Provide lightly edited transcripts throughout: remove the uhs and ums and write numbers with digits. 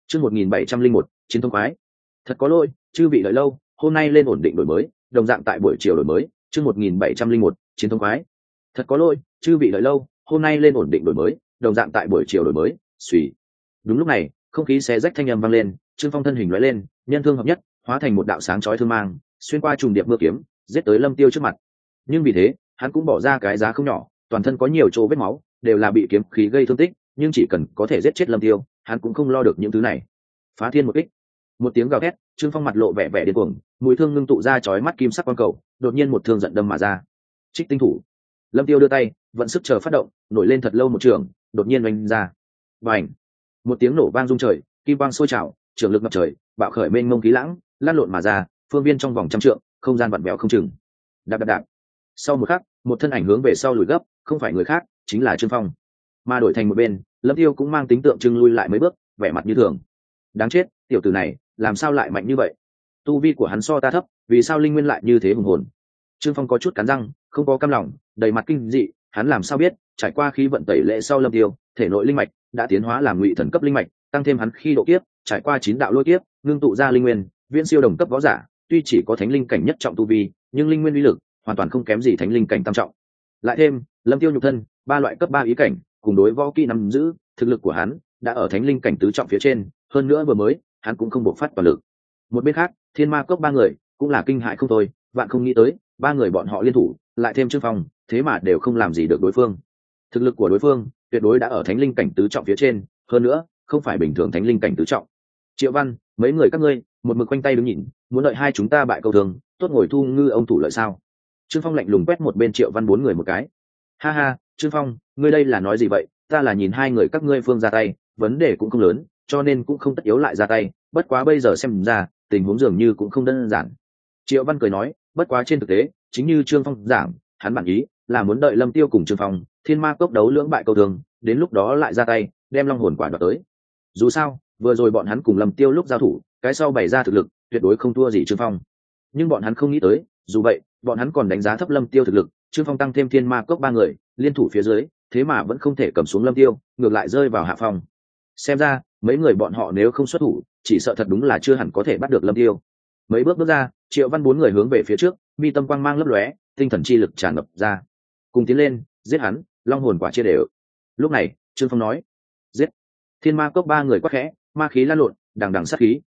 Chương 1701, chiến thông khoái. Thật có lỗi, chư vị đợi lâu, hôm nay lên ổn định đổi mới, đồng dạng tại buổi chiều đổi mới. Chương 1701, chiến thông khoái. Thật có lỗi, chư vị đợi lâu, hôm nay lên ổn định đổi mới, đồng dạng tại buổi chiều đổi mới. Xùy. Đúng lúc này, không khí xé rách thanh âm vang lên, Trương Phong thân hình lóe lên, nhân thương hợp nhất, hóa thành một đạo sáng chói thương mang, xuyên qua trùng điệp mưa kiếm, giết tới Lâm Tiêu trước mặt. Nhưng vì thế, hắn cũng bỏ ra cái giá không nhỏ, toàn thân có nhiều chỗ vết máu, đều là bị kiếm khí gây thương tích, nhưng chỉ cần có thể giết chết Lâm Tiêu, hắn cũng không lo được những thứ này. Phá thiên một kích. Một tiếng gào thét, Trương Phong mặt lộ vẻ vẻ điên cuồng, mũi thương ngưng tụ ra chói mắt kim sắc quang cầu, đột nhiên một thương giận đâm mà ra. Trích tinh thủ. Lâm Tiêu đưa tay, vận sức chờ phát động, nổi lên thật lâu một trường, đột nhiên oanh ra. Bành! Một tiếng nổ vang rung trời, kim quang sôi trào, trường lực ngập trời, bạo khởi mênh mông khí lãng, lan lộn mà ra, phương viên trong vòng trăm trượng, không gian vặn vẹo không chừng. Đạp đạp đạp. Sau một khắc, một thân ảnh hướng về sau lùi gấp, không phải người khác, chính là Trương Phong. Mà đổi thành một bên, Lâm Tiêu cũng mang tính tượng trưng lui lại mấy bước, vẻ mặt như thường. Đáng chết, tiểu tử này, làm sao lại mạnh như vậy? Tu vi của hắn so ta thấp, vì sao linh nguyên lại như thế hùng hồn? Trương Phong có chút cắn răng, không có cam lòng, đầy mặt kinh dị, hắn làm sao biết, trải qua khí vận tẩy lệ sau Lâm Tiêu, thể nội linh mạch đã tiến hóa làm ngụy thần cấp linh mạch, tăng thêm hắn khi độ kiếp, trải qua 9 đạo lôi kiếp, ngưng tụ ra linh nguyên, viễn siêu đồng cấp võ giả, tuy chỉ có thánh linh cảnh nhất trọng tu vi, nhưng linh nguyên uy lực hoàn toàn không kém gì thánh linh cảnh tam trọng. Lại thêm, Lâm Tiêu nhục thân, 3 loại cấp 3 ý cảnh, cùng đối võ kỹ nắm giữ, thực lực của hắn đã ở thánh linh cảnh tứ trọng phía trên, hơn nữa vừa mới, hắn cũng không bộc phát toàn lực. Một bên khác, Thiên Ma Cốc 3 người cũng là kinh hại không thôi, bạn không nghĩ tới, 3 người bọn họ liên thủ, lại thêm Trương Phong, thế mà đều không làm gì được đối phương. Thực lực của đối phương tuyệt đối đã ở thánh linh cảnh tứ trọng phía trên, hơn nữa, không phải bình thường thánh linh cảnh tứ trọng. Triệu Văn, mấy người các ngươi, một mực quanh tay đứng nhìn, muốn đợi hai chúng ta bại câu thường, tốt ngồi thu ngư ông thủ lợi sao? Trương Phong lạnh lùng quét một bên Triệu Văn 4 người một cái. Ha ha, Trương Phong, ngươi đây là nói gì vậy? Ta là nhìn hai người các ngươi phương ra tay, vấn đề cũng không lớn, cho nên cũng không tất yếu lại ra tay, bất quá bây giờ xem ra, tình huống dường như cũng không đơn giản. Triệu Văn cười nói, bất quá trên thực tế, chính như Trương Phong giảng, hắn bản ý là muốn đợi Lâm Tiêu cùng Trương Phong, Thiên Ma Cốc đấu lưỡng bại câu thường, đến lúc đó lại ra tay, đem long hồn quả đoạt tới. Dù sao, vừa rồi bọn hắn cùng Lâm Tiêu lúc giao thủ, cái sau bày ra thực lực, tuyệt đối không thua gì Trương Phong. Nhưng bọn hắn không nghĩ tới, dù vậy, bọn hắn còn đánh giá thấp Lâm Tiêu thực lực, Trương Phong tăng thêm Thiên Ma Cốc 3 người, liên thủ phía dưới, thế mà vẫn không thể cầm xuống Lâm Tiêu, ngược lại rơi vào hạ phong. Xem ra, mấy người bọn họ nếu không xuất thủ, chỉ sợ thật đúng là chưa hẳn có thể bắt được Lâm Tiêu. Mấy bước ra, Triệu Văn 4 người hướng về phía trước, mi tâm quang mang lấp lóe, tinh thần chi lực tràn ngập ra. Cùng tiến lên, giết hắn, long hồn quả chia đều. Lúc này, Trương Phong nói, giết. Thiên Ma Cốc 3 người quát khẽ, ma khí lan lộn, đằng đằng sát khí.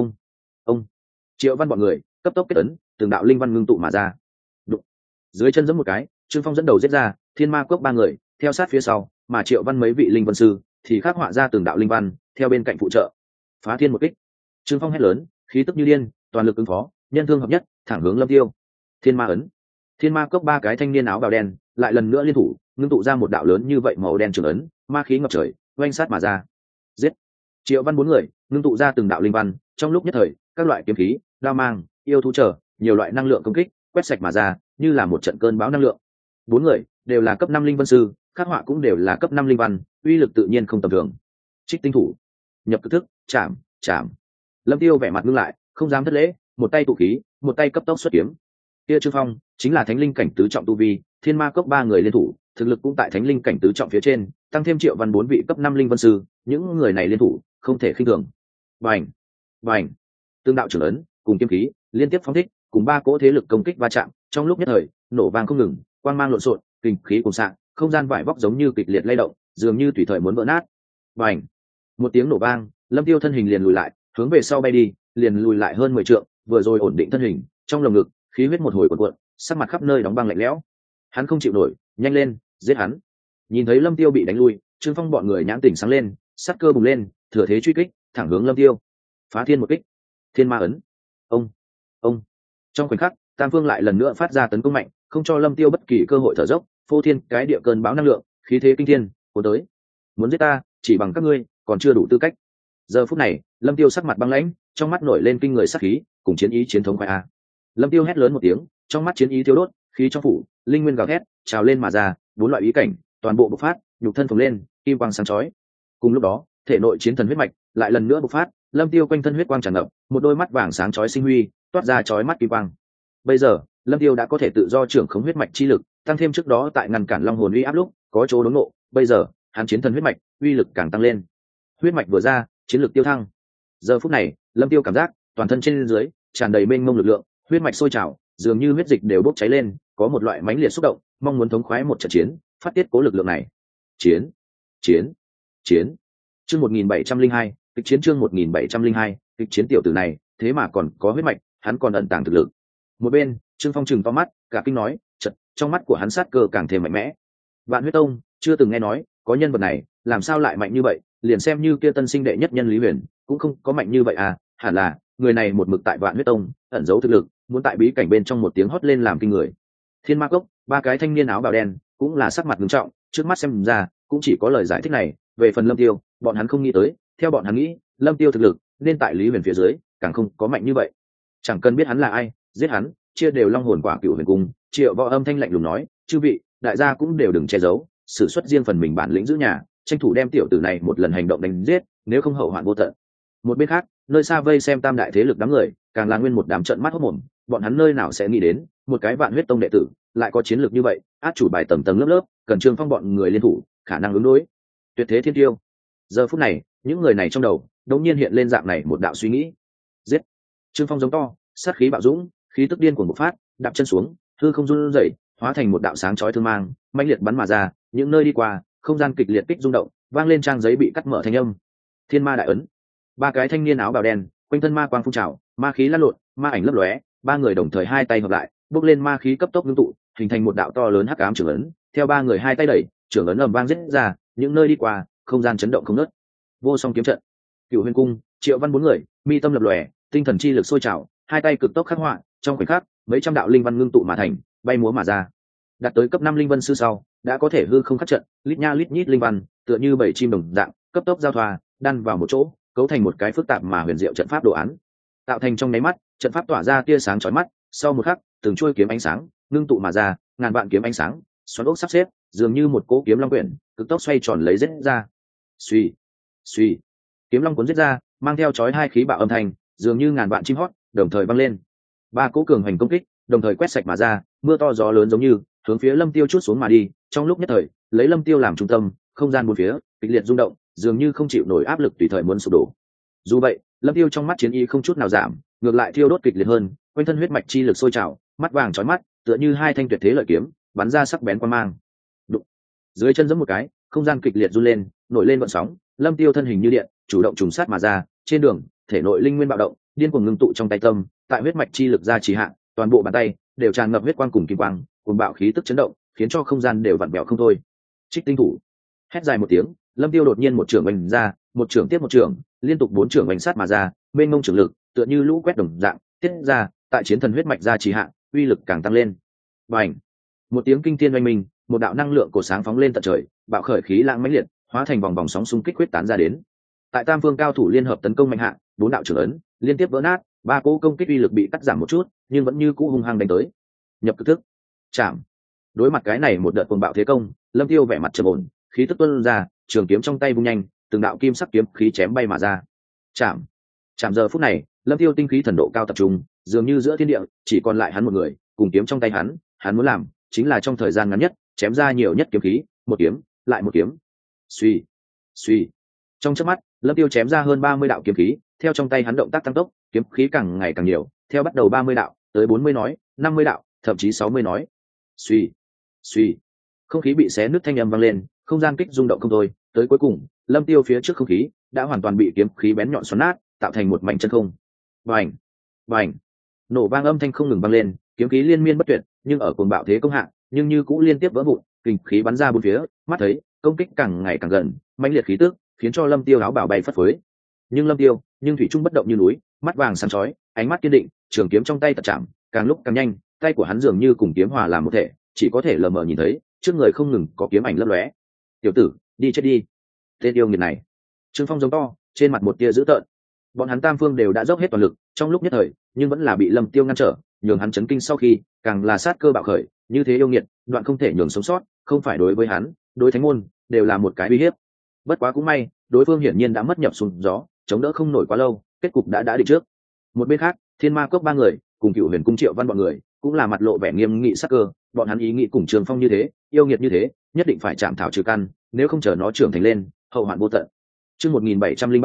Ông. Triệu Văn bọn người cấp tốc kết ấn, từng đạo linh văn ngưng tụ mà ra. Đụng. Dưới chân giẫm một cái, Trương Phong dẫn đầu giết ra, Thiên Ma Cốc 3 người theo sát phía sau, mà Triệu Văn mấy vị linh văn sư thì khắc họa ra từng đạo linh văn theo bên cạnh phụ trợ. Phá thiên một kích. Trương Phong hét lớn, khí tức như điên, toàn lực ứng phó, nhân thương hợp nhất, thẳng hướng Lâm Tiêu. Thiên Ma ấn. Thiên Ma Cốc 3 cái thanh niên áo bào đen lại lần nữa liên thủ, ngưng tụ ra một đạo lớn như vậy màu đen trường ấn, ma khí ngập trời, oanh sát mà ra. Giết. Triệu Văn 4 người ngưng tụ ra từng đạo linh văn, trong lúc nhất thời, các loại kiếm khí, đao mang, yêu thú trở, nhiều loại năng lượng công kích, quét sạch mà ra, như là một trận cơn bão năng lượng. 4 người đều là cấp 5 linh văn sư, khắc họa cũng đều là cấp 5 linh văn, uy lực tự nhiên không tầm thường. Trích tinh thủ, nhập cực thức, chạm, chạm. Lâm Tiêu vẻ mặt ngưng lại, không dám thất lễ, một tay tụ khí, một tay cấp tốc xuất kiếm. Kia Trương Phong chính là thánh linh cảnh tứ trọng tu vi, Thiên Ma Cốc 3 người liên thủ, thực lực cũng tại thánh linh cảnh tứ trọng phía trên, tăng thêm Triệu Văn 4 vị cấp 5 linh văn sư, những người này liên thủ, không thể khinh thường. Bành, bành. Tương đạo trưởng ấn cùng kiếm khí liên tiếp phóng thích, cùng 3 cỗ thế lực công kích va chạm, trong lúc nhất thời, nổ vang không ngừng, quang mang lộn xộn, kinh khí cuồn xạ, không gian vải vóc giống như kịch liệt lay động, dường như tùy thời muốn vỡ nát. Bành. Một tiếng nổ vang, Lâm Tiêu thân hình liền lùi lại, hướng về sau bay đi, liền lùi lại hơn 10 trượng, vừa rồi ổn định thân hình, trong lồng ngực, khí huyết một hồi cuộn cuộn, sắc mặt khắp nơi đóng băng lạnh lẽo. Hắn không chịu nổi, nhanh lên, giết hắn. Nhìn thấy Lâm Tiêu bị đánh lui, Trương Phong bọn người nhãn tỉnh sáng lên, sát cơ bùng lên, thừa thế truy kích, thẳng hướng Lâm Tiêu. Phá thiên một kích. Thiên Ma ấn. Ông. Trong khoảnh khắc, tam phương lại lần nữa phát ra tấn công mạnh, không cho Lâm Tiêu bất kỳ cơ hội thở dốc, phô thiên cái địa cơn bão năng lượng, khí thế kinh thiên, cuốn tới. Muốn giết ta, chỉ bằng các ngươi, còn chưa đủ tư cách. Giờ phút này, Lâm Tiêu sắc mặt băng lãnh, trong mắt nổi lên kinh người sát khí, cùng chiến ý chiến thống khoái a. Lâm Tiêu hét lớn một tiếng, trong mắt chiến ý thiêu đốt, khí trong phủ, linh nguyên gào thét, trào lên mà ra, 4 loại ý cảnh, toàn bộ bộc phát, nhục thân phồng lên, kim quang sáng chói. Cùng lúc đó, thể nội chiến thần huyết mạch lại lần nữa bộc phát, Lâm Tiêu quanh thân huyết quang tràn ngập, một đôi mắt vàng sáng chói sinh huy, toát ra chói mắt kim quang. Bây giờ, Lâm Tiêu đã có thể tự do trưởng khống huyết mạch chi lực, tăng thêm trước đó tại ngăn cản long hồn uy áp lúc, có chỗ đốn ngộ, bây giờ, hắn chiến thần huyết mạch, uy lực càng tăng lên. Huyết mạch vừa ra, chiến lực tiêu thăng, Giờ phút này lâm tiêu cảm giác toàn thân trên dưới tràn đầy mênh mông lực lượng, huyết mạch sôi trào, dường như huyết dịch đều bốc cháy lên, có một loại mãnh liệt xúc động, mong muốn thống khoái một trận chiến, phát tiết cố lực lượng này. Chiến, chiến, chiến. Chương 1702, kịch chiến chương 1702, kịch chiến tiểu tử này, thế mà còn có huyết mạch, hắn còn ẩn tàng thực lực. Một bên, Trương Phong trừng to mắt, cả kinh nói, chợt, trong mắt của hắn sát cơ càng thêm mạnh mẽ. Vạn Huyết Tông, chưa từng nghe nói, có nhân vật này, làm sao lại mạnh như vậy, liền xem như kia tân sinh đệ nhất nhân Lý Huyền, cũng không có mạnh như vậy à, hẳn là người này một mực tại Vạn Huyết Tông, ẩn giấu thực lực, muốn tại bí cảnh bên trong một tiếng hót lên làm kinh người. Thiên Ma Cốc, ba cái thanh niên áo bào đen, cũng là sắc mặt nghiêm trọng, trước mắt xem ra, cũng chỉ có lời giải thích này, về phần Lâm Tiêu, bọn hắn không nghĩ tới, theo bọn hắn nghĩ, Lâm Tiêu thực lực nên tại Lý Huyền phía dưới, càng không có mạnh như vậy. Chẳng cần biết hắn là ai, giết hắn, chia đều long hồn quả Cựu Huyền cung. Triệu Võ âm thanh lạnh lùng nói, chư vị, đại gia cũng đều đừng che giấu, sử xuất riêng phần mình bản lĩnh giữ nhà, tranh thủ đem tiểu tử này một lần hành động đánh giết, nếu không hậu hoạn vô tận. Một bên khác, nơi xa vây xem tam đại thế lực đám người, càng là nguyên một đám trợn mắt hốt mồm, bọn hắn nơi nào sẽ nghĩ đến, một cái Vạn Huyết Tông đệ tử lại có chiến lược như vậy, át chủ bài tầng tầng lớp lớp, cần Trương Phong bọn người liên thủ, khả năng ứng đối. Tuyệt thế thiên tiêu. Giờ phút này, những người này trong đầu đột nhiên hiện lên dạng này một đạo suy nghĩ. Giết. Trương Phong giống to, sát khí bạo dũng, khí tức điên cuồng bộc phát, đạp chân xuống, hư không run rẩy, hóa thành một đạo sáng chói thương mang, mãnh liệt bắn mà ra, những nơi đi qua, không gian kịch liệt kích rung động, vang lên trang giấy bị cắt mở thanh âm. Thiên Ma đại ấn. Ba cái thanh niên áo bào đen, quanh thân ma quang phun trào, ma khí lăn lộn, ma ảnh lấp lóe, ba người đồng thời hai tay hợp lại, bốc lên ma khí cấp tốc ngưng tụ, hình thành một đạo to lớn hắc ám trưởng ấn, theo ba người hai tay đẩy, trưởng ấn ầm vang giết ra, những nơi đi qua, không gian chấn động không ngớt. Vô song kiếm trận. Cựu Huyền cung, Triệu Văn bốn người, mi tâm lập lòe, tinh thần chi lực sôi trào, hai tay cực tốc khắc họa, trong khoảnh khắc, mấy trăm đạo linh văn ngưng tụ mà thành, bay múa mà ra. Đạt tới cấp 5 linh văn sư sau, đã có thể hư không khắc trận, lít nha lít nhít linh văn, tựa như bảy chim đồng dạng, cấp tốc giao thoa, đan vào một chỗ, cấu thành một cái phức tạp mà huyền diệu trận pháp đồ án. Tạo thành trong nháy mắt, trận pháp tỏa ra tia sáng chói mắt, sau một khắc, từng chuôi kiếm ánh sáng ngưng tụ mà ra, ngàn vạn kiếm ánh sáng, xoắn ốc sắp xếp, dường như một cỗ kiếm long quyển, cực tốc xoay tròn lấy giết ra. Suy, suy, kiếm long cuốn giết ra, mang theo chói hai khí bạo âm thanh, dường như ngàn vạn chim hót, đồng thời vang lên. Ba cỗ cường hành công kích, đồng thời quét sạch mà ra, mưa to gió lớn giống như hướng phía Lâm Tiêu chút xuống mà đi. Trong lúc nhất thời, lấy Lâm Tiêu làm trung tâm, không gian bốn phía kịch liệt rung động, dường như không chịu nổi áp lực tùy thời muốn sụp đổ. Dù vậy, Lâm Tiêu trong mắt chiến ý không chút nào giảm, ngược lại thiêu đốt kịch liệt hơn, quanh thân huyết mạch chi lực sôi trào, mắt vàng chói mắt, tựa như hai thanh tuyệt thế lợi kiếm, bắn ra sắc bén quang mang. Đụng. Dưới chân giẫm một cái, không gian kịch liệt run lên, nổi lên gợn sóng, Lâm Tiêu thân hình như điện, chủ động trùng sát mà ra, trên đường, thể nội linh nguyên bạo động, điên cuồng ngưng tụ trong tay tâm, tại huyết mạch chi lực ra trì hạn, toàn bộ bàn tay đều tràn ngập huyết quang cùng kim quang, cuồng bạo khí tức chấn động, khiến cho không gian đều vặn vẹo không thôi. Trích tinh thủ. Hét dài một tiếng, Lâm Tiêu đột nhiên một trưởng vành ra, một trưởng tiếp một trưởng, liên tục bốn trưởng vành sát mà ra, mênh mông trưởng lực, tựa như lũ quét đồng dạng, tiết ra, tại chiến thần huyết mạch ra trì hạn, uy lực càng tăng lên. Bành! Một tiếng kinh thiên oanh minh, một đạo năng lượng cổ sáng phóng lên tận trời, bạo khởi khí lãng mãnh liệt, hóa thành vòng vòng sóng xung kích huyết tán ra đến. Tại tam phương cao thủ liên hợp tấn công mạnh hạ, bốn đạo trưởng ấn liên tiếp vỡ nát, ba cỗ công kích uy lực bị cắt giảm một chút, nhưng vẫn như cũ hung hăng đánh tới. Nhập cực thức, chạm. Đối mặt cái này một đợt cuồng bạo thế công, Lâm Tiêu vẻ mặt trầm ổn, khí tức tuôn ra, trường kiếm trong tay vung nhanh, từng đạo kim sắc kiếm khí chém bay mà ra. Chạm. Chạm giờ phút này, Lâm Tiêu tinh khí thần độ cao tập trung, dường như giữa thiên địa chỉ còn lại hắn một người, cùng kiếm trong tay hắn muốn làm chính là trong thời gian ngắn nhất chém ra nhiều nhất kiếm khí, một kiếm lại một kiếm. Suy, suy. Trong chớp mắt, Lâm Tiêu chém ra hơn 30 đạo kiếm khí, theo trong tay hắn động tác tăng tốc, kiếm khí càng ngày càng nhiều, theo bắt đầu 30 đạo, tới 40 nói, 50 đạo, thậm chí 60 nói. Suy, suy. Không khí bị xé nứt thanh âm vang lên, không gian kích rung động không thôi, tới cuối cùng, Lâm Tiêu phía trước không khí đã hoàn toàn bị kiếm khí bén nhọn xoắn nát, tạo thành một mảnh chân không. Bành, bành. Nổ vang âm thanh không ngừng vang lên, kiếm khí liên miên bất tuyệt, nhưng ở cuồng bạo thế công hạ, nhưng như cũng liên tiếp vỡ vụn, kình khí bắn ra bốn phía, mắt thấy công kích càng ngày càng gần, mãnh liệt khí tức khiến cho Lâm Tiêu áo bào bay phất phới. Nhưng Lâm Tiêu, thủy chung bất động như núi, mắt vàng sáng chói, ánh mắt kiên định, trường kiếm trong tay tật chạm, càng lúc càng nhanh, tay của hắn dường như cùng kiếm hòa làm một thể, chỉ có thể lờ mờ nhìn thấy, trước người không ngừng có kiếm ảnh lấp lóe. "Tiểu tử, đi chết đi." Tên yêu nghiệt này. Trương Phong giống to, trên mặt một tia dữ tợn. Bọn hắn tam phương đều đã dốc hết toàn lực, trong lúc nhất thời, nhưng vẫn là bị Lâm Tiêu ngăn trở, nhường hắn chấn kinh sau khi, càng là sát cơ bạo khởi, như thế yêu nghiệt, đoạn không thể nhường sống sót, không phải đối với hắn, đối thánh môn, đều là một cái uy hiếp. Bất quá cũng may, đối phương hiển nhiên đã mất nhập xuống gió, chống đỡ không nổi quá lâu, kết cục đã định trước. Một bên khác, Thiên Ma Cốc ba người, cùng Cựu Huyền cung Triệu Văn bọn người, cũng là mặt lộ vẻ nghiêm nghị sắc cơ, bọn hắn ý nghĩ cùng Trường Phong như thế, yêu nghiệt như thế, nhất định phải chạm thảo trừ căn, nếu không chờ nó trưởng thành lên, hậu hoạn vô tận. Chương 1703,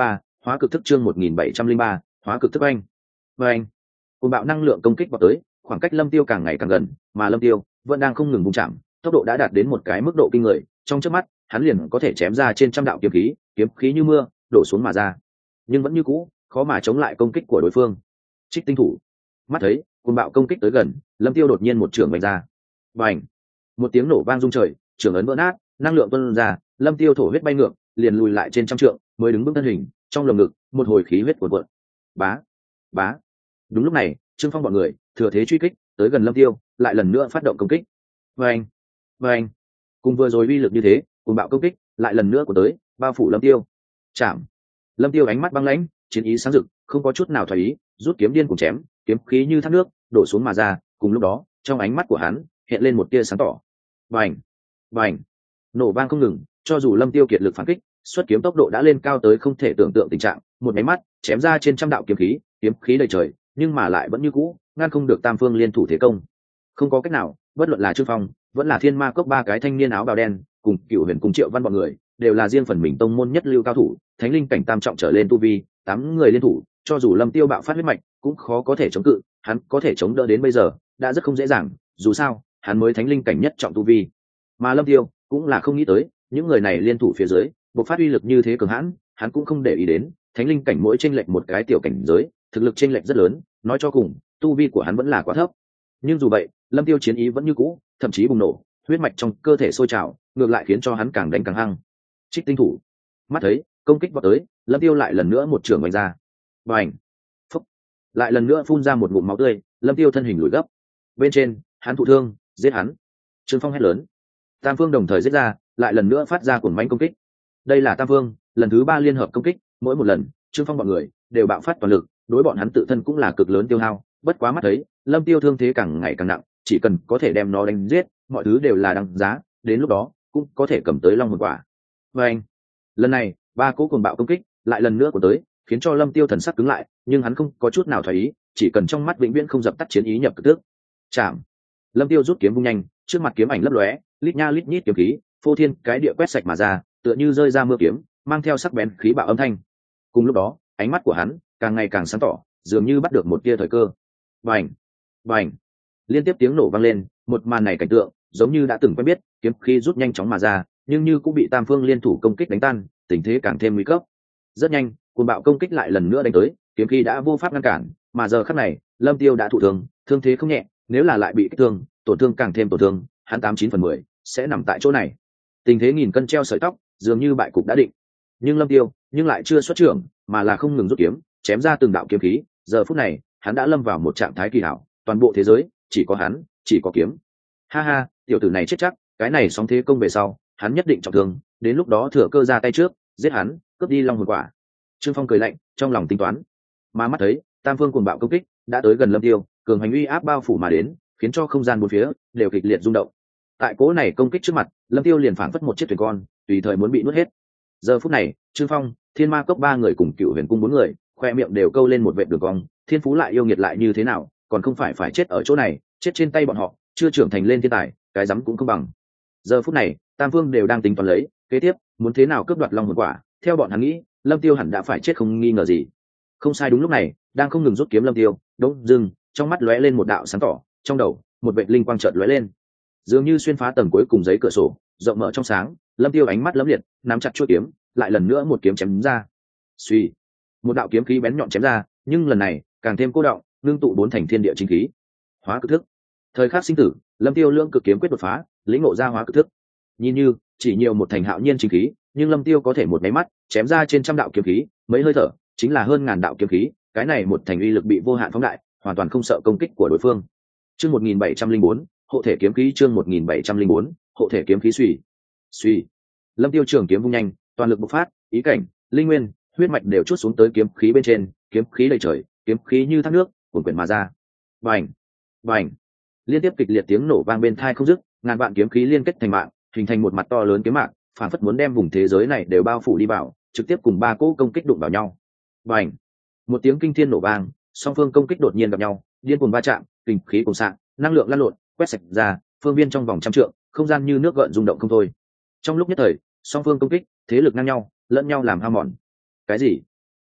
Hóa cực thức chương 1703, hóa cực thức anh. Và anh, cùng bạo năng lượng công kích vào tới, khoảng cách Lâm Tiêu càng ngày càng gần, mà Lâm Tiêu vẫn đang không ngừng vung chạm, tốc độ đã đạt đến một cái mức độ kinh người, trong chớp mắt, hắn liền có thể chém ra trên trăm đạo kiếm khí như mưa, đổ xuống mà ra. Nhưng vẫn như cũ, khó mà chống lại công kích của đối phương. Trích tinh thủ. Mắt thấy, cùng bạo công kích tới gần, Lâm Tiêu đột nhiên một trường vạch ra. Bành! Một tiếng nổ vang rung trời, trường ấn vỡ nát, năng lượng tuôn ra, Lâm Tiêu thổ huyết bay ngược, liền lùi lại trên trăm trượng, mới đứng bước thân hình, trong lồng ngực, một hồi khí huyết cuồn cuộn. Bá! Bá! Đúng lúc này, Trương Phong bọn người thừa thế truy kích, tới gần Lâm Tiêu, lại lần nữa phát động công kích. Vâng! Vâng! Cùng vừa rồi uy lực như thế, cùng bạo công kích, lại lần nữa của tới, bao phủ Lâm Tiêu. Chạm! Lâm Tiêu ánh mắt băng lãnh, chiến ý sáng rực, không có chút nào thoái ý, rút kiếm điên cùng chém, kiếm khí như thác nước, đổ xuống mà ra, cùng lúc đó, trong ánh mắt của hắn hiện lên một tia sáng tỏ. Bành! Bành! Nổ vang không ngừng, cho dù Lâm Tiêu kiệt lực phản kích, xuất kiếm tốc độ đã lên cao tới không thể tưởng tượng tình trạng, một cái mắt chém ra trên trăm đạo kiếm khí đầy trời, nhưng mà lại vẫn như cũ, ngăn không được tam phương liên thủ thế công. Không có cách nào, bất luận là Trương Phong, vẫn là Thiên Ma Cốc ba cái thanh niên áo bào đen, cùng Cửu Huyền cùng Triệu Văn bọn người, đều là riêng phần mình tông môn nhất lưu cao thủ, thánh linh cảnh tam trọng trở lên tu vi, 8 người liên thủ, cho dù Lâm Tiêu bạo phát huyết mạch, cũng khó có thể chống cự, hắn có thể chống đỡ đến bây giờ, đã rất không dễ dàng, dù sao, hắn mới thánh linh cảnh nhất trọng tu vi. Mà Lâm Tiêu cũng là không nghĩ tới, những người này liên thủ phía dưới, bộc phát uy lực như thế cường hãn, hắn cũng không để ý đến, thánh linh cảnh mỗi chênh lệch một cái tiểu cảnh giới, thực lực chênh lệch rất lớn, nói cho cùng, tu vi của hắn vẫn là quá thấp. Nhưng dù vậy, Lâm Tiêu chiến ý vẫn như cũ, thậm chí bùng nổ, huyết mạch trong cơ thể sôi trào, ngược lại khiến cho hắn càng đánh càng hăng. Trích tinh thủ. Mắt thấy, công kích vọt tới, Lâm Tiêu lại lần nữa một trường vạch ra. Bành! Phúc! Lại lần nữa phun ra một ngụm máu tươi, Lâm Tiêu thân hình lùi gấp. Bên trên, hắn thụ thương, giết hắn. Trương Phong hét lớn. Tam phương đồng thời giết ra, lại lần nữa phát ra cuồng mãnh công kích. Đây là Tam phương lần thứ 3 liên hợp công kích, mỗi một lần, Trương Phong bọn người đều bạo phát toàn lực, đối bọn hắn tự thân cũng là cực lớn tiêu hao. Bất quá mắt thấy, Lâm Tiêu thương thế càng ngày càng nặng, chỉ cần có thể đem nó đánh giết, mọi thứ đều là đăng giá, đến lúc đó cũng có thể cầm tới long hồn quả. Và anh, lần này, ba cỗ cuồng bạo công kích lại lần nữa của tới, khiến cho Lâm Tiêu thần sắc cứng lại, nhưng hắn không có chút nào thoái ý, chỉ cần trong mắt vĩnh viễn không dập tắt chiến ý nhập cực tước. Chạm. Lâm Tiêu rút kiếm vung nhanh, trước mặt kiếm ảnh lấp lóe, lít nha lít nhít kiếm khí, phô thiên cái địa quét sạch mà ra, tựa như rơi ra mưa kiếm, mang theo sắc bén khí bạo âm thanh. Cùng lúc đó, ánh mắt của hắn càng ngày càng sáng tỏ, dường như bắt được một tia thời cơ. Bành! Bành! Liên tiếp tiếng nổ vang lên, một màn này cảnh tượng giống như đã từng quen biết, kiếm khí rút nhanh chóng mà ra, nhưng như cũng bị tam phương liên thủ công kích đánh tan, tình thế càng thêm nguy cấp. Rất nhanh, cuồng bạo công kích lại lần nữa đánh tới, kiếm khí đã vô pháp ngăn cản, mà giờ khắc này, Lâm Tiêu đã thụ thương, thương thế không nhẹ, nếu là lại bị kích thương, tổn thương càng thêm tổn thương, hắn 89/10 sẽ nằm tại chỗ này. Tình thế nghìn cân treo sợi tóc, dường như bại cục đã định. Nhưng Lâm Tiêu, nhưng lại chưa xuất trưởng, mà là không ngừng rút kiếm, chém ra từng đạo kiếm khí, giờ phút này, hắn đã lâm vào một trạng thái kỳ hảo, toàn bộ thế giới chỉ có hắn, chỉ có kiếm. Ha ha, tiểu tử này chết chắc, cái này sóng thế công về sau, hắn nhất định trọng thương, đến lúc đó thừa cơ ra tay trước, giết hắn, cướp đi long hồn quả. Trương Phong cười lạnh, trong lòng tính toán. Mà mắt thấy, tam phương cuồng bạo công kích đã tới gần Lâm Tiêu, cường hành uy áp bao phủ mà đến, khiến cho không gian bốn phía đều kịch liệt rung động. Tại cố này công kích trước mặt, Lâm Tiêu liền phảng phất một chiếc thuyền con, tùy thời muốn bị nuốt hết. Giờ phút này, Trương Phong, Thiên Ma Cốc 3 người cùng Cửu Huyền Cung 4 người, khoe miệng đều câu lên một vệt đường cong, thiên phú lại yêu nghiệt lại như thế nào, còn không phải chết ở chỗ này, chết trên tay bọn họ, chưa trưởng thành lên thiên tài, cái rắm cũng không bằng. Giờ phút này, tam phương đều đang tính toán lấy, kế tiếp muốn thế nào cướp đoạt long hồn quả, theo bọn hắn nghĩ, Lâm Tiêu hẳn đã phải chết không nghi ngờ gì. Không sai, đúng lúc này, đang không ngừng rút kiếm Lâm Tiêu, đống dưng, trong mắt lóe lên một đạo sáng tỏ, trong đầu, một vệt linh quang chợt lóe lên. Dường như xuyên phá tầng cuối cùng giấy cửa sổ, rộng mở trong sáng, Lâm Tiêu ánh mắt lấm liệt, nắm chặt chuôi kiếm, lại lần nữa một kiếm chém ra. Suy, một đạo kiếm khí bén nhọn chém ra, nhưng lần này càng thêm cô động, ngưng tụ bốn thành thiên địa chính khí. Hóa cực thức. Thời khắc sinh tử, Lâm Tiêu lưỡng cực kiếm quyết đột phá, lĩnh ngộ ra hóa cực thức. Nhìn như chỉ nhiều một thành hạo nhiên chính khí, nhưng Lâm Tiêu có thể một máy mắt chém ra trên trăm đạo kiếm khí, mấy hơi thở chính là hơn ngàn đạo kiếm khí, cái này một thành uy lực bị vô hạn phóng đại, hoàn toàn không sợ công kích của đối phương. Chương 1704, hộ thể kiếm khí, chương 1704, hộ thể kiếm khí suy. Suy. Lâm Tiêu trường kiếm vung nhanh, toàn lực bộc phát, ý cảnh, linh nguyên, huyết mạch đều chút xuống tới kiếm khí bên trên, kiếm khí đầy trời, kiếm khí như thác nước, cuồn cuộn mà ra. Bành, bành. Liên tiếp kịch liệt tiếng nổ vang bên tai không dứt, ngàn vạn kiếm khí liên kết thành mạng, hình thành một mặt to lớn kiếm mạng, phản phất muốn đem vùng thế giới này đều bao phủ đi vào, trực tiếp cùng ba cỗ công kích đụng vào nhau. Bành. Một tiếng kinh thiên nổ vang, song phương công kích đột nhiên gặp nhau, điên cuồng va chạm, kình khí cuồng xạ, năng lượng lăn lộn, quét sạch ra, phương viên trong vòng trăm trượng, không gian như nước gợn rung động không thôi. Trong lúc nhất thời, song phương công kích, thế lực ngang nhau, lẫn nhau làm hao mòn. Cái gì?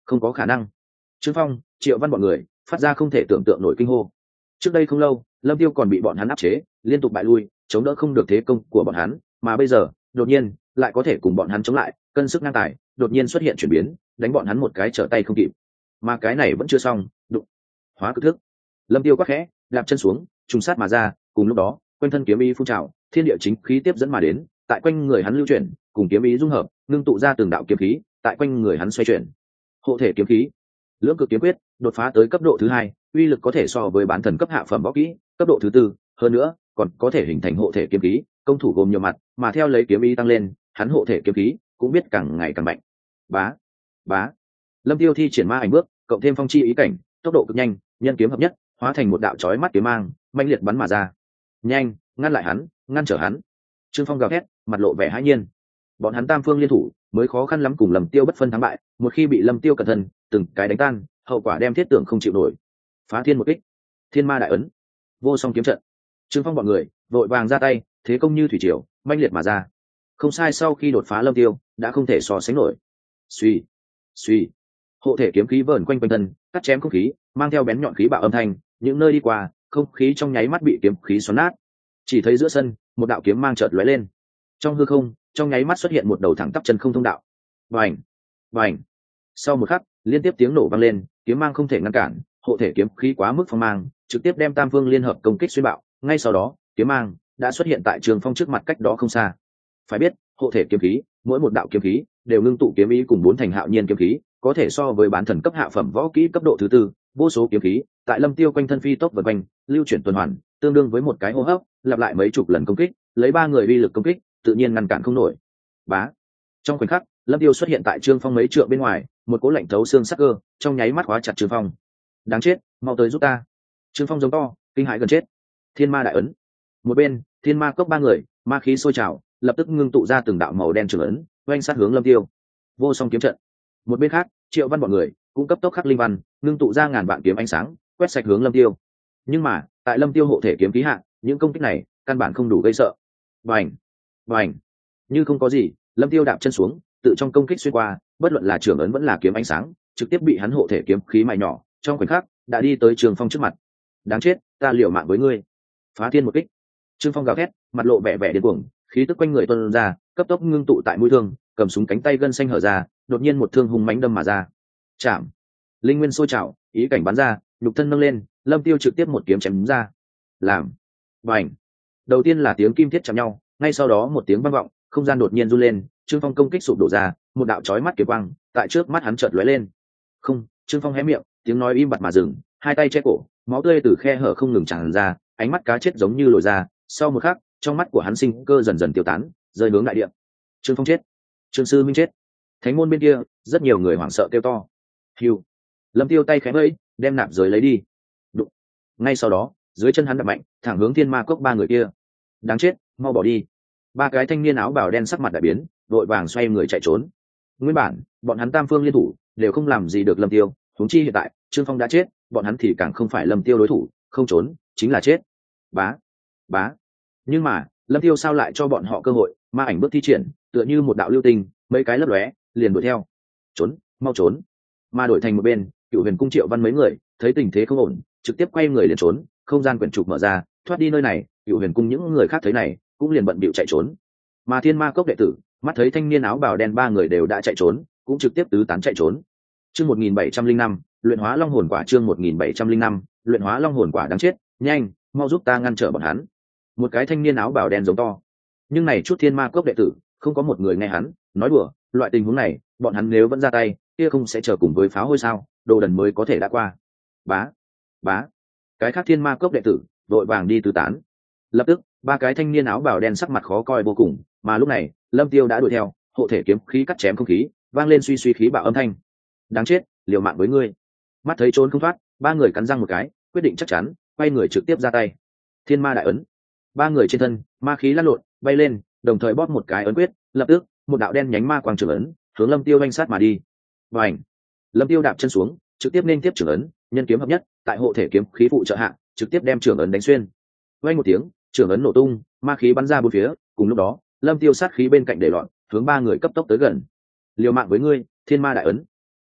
Không có khả năng. Trương Phong, Triệu Văn bọn người phát ra không thể tưởng tượng nổi kinh hô. Trước đây không lâu, Lâm Tiêu còn bị bọn hắn áp chế, liên tục bại lui, chống đỡ không được thế công của bọn hắn, mà bây giờ, đột nhiên lại có thể cùng bọn hắn chống lại, cân sức ngang tài, đột nhiên xuất hiện chuyển biến, đánh bọn hắn một cái trở tay không kịp. Mà cái này vẫn chưa xong, đụng. Hóa cực thức. Lâm Tiêu quát khẽ, đạp chân xuống, trùng sát mà ra, cùng lúc đó, quanh thân kiếm ý phun trào, thiên địa chính khí tiếp dẫn mà đến, tại quanh người hắn lưu chuyển, cùng kiếm ý dung hợp, ngưng tụ ra từng đạo kiếm khí, tại quanh người hắn xoay chuyển. Hộ thể kiếm khí, lưỡng cực kiếm quyết, đột phá tới cấp độ thứ 2, uy lực có thể so với bán thần cấp hạ phẩm võ kỹ, cấp độ thứ 4, hơn nữa, còn có thể hình thành hộ thể kiếm khí, công thủ gồm nhiều mặt, mà theo lấy kiếm ý tăng lên, hắn hộ thể kiếm khí cũng biết càng ngày càng mạnh. Bá, bá. Lâm Tiêu thi triển ma ảnh bước, cộng thêm phong chi ý cảnh, tốc độ cực nhanh, nhân kiếm hợp nhất, hóa thành một đạo chói mắt kiếm mang, mãnh liệt bắn mà ra. Nhanh, ngăn lại hắn, ngăn trở hắn. Trương Phong gào thét, mặt lộ vẻ hãi nhiên. Bọn hắn tam phương liên thủ, mới khó khăn lắm cùng Lâm Tiêu bất phân thắng bại, một khi bị Lâm Tiêu cẩn thận, từng cái đánh tan, hậu quả đem thiết tưởng không chịu nổi. Phá thiên một kích, thiên ma đại ấn, vô song kiếm trận. Trương Phong bọn người vội vàng ra tay, thế công như thủy triều, mãnh liệt mà ra. Không sai, sau khi đột phá Lâm Tiêu, đã không thể so sánh nổi. Suy, suy, hộ thể kiếm khí vờn quanh quanh thân, cắt chém không khí, mang theo bén nhọn khí bạo âm thanh, những nơi đi qua, không khí trong nháy mắt bị kiếm khí xoắn nát. Chỉ thấy giữa sân, một đạo kiếm mang chợt lóe lên. Trong hư không, trong nháy mắt xuất hiện một đầu thẳng tắp chân không thông đạo. Vành, vành. Sau một khắc, liên tiếp tiếng nổ vang lên, kiếm mang không thể ngăn cản, hộ thể kiếm khí quá mức phong mang, trực tiếp đem tam phương liên hợp công kích xuyên bạo. Ngay sau đó, kiếm mang đã xuất hiện tại Trường Phong trước mặt cách đó không xa. Phải biết, hộ thể kiếm khí, mỗi một đạo kiếm khí đều ngưng tụ kiếm ý cùng 4 thành hạo nhiên kiếm khí, có thể so với bán thần cấp hạ phẩm võ kỹ cấp độ thứ 4, vô số kiếm khí tại Lâm Tiêu quanh thân phi tốc vần quanh, lưu chuyển tuần hoàn, tương đương với một cái hô hấp, lặp lại mấy chục lần công kích, lấy 3 người uy lực công kích, tự nhiên ngăn cản không nổi. Bá. Trong khoảnh khắc, Lâm Tiêu xuất hiện tại Trương Phong mấy trượng bên ngoài, một cỗ lạnh thấu xương sắc cơ, trong nháy mắt khóa chặt Trương Phong. Đáng chết, mau tới giúp ta. Trương Phong giống to, kinh hãi gần chết. Thiên ma đại ấn. Một bên, Thiên ma cốc 3 người, ma khí sôi trào, lập tức ngưng tụ ra từng đạo màu đen trường ấn, oanh sát hướng Lâm Tiêu. Vô song kiếm trận. Một bên khác, Triệu Văn bọn người cũng cấp tốc khắc linh văn, ngưng tụ ra ngàn vạn kiếm ánh sáng, quét sạch hướng Lâm Tiêu. Nhưng mà, tại Lâm Tiêu hộ thể kiếm khí hạ, những công kích này căn bản không đủ gây sợ. Bành, bành. Như không có gì, Lâm Tiêu đạp chân xuống, tự trong công kích xuyên qua, bất luận là trường ấn vẫn là kiếm ánh sáng, trực tiếp bị hắn hộ thể kiếm khí mài nhỏ, trong khoảnh khắc đã đi tới Trường Phong trước mặt. Đáng chết, ta liều mạng với ngươi. Phá thiên một kích. Trương Phong gào thét, mặt lộ vẻ vẻ điên cuồng, khí tức quanh người tuôn ra, cấp tốc ngưng tụ tại mũi thương, cầm súng cánh tay gân xanh hở ra, đột nhiên một thương hùng mãnh đâm mà ra. Chạm. Linh nguyên sôi trào, ý cảnh bắn ra, nhục thân nâng lên, Lâm Tiêu trực tiếp một kiếm chém ra. Làm. Bành. Đầu tiên là tiếng kim thiết chạm nhau, ngay sau đó một tiếng vang vọng, không gian đột nhiên run lên, Trương Phong công kích sụp đổ ra, một đạo chói mắt kiếm quang tại trước mắt hắn chợt lóe lên. Không, Trương Phong hé miệng, tiếng nói im bặt mà dừng, hai tay che cổ, máu tươi từ khe hở không ngừng tràn ra, ánh mắt cá chết giống như lồi ra, sau một khắc, trong mắt của hắn sinh cơ dần dần tiêu tán, rơi hướng đại địa. Trương Phong chết, Trương sư minh chết. Thánh môn bên kia, rất nhiều người hoảng sợ kêu to. Hưu. Lâm Tiêu tay khẽ vẫy, đem nạp giới lấy đi. Đụng. Ngay sau đó, dưới chân hắn đập mạnh, thẳng hướng Thiên Ma Cốc 3 người kia. Đáng chết, mau bỏ đi. 3 cái thanh niên áo bào đen sắc mặt đại biến, vội vàng xoay người chạy trốn. Nguyên bản, bọn hắn tam phương liên thủ, đều không làm gì được Lâm Tiêu, huống chi hiện tại, Trương Phong đã chết, bọn hắn thì càng không phải Lâm Tiêu đối thủ, không trốn, chính là chết. Bá, bá. Nhưng mà, Lâm Tiêu sao lại cho bọn họ cơ hội, ma ảnh bước thi triển, tựa như một đạo lưu tinh, mấy cái lấp lóe, liền đuổi theo. Trốn, mau trốn. Mà đổi thành một bên, Cựu Huyền cung Triệu Văn mấy người, thấy tình thế không ổn, trực tiếp quay người liền trốn, không gian quyển trục mở ra, thoát đi nơi này, Cựu Huyền cung những người khác thấy này, cũng liền bận bịu chạy trốn. Mà Thiên Ma Cốc đệ tử, mắt thấy thanh niên áo bào đen 3 người đều đã chạy trốn, cũng trực tiếp tứ tán chạy trốn. Chương 1705, luyện hóa long hồn quả. Chương 1705, luyện hóa long hồn quả. Đáng chết, nhanh, mau giúp ta ngăn trở bọn hắn. Một cái thanh niên áo bào đen giống to. Nhưng này chút Thiên Ma Cốc đệ tử, không có một người nghe hắn nói đùa, loại tình huống này, bọn hắn nếu vẫn ra tay, kia không sẽ chờ cùng với pháo hôi sao, đồ đần mới có thể đã qua. Bá, bá. Cái khác Thiên Ma Cốc đệ tử, vội vàng đi tứ tán. Lập tức, 3 cái thanh niên áo bào đen sắc mặt khó coi vô cùng, mà lúc này, Lâm Tiêu đã đuổi theo, hộ thể kiếm khí cắt chém không khí, vang lên suy suy khí bạo âm thanh. Đáng chết, liều mạng với ngươi. Mắt thấy trốn không thoát, 3 người cắn răng một cái, quyết định chắc chắn, quay người trực tiếp ra tay. Thiên ma đại ấn. 3 người trên thân, ma khí lăn lộn, bay lên, đồng thời bóp một cái ấn quyết, lập tức, một đạo đen nhánh ma quang trường ấn, hướng Lâm Tiêu vành sát mà đi. Bành. Lâm Tiêu đạp chân xuống, trực tiếp nên tiếp trường ấn, nhân kiếm hợp nhất, tại hộ thể kiếm khí phụ trợ hạ, trực tiếp đem trường ấn đánh xuyên. Vang một tiếng, trường ấn nổ tung, ma khí bắn ra bốn phía, cùng lúc đó, Lâm Tiêu sát khí bên cạnh để loạn, hướng 3 người cấp tốc tới gần. Liều mạng với ngươi, Thiên ma đại ấn.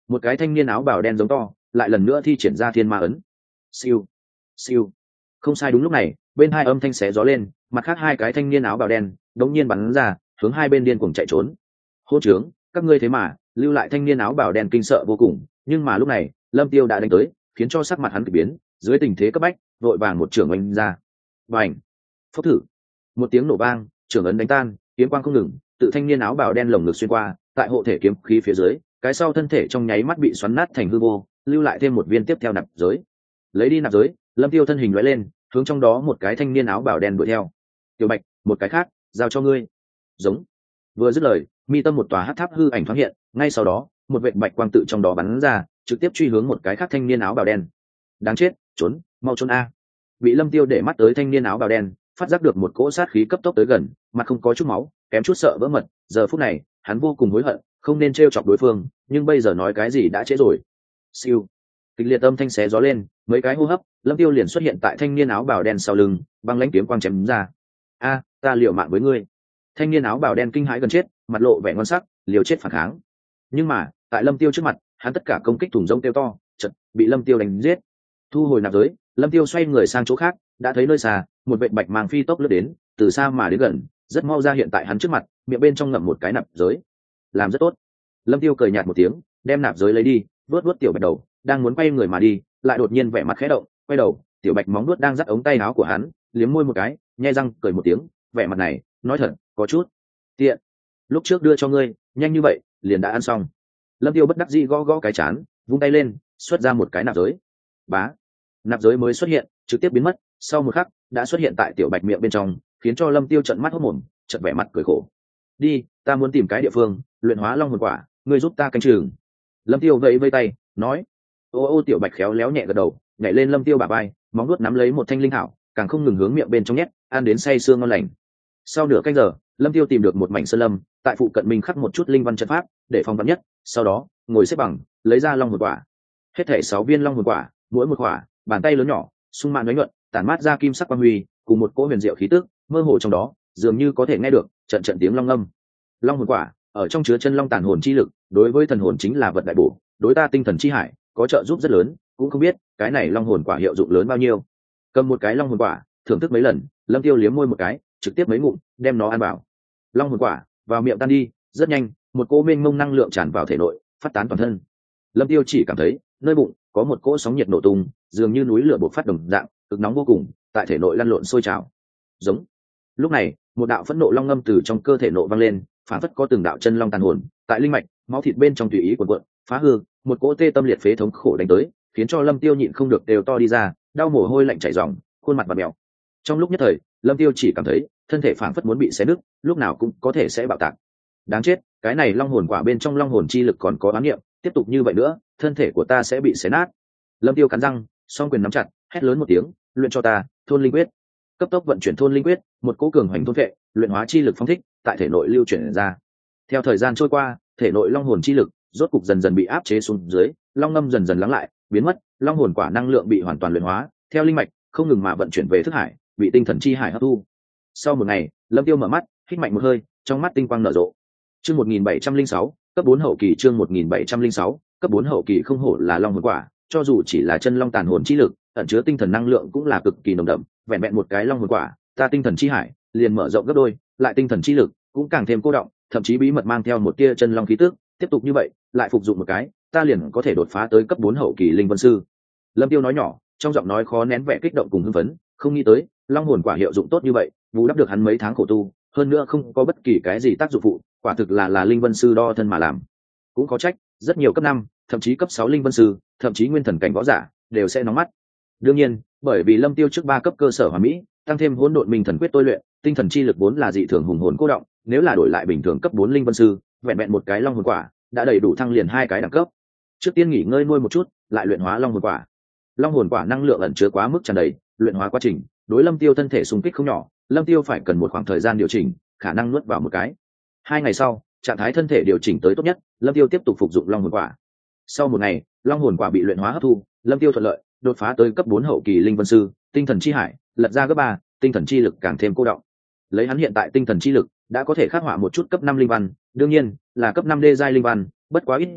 một cái thanh niên áo bào đen giống to lại lần nữa thi triển ra thiên ma ấn. Siêu, siêu. Không sai, đúng lúc này bên hai âm thanh xé gió lên, mặt khác hai cái thanh niên áo bào đen đống nhiên bắn ra hướng hai bên điên cuồng chạy trốn. Hô trướng, các ngươi thế mà lưu lại thanh niên áo bào đen kinh sợ vô cùng, nhưng mà lúc này Lâm Tiêu đã đánh tới, khiến cho sắc mặt hắn kỳ biến, dưới tình thế cấp bách vội vàng một trưởng oanh ra. Bành, phốc thử, một tiếng nổ vang, trưởng ấn đánh tan, kiếm quang không ngừng tự thanh niên áo bào đen lồng ngực xuyên qua, tại hộ thể kiếm khí phía dưới, cái sau thân thể trong nháy mắt bị xoắn nát thành hư vô, lưu lại thêm một viên tiếp theo nạp giới. Lấy đi nạp giới, Lâm Tiêu thân hình lóe lên, hướng trong đó một cái thanh niên áo bào đen đuổi theo. Tiểu Bạch, một cái khác giao cho ngươi. Giống. Vừa dứt lời, mi tâm một tòa hắc tháp hư ảnh thoáng hiện, ngay sau đó một vệt bạch quang tự trong đó bắn ra, trực tiếp truy hướng một cái khác thanh niên áo bào đen. Đáng chết, trốn, mau trốn a. Bị Lâm Tiêu để mắt tới thanh niên áo bào đen phát giác được một cỗ sát khí cấp tốc tới gần, mặt không có chút máu, kém chút sợ vỡ mật. Giờ phút này hắn vô cùng hối hận, không nên trêu chọc đối phương, nhưng bây giờ nói cái gì đã trễ rồi. Siêu, kịch liệt âm thanh xé gió lên, mấy cái hô hấp Lâm Tiêu liền xuất hiện tại thanh niên áo bào đen sau lưng, băng lãnh kiếm quang chém ra. A, ta liều mạng với ngươi. Thanh niên áo bào đen kinh hãi gần chết, mặt lộ vẻ ngon sắc, liều chết phản kháng. Nhưng mà tại Lâm Tiêu trước mặt, hắn tất cả công kích thùng rông kêu to, chợt bị Lâm Tiêu đánh giết. Thu hồi nạp giới, Lâm Tiêu xoay người sang chỗ khác, đã thấy nơi xa một vệt bạch mang phi tốc lướt đến, từ xa mà đến gần, rất mau ra hiện tại hắn trước mặt, miệng bên trong ngậm một cái nạp giới. Làm rất tốt. Lâm Tiêu cười nhạt một tiếng, đem nạp giới lấy đi, vuốt vuốt tiểu bạch đầu, đang muốn quay người mà đi, lại đột nhiên vẻ mặt khẽ động, quay đầu, tiểu bạch móng vuốt đang dắt ống tay áo của hắn, liếm môi một cái, nhe răng cười một tiếng, vẻ mặt này, nói thật, có chút tiện. Lúc trước đưa cho ngươi, nhanh như vậy, liền đã ăn xong. Lâm Tiêu bất đắc dĩ gõ gõ cái chán, vung tay lên, xuất ra một cái nạp giới. Bá, nạp giới mới xuất hiện, trực tiếp biến mất, sau một khắc đã xuất hiện tại tiểu bạch miệng bên trong, khiến cho Lâm Tiêu trợn mắt hốt mồm, chợt vẻ mặt cười khổ. Đi, ta muốn tìm cái địa phương luyện hóa long hồn quả, ngươi giúp ta canh chừng. Lâm Tiêu vẫy vây tay, nói. Ô ô, tiểu bạch khéo léo nhẹ gật đầu, nhảy lên Lâm Tiêu bả vai, móng vuốt nắm lấy một thanh linh thảo, càng không ngừng hướng miệng bên trong nhét, ăn đến say sương ngon lành. Sau nửa canh giờ, Lâm Tiêu tìm được một mảnh sơn lâm, tại phụ cận mình khắc một chút linh văn trận pháp để phòng vắn nhất, sau đó ngồi xếp bằng, lấy ra long hồn quả. Hết thảy 6 viên long hồn quả, mỗi một quả bàn tay lớn nhỏ, sung mãn nhuận, tản mát ra kim sắc quang huy, cùng một cỗ huyền diệu khí tức, mơ hồ trong đó, dường như có thể nghe được trận trận tiếng long âm. Long hồn quả ở trong chứa chân long tàn hồn chi lực, đối với thần hồn chính là vật đại bổ, đối ta tinh thần chi hải có trợ giúp rất lớn, cũng không biết cái này long hồn quả hiệu dụng lớn bao nhiêu. Cầm một cái long hồn quả, thưởng thức mấy lần, Lâm Tiêu liếm môi một cái, trực tiếp mấy ngụm đem nó ăn vào. Long hồn quả vào miệng tan đi, rất nhanh, một cỗ mênh mông năng lượng tràn vào thể nội, phát tán toàn thân. Lâm Tiêu chỉ cảm thấy nơi bụng có một cỗ sóng nhiệt nổ tung, dường như núi lửa bộc phát đồng dạng, cực nóng vô cùng, tại thể nội lăn lộn sôi trào. Giống. Lúc này, một đạo phẫn nộ long ngâm từ trong cơ thể nộ vang lên, phản phất có từng đạo chân long tàn hồn, tại linh mạch, máu thịt bên trong tùy ý cuộn cuộn, phá hư, một cỗ tê tâm liệt phế thống khổ đánh tới, khiến cho Lâm Tiêu nhịn không được đều to đi ra, đau mồ hôi lạnh chảy ròng, khuôn mặt bặm mèo. Trong lúc nhất thời, Lâm Tiêu chỉ cảm thấy thân thể phảng phất muốn bị xé nứt, lúc nào cũng có thể sẽ bạo tạc. Đáng chết, cái này long hồn quả bên trong long hồn chi lực còn có ám niệm, tiếp tục như vậy nữa, thân thể của ta sẽ bị xé nát. Lâm Tiêu cắn răng, song quyền nắm chặt, hét lớn một tiếng, luyện cho ta thôn linh quyết. Cấp tốc vận chuyển thôn linh quyết, một cỗ cường hoành thôn vệ, luyện hóa chi lực phóng thích, tại thể nội lưu chuyển ra. Theo thời gian trôi qua, thể nội long hồn chi lực rốt cục dần dần bị áp chế xuống dưới, long ngâm dần dần lắng lại, biến mất, long hồn quả năng lượng bị hoàn toàn luyện hóa, theo linh mạch không ngừng mà vận chuyển về thức hải, bị tinh thần chi hải hấp thu. Sau một ngày, Lâm Tiêu mở mắt, hít mạnh một hơi, trong mắt tinh quang nở rộ. Chương 1706, cấp 4 hậu kỳ. Chương 1706, cấp 4 hậu kỳ. Không hổ là long hồn quả, cho dù chỉ là chân long tàn hồn chi lực, ẩn chứa tinh thần năng lượng cũng là cực kỳ nồng đậm, vẹn vẹn một cái long hồn quả, ta tinh thần chi hải liền mở rộng gấp đôi, lại tinh thần chi lực cũng càng thêm cô động, thậm chí bí mật mang theo một tia chân long khí tức, tiếp tục như vậy, lại phục dụng một cái, ta liền có thể đột phá tới cấp 4 hậu kỳ linh vân sư. Lâm Tiêu nói nhỏ, trong giọng nói khó nén vẻ kích động cùng hưng phấn, không nghĩ tới, long hồn quả hiệu dụng tốt như vậy, bù đắp được hắn mấy tháng khổ tu, hơn nữa không có bất kỳ cái gì tác dụng phụ, quả thực là linh vân sư đo thân mà làm. Cũng có trách, rất nhiều cấp 5, thậm chí cấp 6 linh vân sư, thậm chí nguyên thần cảnh võ giả đều sẽ nóng mắt. Đương nhiên, bởi vì Lâm Tiêu trước 3 cấp cơ sở hoàn mỹ, tăng thêm hỗn độn minh thần quyết tôi luyện, tinh thần chi lực vốn là dị thường hùng hồn cô động, nếu là đổi lại bình thường cấp 4 linh vân sư, vẹn vẹn một cái long hồn quả, đã đầy đủ thăng liền 2 cái đẳng cấp. Trước tiên nghỉ ngơi nuôi một chút, lại luyện hóa long hồn quả. Long hồn quả năng lượng ẩn chứa quá mức tràn đầy, luyện hóa quá trình, đối Lâm Tiêu thân thể xung kích không nhỏ, Lâm Tiêu phải cần một khoảng thời gian điều chỉnh, khả năng nuốt vào một cái. 2 ngày sau, trạng thái thân thể điều chỉnh tới tốt nhất, Lâm Tiêu tiếp tục phục dụng long hồn quả. Sau một ngày, long hồn quả bị luyện hóa hấp thu, Lâm Tiêu thuận lợi đột phá tới cấp 4 hậu kỳ linh vân sư, tinh thần chi hải lật ra cấp 3, tinh thần chi lực càng thêm cô động. Lấy hắn hiện tại tinh thần chi lực, đã có thể khắc họa một chút cấp 5 linh văn, đương nhiên là cấp 5 đê giai linh văn, bất quá ít ra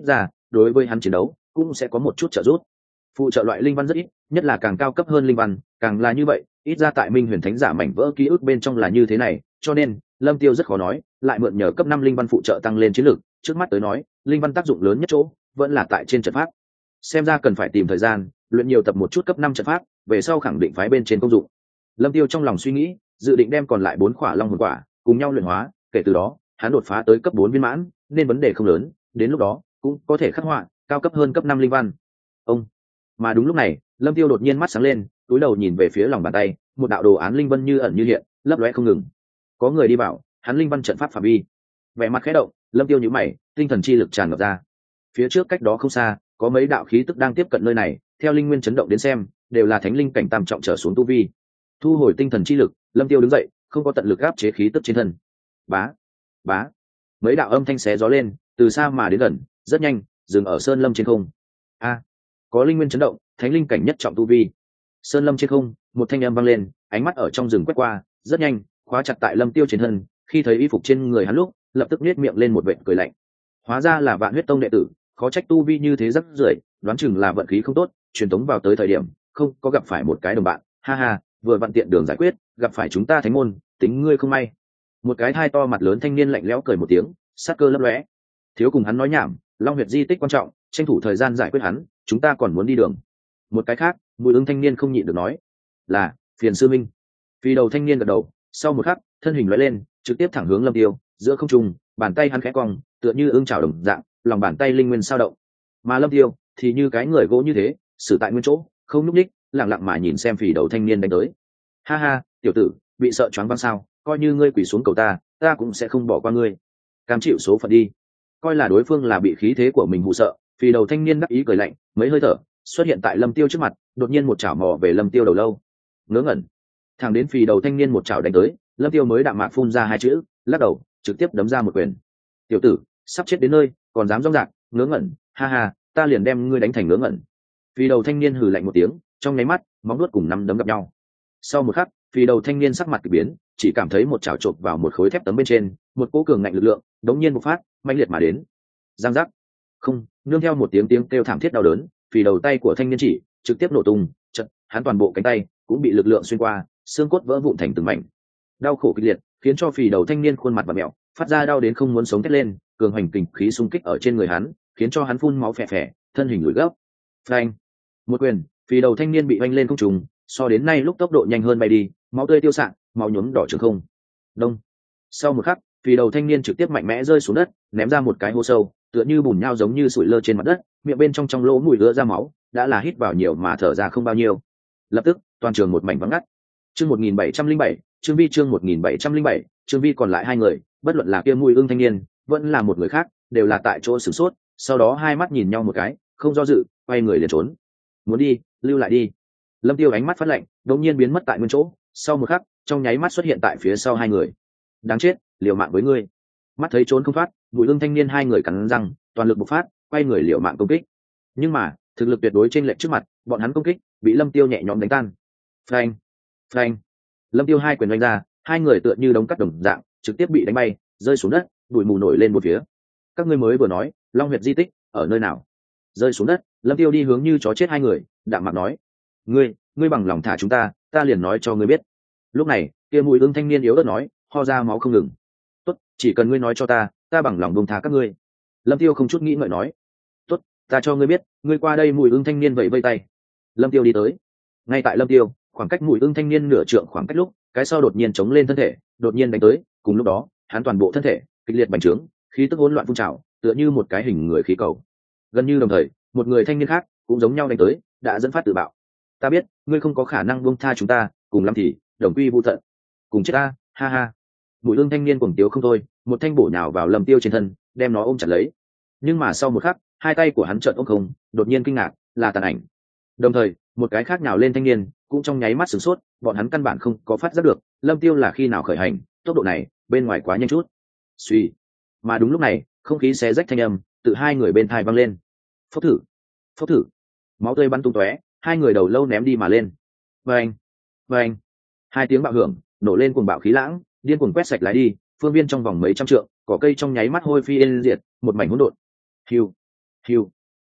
đối với hắn chiến đấu cũng sẽ có một chút trợ giúp. Phụ trợ loại linh văn rất ít, nhất là càng cao cấp hơn linh văn càng là như vậy, ít ra tại Minh Huyền Thánh giả mảnh vỡ ký ức bên trong là như thế này, cho nên Lâm Tiêu rất khó nói, lại mượn nhờ cấp 5 linh văn phụ trợ tăng lên chiến lược, trước mắt tới nói, linh văn tác dụng lớn nhất chỗ vẫn là tại trên trận pháp. Xem ra cần phải tìm thời gian, luyện nhiều tập một chút cấp 5 trận pháp, về sau khẳng định phái bên trên công dụng. Lâm Tiêu trong lòng suy nghĩ, dự định đem còn lại 4 khỏa long hồn quả cùng nhau luyện hóa, kể từ đó, hắn đột phá tới cấp 4 viên mãn, nên vấn đề không lớn, đến lúc đó cũng có thể khắc họa cao cấp hơn cấp 5 linh văn. Ông. Mà đúng lúc này, Lâm Tiêu đột nhiên mắt sáng lên, túi đầu nhìn về phía lòng bàn tay, một đạo đồ án linh vân như ẩn như hiện, lấp lóe không ngừng. Có người đi vào, hắn linh văn trận pháp phạm vi. Vẻ mặt khẽ động, Lâm Tiêu nhíu mày, tinh thần chi lực tràn ngập ra. Phía trước cách đó không xa, có mấy đạo khí tức đang tiếp cận nơi này, theo linh nguyên chấn động đến xem, đều là thánh linh cảnh tam trọng trở xuống tu vi. Thu hồi tinh thần chi lực, Lâm Tiêu đứng dậy, không có tận lực áp chế khí tức trên thân. Bá, bá. Mấy đạo âm thanh xé gió lên, từ xa mà đến gần, rất nhanh, dừng ở sơn lâm trên không. A, có linh nguyên chấn động, thánh linh cảnh nhất trọng tu vi. Sơn lâm trên không, một thanh âm vang lên, ánh mắt ở trong rừng quét qua, rất nhanh, khóa chặt tại Lâm Tiêu trên thân, khi thấy y phục trên người hắn lúc, lập tức nhếch miệng lên một vệt cười lạnh. Hóa ra là Vạn Huyết Tông đệ tử, khó trách tu vi như thế rất rưởi, đoán chừng là vận khí không tốt, truyền tống vào tới thời điểm, không có gặp phải một cái đồng bạn, ha ha, vừa vặn tiện đường giải quyết, gặp phải chúng ta thánh môn, tính ngươi không may. Một cái thai to mặt lớn thanh niên lạnh lẽo cười một tiếng, sát cơ lấp lóe. Thiếu cùng hắn nói nhảm, Long huyệt di tích quan trọng, tranh thủ thời gian giải quyết hắn, chúng ta còn muốn đi đường. Một cái khác, Mùi Ưng thanh niên không nhịn được nói, là phiền sư minh. Phi đầu thanh niên gật đầu, sau một khắc, thân hình lóe lên, trực tiếp thẳng hướng Lâm Tiêu, giữa không trung, bàn tay hắn khẽ cong, tựa như ưng chảo đồng dạng, lòng bàn tay linh nguyên sao động. Mà Lâm Tiêu thì như cái người gỗ như thế, xử tại nguyên chỗ, không nhúc nhích, lặng lặng mà nhìn xem Phi đầu thanh niên đánh tới. Ha ha, tiểu tử, bị sợ choáng váng sao? Coi như ngươi quỳ xuống cầu ta, ta cũng sẽ không bỏ qua ngươi. Cam chịu số phận đi. Coi là đối phương là bị khí thế của mình hù sợ, Phi đầu thanh niên đắc ý cười lạnh, mấy hơi thở xuất hiện tại Lâm Tiêu trước mặt, đột nhiên một chảo mò về Lâm Tiêu đầu lâu. Ngớ ngẩn. Thẳng đến Phi đầu thanh niên một chảo đánh tới, Lâm Tiêu mới đạm mạc phun ra hai chữ, lắc đầu, trực tiếp đấm ra một quyền. Tiểu tử, sắp chết đến nơi, còn dám rong rạc, ngớ ngẩn, ha ha, ta liền đem ngươi đánh thành ngớ ngẩn. Phi đầu thanh niên hừ lạnh một tiếng, trong nháy mắt, móng vuốt cùng nắm đấm gặp nhau. Sau một khắc, Phi đầu thanh niên sắc mặt kỳ biến, chỉ cảm thấy một chảo chộp vào một khối thép tấm bên trên, một cỗ cường ngạnh lực lượng đống nhiên bộc phát, mãnh liệt mà đến. Giang giác. Không, nương theo một tiếng kêu thảm thiết đau đớn, Phi đầu tay của thanh niên chỉ trực tiếp nổ tung, chật, hắn toàn bộ cánh tay cũng bị lực lượng xuyên qua, xương cốt vỡ vụn thành từng mảnh. Đau khổ kịch liệt, khiến cho Phi đầu thanh niên khuôn mặt bặm mẹo, phát ra đau đến không muốn sống thét lên, cường hành kình khí xung kích ở trên người hắn, khiến cho hắn phun máu phè phè, thân hình lùi gấp. Phanh! Một quyền, Phi đầu thanh niên bị oanh lên không trung, so đến nay lúc tốc độ nhanh hơn bay đi, máu tươi tiêu xạ, máu nhuốm đỏ trường không. Đông. Sau một khắc, Phi đầu thanh niên trực tiếp mạnh mẽ rơi xuống đất, ném ra một cái hố sâu, tựa như bùn nhão giống như sủi lơ trên mặt đất, miệng bên trong lỗ mũi ứa ra máu, đã là hít vào nhiều mà thở ra không bao nhiêu. Lập tức, toàn trường một mảnh vắng ngắt. Chương 1707, Trương Vi chương 1707, Trương Vi còn lại hai người, bất luận là kia Mùi Ưng thanh niên, vẫn là một người khác, đều là tại chỗ sửng sốt, sau đó hai mắt nhìn nhau một cái, không do dự, quay người liền trốn. Muốn đi, lưu lại đi. Lâm Tiêu ánh mắt phát lạnh, đột nhiên biến mất tại nguyên chỗ, sau một khắc, trong nháy mắt xuất hiện tại phía sau hai người. Đáng chết, liều mạng với ngươi. Mắt thấy trốn không thoát, Mùi Ưng thanh niên hai người cắn răng, toàn lực bộc phát, quay người liều mạng công kích. Nhưng mà, thực lực tuyệt đối trên lệch trước mặt, bọn hắn công kích bị Lâm Tiêu nhẹ nhõm đánh tan. Phanh, phanh. Lâm Tiêu hai quyền đánh ra, hai người tựa như đống cắt đồng dạng, trực tiếp bị đánh bay, rơi xuống đất, bụi mù nổi lên một phía. Các ngươi mới vừa nói, Long huyệt di tích ở nơi nào? Rơi xuống đất, Lâm Tiêu đi hướng như chó chết hai người, đạm mạc nói: ngươi bằng lòng thả chúng ta, ta liền nói cho ngươi biết. Lúc này, kia Mùi Ưng thanh niên yếu ớt nói, ho ra máu không ngừng. Tốt, chỉ cần ngươi nói cho ta bằng lòng buông tha các ngươi. Lâm Tiêu không chút nghĩ ngợi nói: tốt, ta cho ngươi biết, ngươi qua đây. Mùi Ưng thanh niên vẫy vây tay. Lâm Tiêu đi tới. Ngay tại Lâm Tiêu khoảng cách Mùi Ưng thanh niên nửa trượng khoảng cách lúc, cái sau đột nhiên chống lên thân thể, đột nhiên đánh tới, cùng lúc đó, hắn toàn bộ thân thể kịch liệt bành trướng, khí tức hỗn loạn phun trào, tựa như một cái hình người khí cầu. Gần như đồng thời, một người thanh niên khác cũng giống nhau đánh tới, đã dẫn phát tự bạo. Ta biết, ngươi không có khả năng buông tha chúng ta, cùng lắm thì đồng quy vu tận. Cùng chết ta, ha ha. Mùi Ưng thanh niên cuồng tiếu không thôi, một thanh bổ nhào vào Lâm Tiêu trên thân, đem nó ôm chặt lấy. Nhưng mà sau một khắc, hai tay của hắn trợn ôm không, đột nhiên kinh ngạc, là tàn ảnh. Đồng thời, một cái khác nhào lên thanh niên, cũng trong nháy mắt sửng sốt, bọn hắn căn bản không có phát giác được, Lâm Tiêu là khi nào khởi hành, tốc độ này, bên ngoài quá nhanh chút. Suy. Mà đúng lúc này, không khí xé rách thanh âm, từ hai người bên tai vang lên. Phốc thử, phốc thử. Máu tươi bắn tung tóe, hai người đầu lâu ném đi mà lên. Vâng, vâng. Hai tiếng bạo hưởng, nổ lên cuồng bạo khí lãng, điên cuồng quét sạch lái đi, phương viên trong vòng mấy trăm trượng, cỏ cây trong nháy mắt hôi phi yên diệt, một mảnh hỗn độn. Hiu, hiu,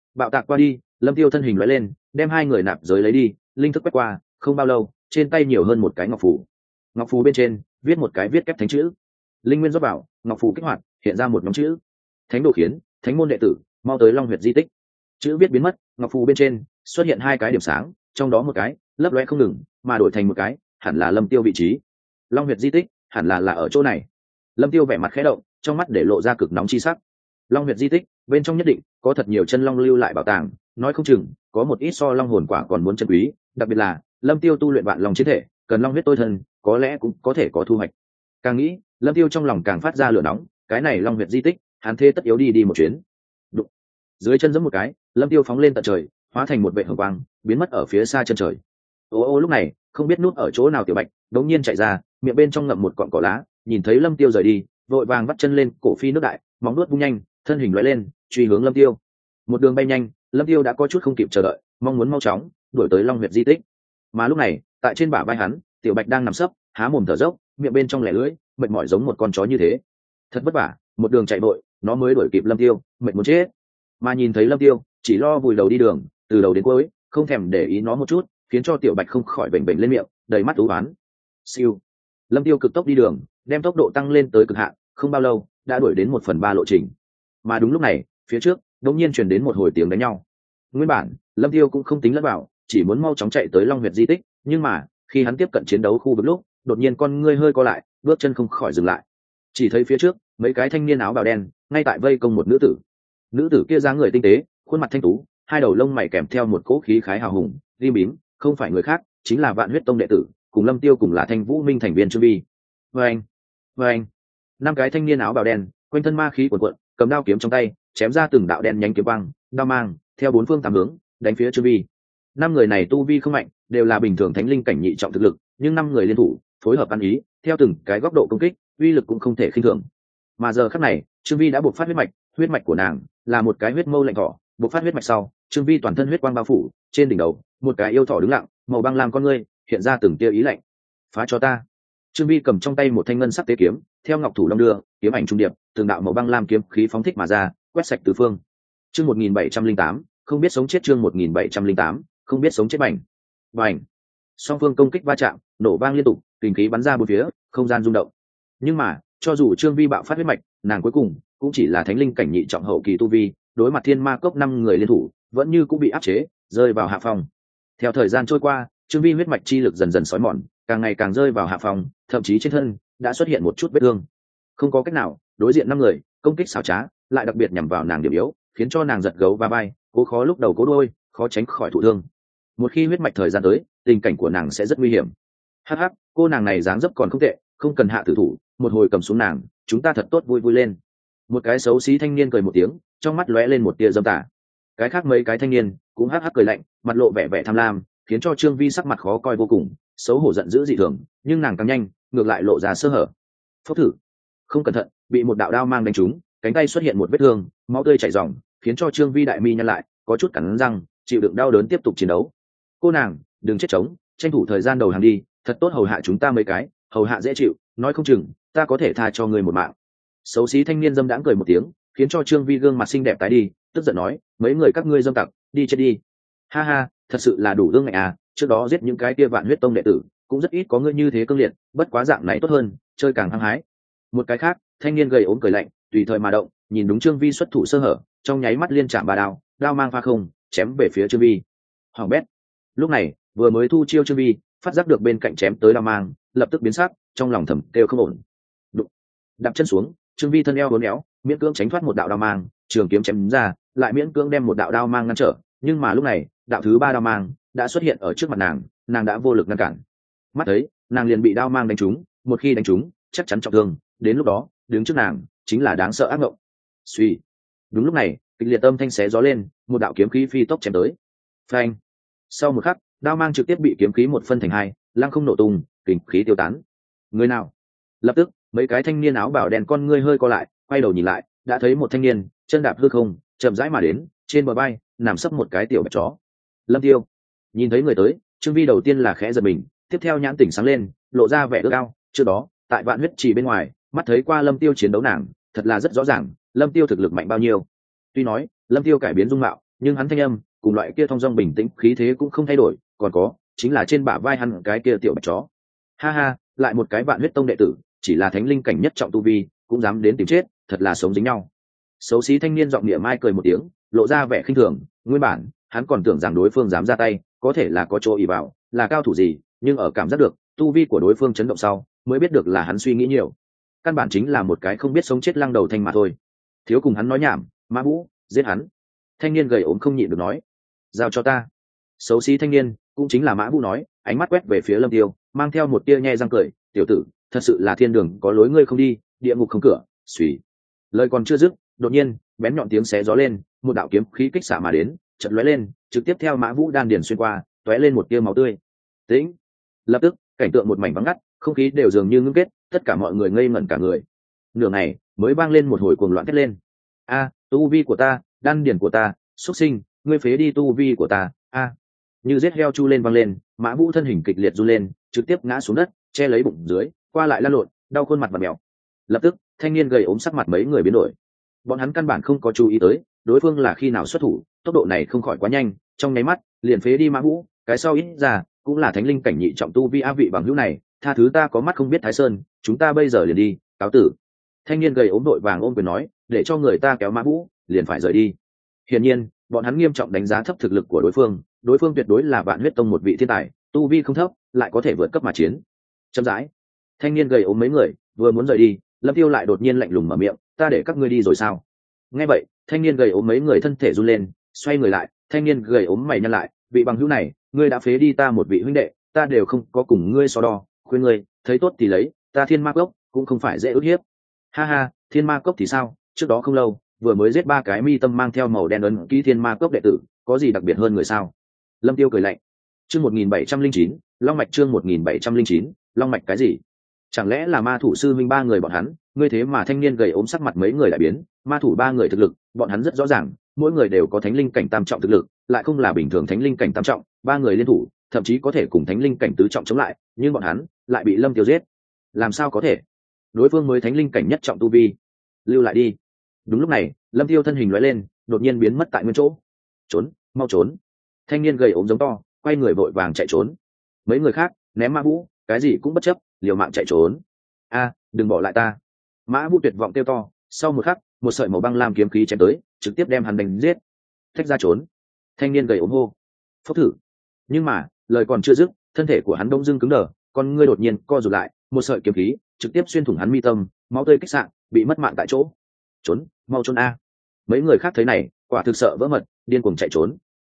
bạo tạc qua đi, lâm tiêu thân hình lóe lên, đem hai người nạp giới lấy đi, linh thức quét qua, không bao lâu trên tay nhiều hơn một cái ngọc phù. Ngọc phù bên trên viết một cái viết kép thánh chữ, linh nguyên rót vào, ngọc phù kích hoạt, hiện ra một nhóm chữ: thánh đồ khiến, thánh môn đệ tử, mau tới long huyệt di tích. Chữ viết biến mất, ngọc phù bên trên xuất hiện hai cái điểm sáng, trong đó một cái lấp lóe không ngừng, mà đổi thành một cái hẳn là lâm tiêu vị trí. Long huyệt di tích hẳn là ở chỗ này. Lâm tiêu vẻ mặt khẽ động, trong mắt để lộ ra cực nóng chi sắc. Long huyệt di tích bên trong nhất định có thật nhiều chân long lưu lại bảo tàng, nói không chừng có một ít so long hồn quả còn muốn chân quý, đặc biệt là lâm tiêu tu luyện vạn long chiến thể, cần long huyết tôi thân, có lẽ cũng có thể có thu hoạch. Càng nghĩ, lâm tiêu trong lòng càng phát ra lửa nóng, cái này long huyệt di tích hắn thế tất yếu đi một chuyến. Đụng. Dưới chân giẫm một cái, lâm tiêu phóng lên tận trời, hóa thành một vệ hồng quang, biến mất ở phía xa chân trời. Ô lúc này không biết núp ở chỗ nào tiểu bạch đống nhiên chạy ra, miệng bên trong ngậm một cọng cỏ lá, nhìn thấy lâm tiêu rời đi, vội vàng vắt chân lên cổ phi nước đại, móng nuốt vung nhanh, thân hình lóe lên, truy hướng lâm tiêu. Một đường bay nhanh, lâm tiêu đã có chút không kịp chờ đợi, mong muốn mau chóng đuổi tới long huyệt di tích. Mà lúc này tại trên bả vai hắn, tiểu bạch đang nằm sấp, há mồm thở dốc, miệng bên trong lẻ lưỡi, mệt mỏi giống một con chó như thế. Thật vất vả, một đường chạy vội, nó mới đuổi kịp lâm tiêu, mệt muốn chết. Mà nhìn thấy lâm tiêu, chỉ lo vùi đầu đi đường, từ đầu đến cuối không thèm để ý nó một chút, khiến cho tiểu bạch không khỏi bệnh lên miệng, đầy mắt ú oán. Siêu. Lâm tiêu cực tốc đi đường, đem tốc độ tăng lên tới cực hạn, không bao lâu đã đuổi đến 1/3 lộ trình. Mà đúng lúc này, phía trước đột nhiên truyền đến một hồi tiếng đánh nhau. Nguyên bản lâm tiêu cũng không tính lẫn vào, chỉ muốn mau chóng chạy tới long huyệt di tích, nhưng mà khi hắn tiếp cận chiến đấu khu vực lúc, đột nhiên con ngươi hơi co lại, bước chân không khỏi dừng lại. Chỉ thấy phía trước mấy cái thanh niên áo bào đen ngay tại vây công một nữ tử. Nữ tử kia dáng người tinh tế, khuôn mặt thanh tú, hai đầu lông mày kèm theo một cỗ khí khái hào hùng, rim bím, không phải người khác, chính là Vạn Huyết Tông đệ tử, cùng lâm tiêu cùng là Thanh Vũ Minh thành viên Trương Vi. Vâng. Năm cái thanh niên áo bào đen quanh thân ma khí cuồn cuộn, cầm đao kiếm trong tay, chém ra từng đạo đen nhánh kiếm băng, đao mang theo bốn phương tám hướng đánh phía Trương Vi. Năm người này tu vi không mạnh, đều là bình thường thánh linh cảnh nhị trọng thực lực, nhưng năm người liên thủ phối hợp ăn ý, theo từng cái góc độ công kích, uy lực cũng không thể khinh thường. Mà giờ khắc này, Trương Vi đã buộc phát huyết mạch của nàng là một cái huyết mâu lạnh thỏ, buộc phát huyết mạch sau, Trương Vi toàn thân huyết quang bao phủ, trên đỉnh đầu một cái yêu thỏ đứng lặng, màu băng lam con ngươi hiện ra từng tia ý lạnh. Phá cho ta. Trương Vi cầm trong tay một thanh ngân sắc tế kiếm, theo ngọc thủ long đưa, kiếm ảnh trung điệp, từng đạo màu băng lam kiếm khí phóng thích mà ra, quét sạch tứ phương. Chương 1708, không biết sống chết. Chương 1708, không biết sống chết. Bành. Song phương công kích va chạm, nổ vang liên tục, kình khí bắn ra bốn phía, không gian rung động. Nhưng mà, cho dù Trương Vi bạo phát huyết mạch, nàng cuối cùng cũng chỉ là thánh linh cảnh nhị trọng hậu kỳ tu vi, đối mặt thiên ma cốc 5 người liên thủ, vẫn như cũng bị áp chế, rơi vào hạ phòng. Theo thời gian trôi qua, Trương Vi huyết mạch chi lực dần dần sói mòn, càng ngày càng rơi vào hạ phòng, thậm chí trên thân đã xuất hiện một chút vết thương. Không có cách nào, đối diện 5 người công kích xảo trá, lại đặc biệt nhằm vào nàng điểm yếu, khiến cho nàng giật gấu va vai, cố khó lúc đầu cố đuôi, khó tránh khỏi thụ thương. Một khi huyết mạch thời gian tới, tình cảnh của nàng sẽ rất nguy hiểm. Hắc, cô nàng này dáng dấp còn không tệ, không cần hạ tử thủ, một hồi cầm xuống nàng, chúng ta thật tốt vui vui lên. Một cái xấu xí thanh niên cười một tiếng, trong mắt lóe lên một tia dâm tà. Cái khác mấy cái thanh niên cũng hắc cười lạnh, mặt lộ vẻ vẻ tham lam, khiến cho Trương Vi sắc mặt khó coi vô cùng, xấu hổ giận dữ dị thường, nhưng nàng càng nhanh, ngược lại lộ ra sơ hở. Phốc thử, không cẩn thận bị một đạo đao mang đánh trúng, cánh tay xuất hiện một vết thương, máu tươi chảy ròng, khiến cho Trương Vi đại mi nhăn lại, có chút cắn răng, chịu đựng đau đớn tiếp tục chiến đấu. Cô nàng, đừng chết trống, tranh thủ thời gian đầu hàng đi, thật tốt hầu hạ chúng ta mấy cái, hầu hạ dễ chịu, nói không chừng ta có thể tha cho ngươi một mạng. Xấu xí thanh niên dâm đãng cười một tiếng, khiến cho Trương Vi gương mặt xinh đẹp tái đi, tức giận nói, mấy người các ngươi dâm tặc, đi chết đi. Ha ha, thật sự là đủ gương ngạnh à, trước đó giết những cái kia Vạn Huyết Tông đệ tử, cũng rất ít có ngươi như thế cương liệt, bất quá dạng này tốt hơn, chơi càng hăng hái. Một cái khác, thanh niên gầy ốm cười lạnh, tùy thời mà động, nhìn đúng Trương Vi xuất thủ sơ hở, trong nháy mắt liên chạm ba đao, đao mang pha không, chém về phía Trương Vi. Hoàng bét. Lúc này, vừa mới thu chiêu Trương Vi, phát giác được bên cạnh chém tới đao mang, lập tức biến sắc, trong lòng thầm kêu không ổn. Đụng. Đạp chân xuống, Trương Vi thân eo uốn éo, miễn cưỡng tránh thoát một đạo đao mang, trường kiếm chém ra, lại miễn cưỡng đem một đạo đao mang ngăn trở, nhưng mà lúc này, đạo thứ 3 đao mang đã xuất hiện ở trước mặt nàng đã vô lực ngăn cản. Mắt thấy, nàng liền bị đao mang đánh trúng, một khi đánh trúng, chắc chắn trọng thương, đến lúc đó, đứng trước nàng chính là đáng sợ ác mộng. Suy. Đúng lúc này, kịch liệt âm thanh xé gió lên, một đạo kiếm khí phi tốc chém tới. Phanh. Sau một khắc, đao mang trực tiếp bị kiếm khí một phân thành hai, lăng không nổ tung, kình khí tiêu tán. Người nào? Lập tức, mấy cái thanh niên áo bảo đen con ngươi hơi co lại, quay đầu nhìn lại, đã thấy một thanh niên chân đạp hư không, chậm rãi mà đến, trên bờ vai nằm sấp một cái tiểu bạch chó. Lâm Tiêu. Nhìn thấy người tới, Trương Vi đầu tiên là khẽ giật mình, tiếp theo nhãn tỉnh sáng lên, lộ ra vẻ ước ao. Trước đó, tại Vạn Huyết Trì bên ngoài, mắt thấy qua Lâm Tiêu chiến đấu nàng, thật là rất rõ ràng, Lâm Tiêu thực lực mạnh bao nhiêu. Tuy nói, Lâm Tiêu cải biến dung mạo, nhưng hắn thanh âm cùng loại kia thong dong bình tĩnh khí thế cũng không thay đổi, còn có chính là trên bả vai hắn cái kia tiểu bạch chó. Ha ha, lại một cái Vạn Huyết Tông đệ tử, chỉ là thánh linh cảnh nhất trọng tu vi cũng dám đến tìm chết, thật là sống dính nhau. Xấu xí thanh niên giọng địa mai cười một tiếng, lộ ra vẻ khinh thường. Nguyên bản hắn còn tưởng rằng đối phương dám ra tay có thể là có chỗ ỷ vào, là cao thủ gì, nhưng ở cảm giác được tu vi của đối phương chấn động sau mới biết được là hắn suy nghĩ nhiều, căn bản chính là một cái không biết sống chết lăng đầu thanh mà thôi. Thiếu cùng hắn nói nhảm, Mã Vũ giết hắn. Thanh niên gầy ốm không nhịn được nói. Giao cho ta. Xấu xí thanh niên cũng chính là Mã Vũ nói, ánh mắt quét về phía Lâm Tiêu, mang theo một tia nhe răng cười. Tiểu tử, thật sự là thiên đường có lối ngươi không đi, địa ngục không cửa. Xùy. Lời còn chưa dứt, đột nhiên bén nhọn tiếng xé gió lên, một đạo kiếm khí kích xả mà đến, chợt lóe lên, trực tiếp theo Mã Vũ đan điền xuyên qua, tóe lên một tia máu tươi. Tĩnh. Lập tức cảnh tượng một mảnh vắng ngắt, không khí đều dường như ngưng kết, tất cả mọi người ngây ngẩn cả người. Nửa ngày mới vang lên một hồi cuồng loạn thét lên. A, tu vi của ta, đan điền của ta, xuất sinh, ngươi phế đi tu vi của ta. A. Như giết heo chu lên vang lên, Mã Vũ thân hình kịch liệt run lên, trực tiếp ngã xuống đất, che lấy bụng dưới, qua lại lăn lộn, đau khuôn mặt và mèo. Lập tức thanh niên gầy ốm sắc mặt mấy người biến đổi. Bọn hắn căn bản không có chú ý tới đối phương là khi nào xuất thủ, tốc độ này không khỏi quá nhanh, trong nháy mắt liền phế đi Mã Vũ. Cái sau ít ra cũng là thánh linh cảnh nhị trọng tu vi. A vị bằng hữu này, tha thứ ta có mắt không biết Thái Sơn, chúng ta bây giờ liền đi, cáo tử. Thanh niên gầy ốm đội vàng ôm quyền nói, để cho người ta kéo Mã Vũ liền phải rời đi. Hiển nhiên bọn hắn nghiêm trọng đánh giá thấp thực lực của đối phương tuyệt đối là Vạn Huyết Tông một vị thiên tài, tu vi không thấp, lại có thể vượt cấp mà chiến. Chậm rãi, thanh niên gầy ốm mấy người vừa muốn rời đi, Lâm Tiêu lại đột nhiên lạnh lùng mở miệng, ta để các ngươi đi rồi sao? Nghe vậy thanh niên gầy ốm mấy người thân thể run lên, xoay người lại. Thanh niên gầy ốm mày nhăn lại, vị bằng hữu này, ngươi đã phế đi ta một vị huynh đệ, ta đều không có cùng ngươi so đo, khuyên ngươi thấy tốt thì lấy, ta Thiên Ma Cốc cũng không phải dễ ức hiếp. Ha ha, Thiên Ma Cốc thì sao, trước đó không lâu vừa mới giết 3 cái mi tâm mang theo màu đen ấn ký Thiên Ma Cốc đệ tử, có gì đặc biệt hơn người sao? Lâm Tiêu cười lạnh. Chương 1709, Long mạch. Chương 1709, Long mạch cái gì? Chẳng lẽ là ma thủ sư minh 3 người bọn hắn? Ngươi thế mà thanh niên gầy ốm sắc mặt mấy người lại biến. Ma thủ 3 người thực lực bọn hắn rất rõ ràng, mỗi người đều có thánh linh cảnh tam trọng thực lực, lại không là bình thường thánh linh cảnh tam trọng. 3 người liên thủ thậm chí có thể cùng thánh linh cảnh tứ trọng chống lại, nhưng bọn hắn lại bị Lâm Tiêu giết. Làm sao có thể? Đối phương mới thánh linh cảnh nhất trọng tu vi. Lưu lại đi. Đúng lúc này Lâm Tiêu thân hình lóe lên, đột nhiên biến mất tại nguyên chỗ. Trốn, mau trốn. Thanh niên gầy ốm giống to, quay người vội vàng chạy trốn. Mấy người khác ném Mã Vũ, cái gì cũng bất chấp, liều mạng chạy trốn. A, đừng bỏ lại ta. Mã Vũ tuyệt vọng kêu to, sau một khắc một sợi màu băng lam kiếm khí chém tới, trực tiếp đem hắn đánh giết. Thách ra trốn. Thanh niên gầy ốm hô. Phốc thử. Nhưng mà lời còn chưa dứt, thân thể của hắn đông dưng cứng đờ, con ngươi đột nhiên co rụt lại, một sợi kiếm khí trực tiếp xuyên thủng hắn mi tâm, máu tươi kích sạn, bị mất mạng tại chỗ. Trốn, mau trốn a. Mấy người khác thấy này quả thực sợ vỡ mật, điên cuồng chạy trốn.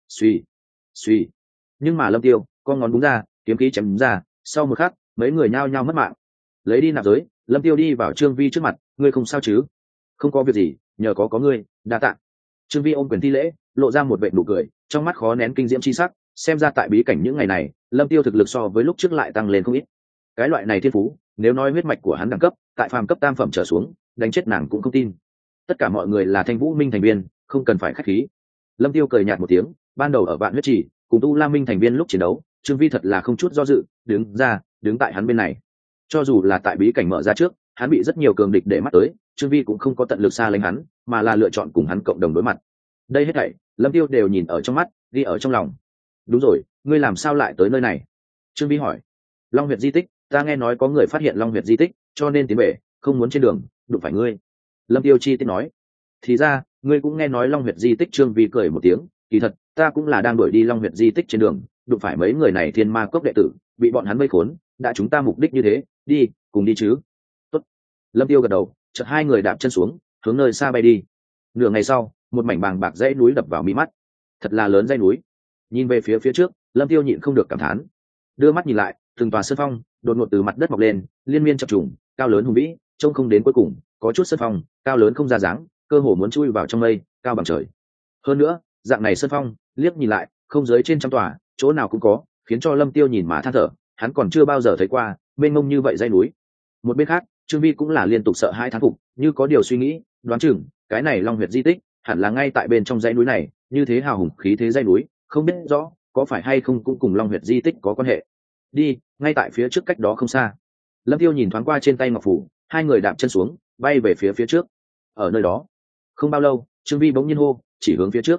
Suy. Nhưng mà Lâm Tiêu con ngón búng ra, kiếm khí chém ra, sau một khắc mấy người nhao nhao mất mạng. Lấy đi nạp giới, Lâm Tiêu đi vào Trương Vi trước mặt, ngươi không sao chứ? Không có việc gì, nhờ có ngươi, đa tạ. Trương Vi ôm quyền thi lễ, lộ ra một vệt nụ cười, trong mắt khó nén kinh diễm chi sắc. Xem ra tại bí cảnh những ngày này Lâm Tiêu thực lực so với lúc trước lại tăng lên không ít. Cái loại này thiên phú, nếu nói huyết mạch của hắn đẳng cấp tại phàm cấp tam phẩm trở xuống, đánh chết nàng cũng không tin. Tất cả mọi người là Thanh Vũ Minh thành viên, không cần phải khách khí. Lâm Tiêu cười nhạt một tiếng, ban đầu ở Vạn Huyết Trì cùng Tu La Minh thành viên lúc chiến đấu, Trương Vi thật là không chút do dự, đứng tại hắn bên này. Cho dù là tại bí cảnh mở ra trước, hắn bị rất nhiều cường địch để mắt tới, Trương Vi cũng không có tận lực xa lánh hắn, mà là lựa chọn cùng hắn cộng đồng đối mặt. Đây hết thảy Lâm Tiêu đều nhìn ở trong mắt, ghi ở trong lòng. Đúng rồi, ngươi làm sao lại tới nơi này? Trương Vi hỏi. Long huyệt di tích, ta nghe nói có người phát hiện Long huyệt di tích, cho nên tiến về, không muốn trên đường đụng phải ngươi. Lâm Tiêu chi tiết nói. Thì ra ngươi cũng nghe nói Long huyệt di tích. Trương Vi cười một tiếng, kỳ thật ta cũng là đang đuổi đi Long huyệt di tích trên đường, đụng phải mấy người này Thiên Ma Cốc đệ tử, bị bọn hắn vây khốn, đã chúng ta mục đích như thế, đi cùng đi chứ? Tốt. Lâm Tiêu gật đầu, chợt hai người đạp chân xuống, hướng nơi xa bay đi. Nửa ngày sau, một mảnh bàng bạc dãy núi đập vào mi mắt. Thật là lớn dãy núi. Nhìn về phía trước, Lâm Tiêu nhịn không được cảm thán. Đưa mắt nhìn lại, từng tòa sơn phong đột ngột từ mặt đất mọc lên, liên miên chập trùng, cao lớn hùng vĩ, trông không đến cuối cùng. Có chút sơn phong cao lớn không ra dáng, cơ hồ muốn chui vào trong mây, cao bằng trời. Hơn nữa, dạng này sơn phong liếc nhìn lại, không dưới trên trăm tòa, chỗ nào cũng có, khiến cho Lâm Tiêu nhìn mà than thở. Hắn còn chưa bao giờ thấy qua mênh mông như vậy dãy núi. Một bên khác, Trương Vi cũng là liên tục sợ hãi thán phục, như có điều suy nghĩ, đoán chừng cái này Long huyệt di tích hẳn là ngay tại bên trong dãy núi này, như thế hào hùng khí thế dãy núi, không biết rõ có phải hay không cũng cùng Long huyệt di tích có quan hệ. Đi, ngay tại phía trước cách đó không xa. Lâm Tiêu nhìn thoáng qua trên tay ngọc phủ, hai người đạp chân xuống, bay về phía trước. Ở nơi đó, không bao lâu, Trương Vi bỗng nhiên hô, chỉ hướng phía trước.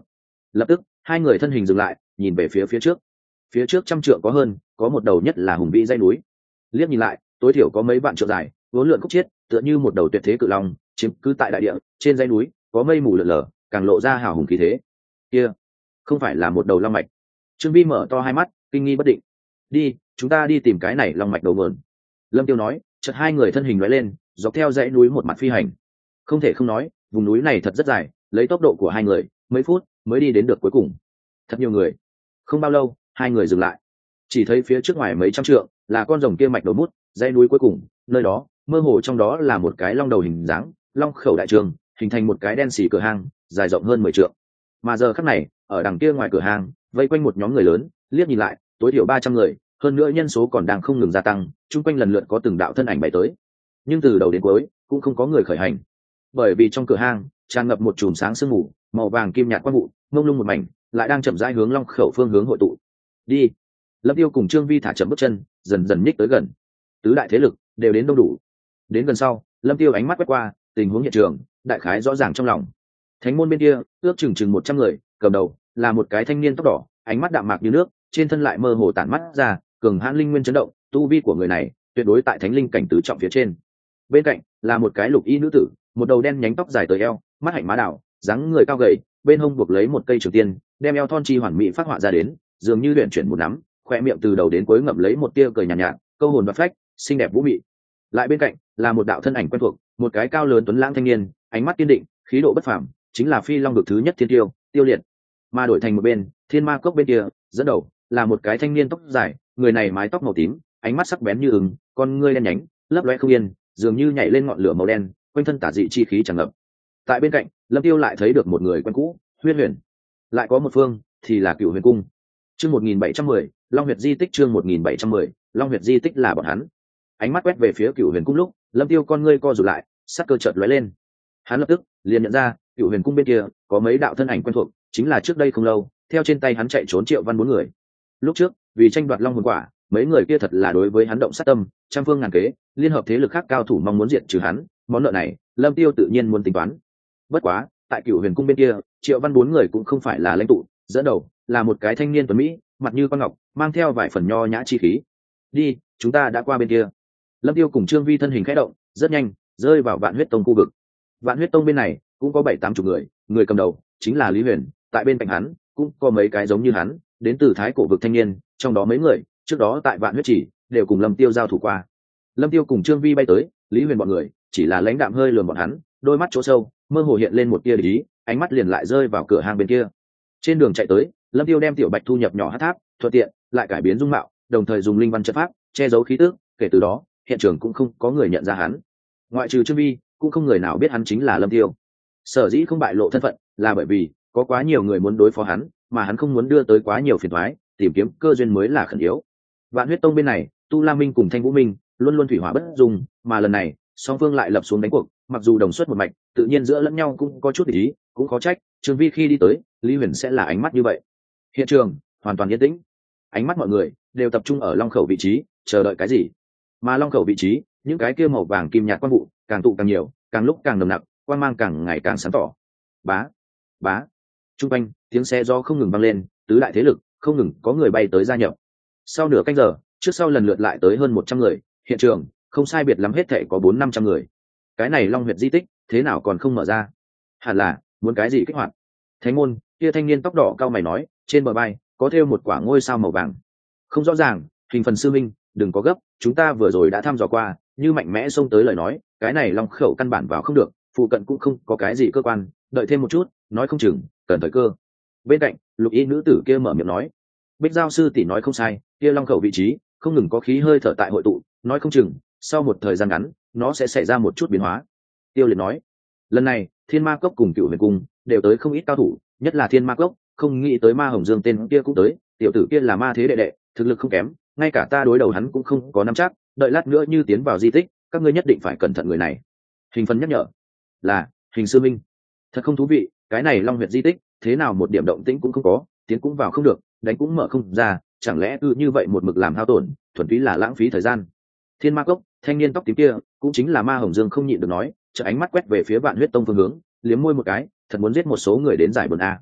Lập tức hai người thân hình dừng lại, nhìn về phía phía trước 100 trượng có hơn, có một đầu nhất là hùng vĩ dãy núi. Liếc nhìn lại, tối thiểu có mấy vạn trượng dài, vốn lượn khúc chiết, tựa như một đầu tuyệt thế cự long chiếm cứ tại đại địa. Trên dãy núi có mây mù lượn lờ, càng lộ ra hào hùng khí thế. Kia không phải là một đầu long mạch? Trương Vi mở to hai mắt, kinh nghi bất định. Đi, chúng ta đi tìm cái này long mạch đầu nguồn. Lâm Tiêu nói. Chợt hai người thân hình lóe lên, dọc theo dãy núi một mặt phi hành. Không thể không nói, vùng núi này thật rất dài, lấy tốc độ của hai người, mấy phút mới đi đến được cuối cùng. Thật nhiều người. Không bao lâu, hai người dừng lại. Chỉ thấy phía trước ngoài mấy trăm trượng là con rồng kia mạch đầu mút, dãy núi cuối cùng, nơi đó, mơ hồ trong đó là một cái long đầu hình dáng, long khẩu đại trường, hình thành một cái đen xì cửa hang, dài rộng hơn 10 trượng. Mà giờ khắc này, ở đằng kia ngoài cửa hang, vây quanh một nhóm người lớn, liếc nhìn lại, tối thiểu 300 người, hơn nữa nhân số còn đang không ngừng gia tăng, chung quanh lần lượt có từng đạo thân ảnh bay tới. Nhưng từ đầu đến cuối, cũng không có người khởi hành. Bởi vì trong cửa hang tràn ngập một chùm sáng sương mù, màu vàng kim nhạt quang vụ, mông lung một mảnh, lại đang chậm rãi hướng long khẩu phương hướng hội tụ. Đi. Lâm Tiêu cùng Trương Vi thả chậm bước chân, dần dần nhích tới gần. Tứ đại thế lực đều đến đông đủ. Đến gần sau, Lâm Tiêu ánh mắt quét qua, tình huống hiện trường, đại khái rõ ràng trong lòng. Thánh môn bên kia, ước chừng 100 người, cầm đầu là một cái thanh niên tóc đỏ, ánh mắt đạm mạc như nước, trên thân lại mơ hồ tản mắt ra, cường hãn linh nguyên chấn động, tu vi của người này tuyệt đối tại thánh linh cảnh tứ trọng phía trên. Bên cạnh là một cái lục y nữ tử, một đầu đen nhánh tóc dài tới eo, mắt hạnh má đảo, dáng người cao gầy, bên hông buộc lấy một cây trường tiên, đem eo thon chi hoàn mỹ phát họa ra đến, dường như luyện chuyển một nắm, khoe miệng từ đầu đến cuối ngậm lấy một tia cười nhàn nhạt, câu hồn và phách, xinh đẹp vũ mị. Lại bên cạnh là một đạo thân ảnh quen thuộc, một cái cao lớn tuấn lãng thanh niên, ánh mắt kiên định, khí độ bất phàm, chính là phi long vực thứ nhất thiên tiêu, Tiêu Liệt. Mà đổi thành một bên, thiên ma cốc bên kia, dẫn đầu là một cái thanh niên tóc dài, người này mái tóc màu tím, ánh mắt sắc bén như ưng, con ngươi đen nhánh, lấp lóe không yên, dường như nhảy lên ngọn lửa màu đen, quanh thân tả dị chi khí tràn ngập. Tại bên cạnh, Lâm Tiêu lại thấy được một người quen cũ, Huyên Huyền. Lại có một phương thì là Cửu Huyền cung. Chương 1710, Long huyệt di tích. Chương 1710, Long huyệt di tích là bọn hắn. Ánh mắt quét về phía Cửu Huyền cung lúc, Lâm Tiêu con ngươi co rụt lại, sắc cơ chợt lóe lên. Hắn lập tức liền nhận ra, Cửu Huyền cung bên kia có mấy đạo thân ảnh quen thuộc, chính là trước đây không lâu, theo trên tay hắn chạy trốn Triệu Văn 4 người. Lúc trước, vì tranh đoạt Long hồn quả, mấy người kia thật là đối với hắn động sát tâm, trăm phương ngàn kế, liên hợp thế lực khác cao thủ mong muốn diệt trừ hắn, món nợ này, Lâm Tiêu tự nhiên muốn tính toán. Bất quá, tại Cửu Huyền cung bên kia, Triệu Văn 4 người cũng không phải là lãnh tụ, dẫn đầu là một cái thanh niên tuấn mỹ, mặt như con ngọc, mang theo vài phần nho nhã chi khí. Đi, chúng ta đã qua bên kia. Lâm Tiêu cùng Trương Vi thân hình khẽ động, rất nhanh rơi vào Vạn Huyết Tông khu vực. Vạn Huyết Tông bên này cũng có 7-8 người, người cầm đầu chính là Lý Huyền, tại bên cạnh hắn cũng có mấy cái giống như hắn, đến từ Thái Cổ vực thanh niên, trong đó mấy người trước đó tại Vạn Huyết Chỉ đều cùng Lâm Tiêu giao thủ qua. Lâm Tiêu cùng Trương Vi bay tới, Lý Huyền bọn người chỉ là lãnh đạm hơi lườm bọn hắn, đôi mắt chỗ sâu mơ hồ hiện lên một tia ý, ánh mắt liền lại rơi vào cửa hàng bên kia. Trên đường chạy tới, Lâm Tiêu đem Tiểu Bạch thu nhập nhỏ hắc tháp, thuận tiện lại cải biến dung mạo, đồng thời dùng linh văn trận pháp che giấu khí tức, kể từ đó hiện trường cũng không có người nhận ra hắn, ngoại trừ Trương Vi cũng không người nào biết hắn chính là Lâm Tiêu. Sở dĩ không bại lộ thân phận là bởi vì có quá nhiều người muốn đối phó hắn, mà hắn không muốn đưa tới quá nhiều phiền toái, tìm kiếm cơ duyên mới là khẩn yếu. Vạn Huyết Tông bên này, Tu La Minh cùng Thanh Vũ Minh luôn luôn thủy hỏa bất dung, mà lần này song phương lại lập xuống đánh cuộc, mặc dù đồng xuất một mạch, tự nhiên giữa lẫn nhau cũng có chút ý, cũng khó trách Trương Vi khi đi tới, Lý Huyền sẽ là ánh mắt như vậy. Hiện trường hoàn toàn yên tĩnh, ánh mắt mọi người đều tập trung ở long khẩu vị trí, chờ đợi cái gì. Mà long khẩu vị trí, những cái kia màu vàng kim nhạt quang vụ càng tụ càng nhiều, càng lúc càng nồng nặc, quang mang càng ngày càng sáng tỏ. Bá, bá. Trung quanh tiếng xe gió không ngừng vang lên, tứ đại thế lực không ngừng có người bay tới gia nhập. Sau nửa canh giờ, trước sau lần lượt lại tới hơn 100 người, hiện trường không sai biệt lắm hết thảy có 400-500 người. Cái này long huyệt di tích thế nào còn không mở ra? Hẳn là muốn cái gì kích hoạt? Thánh môn kia thanh niên tóc đỏ cao mày nói, trên bờ vai có thêu một quả ngôi sao màu vàng. Không rõ ràng, hình phần sư minh, đừng có gấp, chúng ta vừa rồi đã thăm dò qua, như mạnh mẽ xông tới lời nói, cái này long khẩu căn bản vào không được, phụ cận cũng không có cái gì cơ quan, đợi thêm một chút, nói không chừng cần thời cơ. Bên cạnh, lục y nữ tử kia mở miệng nói, Bích Giao sư tỷ nói không sai, kia long khẩu vị trí không ngừng có khí hơi thở tại hội tụ, nói không chừng sau một thời gian ngắn nó sẽ xảy ra một chút biến hóa. Tiêu Liệt nói, lần này Thiên Ma Cốc cùng Cửu Huyền cung đều tới không ít cao thủ, nhất là Thiên Ma Cốc, không nghĩ tới Ma Hồng Dương tên kia cũng tới, tiểu tử kia là ma thế đệ đệ, thực lực không kém, ngay cả ta đối đầu hắn cũng không có nắm chắc, đợi lát nữa như tiến vào di tích, các ngươi nhất định phải cẩn thận người này. Hình Phân nhắc nhở, là Hình sư minh. Thật không thú vị, cái này long huyệt di tích thế nào một điểm động tĩnh cũng không có, tiến cũng vào không được, đánh cũng mở không ra, chẳng lẽ cứ như vậy một mực làm hao tổn, thuần túy là lãng phí thời gian. Thiên Ma Cốc, thanh niên tóc tím kia cũng chính là Ma Hồng Dương không nhịn được nói, trợ ánh mắt quét về phía Vạn Huyết Tông phương hướng, liếm môi một cái, thật muốn giết một số người đến giải buồn a.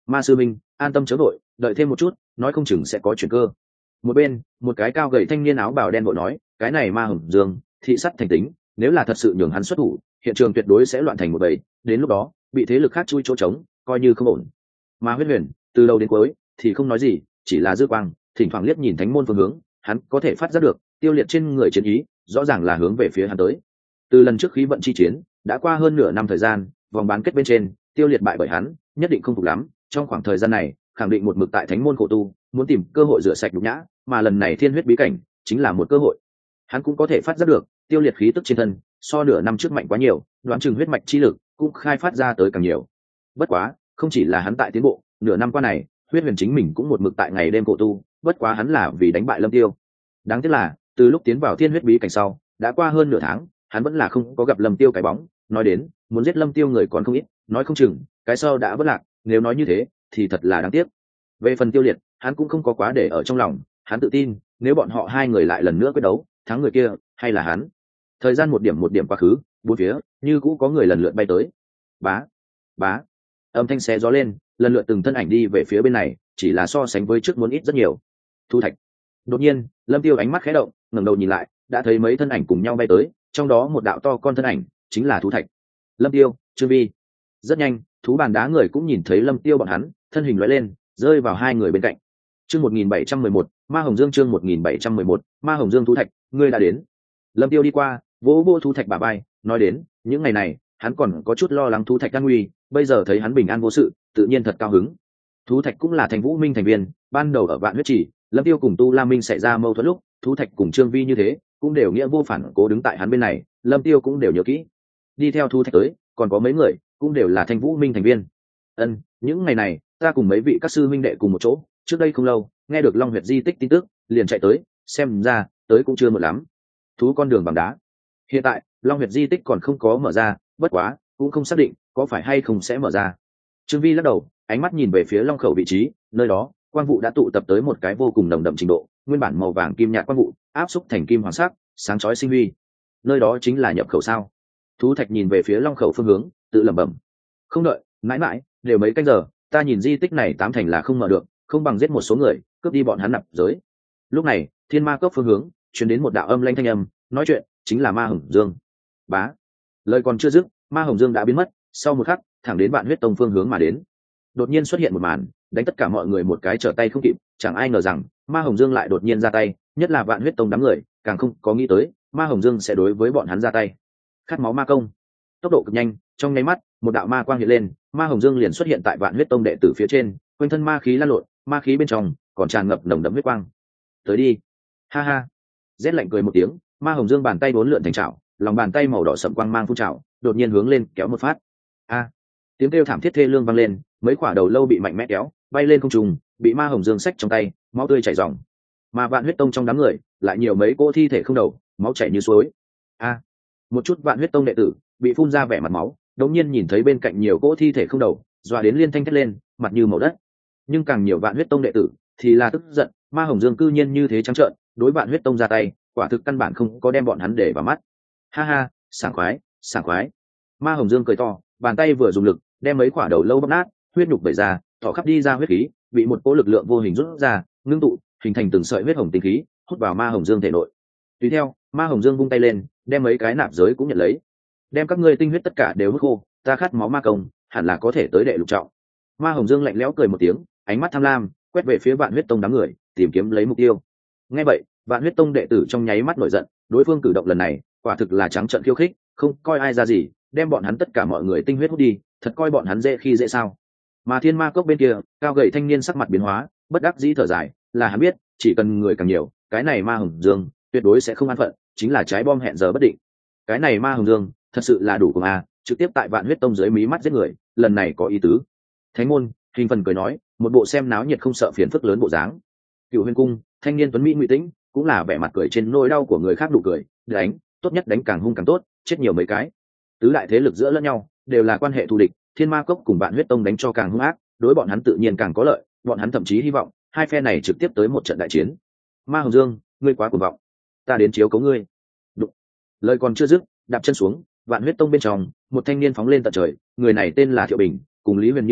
Ma sư minh, an tâm chớ vội, đợi thêm một chút, nói không chừng sẽ có chuyển cơ. Một bên, một cái cao gầy thanh niên áo bào đen vội nói, cái này Ma Hồng Dương thị sắt thành tính, nếu là thật sự nhường hắn xuất thủ, hiện trường tuyệt đối sẽ loạn thành một bầy, đến lúc đó bị thế lực khác chui chỗ trống, coi như không ổn. Mà Huyết Huyền từ đầu đến cuối thì không nói gì, chỉ là dư quang thỉnh thoảng liếc nhìn thánh môn phương hướng, hắn có thể phát giác được Tiêu Liệt trên người chiến ý rõ ràng là hướng về phía hắn tới. Từ lần trước khí vận chi chiến đã qua hơn nửa năm thời gian, vòng bán kết bên trên Tiêu Liệt bại bởi hắn, nhất định không phục lắm, trong khoảng thời gian này khẳng định một mực tại thánh môn khổ tu, muốn tìm cơ hội rửa sạch nhục nhã, mà lần này thiên huyết bí cảnh chính là một cơ hội. Hắn cũng có thể phát giác được Tiêu Liệt khí tức trên thân so nửa năm trước mạnh quá nhiều, đoán chừng huyết mạch chi lực cũng khai phát ra tới càng nhiều. Bất quá không chỉ là hắn tại tiến bộ, nửa năm qua này Huyết Huyền chính mình cũng một mực tại ngày đêm khổ tu, bất quá hắn là vì đánh bại Lâm Tiêu. Đáng tiếc là từ lúc tiến vào thiên huyết bí cảnh sau đã qua hơn nửa tháng, hắn vẫn là không có gặp Lâm Tiêu cái bóng. Nói đến muốn giết Lâm Tiêu người còn không ít, nói không chừng cái sau đã vất lạc, nếu nói như thế thì thật là đáng tiếc. Về phần Tiêu Liệt, hắn cũng không có quá để ở trong lòng, hắn tự tin nếu bọn họ hai người lại lần nữa quyết đấu, thắng người kia hay là hắn. Thời gian một điểm quá khứ, bốn phía như cũ có người lần lượt bay tới. Bá bá, âm thanh xé gió lên, lần lượt từng thân ảnh đi về phía bên này, chỉ là so sánh với trước muốn ít rất nhiều. Thu thạch. Đột nhiên Lâm Tiêu ánh mắt khẽ động, ngẩng đầu nhìn lại, đã thấy mấy thân ảnh cùng nhau bay tới, trong đó một đạo to con thân ảnh chính là Thu thạch. Lâm Tiêu, Trương Vi. Rất nhanh thú bàn đá người cũng nhìn thấy Lâm Tiêu bọn hắn, thân hình lóe lên rơi vào hai người bên cạnh. Chương 1711, Ma Hồng Dương. Chương 1711, Ma Hồng Dương. Thu thạch, ngươi đã đến. Lâm Tiêu đi qua vỗ vỗ Thu thạch bả vai, nói đến những ngày này hắn còn có chút lo lắng Thu thạch an nguy, bây giờ thấy hắn bình an vô sự tự nhiên thật cao hứng. Thu thạch cũng là Thành Vũ Minh thành viên, ban đầu ở Vạn Huyết Chỉ Lâm Tiêu cùng Tu La Minh xảy ra mâu thuẫn lúc, Thu thạch cùng Trương Vi như thế cũng đều nghĩa vô phản cố đứng tại hắn bên này, Lâm Tiêu cũng đều nhớ kỹ. Đi theo Thu thạch tới còn có mấy người cũng đều là Thành Vũ Minh thành viên. Những ngày này ta cùng mấy vị các sư minh đệ cùng một chỗ, trước đây không lâu nghe được Long Huyệt di tích tin tức liền chạy tới, xem ra tới cũng chưa muộn lắm. Thú con đường bằng đá, hiện tại Long Huyệt di tích còn không có mở ra, bất quá cũng không xác định có phải hay không sẽ mở ra. Trương Vi lắc đầu, ánh mắt nhìn về phía long khẩu vị trí, nơi đó quang vụ đã tụ tập tới một cái vô cùng nồng đậm trình độ, nguyên bản màu vàng kim nhạt quang vụ áp xúc thành kim hoàng sắc, sáng chói sinh huy. Nơi đó chính là nhập khẩu sao? Thú thạch nhìn về phía long khẩu phương hướng, tự lẩm bẩm. Không đợi mãi mãi đều mấy canh giờ, ta nhìn di tích này tám thành là không mở được, không bằng giết một số người cướp đi bọn hắn nạp giới. Lúc này thiên ma cốc phương hướng truyền đến một đạo âm lanh thanh âm, nói chuyện chính là Ma Hồng Dương. Bá, lời còn chưa dứt, Ma Hồng Dương đã biến mất, sau một khắc thẳng đến Vạn Huyết Tông phương hướng mà đến. Đột nhiên xuất hiện một màn đánh tất cả mọi người một cái trở tay không kịp, chẳng ai ngờ rằng Ma Hồng Dương lại đột nhiên ra tay, nhất là Vạn Huyết Tông đám người càng không có nghĩ tới Ma Hồng Dương sẽ đối với bọn hắn ra tay. Khát máu ma công, tốc độ cực nhanh, trong nháy mắt một đạo ma quang hiện lên, Ma Hồng Dương liền xuất hiện tại Vạn Huyết Tông đệ tử phía trên, quanh thân ma khí lan lộn, ma khí bên trong còn tràn ngập nồng đậm huyết quang. Tới đi. Ha ha. Rét lạnh cười một tiếng, Ma Hồng Dương bàn tay bốn lượn thành trảo, lòng bàn tay màu đỏ sậm quang mang phun trào, đột nhiên hướng lên kéo một phát. A! Tiếng kêu thảm thiết thê lương vang lên, mấy quả đầu lâu bị mạnh mẽ kéo bay lên không trung, bị Ma Hồng Dương xách trong tay, máu tươi chảy ròng. Mà Vạn Huyết Tông trong đám người lại nhiều mấy cỗ thi thể không đầu, máu chảy như suối. A! Một chút Vạn Huyết Tông đệ tử bị phun ra vẻ mặt máu, đột nhiên nhìn thấy bên cạnh nhiều cỗ thi thể không đầu, dọa đến liên thanh thét lên, mặt như màu đất. Nhưng càng nhiều Vạn Huyết Tông đệ tử thì là tức giận, Ma Hồng Dương cư nhiên như thế trắng trợn đối Vạn Huyết Tông ra tay, quả thực căn bản không có đem bọn hắn để vào mắt. Ha ha, sảng khoái, sảng khoái. Ma Hồng Dương cười to, bàn tay vừa dùng lực đem mấy quả đầu lâu bóp nát, huyết nhục vẩy ra, thỏ khắp đi ra huyết khí bị một cỗ lực lượng vô hình rút ra, ngưng tụ hình thành từng sợi huyết hồng tinh khí hút vào Ma Hồng Dương thể nội. Tùy theo Ma Hồng Dương vung tay lên, đem mấy cái nạp giới cũng nhận lấy, đem các ngươi tinh huyết tất cả đều hút khô, ta khát máu ma công hẳn là có thể tới đệ lục trọng. Ma Hồng Dương lạnh lẽo cười một tiếng, ánh mắt tham lam quét về phía Vạn Huyết Tông đám người, tìm kiếm lấy mục tiêu. Nghe vậy Vạn Huyết Tông đệ tử trong nháy mắt nổi giận, đối phương cử động lần này quả thực là trắng trợn khiêu khích, không coi ai ra gì, đem bọn hắn tất cả mọi người tinh huyết hút đi, thật coi bọn hắn dễ khi dễ sao? Mà Thiên Ma Cốc bên kia, cao gầy thanh niên sắc mặt biến hóa, bất đắc dĩ thở dài, là hắn biết, chỉ cần người càng nhiều, cái này Ma Hồng Dương tuyệt đối sẽ không an phận, chính là trái bom hẹn giờ bất định. Cái này Ma Hồng Dương thật sự là đủ cùng a, trực tiếp tại Vạn Huyết Tông dưới mí mắt giết người, lần này có ý tứ. Thánh môn, Hình Phần cười nói, một bộ xem náo nhiệt không sợ phiền phức lớn bộ dáng. Cựu Huyền Cung, thanh niên tuấn mỹ Ngụy Tĩnh cũng là vẻ mặt cười trên nỗi đau của người khác, đủ cười, đánh, tốt nhất đánh càng hung càng tốt, chết nhiều mấy cái. Tứ đại thế lực giữa lẫn nhau đều là quan hệ thù địch, Thiên Ma Cốc cùng Vạn Huyết Tông đánh cho càng hung ác, đối bọn hắn tự nhiên càng có lợi, bọn hắn thậm chí hy vọng hai phe này trực tiếp tới một trận đại chiến. Ma Hồng Dương, ngươi quá cuồng vọng, ta đến chiếu cấu ngươi. Đụng. Lời còn chưa dứt, đạp chân xuống, Vạn Huyết Tông bên trong một thanh niên phóng lên tận trời, người này tên là Thiệu Bình, cùng Lý Huyền như thế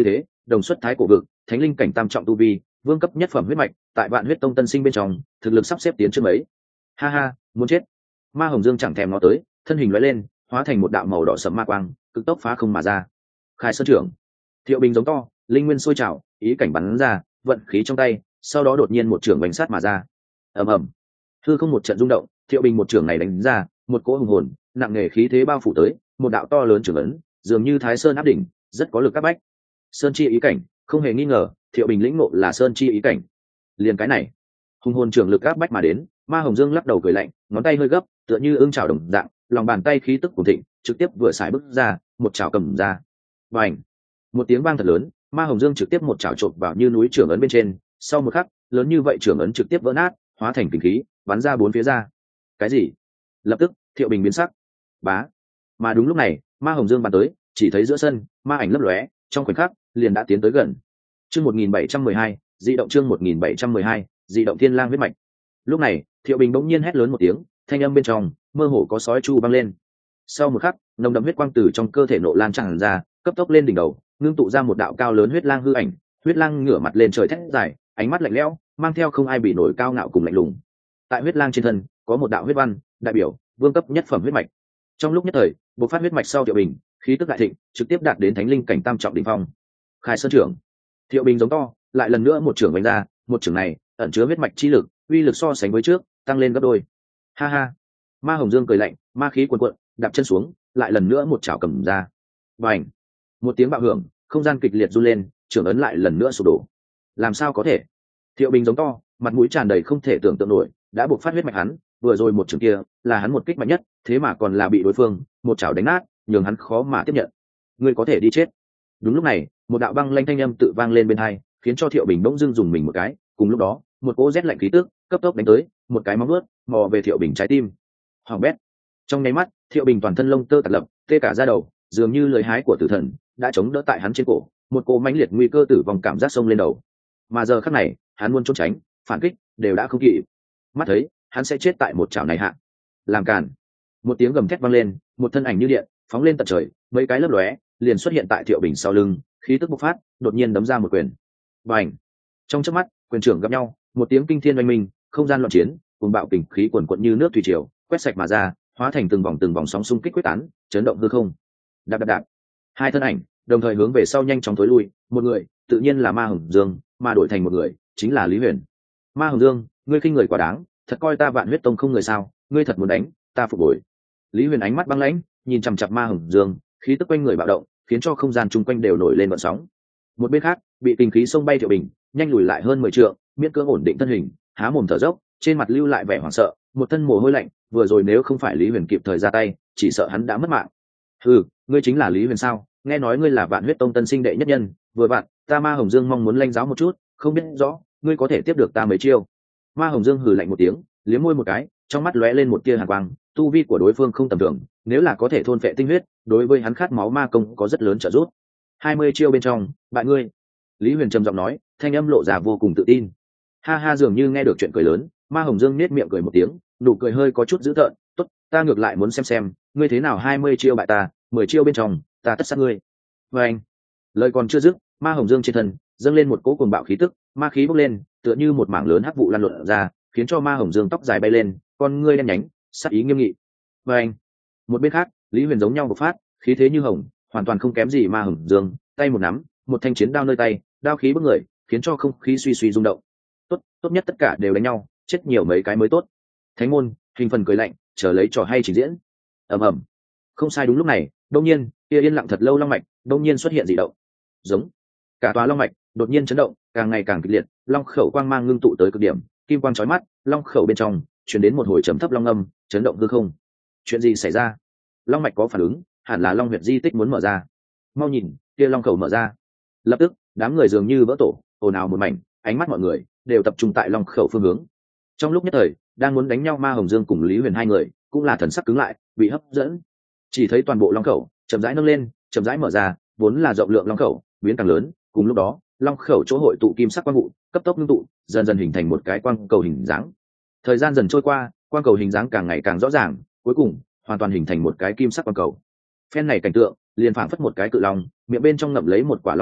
đồng xuất thái cổ vực, thánh linh cảnh tam trọng tu vi, vương cấp nhất phẩm huyết mạch, tại Vạn Huyết Tông tân sinh bên trong, thực lực sắp xếp tiến trước mấy. Ha ha, muốn chết. Ma Hồng Dương chẳng thèm ngó tới, thân hình lóe lên, hóa thành một đạo màu đỏ sẫm ma quang, cực tốc phá không mà ra. Khai Sơn trưởng. Thiệu Bình giống to, linh nguyên sôi trào, ý cảnh bắn ra, vận khí trong tay, sau đó đột nhiên một trưởng bành sát mà ra. Ầm ầm. Hư không một trận rung động, Thiệu Bình một trưởng này đánh ra, một cỗ hùng hồn, nặng nề khí thế bao phủ tới, một đạo to lớn trưởng ấn, dường như Thái Sơn áp đỉnh, rất có lực áp bách. Sơn chi ý cảnh, không hề nghi ngờ, Thiệu Bình lĩnh ngộ là Sơn chi ý cảnh. Liền cái này, hùng hồn trưởng lực áp bách mà đến, Ma Hồng Dương lắc đầu cười lạnh, ngón tay hơi gấp, tựa như ương chảo đồng dạng, lòng bàn tay khí tức cuồng thịnh, trực tiếp vừa xài bước ra, một chảo cầm ra. Bành! Một tiếng vang thật lớn, Ma Hồng Dương trực tiếp một chảo chộp vào như núi trưởng ấn bên trên, sau một khắc, lớn như vậy trưởng ấn trực tiếp vỡ nát, hóa thành kình khí, bắn ra bốn phía ra. Cái gì? Lập tức, Thiệu Bình biến sắc. Bá! Mà đúng lúc này, Ma Hồng Dương bắn tới, chỉ thấy giữa sân, ma ảnh lấp lóe, trong khoảnh khắc, liền đã tiến tới gần. Chương 1712, dị động chương 1712, dị động Thiên Lang huyết mạch. Lúc này, Thiệu Bình bỗng nhiên hét lớn một tiếng, thanh âm bên trong mơ hồ có sói chu vang lên. Sau một khắc, nồng đậm huyết quang từ trong cơ thể nộ lan tràn ra, cấp tốc lên đỉnh đầu, ngưng tụ ra một đạo cao lớn huyết lang hư ảnh. Huyết lang ngửa mặt lên trời thét dài, ánh mắt lạnh lẽo, mang theo không ai bị nổi cao ngạo cùng lạnh lùng. Tại huyết lang trên thân có một đạo huyết văn, đại biểu vương cấp nhất phẩm huyết mạch. Trong lúc nhất thời, bộc phát huyết mạch sau Thiệu Bình, khí tức đại thịnh, trực tiếp đạt đến thánh linh cảnh tam trọng đỉnh phong. Khai Sơn trưởng. Thiệu Bình giống to, lại lần nữa một trưởng vung ra, một trưởng này ẩn chứa huyết mạch chi lực, uy lực so sánh với trước tăng lên gấp đôi. Ha ha. Ma Hồng Dương cười lạnh, ma khí cuồn cuộn, đạp chân xuống, lại lần nữa một chảo cầm ra. Bành! Một tiếng bạo hưởng, không gian kịch liệt run lên, trưởng ấn lại lần nữa sụp đổ. Làm sao có thể? Thiệu Bình giống to, mặt mũi tràn đầy không thể tưởng tượng nổi, đã buộc phát huyết mạch hắn, vừa rồi một trường kia là hắn một kích mạnh nhất, thế mà còn là bị đối phương một chảo đánh nát, nhường hắn khó mà tiếp nhận. Ngươi có thể đi chết. Đúng lúc này, một đạo băng lanh thanh âm tự vang lên bên tai, khiến cho Thiệu Bình bỗng dưng dùng mình một cái, cùng lúc đó, một cỗ rét lạnh khí tức cấp tốc đánh tới, một cái móng vuốt mò về Thiệu Bình trái tim. Hoàng bét. Trong nháy mắt, Thiệu Bình toàn thân lông tơ tạt lập, tê cả da đầu, dường như lưỡi hái của tử thần đã chống đỡ tại hắn trên cổ, một cỗ mãnh liệt nguy cơ tử vong cảm giác xông lên đầu. Mà giờ khắc này, hắn muốn trốn tránh, phản kích đều đã không kịp. Mắt thấy hắn sẽ chết tại một chảo này hạ. Làm cản. Một tiếng gầm thét vang lên, một thân ảnh như điện phóng lên tận trời, mấy cái lấp lóe liền xuất hiện tại Thiệu Bình sau lưng, khí tức bộc phát, đột nhiên đấm ra một quyền. Bành! Trong chớp mắt, quyền trưởng gặp nhau, một tiếng kinh thiên oanh minh, không gian loạn chiến, cùng bạo kình khí cuồn cuộn như nước thủy triều, quét sạch mà ra, hóa thành từng vòng sóng xung kích quyết tán, chấn động hư không. Đạp đạp đạp. Hai thân ảnh đồng thời hướng về sau nhanh chóng thối lui, một người tự nhiên là Ma Hồng Dương, mà đổi thành một người chính là Lý Huyền. Ma Hồng Dương, ngươi khinh người quá đáng, thật coi ta Vạn Huyết Tông không người sao? Ngươi thật muốn đánh ta phục bồi. Lý Huyền ánh mắt băng lãnh, nhìn chằm chằm Ma Hồng Dương, khí tức quanh người bạo động, khiến cho không gian chung quanh đều nổi lên gợn sóng. Một bên khác, bị kinh khí xông bay Thiệu Bình, nhanh lùi lại hơn 10 trượng, miễn cưỡng ổn định thân hình, há mồm thở dốc, trên mặt lưu lại vẻ hoảng sợ, một thân mồ hôi lạnh, vừa rồi nếu không phải Lý Huyền kịp thời ra tay, chỉ sợ hắn đã mất mạng. Ừ, ngươi chính là Lý Huyền sao? Nghe nói ngươi là Vạn Huyết Tông tân sinh đệ nhất nhân, vừa vặn, ta Ma Hồng Dương mong muốn lanh giáo một chút, không biết rõ, ngươi có thể tiếp được ta mấy chiêu. Ma Hồng Dương hừ lạnh một tiếng, liếm môi một cái, trong mắt lóe lên một tia hàn quang, tu vi của đối phương không tầm thường, nếu là có thể thôn phệ tinh huyết, đối với hắn khát máu ma công có rất lớn trợ giúp. 20 chiêu bên trong, bại ngươi. Lý Huyền trầm giọng nói, thanh âm lộ ra vô cùng tự tin. Ha ha, dường như nghe được chuyện cười lớn, Ma Hồng Dương nét miệng cười một tiếng, nụ cười hơi có chút dữ tợn, tốt, ta ngược lại muốn xem ngươi thế nào 20 chiêu bại ta, 10 chiêu bên trong, ta tất sát ngươi. Và anh, lời còn chưa dứt, Ma Hồng Dương trên thân dâng lên một cỗ cuồng bạo khí tức, ma khí bốc lên, tựa như một mảng lớn hắc vụ lan lộn ra, khiến cho Ma Hồng Dương tóc dài bay lên, con ngươi đen nhánh, sắc ý nghiêm nghị. Và anh, một bên khác, Lý Huyền giống nhau bộc phát, khí thế như hồng, hoàn toàn không kém gì Ma Hồng Dương, tay một nắm, một thanh chiến đao nơi tay, đao khí bức người, khiến cho không khí suy suy rung động. Tốt nhất tất cả đều đánh nhau, chết nhiều mấy cái mới tốt. Thánh môn, Hình Phần cười lạnh, chờ lấy trò hay trình diễn. Ầm ầm. Không sai, đúng lúc này, đột nhiên, kia yên lặng thật lâu long mạch, đột nhiên xuất hiện dị động. Giống. Cả tòa long mạch đột nhiên chấn động, càng ngày càng kịch liệt, long khẩu quang mang ngưng tụ tới cực điểm, kim quang chói mắt, long khẩu bên trong truyền đến một hồi trầm thấp long âm, chấn động hư không. Chuyện gì xảy ra? Long mạch có phản ứng, hẳn là long huyệt di tích muốn mở ra. Mau nhìn, kia long khẩu mở ra. Lập tức, đám người dường như vỡ tổ, ồn ào một mảnh, ánh mắt mọi người đều tập trung tại long khẩu phương hướng. Trong lúc nhất thời, đang muốn đánh nhau Ma Hồng Dương cùng Lý Huyền hai người cũng là thần sắc cứng lại, bị hấp dẫn. Chỉ thấy toàn bộ long khẩu chậm rãi nâng lên, chậm rãi mở ra, vốn là rộng lượng long khẩu biến càng lớn, cùng lúc đó, long khẩu chỗ hội tụ kim sắc quang vụ, cấp tốc ngưng tụ, dần dần hình thành một cái quang cầu hình dáng. Thời gian dần trôi qua, quang cầu hình dáng càng ngày càng rõ ràng, cuối cùng hoàn toàn hình thành một cái kim sắc quang cầu. Phen này cảnh tượng, liền phảng phất một cái cự long, miệng bên trong ngậm lấy một quả long châu,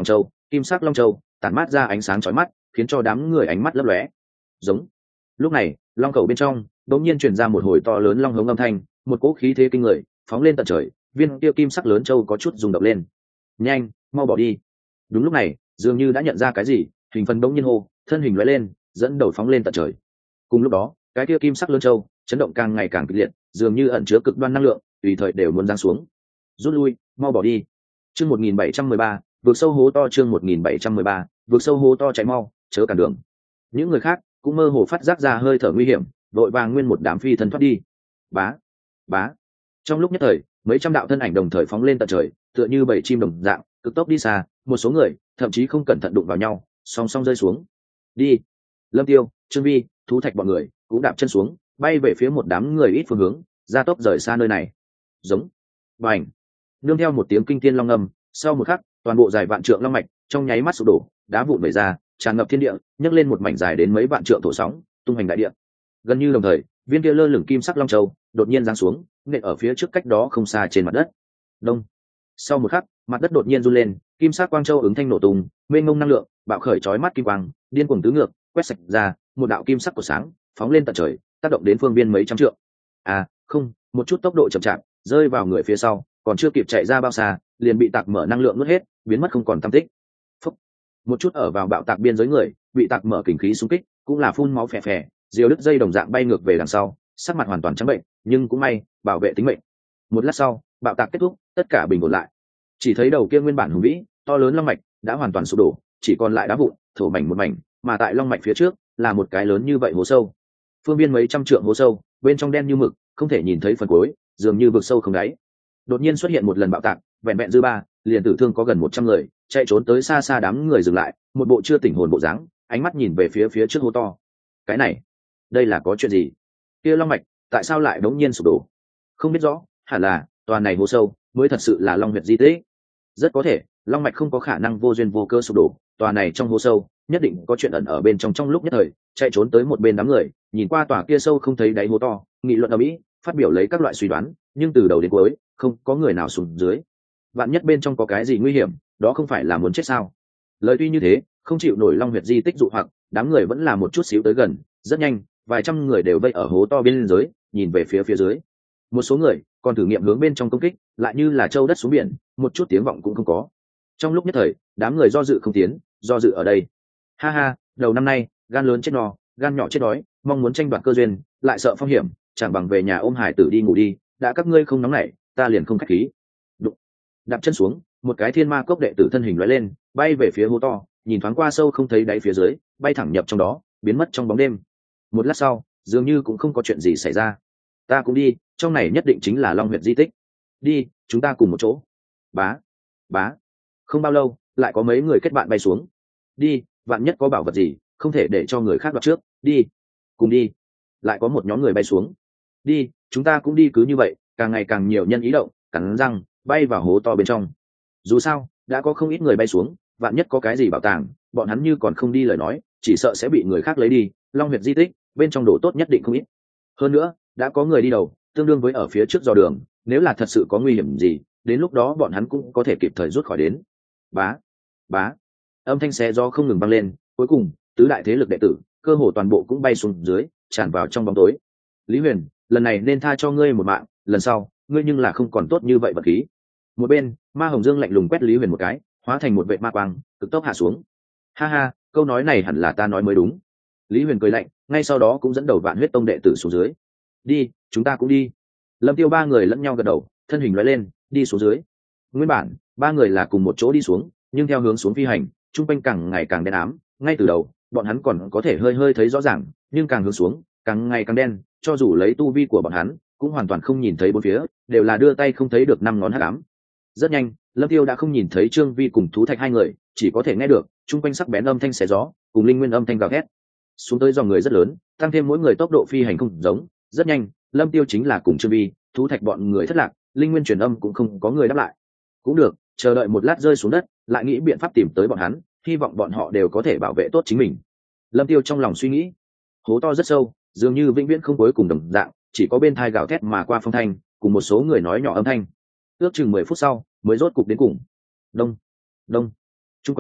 kim sắc long châu tản mát ra ánh sáng chói mắt, khiến cho đám người ánh mắt lấp lóe. Giống. Lúc này, long khẩu bên trong đột nhiên truyền ra một hồi to lớn long hống âm thanh, một cỗ khí thế kinh người phóng lên tận trời, viên kia kim sắc lớn châu có chút rung động lên. Nhanh, mau bỏ đi. Đúng lúc này, dường như đã nhận ra cái gì, hình phần bỗng nhiên hô, thân hình lóe lên, dẫn đầu phóng lên tận trời. Cùng lúc đó, cái kia kim sắc lớn châu chấn động càng ngày càng kịch liệt, dường như ẩn chứa cực đoan năng lượng, tùy thời đều muốn giáng xuống. Rút lui, mau bỏ đi. Chương 1713, vượt sâu hố to. Chương 1713, vượt sâu hố to, chạy mau, chớ cản đường. Những người khác cũng mơ hồ phát giác ra hơi thở nguy hiểm, đội vàng nguyên một đám phi thân thoát đi. Bá, bá. Trong lúc nhất thời, mấy trăm đạo thân ảnh đồng thời phóng lên tận trời, tựa như bầy chim đồng dạng, cực tốc đi xa. Một số người thậm chí không cẩn thận đụng vào nhau, song song rơi xuống. Đi. Lâm Tiêu, Trương Vi, Thú Thạch bọn người cũng đạp chân xuống, bay về phía một đám người ít phương hướng, gia tốc rời xa nơi này. Giống. Bành. Nương theo một tiếng kinh thiên long ngâm, sau một khắc, toàn bộ dài vạn trượng long mạch trong nháy mắt sụp đổ, đá vụn vẩy ra, tràn ngập thiên địa, nhấc lên một mảnh dài đến mấy vạn trượng thổ sóng, tung hành đại địa. Gần như đồng thời, viên kia lơ lửng kim sắc long châu đột nhiên giáng xuống, nện ở phía trước cách đó không xa trên mặt đất. Đông. Sau một khắc, mặt đất đột nhiên run lên, kim sắc quang châu ứng thanh nổ tung, mênh mông năng lượng bạo khởi chói mắt kim quang, điên cuồng tứ ngược, quét sạch ra, một đạo kim sắc của sáng phóng lên tận trời, tác động đến phương viên mấy trăm trượng. À, không, một chút tốc độ chậm chạp, rơi vào người phía sau, còn chưa kịp chạy ra bao xa, liền bị tạc mở năng lượng nuốt hết, biến mất không còn tăm tích. Phúc. Một chút ở vào bạo tạc biên giới người, bị tạc mở kình khí xung kích, cũng là phun máu phè phè, diều đứt dây đồng dạng bay ngược về đằng sau, sắc mặt hoàn toàn trắng bệnh, nhưng cũng may, bảo vệ tính mệnh. Một lát sau, bạo tạc kết thúc, tất cả bình ổn lại. Chỉ thấy đầu kia nguyên bản hùng vĩ, to lớn long mạch đã hoàn toàn sụp đổ, chỉ còn lại đá vụn, thổ mảnh một mảnh, mà tại long mạch phía trước là một cái lớn như vậy hố sâu. Phương biên mấy trăm trượng hố sâu, bên trong đen như mực, không thể nhìn thấy phần cuối, dường như vực sâu không đáy. Đột nhiên xuất hiện một lần bạo tạc, vẹn vẹn dư ba, liền tử thương có gần 100 người, chạy trốn tới xa xa, đám người dừng lại, một bộ chưa tỉnh hồn bộ dáng, ánh mắt nhìn về phía trước hố to. Cái này, đây là có chuyện gì? Kia long mạch, tại sao lại đống nhiên sụp đổ? Không biết rõ, hẳn là tòa này hố sâu mới thật sự là long huyệt di tích. Rất có thể, long mạch không có khả năng vô duyên vô cơ sụp đổ, tòa này trong hố sâu nhất định có chuyện ẩn ở bên trong lúc nhất thời, chạy trốn tới một bên đám người, nhìn qua tòa kia sâu không thấy đáy hố to, nghị luận ở mỹ, phát biểu lấy các loại suy đoán, nhưng từ đầu đến cuối không có người nào xuống dưới. Vạn nhất bên trong có cái gì nguy hiểm, đó không phải là muốn chết sao? Lời tuy như thế, không chịu nổi long huyệt di tích dụ hoặc, đám người vẫn là một chút xíu tới gần, rất nhanh, vài trăm người đều vây ở hố to bên dưới, nhìn về phía dưới. Một số người còn thử nghiệm hướng bên trong công kích, lại như là châu đất xuống biển, một chút tiếng vọng cũng không có. Trong lúc nhất thời, đám người do dự không tiến, do dự ở đây. Ha ha, đầu năm nay, gan lớn chết no, gan nhỏ chết đói, mong muốn tranh đoạt cơ duyên, lại sợ phong hiểm, chẳng bằng về nhà ôm hải tử đi ngủ đi, đã các ngươi không nóng nảy, ta liền không khách khí. Đụng. Đạp chân xuống, một cái thiên ma cốc đệ tử thân hình lóe lên, bay về phía hố to, nhìn thoáng qua sâu không thấy đáy phía dưới, bay thẳng nhập trong đó, biến mất trong bóng đêm. Một lát sau, dường như cũng không có chuyện gì xảy ra. Ta cũng đi, trong này nhất định chính là long huyệt di tích. Đi, chúng ta cùng một chỗ. Bá, bá. Không bao lâu, lại có mấy người kết bạn bay xuống. Đi, vạn nhất có bảo vật gì, không thể để cho người khác đoạt trước. Đi, cùng đi. Lại có một nhóm người bay xuống. Đi, chúng ta cũng đi, cứ như vậy, càng ngày càng nhiều nhân ý động, cắn răng bay vào hố to bên trong. Dù sao, đã có không ít người bay xuống, vạn nhất có cái gì bảo tàng, bọn hắn như còn không đi lời nói, chỉ sợ sẽ bị người khác lấy đi. Long huyệt di tích bên trong đồ tốt nhất định không ít. Hơn nữa, đã có người đi đầu, tương đương với ở phía trước dò đường, nếu là thật sự có nguy hiểm gì, đến lúc đó bọn hắn cũng có thể kịp thời rút khỏi đến. Bá, bá. Âm thanh xé gió không ngừng vang lên, cuối cùng, tứ đại thế lực đệ tử, cơ hồ toàn bộ cũng bay xuống dưới, tràn vào trong bóng tối. Lý Huyền, lần này nên tha cho ngươi một mạng, lần sau, ngươi nhưng là không còn tốt như vậy vật khí. Một bên, Ma Hồng Dương lạnh lùng quét Lý Huyền một cái, hóa thành một vệ ma quang, cực tốc hạ xuống. Ha ha, câu nói này hẳn là ta nói mới đúng. Lý Huyền cười lạnh, ngay sau đó cũng dẫn đầu Vạn Huyết Tông đệ tử xuống dưới. Đi, chúng ta cũng đi. Lâm Tiêu ba người lẫn nhau gật đầu, thân hình lóe lên, đi xuống dưới. Nguyên bản, ba người là cùng một chỗ đi xuống, nhưng theo hướng xuống phi hành, trung quanh càng ngày càng đen ám. Ngay từ đầu, bọn hắn còn có thể hơi hơi thấy rõ ràng, nhưng càng hướng xuống, càng ngày càng đen. Cho dù lấy tu vi của bọn hắn, cũng hoàn toàn không nhìn thấy bốn phía, đều là đưa tay không thấy được năm ngón hắc ám. Rất nhanh, Lâm Tiêu đã không nhìn thấy Trương Vi cùng Thú Thạch hai người, chỉ có thể nghe được trung quanh sắc bén âm thanh xé gió, cùng linh nguyên âm thanh gào thét. Xuống tới dòng người rất lớn, tăng thêm mỗi người tốc độ phi hành không giống, rất nhanh, Lâm Tiêu chính là cùng Trương Vi, Thú Thạch bọn người thất lạc, linh nguyên truyền âm cũng không có người đáp lại. Cũng được, chờ đợi một lát rơi xuống đất, lại nghĩ biện pháp tìm tới bọn hắn, hy vọng bọn họ đều có thể bảo vệ tốt chính mình. Lâm Tiêu trong lòng suy nghĩ. Hố to rất sâu, dường như vĩnh viễn không cuối cùng đồng dạng, chỉ có bên tai gào thét mà qua phong thanh, cùng một số người nói nhỏ âm thanh. Ước chừng 10 phút sau, mới rốt cục đến cùng. Đông, đông. Trung quanh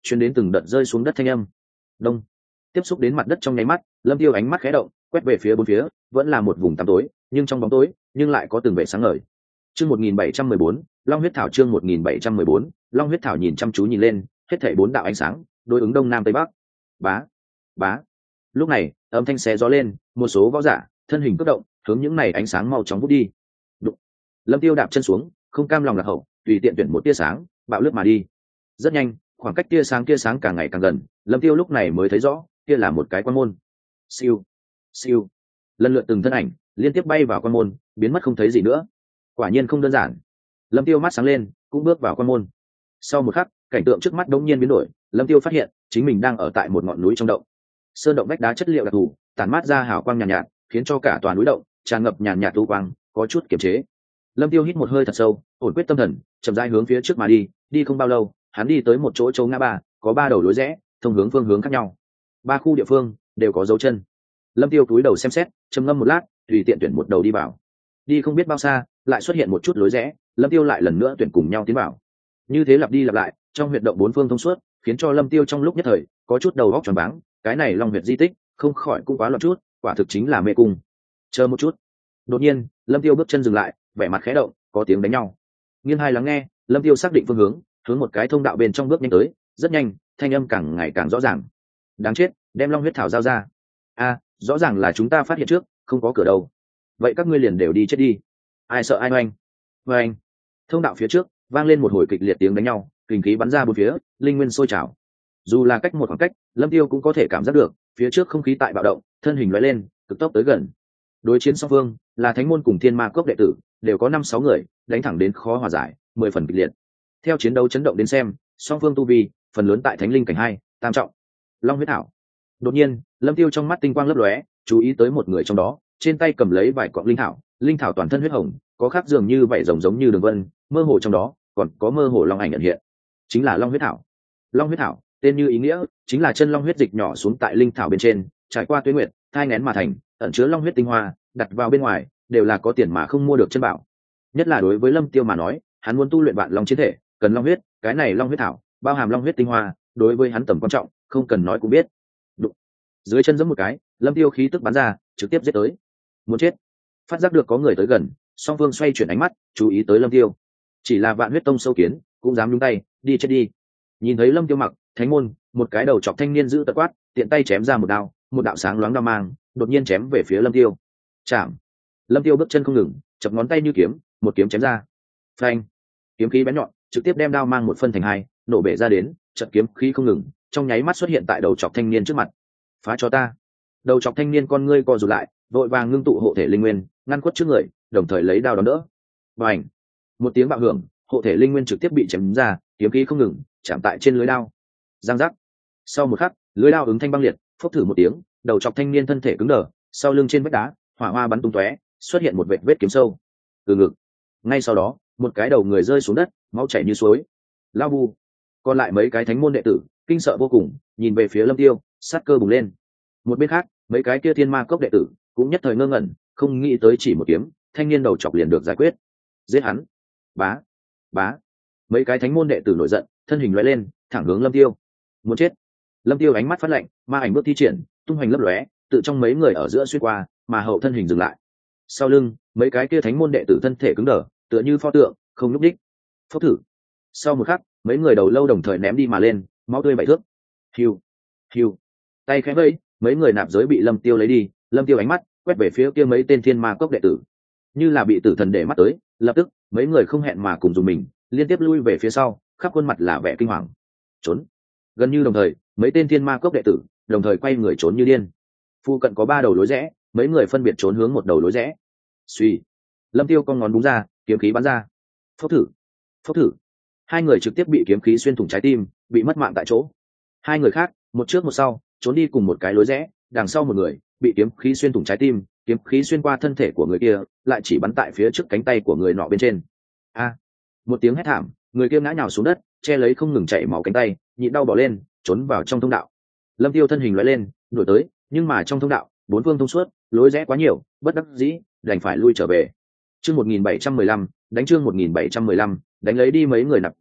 chuyến đến từng đợt rơi xuống đất thanh âm. Đông. Tiếp xúc đến mặt đất trong nháy mắt, Lâm Tiêu ánh mắt khẽ động, quét về phía bốn phía, vẫn là một vùng tăm tối, nhưng trong bóng tối, nhưng lại có từng vẻ sáng ngời. Chương 1714, Long huyết thảo. Chương 1714, Long huyết thảo. Nhìn chăm chú nhìn lên, hết thảy bốn đạo ánh sáng, đối ứng đông nam tây bắc. Bá, bá. Lúc này, âm thanh xé gió lên, một số võ giả, thân hình cất động, hướng những này ánh sáng mau chóng vút đi. Đụng. Lâm Tiêu đạp chân xuống, không cam lòng lạc hậu, tùy tiện tuyển một tia sáng, bạo lướt mà đi. Rất nhanh, khoảng cách tia sáng càng ngày càng gần, Lâm Tiêu lúc này mới thấy rõ, kia là một cái quan môn. Siêu, siêu. Lần lượt từng thân ảnh liên tiếp bay vào quan môn, biến mất không thấy gì nữa. Quả nhiên không đơn giản. Lâm Tiêu mắt sáng lên, cũng bước vào quan môn. Sau một khắc, cảnh tượng trước mắt đống nhiên biến đổi, Lâm Tiêu phát hiện chính mình đang ở tại một ngọn núi trong động. Sơn động vách đá chất liệu đặc thù, tản mát ra hào quang nhàn nhạt, khiến cho cả toàn núi động tràn ngập nhàn nhạt u quang, có chút kiềm chế. Lâm Tiêu hít một hơi thật sâu, ổn quyết tâm thần, chậm rãi hướng phía trước mà đi. Đi không bao lâu, hắn đi tới một chỗ ngã ba, có ba đầu lối rẽ, thông hướng phương hướng khác nhau. Ba khu địa phương đều có dấu chân. Lâm Tiêu cúi đầu xem xét, trầm ngâm một lát, tùy tiện tuyển một đầu đi vào. Đi không biết bao xa, lại xuất hiện một chút lối rẽ, Lâm Tiêu lại lần nữa tuyển cùng nhau tiến vào. Như thế lặp đi lặp lại, trong huyệt động bốn phương thông suốt, khiến cho Lâm Tiêu trong lúc nhất thời có chút đầu óc choáng váng. Cái này Long huyệt di tích, không khỏi cũng quá loạn chút, quả thực chính là mê cung. Chờ một chút. Đột nhiên, Lâm Tiêu bước chân dừng lại, vẻ mặt khẽ động, có tiếng đánh nhau. Nghiêng hai lắng nghe, Lâm Tiêu xác định phương hướng, hướng một cái thông đạo bên trong bước nhanh tới. Rất nhanh, thanh âm càng ngày càng rõ ràng. Đáng chết, đem Long huyết thảo giao ra. A, rõ ràng là chúng ta phát hiện trước, không có cửa đâu. Vậy các ngươi liền đều đi chết đi. Ai sợ ai oanh. Oanh. Thông đạo phía trước vang lên một hồi kịch liệt tiếng đánh nhau, kình khí bắn ra bốn phía, linh nguyên sôi trào. Dù là cách một khoảng cách, Lâm Tiêu cũng có thể cảm giác được phía trước không khí tại bạo động, thân hình lóe lên, cực tốc tới gần. Đối chiến song phương là Thánh môn cùng Thiên Ma cốc đệ tử, đều có 5-6 người, đánh thẳng đến khó hòa giải, 10 phần kịch liệt. Theo chiến đấu chấn động đến xem, song phương tu vi phần lớn tại Thánh linh cảnh 2, tam trọng. Long huyết thảo. Đột nhiên, Lâm Tiêu trong mắt tinh quang lấp lóe, chú ý tới một người trong đó, trên tay cầm lấy vài cọng linh thảo toàn thân huyết hồng, có khác dường như vảy rồng giống như đường vân, mơ hồ trong đó còn có mơ hồ long ảnh ẩn hiện, chính là Long huyết thảo. Long huyết thảo, tên như ý nghĩa, chính là chân long huyết dịch nhỏ xuống tại linh thảo bên trên, trải qua tuế nguyệt, thai nghén mà thành, ẩn chứa long huyết tinh hoa, đặt vào bên ngoài đều là có tiền mà không mua được chân bảo. Nhất là đối với Lâm Tiêu mà nói, hắn muốn tu luyện vạn long chiến thể, cần long huyết, cái này long huyết thảo bao hàm long huyết tinh hoa, đối với hắn tầm quan trọng, không cần nói cũng biết. Đụng. Dưới chân giẫm một cái, Lâm Tiêu khí tức bắn ra, trực tiếp giết tới. Muốn chết. Phát giác được có người tới gần, Song Vương xoay chuyển ánh mắt, chú ý tới Lâm Tiêu. Chỉ là Vạn Huyết Tông sâu kiến, cũng dám nhúng tay, đi chết đi. Nhìn thấy Lâm Tiêu mặc Thánh môn, một cái đầu chọc thanh niên giữ tật quát, tiện tay chém ra một đao, một đạo sáng loáng đao mang, đột nhiên chém về phía Lâm Tiêu. Chạm. Lâm Tiêu bước chân không ngừng, chập ngón tay như kiếm, một kiếm chém ra. Phanh. Kiếm khí bén nhọn, trực tiếp đem đao mang một phân thành hai, nổ bể ra đến, trận kiếm khí không ngừng, trong nháy mắt xuất hiện tại đầu chọc thanh niên trước mặt. Phá cho ta. Đầu chọc thanh niên con ngươi co rụt lại, vội vàng ngưng tụ hộ thể linh nguyên, ngăn quất trước người, đồng thời lấy đao đón đỡ. Bành. Một tiếng bạo hưởng, hộ thể linh nguyên trực tiếp bị chém ra, kiếm khí không ngừng chạm tại trên lưới đao. Giang giác. Sau một khắc, lưới đao ứng thanh băng liệt, phốc thử một tiếng, đầu chọc thanh niên thân thể cứng đờ, sau lưng trên vách đá, hỏa hoa bắn tung tóe, xuất hiện một vết kiếm sâu. Từ ngực. Ngay sau đó, một cái đầu người rơi xuống đất, máu chảy như suối. Lao bu. Còn lại mấy cái thánh môn đệ tử, kinh sợ vô cùng, nhìn về phía Lâm Tiêu, sát cơ bùng lên. Một bên khác, mấy cái kia Thiên Ma cốc đệ tử cũng nhất thời ngơ ngẩn, không nghĩ tới chỉ một kiếm, thanh niên đầu chọc liền được giải quyết. Giết hắn. Bá. Bá. Mấy cái thánh môn đệ tử nổi giận, thân hình lóe lên, thẳng hướng Lâm Tiêu. Muốn chết. Lâm Tiêu ánh mắt phát lạnh, ma ảnh bước thi triển, tung hoành lấp lóe, tự trong mấy người ở giữa xuyên qua, mà hậu thân hình dừng lại. Sau lưng, mấy cái kia thánh môn đệ tử thân thể cứng đờ, tựa như pho tượng, không lúc đích. Phốc thử. Sau một khắc, mấy người đầu lâu đồng thời ném đi mà lên, máu tươi bảy thước. Hiu. Hiu. Tay khẽ vẫy, mấy người nạp giới bị Lâm Tiêu lấy đi. Lâm Tiêu ánh mắt quét về phía kia mấy tên Thiên Ma cốc đệ tử, như là bị tử thần để mắt tới, lập tức mấy người không hẹn mà cùng dùng mình, liên tiếp lui về phía sau, khắp khuôn mặt là vẻ kinh hoàng. Trốn. Gần như đồng thời, mấy tên Thiên Ma cốc đệ tử đồng thời quay người trốn như điên. Phu cận có 3 đầu lối rẽ, mấy người phân biệt trốn hướng một đầu lối rẽ. Suy. Lâm Tiêu con ngón búng ra, kiếm khí bắn ra. Phốc thử. Phốc thử. Hai người trực tiếp bị kiếm khí xuyên thủng trái tim, bị mất mạng tại chỗ. Hai người khác, một trước một sau, trốn đi cùng một cái lối rẽ, đằng sau một người bị kiếm khí xuyên thủng trái tim, kiếm khí xuyên qua thân thể của người kia, lại chỉ bắn tại phía trước cánh tay của người nọ bên trên. A. Một tiếng hét thảm, người kia ngã nhào xuống đất, che lấy không ngừng chảy máu cánh tay, nhịn đau bỏ lên, trốn vào trong thông đạo. Lâm Tiêu thân hình lóe lên, đuổi tới, nhưng mà trong thông đạo, bốn phương thông suốt, lối rẽ quá nhiều, bất đắc dĩ, đành phải lui trở về. Chương 1715, đánh chương 1715, đánh lấy đi mấy người nạp giới,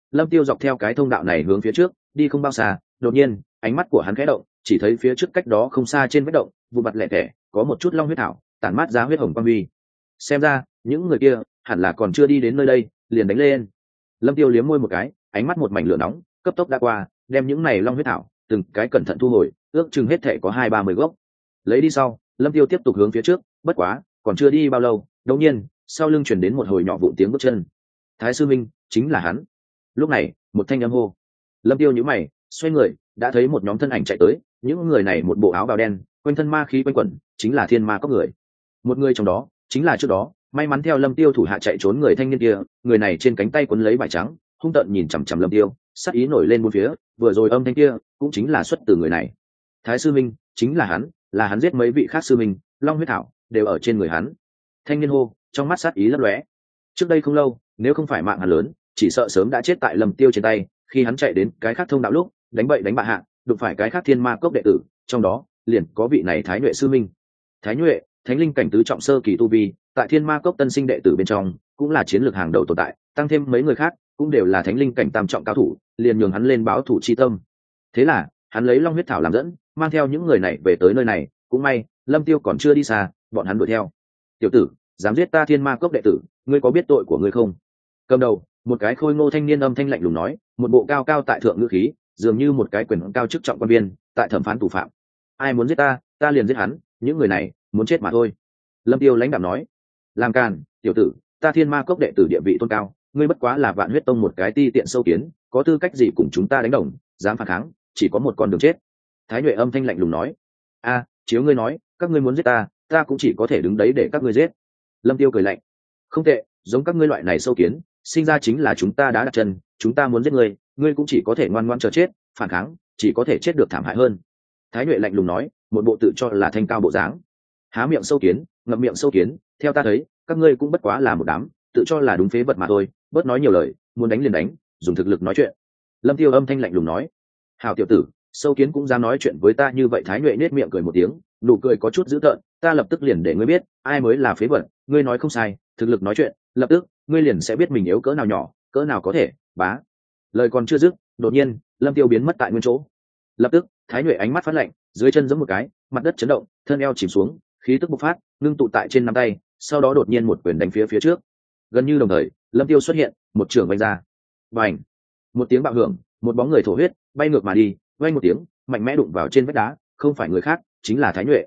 Lâm Tiêu dọc theo cái thông đạo này hướng phía trước đi không bao xa, đột nhiên ánh mắt của hắn khẽ động, chỉ thấy phía trước cách đó không xa trên vách động vụ mặt lẻ tẻ có một chút long huyết thảo tản mát ra huyết hồng quang huy. Xem ra những người kia hẳn là còn chưa đi đến nơi đây, liền đánh lên. Lâm Tiêu liếm môi một cái, ánh mắt một mảnh lửa nóng cấp tốc đã qua, đem những này long huyết thảo từng cái cẩn thận thu hồi, ước chừng hết thể có 20-30 gốc. Lấy đi sau, Lâm Tiêu tiếp tục hướng phía trước, bất quá còn chưa đi bao lâu, đột nhiên sau lưng truyền đến một hồi nhỏ vụn tiếng bước chân. Thái sư minh, chính là hắn. Lúc này một thanh âm hô. Lâm Tiêu nhíu mày, xoay người đã thấy một nhóm thân ảnh chạy tới, những người này một bộ áo bào đen, quanh thân ma khí quanh quẩn, chính là thiên ma cốc người. Một người trong đó chính là trước đó may mắn theo Lâm Tiêu thủ hạ chạy trốn người thanh niên kia, người này trên cánh tay quấn lấy vải trắng, hung tợn nhìn chằm chằm Lâm Tiêu, sát ý nổi lên bốn phía, vừa rồi âm thanh kia cũng chính là xuất từ người này. Thái sư minh, chính là hắn giết mấy vị khác sư minh, long huyết thảo đều ở trên người hắn. Thanh niên hô, trong mắt sát ý lấp lóe. Trước đây không lâu, nếu không phải mạng hắn lớn, chỉ sợ sớm đã chết tại Lâm Tiêu trên tay. Khi hắn chạy đến cái khác thông đạo lúc đánh bậy đánh bạ hạ, đụng phải cái khác thiên ma cốc đệ tử, trong đó liền có vị này Thái Nhuệ sư minh. Thái Nhuệ, thánh linh cảnh tứ trọng sơ kỳ tu vi, tại thiên ma cốc tân sinh đệ tử bên trong cũng là chiến lược hàng đầu tồn tại, tăng thêm mấy người khác cũng đều là thánh linh cảnh tam trọng cao thủ, liền nhường hắn lên báo thủ chi tâm. Thế là hắn lấy long huyết thảo làm dẫn, mang theo những người này về tới nơi này. Cũng may Lâm Tiêu còn chưa đi xa, bọn hắn đuổi theo. Tiểu tử, dám giết ta thiên ma cốc đệ tử, ngươi có biết tội của ngươi không? Cầm đầu một cái khôi ngô thanh niên âm thanh lạnh lùng nói, một bộ cao cao tại thượng ngữ khí, dường như một cái quyền cao chức trọng quan viên tại thẩm phán tù phạm. Ai muốn giết ta, ta liền giết hắn, những người này muốn chết mà thôi. Lâm Tiêu lãnh đạm nói. Làm càn, tiểu tử, ta thiên ma cốc đệ tử địa vị tôn cao, ngươi bất quá là Vạn Huyết Tông một cái ti tiện sâu kiến, có tư cách gì cùng chúng ta đánh đồng, dám phản kháng, chỉ có một con đường chết. Thái Nhuệ âm thanh lạnh lùng nói. A, chiếu ngươi nói, các ngươi muốn giết ta, ta cũng chỉ có thể đứng đấy để các ngươi giết. Lâm Tiêu cười lạnh. Không tệ, giống các ngươi loại này sâu kiến, sinh ra chính là chúng ta đã đặt chân, chúng ta muốn giết ngươi, ngươi cũng chỉ có thể ngoan ngoãn chờ chết, phản kháng chỉ có thể chết được thảm hại hơn. Thái Nhuệ lạnh lùng nói, một bộ tự cho là thanh cao bộ dáng. Há miệng sâu kiến, ngậm miệng sâu kiến, theo ta thấy, các ngươi cũng bất quá là một đám tự cho là đúng phế vật mà thôi, bớt nói nhiều lời, muốn đánh liền đánh, dùng thực lực nói chuyện. Lâm Tiêu âm thanh lạnh lùng nói. Hảo tiểu tử, sâu kiến cũng dám nói chuyện với ta như vậy? Thái Nhuệ nết miệng cười một tiếng, nụ cười có chút dữ tợn. Ta lập tức liền để ngươi biết ai mới là phế vật, ngươi nói không sai, thực lực nói chuyện, lập tức ngươi liền sẽ biết mình yếu cỡ nào nhỏ, cỡ nào có thể bá. Lời còn chưa dứt, đột nhiên Lâm Tiêu biến mất tại nguyên chỗ. Lập tức Thái Nhuệ ánh mắt phát lạnh, dưới chân giẫm một cái, mặt đất chấn động, thân eo chìm xuống, khí tức bộc phát, ngưng tụ tại trên nắm tay, sau đó đột nhiên một quyền đánh phía trước. Gần như đồng thời, Lâm Tiêu xuất hiện, một trường vung ra. Bành! Một tiếng bạo hưởng, một bóng người thổ huyết, bay ngược mà đi, vang một tiếng, mạnh mẽ đụng vào trên vách đá, không phải người khác, chính là Thái Nhuệ.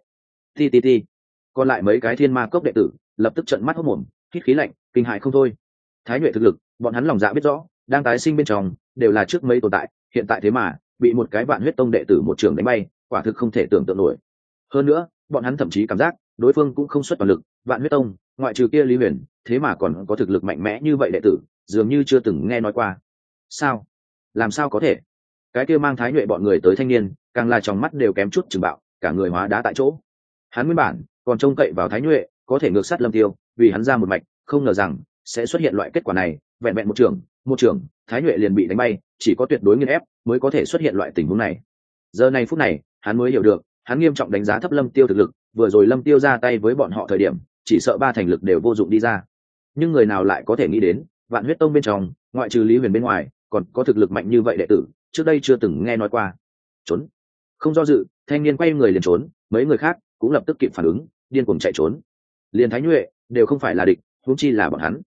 Ti. Còn lại mấy cái thiên ma cốc đệ tử, lập tức trợn mắt hốt mồm, hít khí lạnh, kinh hãi không thôi. Thái Nhuệ thực lực, bọn hắn lòng dạ biết rõ, đang tái sinh bên trong, đều là trước mấy tồn tại, hiện tại thế mà bị một cái Vạn Huyết Tông đệ tử một trường đánh bay, quả thực không thể tưởng tượng nổi. Hơn nữa, bọn hắn thậm chí cảm giác đối phương cũng không xuất toàn lực. Vạn Huyết Tông ngoại trừ kia Lý Huyền, thế mà còn có thực lực mạnh mẽ như vậy đệ tử, dường như chưa từng nghe nói qua. Sao? Làm sao có thể? Cái kia mang Thái Nhuệ bọn người tới thanh niên, càng là trong mắt đều kém chút chừng bạo, cả người hóa đá tại chỗ. Hắn nguyên bản còn trông cậy vào Thái Nhuệ có thể ngược sát Lâm Tiêu, vì hắn ra một mạch, không ngờ rằng sẽ xuất hiện loại kết quả này. Vẹn vẹn một trường, Thái Nhuệ liền bị đánh bay, chỉ có tuyệt đối nghiền ép mới có thể xuất hiện loại tình huống này. Giờ này phút này, hắn mới hiểu được, hắn nghiêm trọng đánh giá thấp Lâm Tiêu thực lực. Vừa rồi Lâm Tiêu ra tay với bọn họ thời điểm, chỉ sợ ba thành lực đều vô dụng đi ra. Nhưng người nào lại có thể nghĩ đến, Vạn Huyết Tông bên trong, ngoại trừ Lý Huyền bên ngoài, còn có thực lực mạnh như vậy đệ tử, trước đây chưa từng nghe nói qua. Trốn! Không do dự, thanh niên quay người liền trốn, mấy người khác cũng lập tức kịp phản ứng, điên cuồng chạy trốn. Liền Thái Nhuệ đều không phải là địch, huống chi là bọn hắn.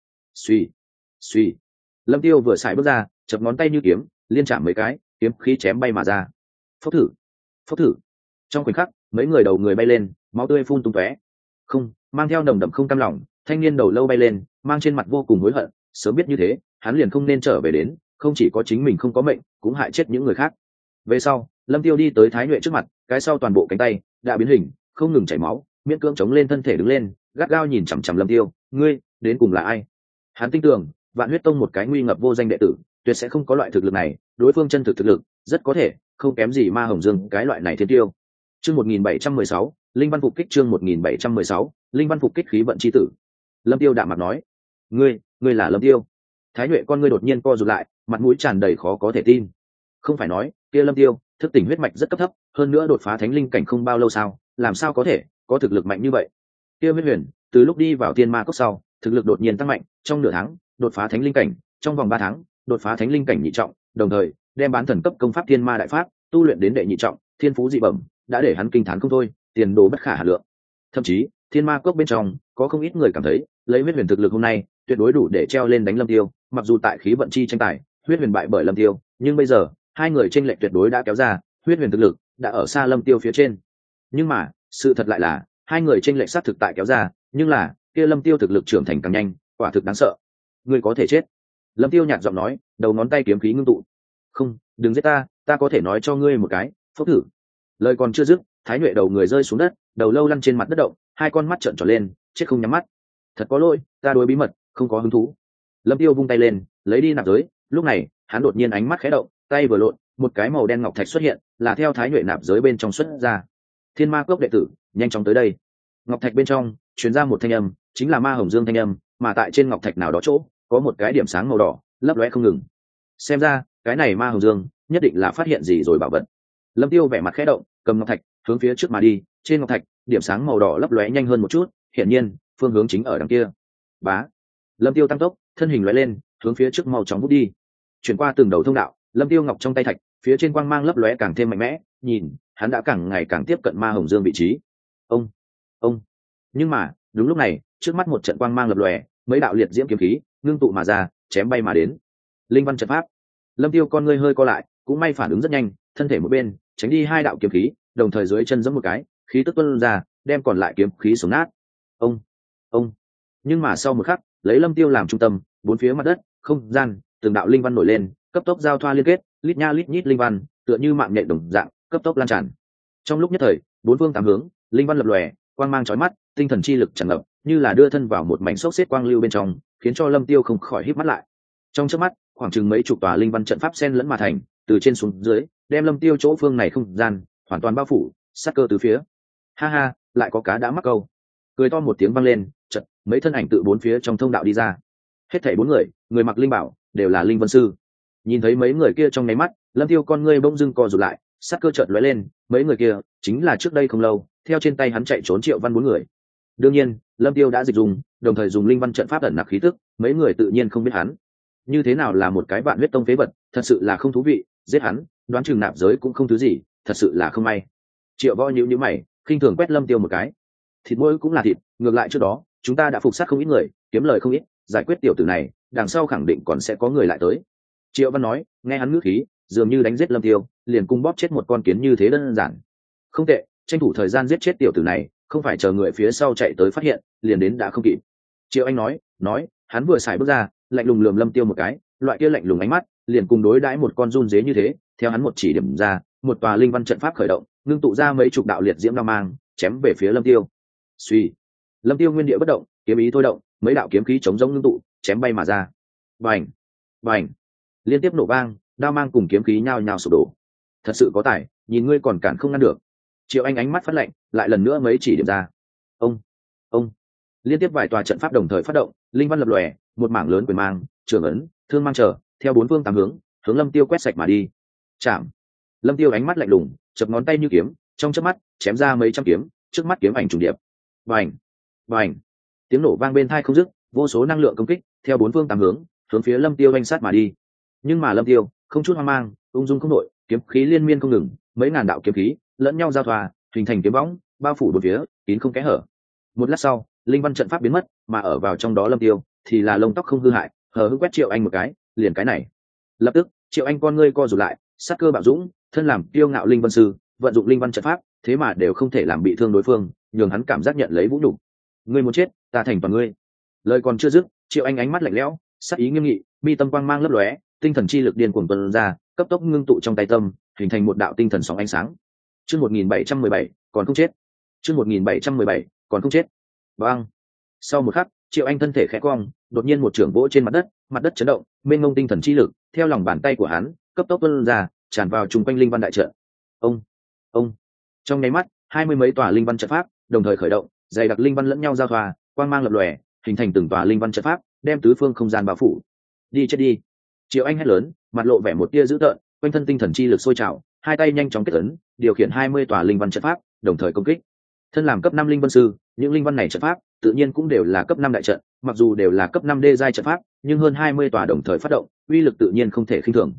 Suy. Lâm Tiêu vừa xài bước ra, chập ngón tay như kiếm, liên chạm mấy cái, kiếm khí chém bay mà ra. Phốc thử. Trong khoảnh khắc, mấy người đầu người bay lên, máu tươi phun tung tóe. Không, mang theo nồng đậm không cam lòng, thanh niên đầu lâu bay lên, mang trên mặt vô cùng hối hận, sớm biết như thế, hắn liền không nên trở về đến, không chỉ có chính mình không có mệnh, cũng hại chết những người khác. Về sau, Lâm Tiêu đi tới Thái Nhuệ trước mặt, cái sau toàn bộ cánh tay đã biến hình, không ngừng chảy máu, miễn cưỡng chống lên thân thể đứng lên, gắt gao nhìn chằm chằm Lâm Tiêu, ngươi đến cùng là ai? Hắn tin tưởng, Vạn Huyết Tông một cái nguy ngập vô danh đệ tử, tuyệt sẽ không có loại thực lực này, đối phương chân thực lực, rất có thể không kém gì Ma Hồng Dương cái loại này thiên tiêu. Chương 1716, Linh Văn phục kích. Chương 1716, Linh Văn phục kích khí vận chi tử. Lâm Tiêu đạm mặt nói, ngươi là Lâm Tiêu? Thái Nhuệ con ngươi đột nhiên co rụt lại, mặt mũi tràn đầy khó có thể tin. Không phải nói kia Lâm Tiêu thức tỉnh huyết mạch rất cấp thấp, hơn nữa đột phá thánh linh cảnh không bao lâu sao, làm sao có thể có thực lực mạnh như vậy? Kia Huyết Huyền từ lúc đi vào Tiên Ma Cốc sau, thực lực đột nhiên tăng mạnh, trong nửa tháng đột phá thánh linh cảnh, trong vòng 3 tháng đột phá thánh linh cảnh nhị trọng, đồng thời đem bán thần cấp công pháp thiên ma đại pháp tu luyện đến đệ nhị trọng, thiên phú dị bẩm đã để hắn kinh thán không thôi, tiền đồ bất khả hà lượng. Thậm chí thiên ma cốc bên trong có không ít người cảm thấy lấy huyết huyền thực lực hôm nay tuyệt đối đủ để treo lên đánh lâm tiêu, mặc dù tại khí vận chi tranh tài huyết huyền bại bởi lâm tiêu, nhưng bây giờ hai người tranh lệch tuyệt đối đã kéo ra, huyết huyền thực lực đã ở xa lâm tiêu phía trên. Nhưng mà sự thật lại là hai người tranh lệch sát thực tại kéo ra, nhưng là kia lâm tiêu thực lực trưởng thành càng nhanh, quả thực đáng sợ. Ngươi có thể chết. Lâm tiêu nhạt giọng nói, đầu ngón tay kiếm khí ngưng tụ. Không, đừng giết ta có thể nói cho ngươi một cái, phốc thử. Lời còn chưa dứt, Thái Nhuệ đầu người rơi xuống đất, đầu lâu lăn trên mặt đất động, hai con mắt trợn tròn lên, chết không nhắm mắt. Thật có lỗi, ta đối bí mật không có hứng thú. Lâm tiêu vung tay lên, lấy đi nạp giới. Lúc này hắn đột nhiên ánh mắt khẽ động, tay vừa lộn, một cái màu đen ngọc thạch xuất hiện, là theo Thái Nhuệ nạp giới bên trong xuất ra. Thiên Ma cốc đệ tử nhanh chóng tới đây. Ngọc thạch bên trong truyền ra một thanh âm, chính là Ma Hồng Dương thanh âm, mà tại trên ngọc thạch nào đó chỗ có một cái điểm sáng màu đỏ lấp lóe không ngừng. Xem ra cái này Ma Hồng Dương nhất định là phát hiện gì rồi bảo vật. Lâm tiêu vẻ mặt khẽ động, cầm ngọc thạch hướng phía trước mà đi. Trên ngọc thạch điểm sáng màu đỏ lấp lóe nhanh hơn một chút, hiển nhiên phương hướng chính ở đằng kia. Bá. Lâm tiêu tăng tốc, thân hình lóe lên, hướng phía trước mau chóng vút đi. Chuyển qua từng đầu thông đạo, Lâm tiêu ngọc trong tay thạch phía trên quang mang lấp lóe càng thêm mạnh mẽ, nhìn hắn đã càng ngày càng tiếp cận Ma Hồng Dương vị trí. Ông. Nhưng mà đúng lúc này trước mắt một trận quang mang lập lòe, mấy đạo liệt diễm kiếm khí ngưng tụ mà ra, chém bay mà đến. Linh văn trận pháp. Lâm tiêu con ngươi hơi co lại, cũng may phản ứng rất nhanh, thân thể một bên tránh đi hai đạo kiếm khí, đồng thời dưới chân giẫm một cái, khí tức tuôn ra, đem còn lại kiếm khí sống nát. Ông. Nhưng mà sau một khắc, lấy Lâm tiêu làm trung tâm, bốn phía mặt đất, không gian, từng đạo linh văn nổi lên, cấp tốc giao thoa liên kết, lít nha lít nhít linh văn, tựa như mạng nhện đồng dạng, cấp tốc lan tràn. Trong lúc nhất thời, bốn phương tám hướng, linh văn lập lòe, quang mang chói mắt, tinh thần chi lực tràn ngập, như là đưa thân vào một mảnh xốc xếp quang lưu bên trong, khiến cho Lâm Tiêu không khỏi híp mắt lại. Trong chớp mắt, khoảng chừng mấy chục tòa linh văn trận pháp xen lẫn mà thành, từ trên xuống dưới, đem Lâm Tiêu chỗ phương này không gian hoàn toàn bao phủ, sát cơ từ phía. Ha ha, lại có cá đã mắc câu. Cười to một tiếng vang lên, chợt mấy thân ảnh tự bốn phía trong thông đạo đi ra. Hết thảy bốn người, người mặc linh bảo, đều là linh vân sư. Nhìn thấy mấy người kia trong nháy mắt, Lâm Tiêu con ngươi bỗng dưng co rụt lại, sát cơ chợt lóe lên, mấy người kia chính là trước đây không lâu theo trên tay hắn chạy trốn Triệu Văn bốn người. Đương nhiên Lâm Tiêu đã dịch dùng, đồng thời dùng linh văn trận pháp ẩn nặc khí tức, mấy người tự nhiên không biết hắn như thế nào là một cái vạn huyết tông phế vật, thật sự là không thú vị. Giết hắn, đoán chừng nạp giới cũng không thứ gì, thật sự là không may. Triệu Võ nhíu nhíu mày, khinh thường quét Lâm Tiêu một cái. Thịt mỗi cũng là thịt, ngược lại trước đó chúng ta đã phục sát không ít người, kiếm lời không ít, giải quyết tiểu tử này, đằng sau khẳng định còn sẽ có người lại tới. Triệu Văn nói, nghe hắn ngữ khí dường như đánh giết Lâm Tiêu liền cung bóp chết một con kiến như thế đơn giản. Không tệ, tranh thủ thời gian giết chết tiểu tử này, không phải chờ người phía sau chạy tới phát hiện liền đến đã không kịp. Triệu Anh nói hắn vừa xài bước ra, lạnh lùng lườm Lâm Tiêu một cái, loại kia lạnh lùng ánh mắt liền cùng đối đãi một con run dế như thế. Theo hắn một chỉ điểm ra, một tòa linh văn trận pháp khởi động, ngưng tụ ra mấy chục đạo liệt diễm đao mang, chém về phía Lâm Tiêu. Suy, Lâm Tiêu nguyên địa bất động, kiếm ý thôi động, mấy đạo kiếm khí chống rỗng ngưng tụ, chém bay mà ra. Bành, bành, liên tiếp nổ vang, đao mang cùng kiếm khí nhao nhao sụp đổ. Thật sự có tài, nhìn ngươi còn cản không ngăn được. Triệu Anh ánh mắt phát lạnh, lại lần nữa mấy chỉ điểm ra. Ông, liên tiếp vài tòa trận pháp đồng thời phát động, linh văn lập lòe, một mảng lớn quyền mang, trường ấn, thương mang chờ, theo bốn phương tám hướng, hướng Lâm Tiêu quét sạch mà đi. Chạm. Lâm Tiêu ánh mắt lạnh lùng, chập ngón tay như kiếm, trong chớp mắt chém ra mấy trăm kiếm, trước mắt kiếm ảnh trùng điệp. Bành, bành, tiếng nổ vang bên tai không dứt, vô số năng lượng công kích theo bốn phương tám hướng, hướng phía Lâm Tiêu oanh sát mà đi. Nhưng mà Lâm Tiêu không chút hoang mang, ung dung không đội, kiếm khí liên miên không ngừng, mấy ngàn đạo kiếm khí lẫn nhau giao thoa, hình thành kiếm võng, bao phủ bốn phía, kín không kẽ hở. Một lát sau, linh văn trận pháp biến mất, mà ở vào trong đó Lâm Tiêu thì là lông tóc không hư hại, hờ hững quét Triệu Anh một cái, liền cái này. Lập tức, Triệu Anh con ngươi co rụt lại, sát cơ bạo dũng, thân làm kiêu ngạo linh văn sư, vận dụng linh văn trận pháp, thế mà đều không thể làm bị thương đối phương, nhường hắn cảm giác nhận lấy vũ nhục. Ngươi muốn chết, ta thành toàn ngươi. Lời còn chưa dứt, Triệu Anh ánh mắt lạnh lẽo, sắc ý nghiêm nghị, mi tâm quang mang lấp lóe, tinh thần chi lực điên cuồng tuôn ra, cấp tốc ngưng tụ trong tay tâm, hình thành một đạo tinh thần sóng ánh sáng. Chương 1717, còn không chết. Chương 1717, còn không chết. Bang. Sau một khắc, Triệu Anh thân thể khẽ cong, đột nhiên một chưởng vỗ trên mặt đất chấn động, mênh mông tinh thần chi lực theo lòng bàn tay của hắn, cấp tốc tuôn ra, tràn vào trùng quanh linh văn đại trận. Ông. Trong nháy mắt, 20 mấy tòa linh văn trận pháp đồng thời khởi động, dày đặc linh văn lẫn nhau giao thoa, quang mang lập lòe, hình thành từng tòa linh văn trận pháp, đem tứ phương không gian bao phủ. Đi chết đi. Triệu Anh hét lớn, mặt lộ vẻ một tia dữ tợn, quanh thân tinh thần chi lực sôi trào, hai tay nhanh chóng kết ấn, điều khiển 20 tòa linh văn trận pháp đồng thời công kích. Thân làm cấp 5 linh văn sư, những linh văn này trận pháp tự nhiên cũng đều là cấp 5 đại trận, mặc dù đều là cấp 5 đê giai trận pháp, nhưng hơn 20 tòa đồng thời phát động, uy lực tự nhiên không thể khinh thường.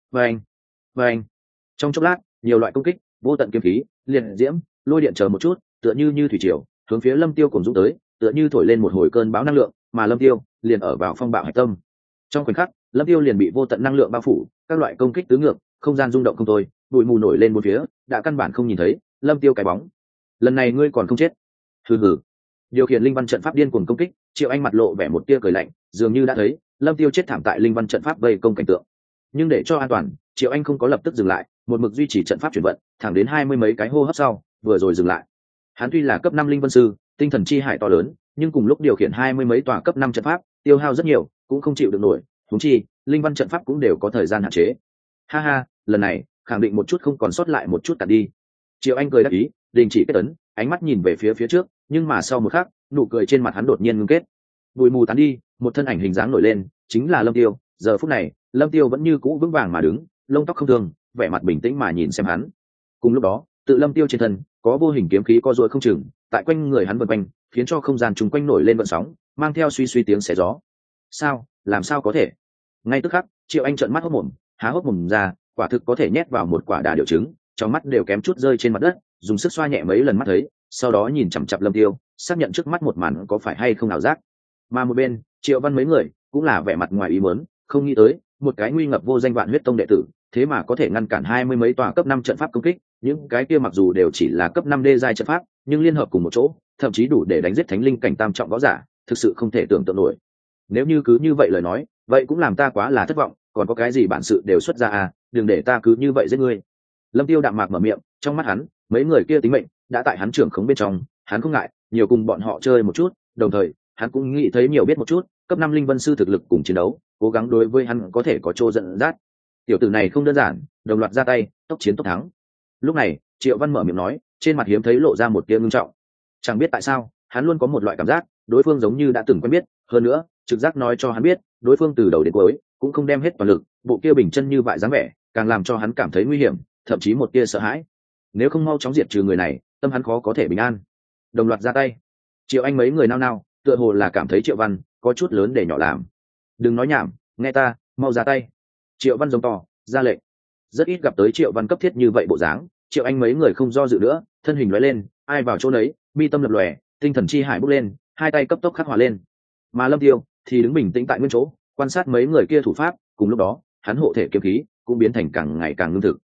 Và anh, trong chốc lát, nhiều loại công kích, vô tận kiếm khí, liệt diễm, lôi điện chờ một chút, tựa như thủy triều, hướng phía Lâm Tiêu cùng dũng tới, tựa như thổi lên một hồi cơn bão năng lượng, mà Lâm Tiêu liền ở vào phong bạo hải tâm. Trong khoảnh khắc, Lâm Tiêu liền bị vô tận năng lượng bao phủ, các loại công kích tứ ngược, không gian rung động không thôi, bụi mù nổi lên bốn phía, đã căn bản không nhìn thấy Lâm Tiêu cái bóng. Lần này ngươi còn không chết. Hừ hừ. Điều khiển linh văn trận pháp điên cuồng công kích, Triệu Anh mặt lộ vẻ một tia cười lạnh, dường như đã thấy Lâm Tiêu chết thảm tại linh văn trận pháp vây công cảnh tượng. Nhưng để cho an toàn, Triệu Anh không có lập tức dừng lại, một mực duy trì trận pháp chuyển vận, thẳng đến 20 mấy cái hô hấp sau, vừa rồi dừng lại. Hắn tuy là cấp 5 linh văn sư, tinh thần chi hải to lớn, nhưng cùng lúc điều khiển 20 mấy tòa cấp 5 trận pháp, tiêu hao rất nhiều, cũng không chịu được nổi, huống chi, linh văn trận pháp cũng đều có thời gian hạn chế. Ha ha, lần này, khẳng định một chút không còn sót lại một chút cả đi. Triệu Anh cười đáp ý, đình chỉ kết ấn, ánh mắt nhìn về phía trước, nhưng mà sau một khắc, nụ cười trên mặt hắn đột nhiên ngưng kết. Bụi mù tán đi, một thân ảnh hình dáng nổi lên, chính là Lâm Tiêu. Giờ phút này, Lâm Tiêu vẫn như cũ vững vàng mà đứng, lông tóc không thương, vẻ mặt bình tĩnh mà nhìn xem hắn. Cùng lúc đó, tự Lâm Tiêu trên thân có vô hình kiếm khí co duỗi không chừng, tại quanh người hắn vần quanh, khiến cho không gian chung quanh nổi lên vận sóng, mang theo suy suy tiếng xé gió. Sao? Làm sao có thể? Ngay tức khắc, Triệu Anh trợn mắt hốt mồm, há hốc mồm ra, quả thực có thể nhét vào một quả đà điểu trứng, trong mắt đều kém chút rơi trên mặt đất, dùng sức xoa nhẹ mấy lần mắt thấy, sau đó nhìn chằm chằm Lâm Tiêu, xác nhận trước mắt một màn có phải hay không ảo giác. Mà một bên, Triệu Văn mấy người cũng là vẻ mặt ngoài ý muốn, không nghĩ tới một cái nguy ngập vô danh Vạn Huyết Tông đệ tử, thế mà có thể ngăn cản 20 mấy tòa cấp 5 trận pháp công kích, những cái kia mặc dù đều chỉ là cấp 5 đê giai trận pháp, nhưng liên hợp cùng một chỗ, thậm chí đủ để đánh giết thánh linh cảnh tam trọng võ giả, thực sự không thể tưởng tượng nổi. Nếu như cứ như vậy lời nói, vậy cũng làm ta quá là thất vọng, còn có cái gì bản sự đều xuất ra à, đừng để ta cứ như vậy giết ngươi. Lâm Tiêu đạm mạc mở miệng, trong mắt hắn, mấy người kia tính mệnh đã tại hắn trưởng khống bên trong, hắn không ngại nhiều cùng bọn họ chơi một chút, đồng thời hắn cũng nghĩ thấy nhiều biết một chút cấp 5 linh vân sư thực lực cùng chiến đấu, cố gắng đối với hắn có thể có chỗ dẫn dắt. Tiểu tử này không đơn giản, đồng loạt ra tay, tốc chiến tốc thắng. Lúc này, Triệu Văn mở miệng nói, trên mặt hiếm thấy lộ ra một tia ngưng trọng. Chẳng biết tại sao, hắn luôn có một loại cảm giác, đối phương giống như đã từng quen biết, hơn nữa, trực giác nói cho hắn biết, đối phương từ đầu đến cuối cũng không đem hết toàn lực, bộ kia bình chân như vậy dáng vẻ, càng làm cho hắn cảm thấy nguy hiểm, thậm chí một tia sợ hãi. Nếu không mau chóng diệt trừ người này, tâm hắn khó có thể bình an. Đồng loạt ra tay. Triệu Anh mấy người nao nao, tựa hồ là cảm thấy Triệu Văn có chút lớn để nhỏ làm. Đừng nói nhảm, nghe ta, mau ra tay. Triệu Văn giống to, ra lệnh. Rất ít gặp tới Triệu Văn cấp thiết như vậy bộ dáng, Triệu Anh mấy người không do dự nữa, thân hình lóe lên, ai vào chỗ nấy, mi tâm lập lòe, tinh thần chi hải bốc lên, hai tay cấp tốc khắc họa lên. Mà Lâm Tiêu thì đứng bình tĩnh tại nguyên chỗ, quan sát mấy người kia thủ pháp, cùng lúc đó, hắn hộ thể kiếm khí cũng biến thành càng ngày càng ngưng thực.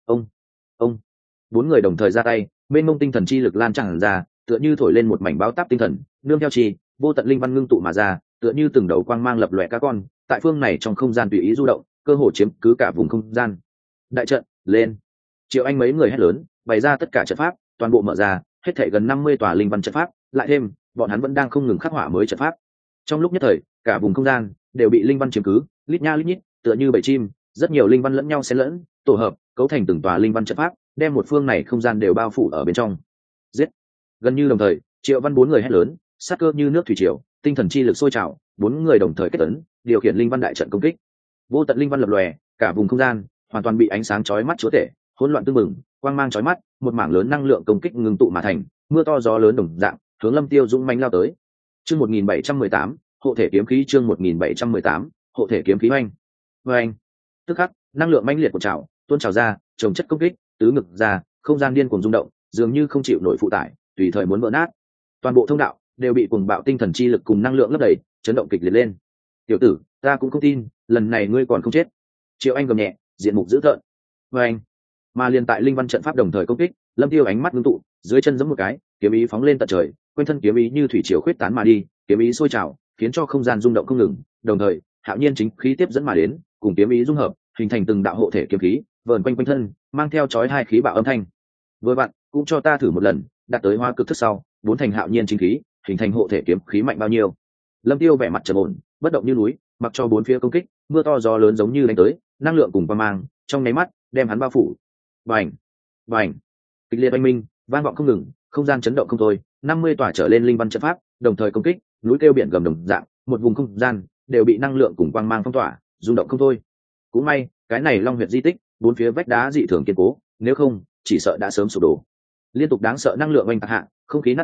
Ông, bốn người đồng thời ra tay, mênh mông tinh thần chi lực lan tràn ra, tựa như thổi lên một mảnh báo táp tinh thần, nương theo chi, vô tận linh văn ngưng tụ mà ra, tựa như từng đầu quang mang lập lòe cá con, tại phương này trong không gian tùy ý du động, cơ hồ chiếm cứ cả vùng không gian. Đại trận, lên. Triệu Anh mấy người hét lớn, bày ra tất cả trận pháp, toàn bộ mở ra, hết thảy gần 50 tòa linh văn trận pháp, lại thêm, bọn hắn vẫn đang không ngừng khắc họa mới trận pháp. Trong lúc nhất thời, cả vùng không gian đều bị linh văn chiếm cứ, lít nha lít nhít, tựa như bầy chim, rất nhiều linh văn lẫn nhau xen lẫn, tổ hợp, cấu thành từng tòa linh văn trận pháp, đem một phương này không gian đều bao phủ ở bên trong. Giết! Gần như đồng thời, Triệu Văn bốn người hét lớn, sát cơ như nước thủy triều, tinh thần chi lực sôi trào, bốn người đồng thời kết ấn, điều khiển linh văn đại trận công kích. Vô tận linh văn lập lòe, cả vùng không gian hoàn toàn bị ánh sáng chói mắt chúa tể, hỗn loạn tương mừng, quang mang chói mắt, một mảng lớn năng lượng công kích ngưng tụ mà thành, mưa to gió lớn đồng dạng, hướng Lâm Tiêu dũng mãnh lao tới. Chương 1718, hộ thể kiếm khí, chương 1718, hộ thể kiếm khí oanh. Oanh. Tức khắc, năng lượng mãnh liệt của trào, tuôn trào ra, chồng chất công kích, tứ ngực ra, không gian điên cuồng rung động, dường như không chịu nổi phụ tải, tùy thời muốn vỡ nát. Toàn bộ thông đạo đều bị cuồng bạo tinh thần chi lực cùng năng lượng lấp đầy, chấn động kịch liệt lên. Tiểu tử, ta cũng không tin, lần này ngươi còn không chết. Triệu Anh gầm nhẹ, diện mục dữ tợn. Oanh. Mà liền tại linh văn trận pháp đồng thời công kích, Lâm Tiêu ánh mắt ngưng tụ, dưới chân giẫm một cái, kiếm ý phóng lên tận trời, quanh thân kiếm ý như thủy triều khuyết tán mà đi, kiếm ý sôi trào, khiến cho không gian rung động không ngừng. Đồng thời, hạo nhiên chính khí tiếp dẫn mà đến, cùng kiếm ý dung hợp, hình thành từng đạo hộ thể kiếm khí, vờn quanh quanh thân, mang theo chói hai khí bạo âm thanh. Vừa vặn, cũng cho ta thử một lần, đạt tới hoa cực thức sau, bốn thành hạo nhiên chính khí, hình thành hộ thể kiếm khí mạnh bao nhiêu. Lâm Tiêu vẻ mặt trầm ổn, bất động như núi, mặc cho bốn phía công kích, mưa to gió lớn giống như đánh tới, năng lượng cùng qua mang, trong nháy mắt đem hắn bao phủ. Bành, bành, kịch liệt oanh minh, vang vọng không ngừng, không gian chấn động không thôi. 50 tòa trở lên linh văn trận pháp, đồng thời công kích, núi kêu biển gầm đồng dạng, một vùng không gian đều bị năng lượng cùng quang mang phong tỏa, rung động không thôi. Cũng may, cái này Long huyệt di tích, bốn phía vách đá dị thường kiên cố, nếu không, chỉ sợ đã sớm sụp đổ. Liên tục đáng sợ năng lượng oanh tạc hạ, không khí nát bấy,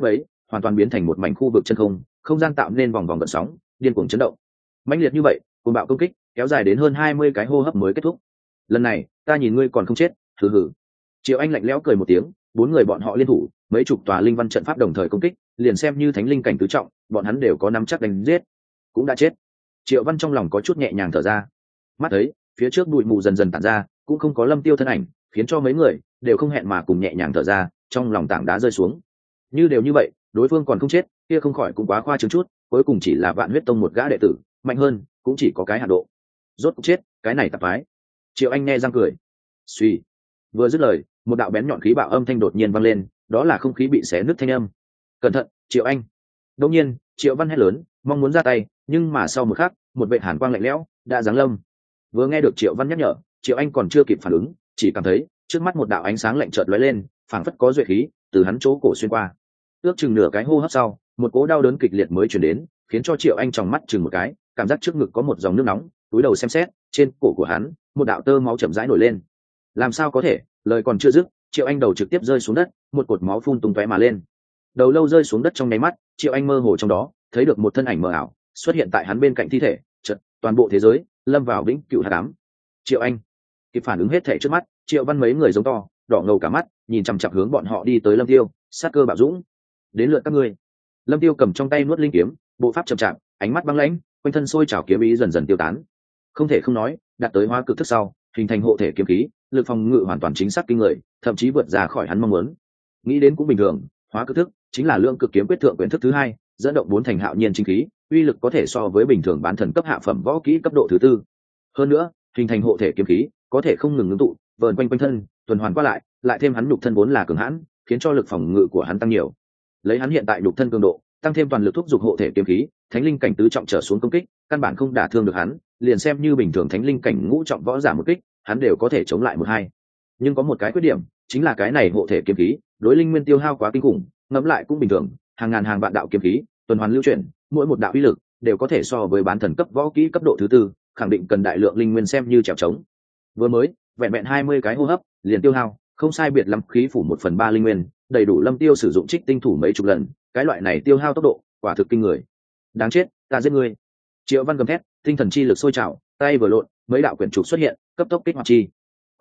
hoàn toàn biến thành một mảnh khu vực chân không, không gian tạo nên vòng vòng gợn sóng, điên cuồng chấn động. Mãnh liệt như vậy, cuồng bạo công kích kéo dài đến hơn 20 cái hô hấp mới kết thúc. Lần này ta nhìn ngươi còn không chết. Hừ hừ. Triệu Anh lạnh lẽo cười một tiếng, bốn người bọn họ liên thủ, mấy chục tòa linh văn trận pháp đồng thời công kích, liền xem như thánh linh cảnh tứ trọng, bọn hắn đều có nắm chắc đánh giết. Cũng đã chết. Triệu Văn trong lòng có chút nhẹ nhàng thở ra. Mắt thấy phía trước bụi mù dần dần tản ra, cũng không có Lâm Tiêu thân ảnh, khiến cho mấy người đều không hẹn mà cùng nhẹ nhàng thở ra, trong lòng tảng đá rơi xuống. Như đều như vậy, đối phương còn không chết, kia không khỏi cũng quá khoa trương chút, cuối cùng chỉ là Vạn Huyết Tông một gã đệ tử, mạnh hơn cũng chỉ có cái hạ độ. Rốt cuộc chết, cái này tạp phái. Triệu Anh nghe răng cười. Suy. Vừa dứt lời, một đạo bén nhọn khí bạo âm thanh đột nhiên vang lên, đó là không khí bị xé nứt thanh âm. Cẩn thận, Triệu Anh. Đột nhiên, Triệu Văn hét lớn, mong muốn ra tay, nhưng mà sau một khắc, một vệt hàn quang lạnh lẽo đã giáng lâm. Vừa nghe được Triệu Văn nhắc nhở, Triệu Anh còn chưa kịp phản ứng, chỉ cảm thấy trước mắt một đạo ánh sáng lạnh chợt lóe lên, phảng phất có duệ khí từ hắn chỗ cổ xuyên qua. Ước chừng nửa cái hô hấp sau, một cỗ đau đớn kịch liệt mới truyền đến, khiến cho Triệu Anh tròng mắt chừng một cái, cảm giác trước ngực có một dòng nước nóng, túi đầu xem xét, trên cổ của hắn, một đạo tơ máu chậm rãi nổi lên. Làm sao có thể? Lời còn chưa dứt, Triệu Anh đầu trực tiếp rơi xuống đất, một cột máu phun tung tóe mà lên. Đầu lâu rơi xuống đất trong nháy mắt, Triệu Anh mơ hồ trong đó thấy được một thân ảnh mờ ảo xuất hiện tại hắn bên cạnh thi thể, chợt toàn bộ thế giới lâm vào vĩnh cửu hắc ám. Triệu Anh kịp phản ứng hết thể trước mắt, Triệu Văn mấy người giống to, đỏ ngầu cả mắt, nhìn chằm chằm hướng bọn họ đi tới Lâm Tiêu, sát cơ bạo dũng. Đến lượt các ngươi. Lâm Tiêu cầm trong tay nuốt linh kiếm, bộ pháp chậm chạp, ánh mắt băng lãnh, quanh thân sôi trào kiếm ý dần dần tiêu tán. Không thể không nói, đạt tới hóa cực thức sau, hình thành hộ thể kiếm khí, lực phòng ngự hoàn toàn chính xác kinh người, thậm chí vượt ra khỏi hắn mong muốn. Nghĩ đến cũng bình thường, hóa cực thức chính là lượng cực kiếm quyết thượng quyển thức thứ hai, dẫn động bốn thành hạo nhiên chính khí, uy lực có thể so với bình thường bán thần cấp hạ phẩm võ kỹ cấp độ thứ tư. Hơn nữa, hình thành hộ thể kiếm khí, có thể không ngừng ngưng tụ, vờn quanh quanh thân, tuần hoàn qua lại, lại thêm hắn nhục thân vốn là cường hãn, khiến cho lực phòng ngự của hắn tăng nhiều. Lấy hắn hiện tại nhục thân cường độ, tăng thêm toàn lực thúc giục hộ thể kiếm khí, thánh linh cảnh tứ trọng trở xuống công kích, căn bản không đả thương được hắn, liền xem như bình thường thánh linh cảnh ngũ trọng võ giả một kích, hắn đều có thể chống lại một hai. Nhưng có một cái khuyết điểm, chính là cái này hộ thể kiếm khí, đối linh nguyên tiêu hao quá kinh khủng, ngẫm lại cũng bình thường, hàng ngàn hàng vạn đạo kiếm khí, tuần hoàn lưu chuyển, mỗi một đạo uy lực đều có thể so với bán thần cấp võ kỹ cấp độ thứ tư, khẳng định cần đại lượng linh nguyên xem như trèo trống. Vừa mới, vẹn vẹn 20 cái hô hấp, liền tiêu hao, không sai biệt lắm khí phủ 1/3 linh nguyên, đầy đủ Lâm Tiêu sử dụng trích tinh thủ mấy chục lần, cái loại này tiêu hao tốc độ, quả thực kinh người. Đáng chết, ta giết ngươi. Triệu Văn gầm thét, tinh thần chi lực sôi trào, tay vừa lộn, mấy đạo quyển trục xuất hiện, cấp tốc kích hoạt chi.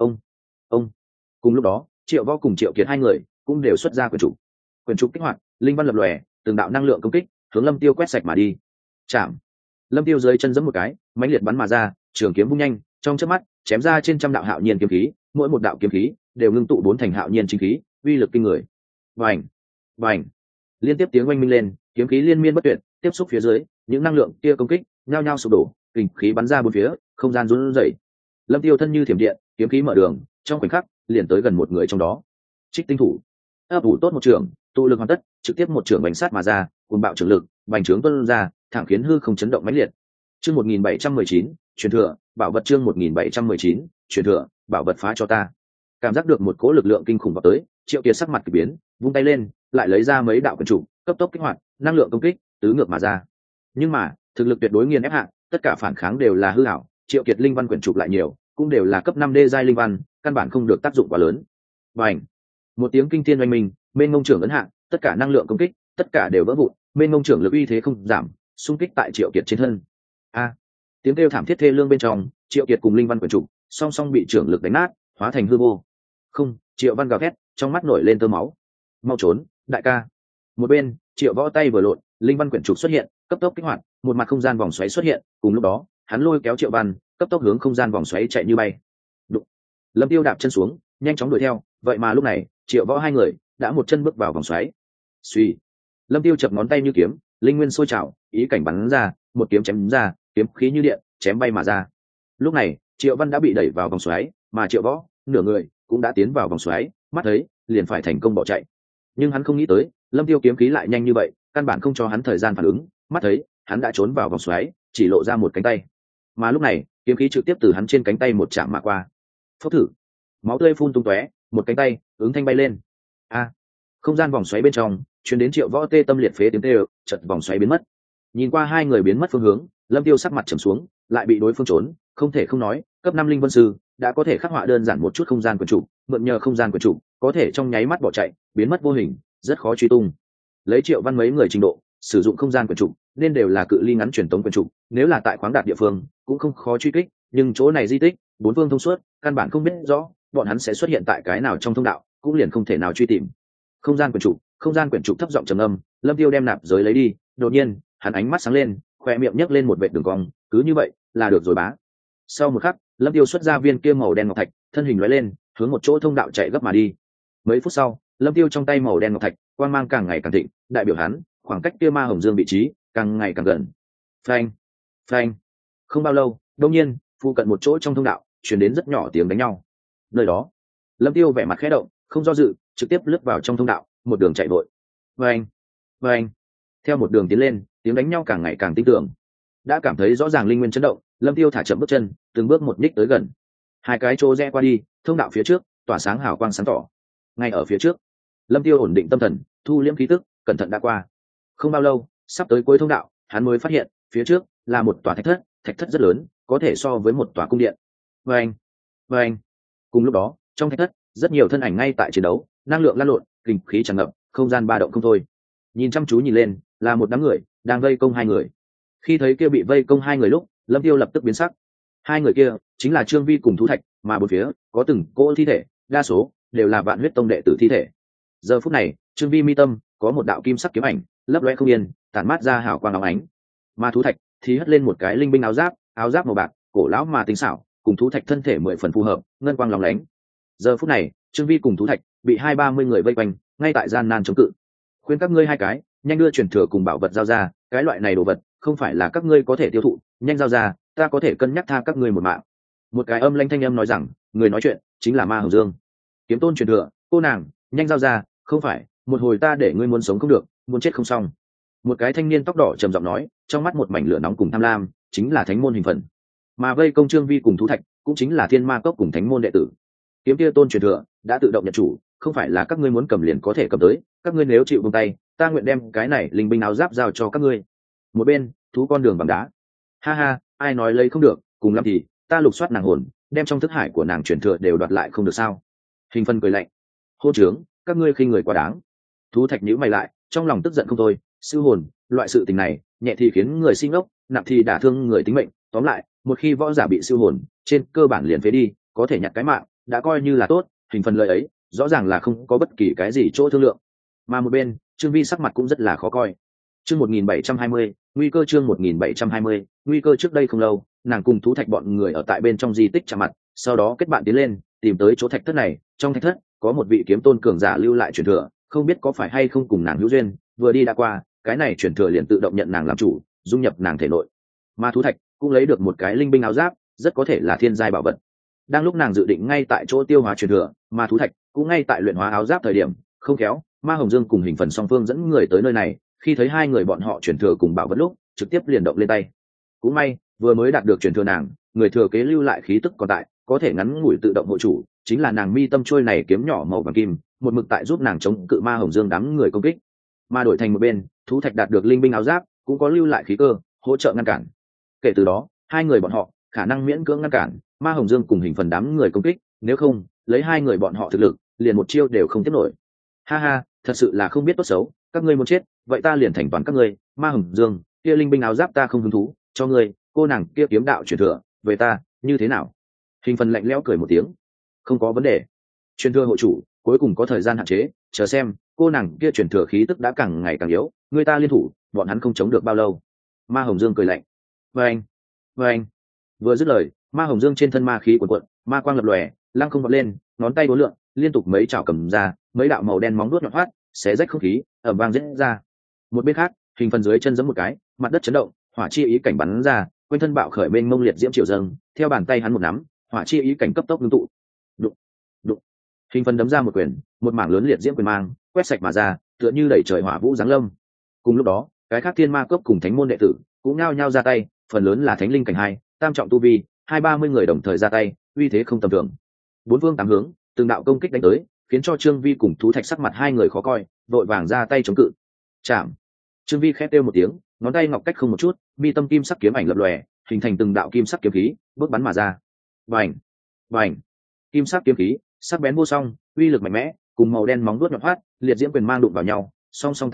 Ông. Cùng lúc đó, Triệu Võ cùng Triệu Kiệt hai người cũng đều xuất ra quyển trục. Quyển trục kích hoạt, linh văn lập lòe, từng đạo năng lượng công kích, hướng Lâm Tiêu quét sạch mà đi. Chạm. Lâm Tiêu dưới chân giẫm một cái, mãnh liệt bắn mà ra, trường kiếm vung nhanh, trong chớp mắt, chém ra trên trăm đạo hạo nhiên kiếm khí, mỗi một đạo kiếm khí đều ngưng tụ bốn thành hạo nhiên chính khí, uy lực kinh người. Bành, bành. Liên tiếp tiếng oanh minh lên, kiếm khí liên miên bất tuyệt, tiếp xúc phía dưới, những năng lượng kia công kích, nhao nhao sụp đổ, kình khí bắn ra bốn phía, không gian run rẩy. Lâm Tiêu thân như thiểm điện, kiếm khí mở đường, trong khoảnh khắc, liền tới gần một người trong đó. Trích tinh thủ, ấp ủ tốt một trường, tụ lực hoàn tất, trực tiếp một trường bành sát mà ra, cuồng bạo trường lực, bành trướng tuôn ra, thẳng khiến hư không chấn động mãnh liệt. Chương 1719, truyền thừa, bảo vật chương 1719, truyền thừa, bảo vật phá cho ta. Cảm giác được một cỗ lực lượng kinh khủng vào tới, Triệu Kiệt sắc mặt kỳ biến, vung tay lên, lại lấy ra mấy đạo quyển trục, cấp tốc kích hoạt, năng lượng công kích, tứ ngược mà ra. Nhưng mà, thực lực tuyệt đối nghiền ép hạng, tất cả phản kháng đều là hư ảo, Triệu Kiệt linh văn quyển trục lại nhiều, cũng đều là cấp 5D giai linh văn, căn bản không được tác dụng quá lớn. Bành! Một tiếng kinh thiên oanh minh, bên ngông trưởng ấn hạng, tất cả năng lượng công kích, tất cả đều vỡ vụn, bên ngông trưởng lực uy thế không giảm, xung kích tại Triệu Kiệt trên thân. A! Tiếng kêu thảm thiết thê lương bên trong, Triệu Kiệt cùng linh văn quyển trục song song bị trưởng lực đánh nát, hóa thành hư vô. Không, Triệu Văn gào thét, trong mắt nổi lên tơ máu. Mau trốn, đại ca. Một bên, Triệu Võ tay vừa lộn, linh văn quyển trục xuất hiện, cấp tốc kích hoạt, một mặt không gian vòng xoáy xuất hiện, cùng lúc đó, hắn lôi kéo Triệu Văn, cấp tốc hướng không gian vòng xoáy chạy như bay. Đụng. Lâm Tiêu đạp chân xuống, nhanh chóng đuổi theo, vậy mà lúc này, Triệu Võ hai người đã một chân bước vào vòng xoáy. Suy. Lâm Tiêu chập ngón tay như kiếm, linh nguyên sôi trào, ý cảnh bắn ra, một kiếm chém ra, kiếm khí như điện, chém bay mà ra. Lúc này, Triệu Văn đã bị đẩy vào vòng xoáy, mà Triệu Võ, nửa người cũng đã tiến vào vòng xoáy, mắt thấy liền phải thành công bỏ chạy. Nhưng hắn không nghĩ tới, Lâm Tiêu kiếm khí lại nhanh như vậy, căn bản không cho hắn thời gian phản ứng, mắt thấy hắn đã trốn vào vòng xoáy, chỉ lộ ra một cánh tay. Mà lúc này, kiếm khí trực tiếp từ hắn trên cánh tay một chạm mà qua. Phốc thử, máu tươi phun tung tóe, một cánh tay ứng thanh bay lên. A! Không gian vòng xoáy bên trong, truyền đến Triệu Võ tê tâm liệt phế tiếng tê, chợt vòng xoáy biến mất. Nhìn qua hai người biến mất phương hướng, Lâm Tiêu sắc mặt trầm xuống, lại bị đối phương trốn, không thể không nói, cấp 5 linh vân sư đã có thể khắc họa đơn giản một chút không gian quyền chủ, mượn nhờ không gian quyền chủ, có thể trong nháy mắt bỏ chạy, biến mất vô hình, rất khó truy tung. lấy Triệu Văn mấy người trình độ sử dụng không gian quyền trục nên đều là cự ly ngắn truyền tống quyền trục, nếu là tại khoáng đạt địa phương cũng không khó truy kích, nhưng chỗ này di tích bốn phương thông suốt, căn bản không biết rõ bọn hắn sẽ xuất hiện tại cái nào trong thông đạo, cũng liền không thể nào truy tìm. Không gian quyển trục thấp giọng trầm âm. Lâm Tiêu đem nạp giới lấy đi, đột nhiên hắn ánh mắt sáng lên, khoe miệng nhấc lên một vệt đường cong, cứ như vậy là được rồi bá. Sau một khắc, Lâm Tiêu xuất ra viên kia màu đen ngọc thạch, thân hình lóe lên, hướng một chỗ thông đạo chạy gấp mà đi. Mấy phút sau, Lâm Tiêu trong tay màu đen ngọc thạch, quang mang càng ngày càng thịnh, đại biểu hắn khoảng cách kia Ma Hồng Dương vị trí càng ngày càng gần. Phanh, phanh. Không bao lâu, đột nhiên, phụ cận một chỗ trong thông đạo truyền đến rất nhỏ tiếng đánh nhau. Nơi đó, Lâm Tiêu vẻ mặt khẽ động, không do dự, trực tiếp lướt vào trong thông đạo, một đường chạy vội. Vâng, vâng. Theo một đường tiến lên, tiếng đánh nhau càng ngày càng tinh tường. Đã cảm thấy rõ ràng linh nguyên chấn động, Lâm Tiêu thả chậm bước chân, từng bước một nhích tới gần. Hai cái chỗ rẽ qua đi, thông đạo phía trước tỏa sáng hào quang sáng tỏ. Ngay ở phía trước, Lâm Tiêu ổn định tâm thần, thu liễm khí tức, cẩn thận đã qua. Không bao lâu, sắp tới cuối thông đạo, hắn mới phát hiện, phía trước là một tòa thạch thất rất lớn, có thể so với một tòa cung điện. Vâng, vâng. Cùng lúc đó, trong thạch thất, rất nhiều thân ảnh ngay tại chiến đấu, năng lượng lan lộn, kinh khí tràn ngập, không gian ba động không thôi. Nhìn chăm chú nhìn lên, là một đám người đang vây công hai người. Khi thấy kia bị vây công hai người lúc, Lâm Tiêu lập tức biến sắc. Hai người kia chính là Trương Vi cùng Thú Thạch, mà bốn phía có từng cỗ thi thể, đa số đều là Vạn Huyết Tông đệ tử thi thể. Giờ phút này, Trương Vi mi tâm có một đạo kim sắc kiếm ảnh, lấp lóe không yên, tản mát ra hào quang óng ánh. Mà Thú Thạch thì hất lên một cái linh binh áo giáp màu bạc, cổ lão mà tinh xảo, cùng Thú Thạch thân thể 10 phần phù hợp, ngân quang lóng lánh. Giờ phút này, Trương Vi cùng Thú Thạch bị 20-30 người vây quanh, ngay tại gian nan chống cự. Khuyên các ngươi hai cái nhanh đưa truyền thừa cùng bảo vật giao ra, cái loại này đồ vật không phải là các ngươi có thể tiêu thụ, nhanh giao ra, ta có thể cân nhắc tha các ngươi một mạng. Một cái âm lãnh thanh âm nói rằng, người nói chuyện chính là Ma Hồng Dương. Kiếm tôn truyền thừa, cô nàng, nhanh giao ra, không phải một hồi ta để ngươi muốn sống không được, muốn chết không xong. Một cái thanh niên tóc đỏ trầm giọng nói, trong mắt một mảnh lửa nóng cùng tham lam, chính là thánh môn hình phần. Mà vây công Trương Vi cùng Thú Thạch cũng chính là Thiên Ma Cốc cùng thánh môn đệ tử. Kiếm kia tôn truyền thừa đã tự động nhận chủ, không phải là các ngươi muốn cầm liền có thể cầm tới, các ngươi nếu chịu buông tay, ta nguyện đem cái này linh binh áo giáp giao cho các ngươi. Một bên, thú con đường bằng đá. Ha ha, ai nói lấy không được, cùng lắm thì ta lục soát nàng hồn, đem trong thức hải của nàng truyền thừa đều đoạt lại không được sao? Hình phân cười lạnh. Hô trướng, các ngươi khinh người quá đáng. Thú Thạch nhíu mày lại, trong lòng tức giận không thôi, sư hồn, loại sự tình này, nhẹ thì khiến người sinh ngốc, nặng thì đả thương người tính mệnh, tóm lại, một khi võ giả bị siêu hồn, trên cơ bản liền phế đi, có thể nhặt cái mạng, đã coi như là tốt. Hình phần lời ấy rõ ràng là không có bất kỳ cái gì chỗ thương lượng. Mà một bên, Trương Vi sắc mặt cũng rất là khó coi. Chương 1720, nguy cơ. Chương 1720, nguy cơ. Trước đây không lâu, nàng cùng Thú Thạch bọn người ở tại bên trong di tích chạm mặt, sau đó kết bạn tiến lên, tìm tới chỗ thạch thất này. Trong thạch thất có một vị kiếm tôn cường giả lưu lại truyền thừa, không biết có phải hay không cùng nàng hữu duyên, vừa đi đã qua, cái này truyền thừa liền tự động nhận nàng làm chủ, dung nhập nàng thể nội. Mà Thú Thạch cũng lấy được một cái linh binh áo giáp, rất có thể là thiên giai bảo vật. Đang lúc nàng dự định ngay tại chỗ tiêu hóa truyền thừa, mà Thú Thạch cũng ngay tại luyện hóa áo giáp thời điểm, không khéo, Ma Hồng Dương cùng Hình Phần song phương dẫn người tới nơi này, khi thấy hai người bọn họ truyền thừa cùng bảo vật lúc, trực tiếp liền động lên tay. Cũng may, vừa mới đạt được truyền thừa nàng, người thừa kế lưu lại khí tức còn tại, có thể ngắn ngủi tự động hộ chủ, chính là nàng mi tâm trôi này kiếm nhỏ màu vàng kim, một mực tại giúp nàng chống cự Ma Hồng Dương đám người công kích. Mà đổi thành một bên, Thú Thạch đạt được linh binh áo giáp, cũng có lưu lại khí cơ, hỗ trợ ngăn cản. Kể từ đó, hai người bọn họ khả năng miễn cưỡng ngăn cản Ma Hồng Dương cùng Hình Phần đám người công kích, nếu không, lấy hai người bọn họ thực lực, liền một chiêu đều không tiếp nổi. Ha ha, thật sự là không biết tốt xấu, các ngươi muốn chết, vậy ta liền thành toàn các ngươi. Ma Hồng Dương, kia linh binh áo giáp ta không hứng thú, cho ngươi, cô nàng kia kiếm đạo truyền thừa, về ta, như thế nào? Hình Phần lạnh lẽo cười một tiếng, không có vấn đề. Truyền thừa hộ chủ, cuối cùng có thời gian hạn chế, chờ xem, cô nàng kia truyền thừa khí tức đã càng ngày càng yếu, người ta liên thủ, bọn hắn không chống được bao lâu. Ma Hồng Dương cười lạnh. Vâng, vâng. Vừa dứt lời, Ma Hồng Dương trên thân ma khí cuộn cuộn, ma quang lập lòe, lăng không vọt lên, ngón tay uốn lượn, liên tục mấy chảo cầm ra, mấy đạo màu đen móng vuốt nhọn hoắt, xé rách không khí, ầm vang rít ra. Một bên khác, Hình Phần dưới chân giẫm một cái, mặt đất chấn động, hỏa chi ý cảnh bắn ra, quanh thân bạo khởi mênh mông liệt diễm triều dâng, theo bàn tay hắn một nắm, hỏa chi ý cảnh cấp tốc ngưng tụ. Đụng, đụng. Hình Phần đấm ra một quyền, một mảng lớn liệt diễm quyền mang, quét sạch mà ra, tựa như đẩy trời hỏa vũ giáng lâm. Cùng lúc đó, cái khác Thiên Ma Cốc cùng Thánh môn đệ tử cũng nhao nhao ra tay, phần lớn là thánh linh cảnh 2, tam trọng tu vi, 20-30 người đồng thời ra tay, uy thế không tầm thường. Bốn phương tám hướng, từng đạo công kích đánh tới, khiến cho Trương Vi cùng Thú Thạch sắc mặt hai người khó coi, vội vàng ra tay chống cự. Chạm. Trương Vi khẽ kêu một tiếng, ngón tay ngọc cách không một chút, mi tâm kim sắc kiếm ảnh lập lòe, hình thành từng đạo kim sắc kiếm khí, bước bắn mà ra. Bành, bành. Kim sắc kiếm khí, sắc bén vô song, uy lực mạnh mẽ, cùng màu đen móng vuốt nhọn hoắt, liệt diễm quyền mang đụng vào nhau, song song tán loạn,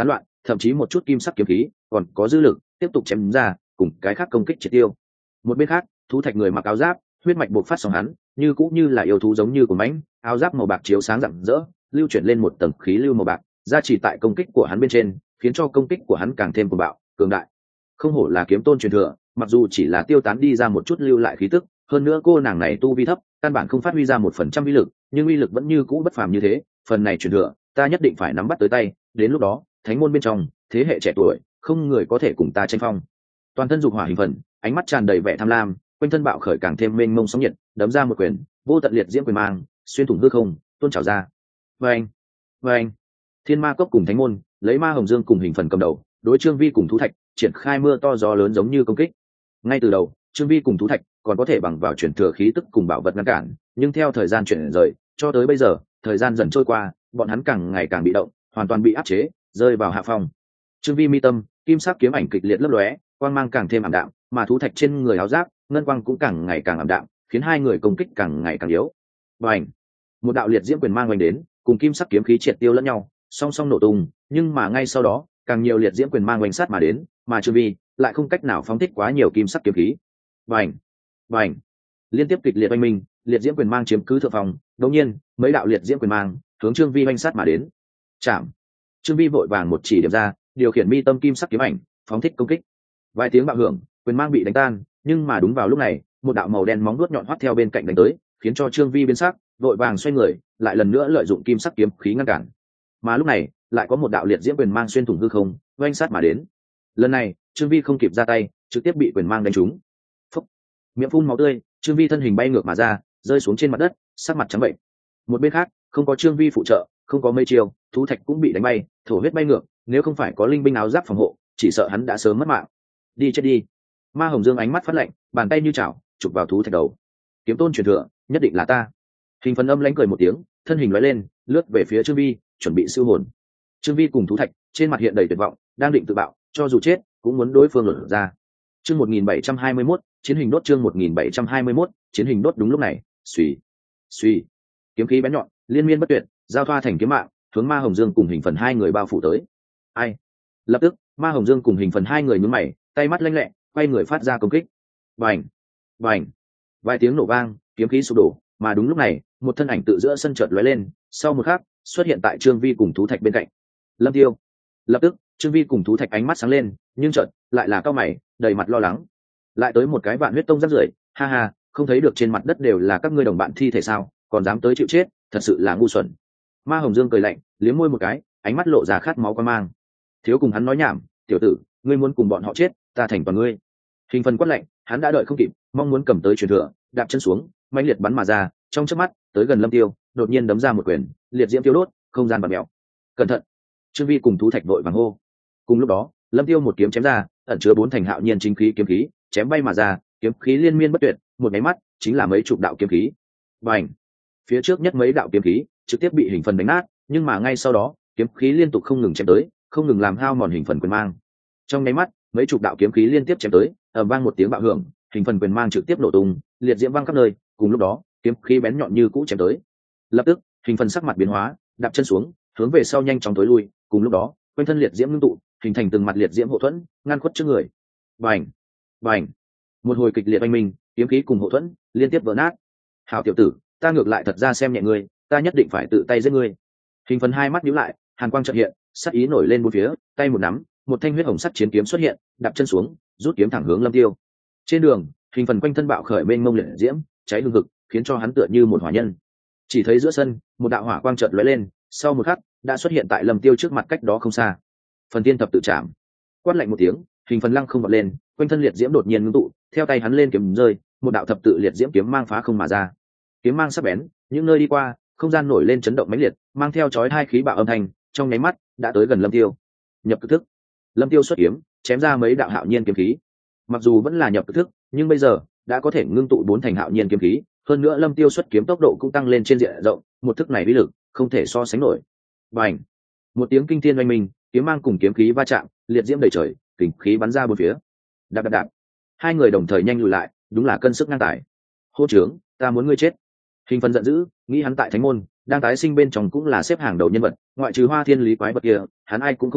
thậm chí một chút kim sắc kiếm khí còn có dư lực tiếp tục chém ra cùng cái khác công kích triệt tiêu. Một bên khác, thú thạch người mặc áo giáp, huyết mạch bộc phát sóng hắn như cũng như là yêu thú giống như của mãnh, áo giáp màu bạc chiếu sáng rạng rỡ, lưu chuyển lên một tầng khí lưu màu bạc gia trì tại công kích của hắn bên trên, khiến cho công kích của hắn càng thêm cuồng bạo cường đại. Không hổ là kiếm tôn truyền thừa, mặc dù chỉ là tiêu tán đi ra một chút lưu lại khí tức, hơn nữa cô nàng này tu vi thấp, căn bản không phát huy ra 1% uy lực, nhưng uy lực vẫn như cũ bất phàm như thế. Phần này truyền thừa ta nhất định phải nắm bắt tới tay, đến lúc đó thánh môn bên trong thế hệ trẻ tuổi không người có thể cùng ta tranh phong. Toàn thân dục hỏa hình phần, ánh mắt tràn đầy vẻ tham lam, quanh thân bạo khởi càng thêm mênh mông sóng nhiệt, đấm ra một quyền, vô tận liệt diễm quyền mang xuyên thủng hư không, tuôn trào ra. Vâng, vâng. Thiên Ma Cốc cùng thánh môn lấy Ma Hồng Dương cùng hình phần cầm đầu, đối Trương Vi cùng thú thạch triển khai mưa to gió lớn giống như công kích. Ngay từ đầu, Trương Vi cùng thú thạch còn có thể bằng vào chuyển thừa khí tức cùng bảo vật ngăn cản, nhưng theo thời gian chuyển rời, cho tới bây giờ, thời gian dần trôi qua, bọn hắn càng ngày càng bị động, hoàn toàn bị áp chế, rơi vào hạ phong. Trương Vi mi tâm, kim sắc kiếm ảnh kịch liệt lấp lóe, quang mang càng thêm ảm đạm, mà thú thạch trên người áo giáp, ngân quang cũng càng ngày càng ảm đạm, khiến hai người công kích càng ngày càng yếu. Bành! Một đạo liệt diễm quyền mang oanh đến, cùng kim sắc kiếm khí triệt tiêu lẫn nhau, song song nổ tung, nhưng mà ngay sau đó, càng nhiều liệt diễm quyền mang oanh sát mà đến, mà Trương Vi lại không cách nào phóng thích quá nhiều kim sắc kiếm khí. Bành! Bành! Liên tiếp kịch liệt oanh minh, liệt diễm quyền mang chiếm cứ thượng phòng, đột nhiên, mấy đạo liệt diễm quyền mang hướng Trương Vi oanh sát mà đến. Chạm! Trương Vi vội vàng một chỉ điểm ra, điều khiển mi tâm kim sắc kiếm ảnh, phóng thích công kích. Vài tiếng bạo hưởng, quyền mang bị đánh tan, nhưng mà đúng vào lúc này, một đạo màu đen móng vuốt nhọn hoắt theo bên cạnh đánh tới, khiến cho Trương Vi biến sắc, vội vàng xoay người, lại lần nữa lợi dụng kim sắc kiếm khí ngăn cản. Mà lúc này, lại có một đạo liệt diễm quyền mang xuyên thủng hư không, oanh sát mà đến. Lần này, Trương Vi không kịp ra tay, trực tiếp bị quyền mang đánh trúng. Phốc, miệng phun máu tươi, Trương Vi thân hình bay ngược mà ra, rơi xuống trên mặt đất, sắc mặt trắng bệnh. Một bên khác, không có Trương Vi phụ trợ, không có mây chiêu, thú thạch cũng bị đánh bay, thổ huyết bay ngược, nếu không phải có linh binh áo giáp phòng hộ, chỉ sợ hắn đã sớm mất mạng. Đi chết đi. Ma Hồng Dương ánh mắt phát lạnh, bàn tay như chảo, chụp vào thú thạch đầu. Kiếm tôn truyền thừa, nhất định là ta. Hình phần âm lãnh cười một tiếng, thân hình lóe lên, lướt về phía Trương Vi, chuẩn bị siêu hồn. Trương Vi cùng thú thạch trên mặt hiện đầy tuyệt vọng, đang định tự bạo, cho dù chết cũng muốn đối phương lột ra. Chương 1721, chiến hình đốt. Chương 1721, chiến hình đốt. Đúng lúc này, suy suy, kiếm khí bén nhọn liên miên bất tuyệt, giao thoa thành kiếm mạng, hướng Ma Hồng Dương cùng hình phần hai người bao phủ tới. Ai? Lập tức, Ma Hồng Dương cùng hình phần hai người nhướng mày, tay mắt lanh lẹ, quay người phát ra công kích. Bành, bành, vài tiếng nổ vang, kiếm khí sụp đổ, mà đúng lúc này, một thân ảnh tự giữa sân chợt lóe lên, sau một khắc, xuất hiện tại Trương Vi cùng thú thạch bên cạnh. Lâm Tiêu. Lập tức, Trương Vi cùng thú thạch ánh mắt sáng lên, nhưng chợt lại là cao mày, đầy mặt lo lắng. Lại tới một cái Vạn Huyết Tông rác rưởi, ha ha, không thấy được trên mặt đất đều là các ngươi đồng bạn thi thể sao, còn dám tới chịu chết, thật sự là ngu xuẩn. Ma Hồng Dương cười lạnh, liếm môi một cái, ánh mắt lộ ra khát máu quan mang. Thiếu cùng hắn nói nhảm, tiểu tử, ngươi muốn cùng bọn họ chết, ta thành toàn ngươi. Hình phần quát lạnh, hắn đã đợi không kịp, mong muốn cầm tới truyền thừa, đạp chân xuống, mãnh liệt bắn mà ra, trong chớp mắt, tới gần Lâm Tiêu, đột nhiên đấm ra một quyền, liệt diễm tiêu đốt, không gian bạt mèo. Cẩn thận! Trương Vi cùng thú thạch vội vàng hô. Cùng lúc đó, Lâm Tiêu một kiếm chém ra, ẩn chứa 4 thành hạo nhiên chính khí kiếm khí, chém bay mà ra, kiếm khí liên miên bất tuyệt, một cái mắt chính là mấy chục đạo kiếm khí. Bành! Phía trước nhất mấy đạo kiếm khí trực tiếp bị hình phần đánh nát, nhưng mà ngay sau đó, kiếm khí liên tục không ngừng chém tới, không ngừng làm hao mòn hình phần quyền mang. Trong nháy mắt, mấy chục đạo kiếm khí liên tiếp chém tới, ầm vang một tiếng bạo hưởng, hình phần quyền mang trực tiếp nổ tung, liệt diễm vang khắp nơi. Cùng lúc đó, kiếm khí bén nhọn như cũ chém tới. Lập tức, hình phần sắc mặt biến hóa, đạp chân xuống, hướng về sau nhanh chóng tối lui. Cùng lúc đó, quanh thân liệt diễm ngưng tụ, hình thành từng mặt liệt diễm hộ thuẫn, ngăn khuất trước người. Bành, bành, một hồi kịch liệt oanh minh, kiếm khí cùng hộ thuẫn liên tiếp vỡ nát. Hảo tiểu tử, ta ngược lại thật ra xem nhẹ ngươi, ta nhất định phải tự tay giết ngươi. Hình phần hai mắt nhíu lại, hàn quang chợt hiện, sắc ý nổi lên bốn phía, tay một nắm, một thanh huyết hồng sắc chiến kiếm xuất hiện, đạp chân xuống, rút kiếm thẳng hướng Lâm Tiêu. Trên đường, hình phần quanh thân bạo khởi mênh mông liệt diễm, cháy hừng hực, khiến cho hắn tựa như một hỏa nhân. Chỉ thấy giữa sân, một đạo hỏa quang chợt lóe lên, sau một khắc, đã xuất hiện tại Lâm Tiêu trước mặt cách đó không xa. Phần tiên thập tự chạm. Quát lạnh một tiếng, hình phần lăng không vọt lên, quanh thân liệt diễm đột nhiên ngưng tụ, theo tay hắn lên kiếm rơi, một đạo thập tự liệt diễm kiếm mang phá không mà ra. Kiếm mang sắc bén, những nơi đi qua, không gian nổi lên chấn động mãnh liệt, mang theo chói hai khí bạo âm thanh, trong nháy mắt đã tới gần Lâm Tiêu. Nhập cực thức. Lâm Tiêu xuất kiếm, chém ra mấy đạo hạo nhiên kiếm khí. Mặc dù vẫn là nhập cực thức, nhưng bây giờ đã có thể ngưng tụ 4 thành hạo nhiên kiếm khí, hơn nữa Lâm Tiêu xuất kiếm tốc độ cũng tăng lên trên diện rộng, một thức này uy lực không thể so sánh nổi. Bành! Một tiếng kinh thiên oanh minh, kiếm mang cùng kiếm khí va chạm, liệt diễm đầy trời, kình khí bắn ra bốn phía. Đạp đạp đạp. Hai người đồng thời nhanh lùi lại, đúng là cân sức ngang tài. Hô trưởng, ta muốn ngươi chết. Hình phần giận dữ, nghĩ hắn tại thánh môn đang tái sinh bên trong cũng là xếp hàng đầu nhân vật, ngoại trừ Hoa Thiên Lý quái vật kia, hắn ai cũng không sợ,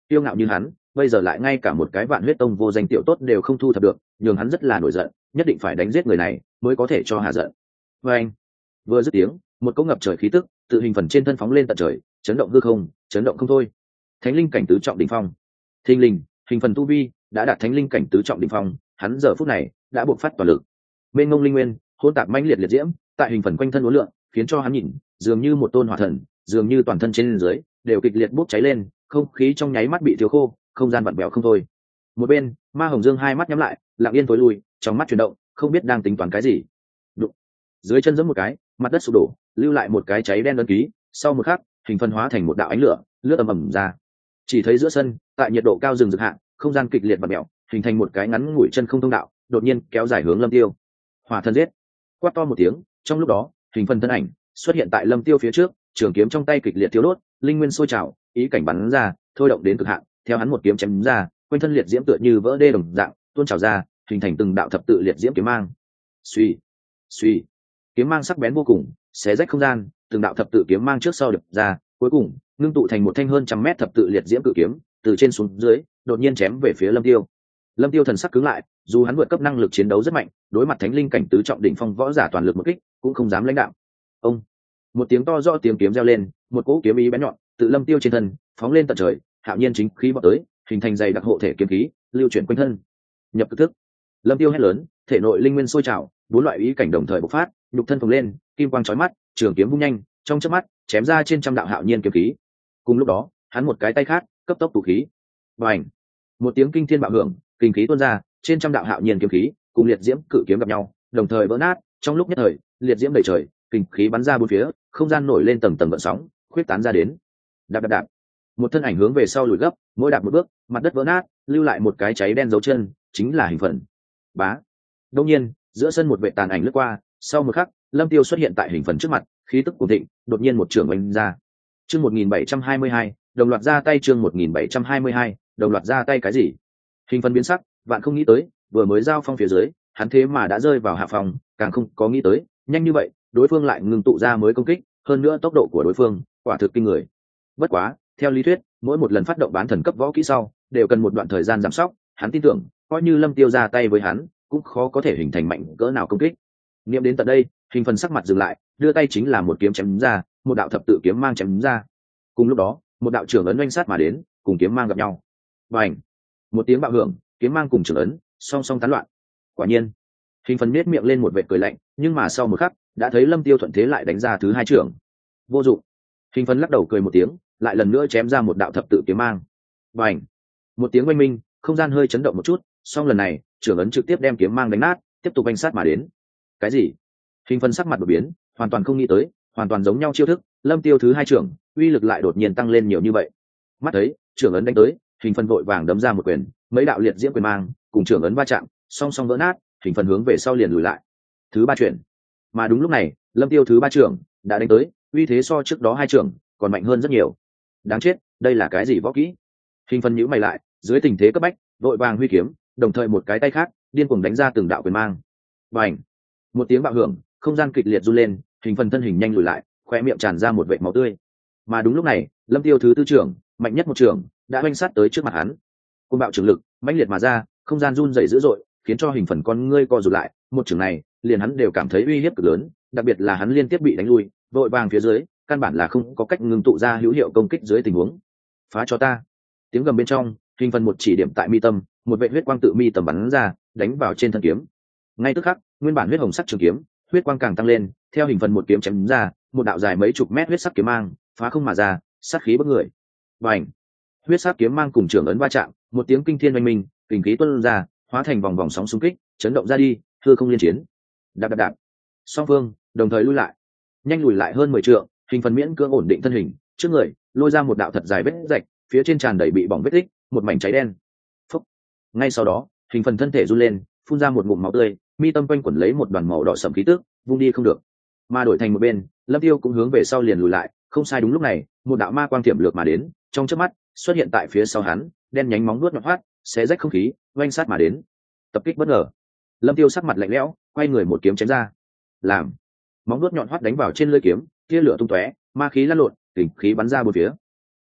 kiêu ngạo như hắn bây giờ lại ngay cả một cái Vạn Huyết Tông vô danh tiểu tốt đều không thu thập được, nhường hắn rất là nổi giận, nhất định phải đánh giết người này mới có thể cho hạ giận. Và anh vừa dứt tiếng, một cỗ ngập trời khí tức tự hình phần trên thân phóng lên tận trời, chấn động hư không, chấn động không thôi. Thánh linh cảnh tứ trọng đỉnh phong. Thình lình, hình phần tu vi đã đạt thánh linh cảnh tứ trọng đỉnh phong, hắn giờ phút này đã buộc phát toàn lực. Bên ngông linh nguyên, hỗn tạp mãnh liệt liệt diễm, tại hình phần quanh thân uốn lượn, khiến cho hắn nhìn, dường như một tôn hỏa thần, dường như toàn thân trên dưới đều kịch liệt bốc cháy lên, không khí trong nháy mắt bị thiếu khô, không gian vặn vẹo không thôi. Một bên, Ma Hồng Dương hai mắt nhắm lại, lặng yên tối lui, trong mắt chuyển động, không biết đang tính toán cái gì. Đụng. Dưới chân giẫm một cái, mặt đất sụp đổ, lưu lại một cái cháy đen đơn ký, sau một khắc, hình phân hóa thành một đạo ánh lửa, lướt ầm ầm ra. Chỉ thấy giữa sân, tại nhiệt độ cao rừng rực hạ, không gian kịch liệt vặn vẹo, hình thành một cái ngắn ngủi chân không thông đạo, đột nhiên kéo dài hướng Lâm Tiêu. Hỏa thần giết. Quát to một tiếng, trong lúc đó, hình phân thân ảnh xuất hiện tại Lâm Tiêu phía trước, trường kiếm trong tay kịch liệt thiêu đốt, linh nguyên sôi trào, ý cảnh bắn ra, thôi động đến cực hạn, theo hắn một kiếm chém ra, quanh thân liệt diễm tựa như vỡ đê đồng dạng, tuôn trào ra, hình thành từng đạo thập tự liệt diễm kiếm mang. Suy, suy, kiếm mang sắc bén vô cùng, xé rách không gian, từng đạo thập tự kiếm mang trước sau đập ra, cuối cùng ngưng tụ thành một thanh hơn trăm mét thập tự liệt diễm cự kiếm, từ trên xuống dưới, đột nhiên chém về phía Lâm Tiêu. Lâm Tiêu thần sắc cứng lại, dù hắn vượt cấp năng lực chiến đấu rất mạnh, đối mặt thánh linh cảnh tứ trọng đỉnh phong võ giả toàn lực một kích, cũng không dám lãnh đạo. Ông, một tiếng to rõ tiếng kiếm reo lên, một cỗ kiếm ý bén nhọn tự Lâm Tiêu trên thân phóng lên tận trời, hạo nhiên chính khí vọt tới, hình thành dày đặc hộ thể kiếm khí, lưu chuyển quanh thân. Nhập cực thức. Lâm Tiêu hét lớn, thể nội linh nguyên sôi trào, bốn loại ý cảnh đồng thời bộc phát, nhục thân phồng lên, kim quang chói mắt, trường kiếm vung nhanh, trong chớp mắt chém ra trên trăm đạo hạo nhiên kiếm khí. Cùng lúc đó, hắn một cái tay khác cấp tốc tụ khí. Bành! Một tiếng kinh thiên bạo hưởng, kinh khí tuôn ra, trên trăm đạo hạo nhiên kiếm khí cùng liệt diễm cự kiếm gặp nhau, đồng thời vỡ nát, trong lúc nhất thời, liệt diễm đầy trời, kinh khí bắn ra bốn phía, không gian nổi lên tầng tầng gợn sóng, khuyết tán ra đến. Đạp đạp đạp. Một thân ảnh hướng về sau lùi gấp, mỗi đạp một bước, mặt đất vỡ nát, lưu lại một cái cháy đen dấu chân, chính là hình phần. Bá. Đột nhiên, giữa sân một vệ tàn ảnh lướt qua, sau một khắc, Lâm Tiêu xuất hiện tại hình phần trước mặt, khí tức cuồng thịnh, đột nhiên một trường oanh ra. Chương 1722, đồng loạt ra tay. Chương 1722, đồng loạt ra tay cái gì? Hình phần biến sắc, vạn không nghĩ tới, vừa mới giao phong phía dưới, hắn thế mà đã rơi vào hạ phòng, càng không có nghĩ tới, nhanh như vậy, đối phương lại ngừng tụ ra mới công kích, hơn nữa tốc độ của đối phương, quả thực kinh người. Bất quá, theo lý thuyết, mỗi một lần phát động bán thần cấp võ kỹ sau, đều cần một đoạn thời gian giảm sóc, hắn tin tưởng, coi như Lâm Tiêu ra tay với hắn, cũng khó có thể hình thành mạnh cỡ nào công kích. Niệm đến tận đây, hình phần sắc mặt dừng lại, đưa tay chính là một kiếm chém ra, một đạo thập tự kiếm mang chém ra. Cùng lúc đó, một đạo trưởng ấn oanh sát mà đến, cùng kiếm mang gặp nhau. Bành! Một tiếng bạo hưởng, kiếm mang cùng trưởng ấn song song tán loạn. Quả nhiên, hình phần nhếch miệng lên một vệt cười lạnh, nhưng mà sau một khắc, đã thấy Lâm Tiêu thuận thế lại đánh ra thứ hai trưởng. Vô dụng. Hình phần lắc đầu cười một tiếng, lại lần nữa chém ra một đạo thập tự kiếm mang. Bành! Một tiếng oanh minh, không gian hơi chấn động một chút, song lần này, trưởng ấn trực tiếp đem kiếm mang đánh nát, tiếp tục oanh sát mà đến. Cái gì? Hình phần sắc mặt đột biến, hoàn toàn không nghĩ tới, hoàn toàn giống nhau chiêu thức, Lâm Tiêu thứ hai trưởng, uy lực lại đột nhiên tăng lên nhiều như vậy. Mắt thấy, trưởng ấn đánh tới, hình phần vội vàng đấm ra một quyền, mấy đạo liệt diễm quyền mang, cùng trưởng ấn va chạm, song song vỡ nát, hình phần hướng về sau liền lùi lại. Thứ ba chuyển. Mà đúng lúc này, Lâm Tiêu thứ ba trưởng đã đánh tới, uy thế so trước đó hai trưởng còn mạnh hơn rất nhiều. Đáng chết, đây là cái gì võ kỹ? Hình phần nhíu mày lại, dưới tình thế cấp bách, vội vàng huy kiếm, đồng thời một cái tay khác điên cuồng đánh ra từng đạo quyền mang. Bành! Một tiếng bạo hưởng, không gian kịch liệt run lên, hình phần thân hình nhanh lùi lại, khoe miệng tràn ra một vệt máu tươi. Mà đúng lúc này, Lâm Tiêu thứ tư trưởng, mạnh nhất một trưởng, đã oanh sát tới trước mặt hắn. Côn bạo trưởng lực mãnh liệt mà ra, không gian run rẩy dữ dội, khiến cho hình phần con ngươi co rụt lại. Một trưởng này, liền hắn đều cảm thấy uy hiếp cực lớn, đặc biệt là hắn liên tiếp bị đánh lui, vội vàng phía dưới, căn bản là không có cách ngừng tụ ra hữu hiệu công kích dưới tình huống. Phá cho ta! Tiếng gầm bên trong, hình phần một chỉ điểm tại mi tâm, một vệt huyết quang tự mi tầm bắn ra, đánh vào trên thân kiếm. Ngay tức khắc, nguyên bản huyết hồng sắc trường kiếm, huyết quang càng tăng lên, theo hình phần một kiếm chém ra, một đạo dài mấy chục mét huyết sắc kiếm mang phá không mà ra, sát khí bức người. Bành! Huyết sắc kiếm mang cùng trường ấn va chạm, một tiếng kinh thiên oanh minh, kình khí tuôn ra, hóa thành vòng vòng sóng xung kích, chấn động ra đi, hư không liên chiến. Đạp đạp đạp. Song phương đồng thời lui lại, nhanh lùi lại hơn 10 trượng, hình phần miễn cưỡng ổn định thân hình, trước người lôi ra một đạo thật dài vết rạch, phía trên tràn đầy bị bỏng vết tích, một mảnh cháy đen. Phúc. Ngay sau đó, hình phần thân thể run lên, phun ra một ngụm máu tươi, mi tâm quanh quẩn lấy một đoàn màu đỏ sẫm khí tức, vung đi không được. Mà đổi thành một bên, Lâm Tiêu cũng hướng về sau liền lùi lại, không sai đúng lúc này, một đạo ma quang tiệm lược mà đến, trong chớp mắt xuất hiện tại phía sau hắn, đen nhánh móng vuốt nhọn hoắt, xé rách không khí, oanh sát mà đến. Tập kích bất ngờ. Lâm Tiêu sắc mặt lạnh lẽo, quay người một kiếm chém ra. Làm. Móng vuốt nhọn hoắt đánh vào trên lưỡi kiếm, tia lửa tung tóe, ma khí lan lộn, kình khí bắn ra bốn phía.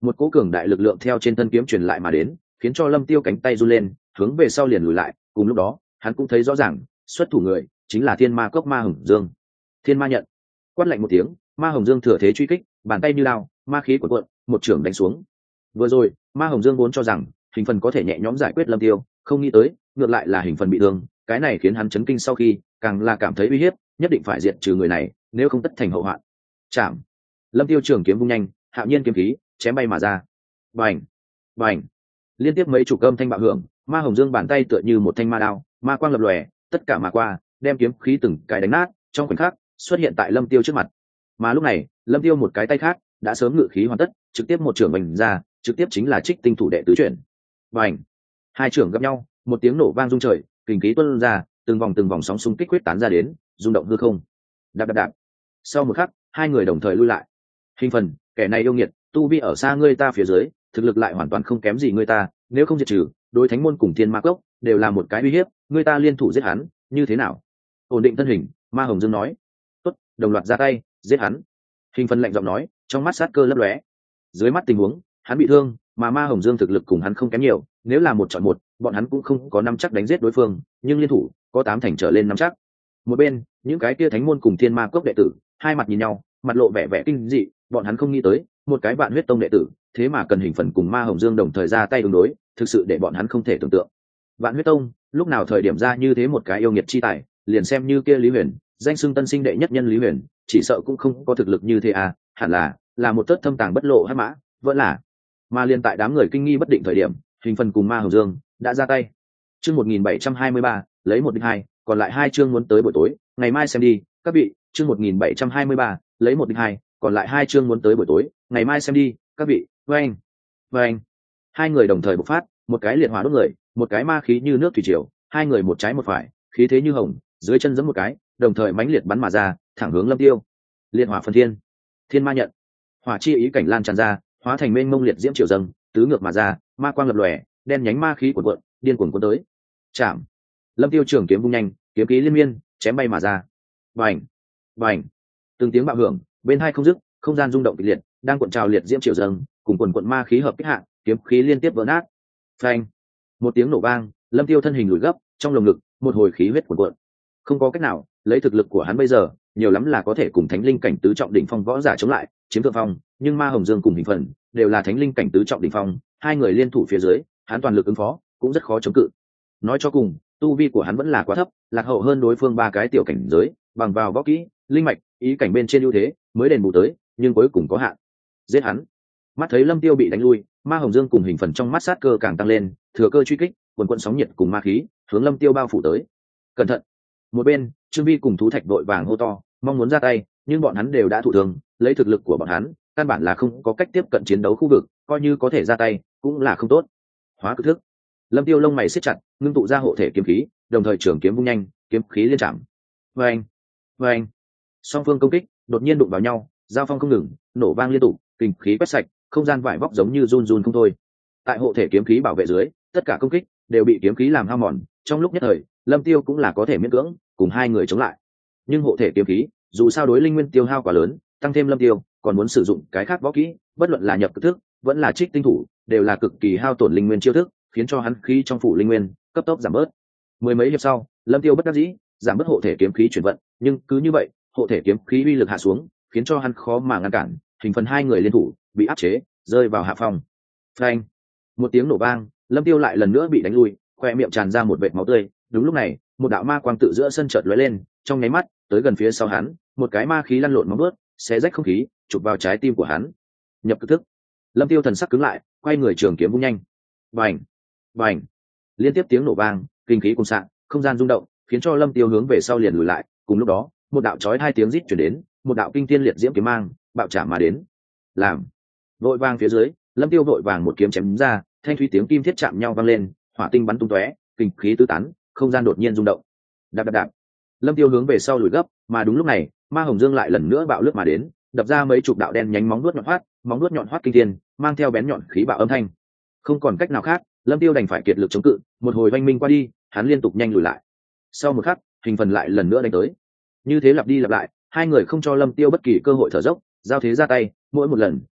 một cỗ cường đại lực lượng theo trên thân kiếm truyền lại mà đến, khiến cho lâm tiêu cánh tay run lên, hướng về sau liền lùi lại. Cùng lúc đó hắn cũng thấy rõ ràng xuất thủ người chính là thiên ma cốc Ma Hồng Dương. Thiên ma nhận. Quát lạnh một tiếng, Ma Hồng Dương thừa thế truy kích, bàn tay như lao, ma khí của cuộn, một trưởng đánh xuống. Vừa rồi Ma Hồng Dương vốn cho rằng hình phần có thể nhẹ nhõm giải quyết lâm tiêu, không nghĩ tới ngược lại là hình phần bị thương. Cái này khiến hắn chấn kinh, sau khi càng là cảm thấy uy hiếp, nhất định phải diệt trừ người này, nếu không tất thành hậu hoạn. Chạm. Lâm tiêu trường kiếm vung nhanh, hạo nhiên kiếm khí chém bay mà ra. Bành, bành, liên tiếp mấy chục âm thanh bạo hưởng. Ma Hồng Dương bàn tay tựa như một thanh ma đao, ma quang lập lòe, tất cả mà qua, đem kiếm khí từng cái đánh nát, trong khoảnh khắc xuất hiện tại lâm tiêu trước mặt. Mà lúc này lâm tiêu một cái tay khác đã sớm ngự khí hoàn tất, trực tiếp một trưởng bành ra, trực tiếp chính là Trích Tinh thủ đệ tứ chuyển. Bành, hai trưởng gặp nhau, một tiếng nổ vang rung trời, kình khí tuôn ra, từng vòng sóng xung kích quyết tán ra đến, rung động hư không. Đạp đạp đạp. Sau một khắc hai người đồng thời lui lại. Hình phần, kẻ này yêu nghiệt, tu vi ở xa ngươi ta phía dưới, thực lực lại hoàn toàn không kém gì ngươi ta, nếu không diệt trừ, đối thánh môn cùng thiên ma cốc đều là một cái uy hiếp, ngươi ta liên thủ giết hắn, như thế nào? Ổn định thân hình, Ma Hồng Dương nói. Tốt, đồng loạt ra tay, giết hắn. Hình phần lạnh giọng nói, trong mắt sát cơ lấp lóe. Dưới mắt tình huống, hắn bị thương, mà Ma Hồng Dương thực lực cùng hắn không kém nhiều, nếu là một chọn một, bọn hắn cũng không có nắm chắc đánh giết đối phương, nhưng liên thủ có 8 thành trở lên nắm chắc. Một bên, những cái kia thánh môn cùng thiên ma cốc đệ tử hai mặt nhìn nhau, mặt lộ vẻ vẻ kinh dị, bọn hắn không nghĩ tới một cái Vạn Huyết Tông đệ tử thế mà cần hình phần cùng Ma Hồng Dương đồng thời ra tay ứng đối, thực sự để bọn hắn không thể tưởng tượng. Vạn Huyết Tông lúc nào thời điểm ra như thế một cái yêu nghiệt chi tài, liền xem như kia Lý Huyền, danh xưng tân sinh đệ nhất nhân Lý Huyền, chỉ sợ cũng không có thực lực như thế à, hẳn là một tớt thâm tàng bất lộ hắc mã, vẫn là. Mà liên tại đám người kinh nghi bất định thời điểm, hình phần cùng Ma Hồng Dương đã ra tay. Chương 1723, lấy 1 địch 2, còn lại 2 chương muốn tới buổi tối, ngày mai xem đi, các vị. Chương 1723, lấy 1 địch 2, còn lại 2 chương muốn tới buổi tối, ngày mai xem đi, các vị. Vâng, vâng. Hai người đồng thời bộc phát, một cái liệt hỏa đốt người, một cái ma khí như nước thủy triều, hai người một trái một phải, khí thế như hồng, dưới chân giẫm một cái, đồng thời mãnh liệt bắn mà ra, thẳng hướng lâm tiêu. Liệt hỏa phân thiên, thiên ma nhận, hỏa chi ý cảnh lan tràn ra, hóa thành mênh mông liệt diễm triều dâng, tứ ngược mà ra, ma quang lập lòe, đen nhánh ma khí cuộn cuộn, điên cuồng cuốn tới. Chạm. Lâm tiêu trường kiếm vung nhanh, kiếm khí liên miên, chém bay mà ra. Bành, bành. Từng tiếng bạo hưởng, bên hai không dứt, không gian rung động kịch liệt, đang cuộn trào liệt diễm triều dâng, cùng cuộn cuộn ma khí hợp kích hạ, kiếm khí liên tiếp vỡ nát. Phanh. Một tiếng nổ vang, lâm tiêu thân hình lùi gấp, trong lồng ngực một hồi khí huyết cuộn cuộn. Không có cách nào, lấy thực lực của hắn bây giờ, nhiều lắm là có thể cùng thánh linh cảnh tứ trọng đỉnh phong võ giả chống lại, chiếm thượng phong, nhưng Ma Hồng Dương cùng hình phần đều là thánh linh cảnh tứ trọng đỉnh phong, hai người liên thủ phía dưới, hắn toàn lực ứng phó, cũng rất khó chống cự. Nói cho cùng, tu vi của hắn vẫn là quá thấp, lạc hậu hơn đối phương 3 cái tiểu cảnh giới, bằng vào võ kỹ, linh mạch, ý cảnh bên trên ưu thế, mới đền bù tới, nhưng cuối cùng có hạn. Giết hắn. Mắt thấy lâm tiêu bị đánh lui, Ma Hồng Dương cùng hình phần trong mắt sát cơ càng tăng lên, thừa cơ truy kích, quần quần sóng nhiệt cùng ma khí hướng lâm tiêu bao phủ tới. Cẩn thận. Một bên, Trương Vi cùng Thú Thạch vội vàng hô to, mong muốn ra tay, nhưng bọn hắn đều đã thụ thương, lấy thực lực của bọn hắn, căn bản là không có cách tiếp cận chiến đấu khu vực, coi như có thể ra tay, cũng là không tốt. Hóa cực thức. Lâm tiêu lông mày siết chặt, ngưng tụ ra hộ thể kiếm khí, đồng thời trường kiếm vung nhanh, kiếm khí liên chạm. Vâng, vâng. Song phương công kích đột nhiên đụng vào nhau, giao phong không ngừng, nổ vang liên tục, kình khí quét sạch, không gian vải vóc giống như run run không thôi. Tại hộ thể kiếm khí bảo vệ dưới, tất cả công kích đều bị kiếm khí làm hao mòn, trong lúc nhất thời, Lâm Tiêu cũng là có thể miễn cưỡng cùng hai người chống lại. Nhưng hộ thể kiếm khí, dù sao đối linh nguyên tiêu hao quá lớn, tăng thêm Lâm Tiêu còn muốn sử dụng cái khác võ kỹ, bất luận là nhập cực thức, vẫn là trích tinh thủ, đều là cực kỳ hao tổn linh nguyên chiêu thức, khiến cho hắn khí trong phủ linh nguyên cấp tốc giảm bớt. Mười mấy hiệp sau, Lâm Tiêu bất đắc dĩ giảm bớt hộ thể kiếm khí chuyển vận, nhưng cứ như vậy, hộ thể kiếm khí uy lực hạ xuống, khiến cho hắn khó mà ngăn cản, hình phần hai người liên thủ bị áp chế, rơi vào hạ phong. Phanh! Một tiếng nổ vang, Lâm Tiêu lại lần nữa bị đánh lui, khoe miệng tràn ra một vệt máu tươi. Đúng lúc này, một đạo ma quang tự giữa sân chợt lóe lên, trong nháy mắt, tới gần phía sau hắn, một cái ma khí lăn lộn móng vuốt, xé rách không khí, chụp vào trái tim của hắn. Nhập cực thức. Lâm Tiêu thần sắc cứng lại, quay người trường kiếm vung nhanh. Bành! Bành! Liên tiếp tiếng nổ vang, kinh khí cuồn sạng, không gian rung động, khiến cho Lâm Tiêu hướng về sau liền lùi lại. Cùng lúc đó, một đạo chói hai tiếng rít truyền đến, một đạo kinh thiên liệt diễm kiếm mang bạo chạm mà đến. Làm! Vội vàng phía dưới, Lâm Tiêu vội vàng một kiếm chém ra, thanh thúy tiếng kim thiết chạm nhau vang lên, hỏa tinh bắn tung tóe, kinh khí tứ tán, không gian đột nhiên rung động. Đạp đạp đạp. Lâm Tiêu hướng về sau lùi gấp, mà đúng lúc này, Ma Hồng Dương lại lần nữa bạo lướt mà đến, đập ra mấy chục đạo đen nhánh móng vuốt nhọn hoắt kinh thiên, mang theo bén nhọn khí bạo âm thanh. Không còn cách nào khác, Lâm Tiêu đành phải kiệt lực chống cự, một hồi oanh minh qua đi, hắn liên tục nhanh lùi lại. Sau một khắc, hình phần lại lần nữa đánh tới. Như thế lặp đi lặp lại, hai người không cho Lâm Tiêu bất kỳ cơ hội thở dốc, giao thế ra tay, mỗi một lần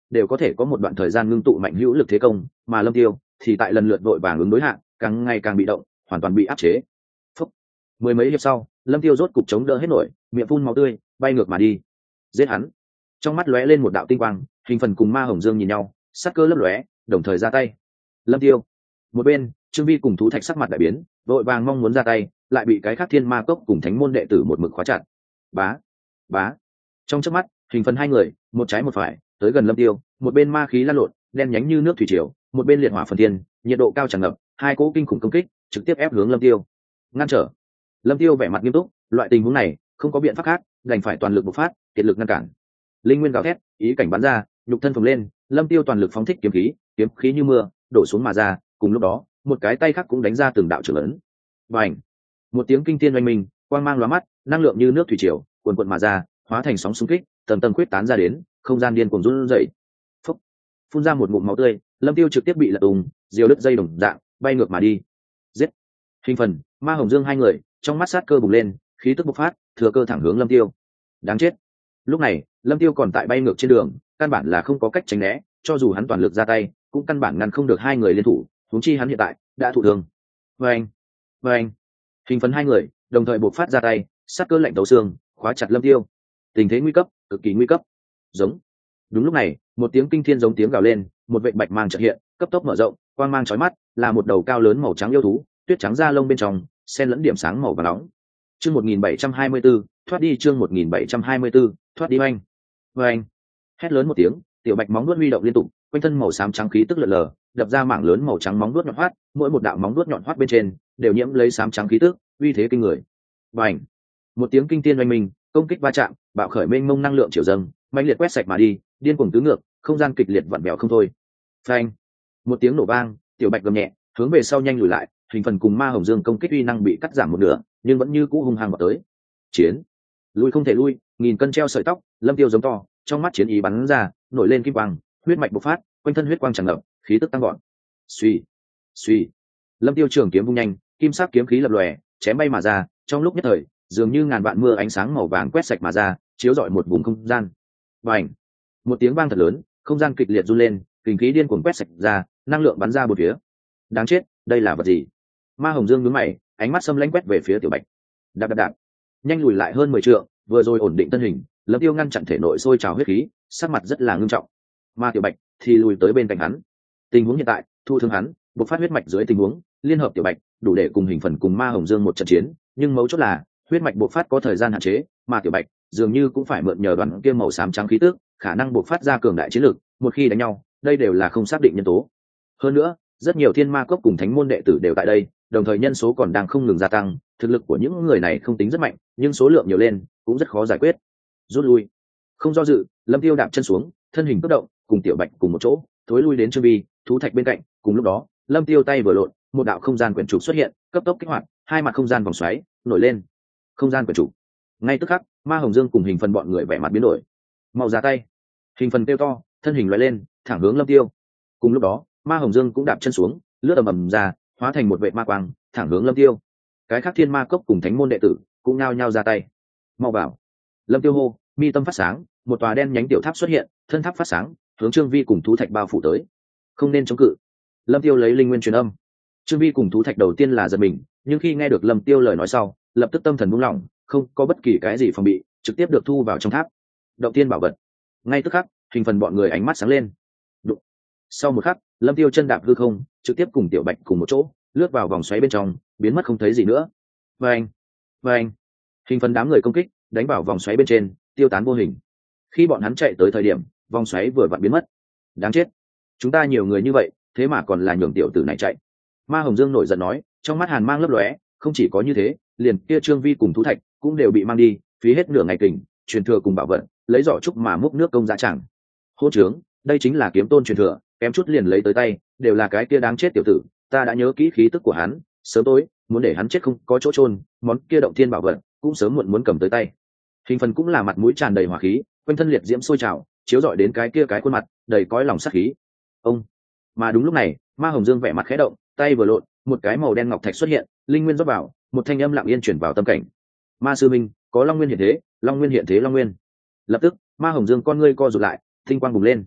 đều có thể có một đoạn thời gian ngưng tụ mạnh hữu lực thế công, mà Lâm Tiêu thì tại lần lượt vội vàng ứng đối hạ, càng ngày càng bị động, hoàn toàn bị áp chế. Phúc. Mười mấy hiệp sau, Lâm Tiêu rốt cục chống đỡ hết nổi, miệng phun máu tươi, bay ngược mà đi. Giết hắn. Trong mắt lóe lên một đạo tinh quang, Hình Phần cùng Ma Hồng Dương nhìn nhau, sát cơ lấp lóe, đồng thời ra tay. Lâm Tiêu. Một bên, Trương Vi cùng Thú Thạch sắc mặt đại biến, vội vàng mong muốn ra tay, lại bị cái khác Thiên Ma Cốc cùng Thánh môn đệ tử một mực khóa chặt. Bá, bá. Trong chớp mắt, Hình Phần hai người, một trái một phải, tới gần Lâm Tiêu, một bên ma khí lan lộn, đen nhánh như nước thủy triều, một bên liệt hỏa phần thiên, nhiệt độ cao tràn ngập, hai cỗ kinh khủng công kích, trực tiếp ép hướng Lâm Tiêu. Ngăn trở. Lâm Tiêu vẻ mặt nghiêm túc, loại tình huống này, không có biện pháp khác, đành phải toàn lực bộc phát, kiệt lực ngăn cản. Linh nguyên gào thét, ý cảnh bắn ra, nhục thân phồng lên, Lâm Tiêu toàn lực phóng thích kiếm khí như mưa, đổ xuống mà ra, cùng lúc đó, một cái tay khác cũng đánh ra từng đạo trưởng lớn. Bành! Một tiếng kinh thiên oanh minh, quang mang lóa mắt, năng lượng như nước thủy triều, cuồn cuộn mà ra, hóa thành sóng xung kích, tầng tầng quyết tán ra đến, không gian điên cuồng run rẩy. Phúc! Phun ra một ngụm máu tươi, Lâm Tiêu trực tiếp bị lật tung, diều đứt dây đồng dạng, bay ngược mà đi. Giết! Hình Phần, Ma Hồng Dương hai người, trong mắt sát cơ bùng lên, khí tức bộc phát, thừa cơ thẳng hướng Lâm Tiêu. Đáng chết! Lúc này, Lâm Tiêu còn tại bay ngược trên đường, căn bản là không có cách tránh né, cho dù hắn toàn lực ra tay, cũng căn bản ngăn không được hai người liên thủ, huống chi hắn hiện tại đã thụ thương. Vâng, vâng. Hình Phần hai người đồng thời bộc phát ra tay, sát cơ lạnh tấu xương, khóa chặt Lâm Tiêu. Tình thế nguy cấp, cực kỳ nguy cấp. Giống. Đúng lúc này, một tiếng kinh thiên giống tiếng gào lên, một vệt bạch mang chợt hiện, cấp tốc mở rộng, quang mang chói mắt, là một đầu cao lớn màu trắng yêu thú, tuyết trắng da lông bên trong, xen lẫn điểm sáng màu vàng nóng. Chương 1724, thoát đi chương 1724, thoát đi oanh. Oanh. Hét lớn một tiếng, tiểu bạch móng vuốt huy động liên tục, quanh thân màu xám trắng khí tức lờ lờ, đập ra mảng lớn màu trắng móng vuốt nhọn hoắt, mỗi một đạo móng vuốt nhọn hoắt bên trên đều nhiễm lấy xám trắng khí tức, uy thế kinh người. Bành. Một tiếng kinh thiên oanh minh, công kích va chạm, bạo khởi mênh mông năng lượng triều dâng, mãnh liệt quét sạch mà đi, điên cuồng tứ ngược, không gian kịch liệt vặn vẹo không thôi. Phanh. Một tiếng nổ vang, tiểu bạch gầm nhẹ, hướng về sau nhanh lùi lại, Hình Phần cùng Ma Hồng Dương công kích uy năng bị cắt giảm một nửa, nhưng vẫn như cũ hung hăng vào tới. Chiến. Lui không thể lui, nghìn cân treo sợi tóc, Lâm Tiêu giống to, trong mắt chiến ý bắn ra, nổi lên kim quang, huyết mạch bộc phát, quanh thân huyết quang tràn ngập, khí tức tăng gọn. Suy, suy. Lâm Tiêu trường kiếm vung nhanh, kim sắc kiếm khí lập lòe, chém bay mà ra, trong lúc nhất thời, dường như ngàn vạn mưa ánh sáng màu vàng quét sạch mà ra, chiếu rọi một vùng không gian. Bành! Một tiếng vang thật lớn, không gian kịch liệt run lên, kình khí điên cuồng quét sạch ra, năng lượng bắn ra bốn phía. Đáng chết, đây là vật gì? Ma Hồng Dương nhướng mày, ánh mắt xâm lãnh quét về phía Tiểu Bạch. Đạp đạp đạp, nhanh lùi lại hơn 10 trượng, vừa rồi ổn định thân hình, Lâm Tiêu ngăn chặn thể nội sôi trào huyết khí, sắc mặt rất là ngưng trọng. Ma Tiểu Bạch thì lùi tới bên cạnh hắn. Tình huống hiện tại, thu thương hắn, bộc phát huyết mạch dưới tình huống, liên hợp Tiểu Bạch, đủ để cùng Hình Phần cùng Ma Hồng Dương một trận chiến, nhưng mấu chốt là, huyết mạch bộc phát có thời gian hạn chế, mà Tiểu Bạch dường như cũng phải mượn nhờ đoàn kia màu xám trắng khí tức, khả năng bộc phát ra cường đại chiến lực, một khi đánh nhau, đây đều là không xác định nhân tố. Hơn nữa, rất nhiều Thiên Ma Cốc cùng Thánh môn đệ tử đều tại đây, đồng thời nhân số còn đang không ngừng gia tăng, thực lực của những người này không tính rất mạnh, nhưng số lượng nhiều lên, cũng rất khó giải quyết. Rút lui. Không do dự, Lâm Tiêu đạp chân xuống, thân hình cấp động, cùng Tiểu Bạch cùng một chỗ, thối lui đến Trương Vi, Thú Thạch bên cạnh, cùng lúc đó, Lâm Tiêu tay vừa lộn, một đạo không gian quyển trục xuất hiện, cấp tốc kích hoạt, hai mặt không gian vòng xoáy nổi lên. Không gian quyển trục. Ngay tức khắc, Ma Hồng Dương cùng Hình Phần bọn người vẻ mặt biến đổi. Mau ra tay. Hình Phần kêu to, thân hình lóe lên, thẳng hướng Lâm Tiêu. Cùng lúc đó, Ma Hồng Dương cũng đạp chân xuống, lướt ầm ầm ra, hóa thành một vệt ma quang, thẳng hướng Lâm Tiêu. Cái khác Thiên Ma Cốc cùng Thánh môn đệ tử cũng nhao nhao ra tay. Mau vào. Lâm Tiêu hô, mi tâm phát sáng, một tòa đen nhánh tiểu tháp xuất hiện, thân tháp phát sáng, hướng Trương Vi cùng Thú Thạch bao phủ tới. Không nên chống cự. Lâm Tiêu lấy linh nguyên truyền âm. Trương Vi cùng Thú Thạch đầu tiên là giật mình, nhưng khi nghe được Lâm Tiêu lời nói sau, lập tức tâm thần buông lỏng, không có bất kỳ cái gì phòng bị, trực tiếp được thu vào trong tháp. Động tiên bảo vật. Ngay tức khắc, Hình Phần bọn người ánh mắt sáng lên. Đụng. Sau một khắc, Lâm Tiêu chân đạp hư không, trực tiếp cùng Tiểu Bạch cùng một chỗ, lướt vào vòng xoáy bên trong, biến mất không thấy gì nữa. Vâng, vâng. Hình Phần đám người công kích, đánh vào vòng xoáy bên trên, tiêu tán vô hình. Khi bọn hắn chạy tới thời điểm, vòng xoáy vừa vặn biến mất. Đáng chết, chúng ta nhiều người như vậy, thế mà còn là nhường tiểu tử này chạy. Ma Hồng Dương nổi giận nói, trong mắt hàn mang lấp lóe, không chỉ có như thế, liền kia Trương Vi cùng Thú Thạch cũng đều bị mang đi, phí hết nửa ngày kình, truyền thừa cùng bảo vận, lấy giỏ trúc mà múc nước công giá chẳng. Hô trướng, đây chính là kiếm tôn truyền thừa, kém chút liền lấy tới tay, đều là cái kia đáng chết tiểu tử, ta đã nhớ kỹ khí tức của hắn, sớm tối muốn để hắn chết không có chỗ chôn, món kia động thiên bảo vận cũng sớm muộn muốn cầm tới tay. Hình Phần cũng là mặt mũi tràn đầy hỏa khí, quanh thân liệt diễm sôi trào, chiếu rọi đến cái kia cái khuôn mặt đầy cõi lòng sát khí. Ông. Mà đúng lúc này, Ma Hồng Dương vẻ mặt khẽ động, tay vừa lộn, một cái màu đen ngọc thạch xuất hiện, linh nguyên rót vào, một thanh âm lặng yên chuyển vào tâm cảnh. Ma sư minh, có long nguyên hiện thế, long nguyên hiện thế long nguyên. Lập tức, Ma Hồng Dương con ngươi co rụt lại, tinh quang bùng lên.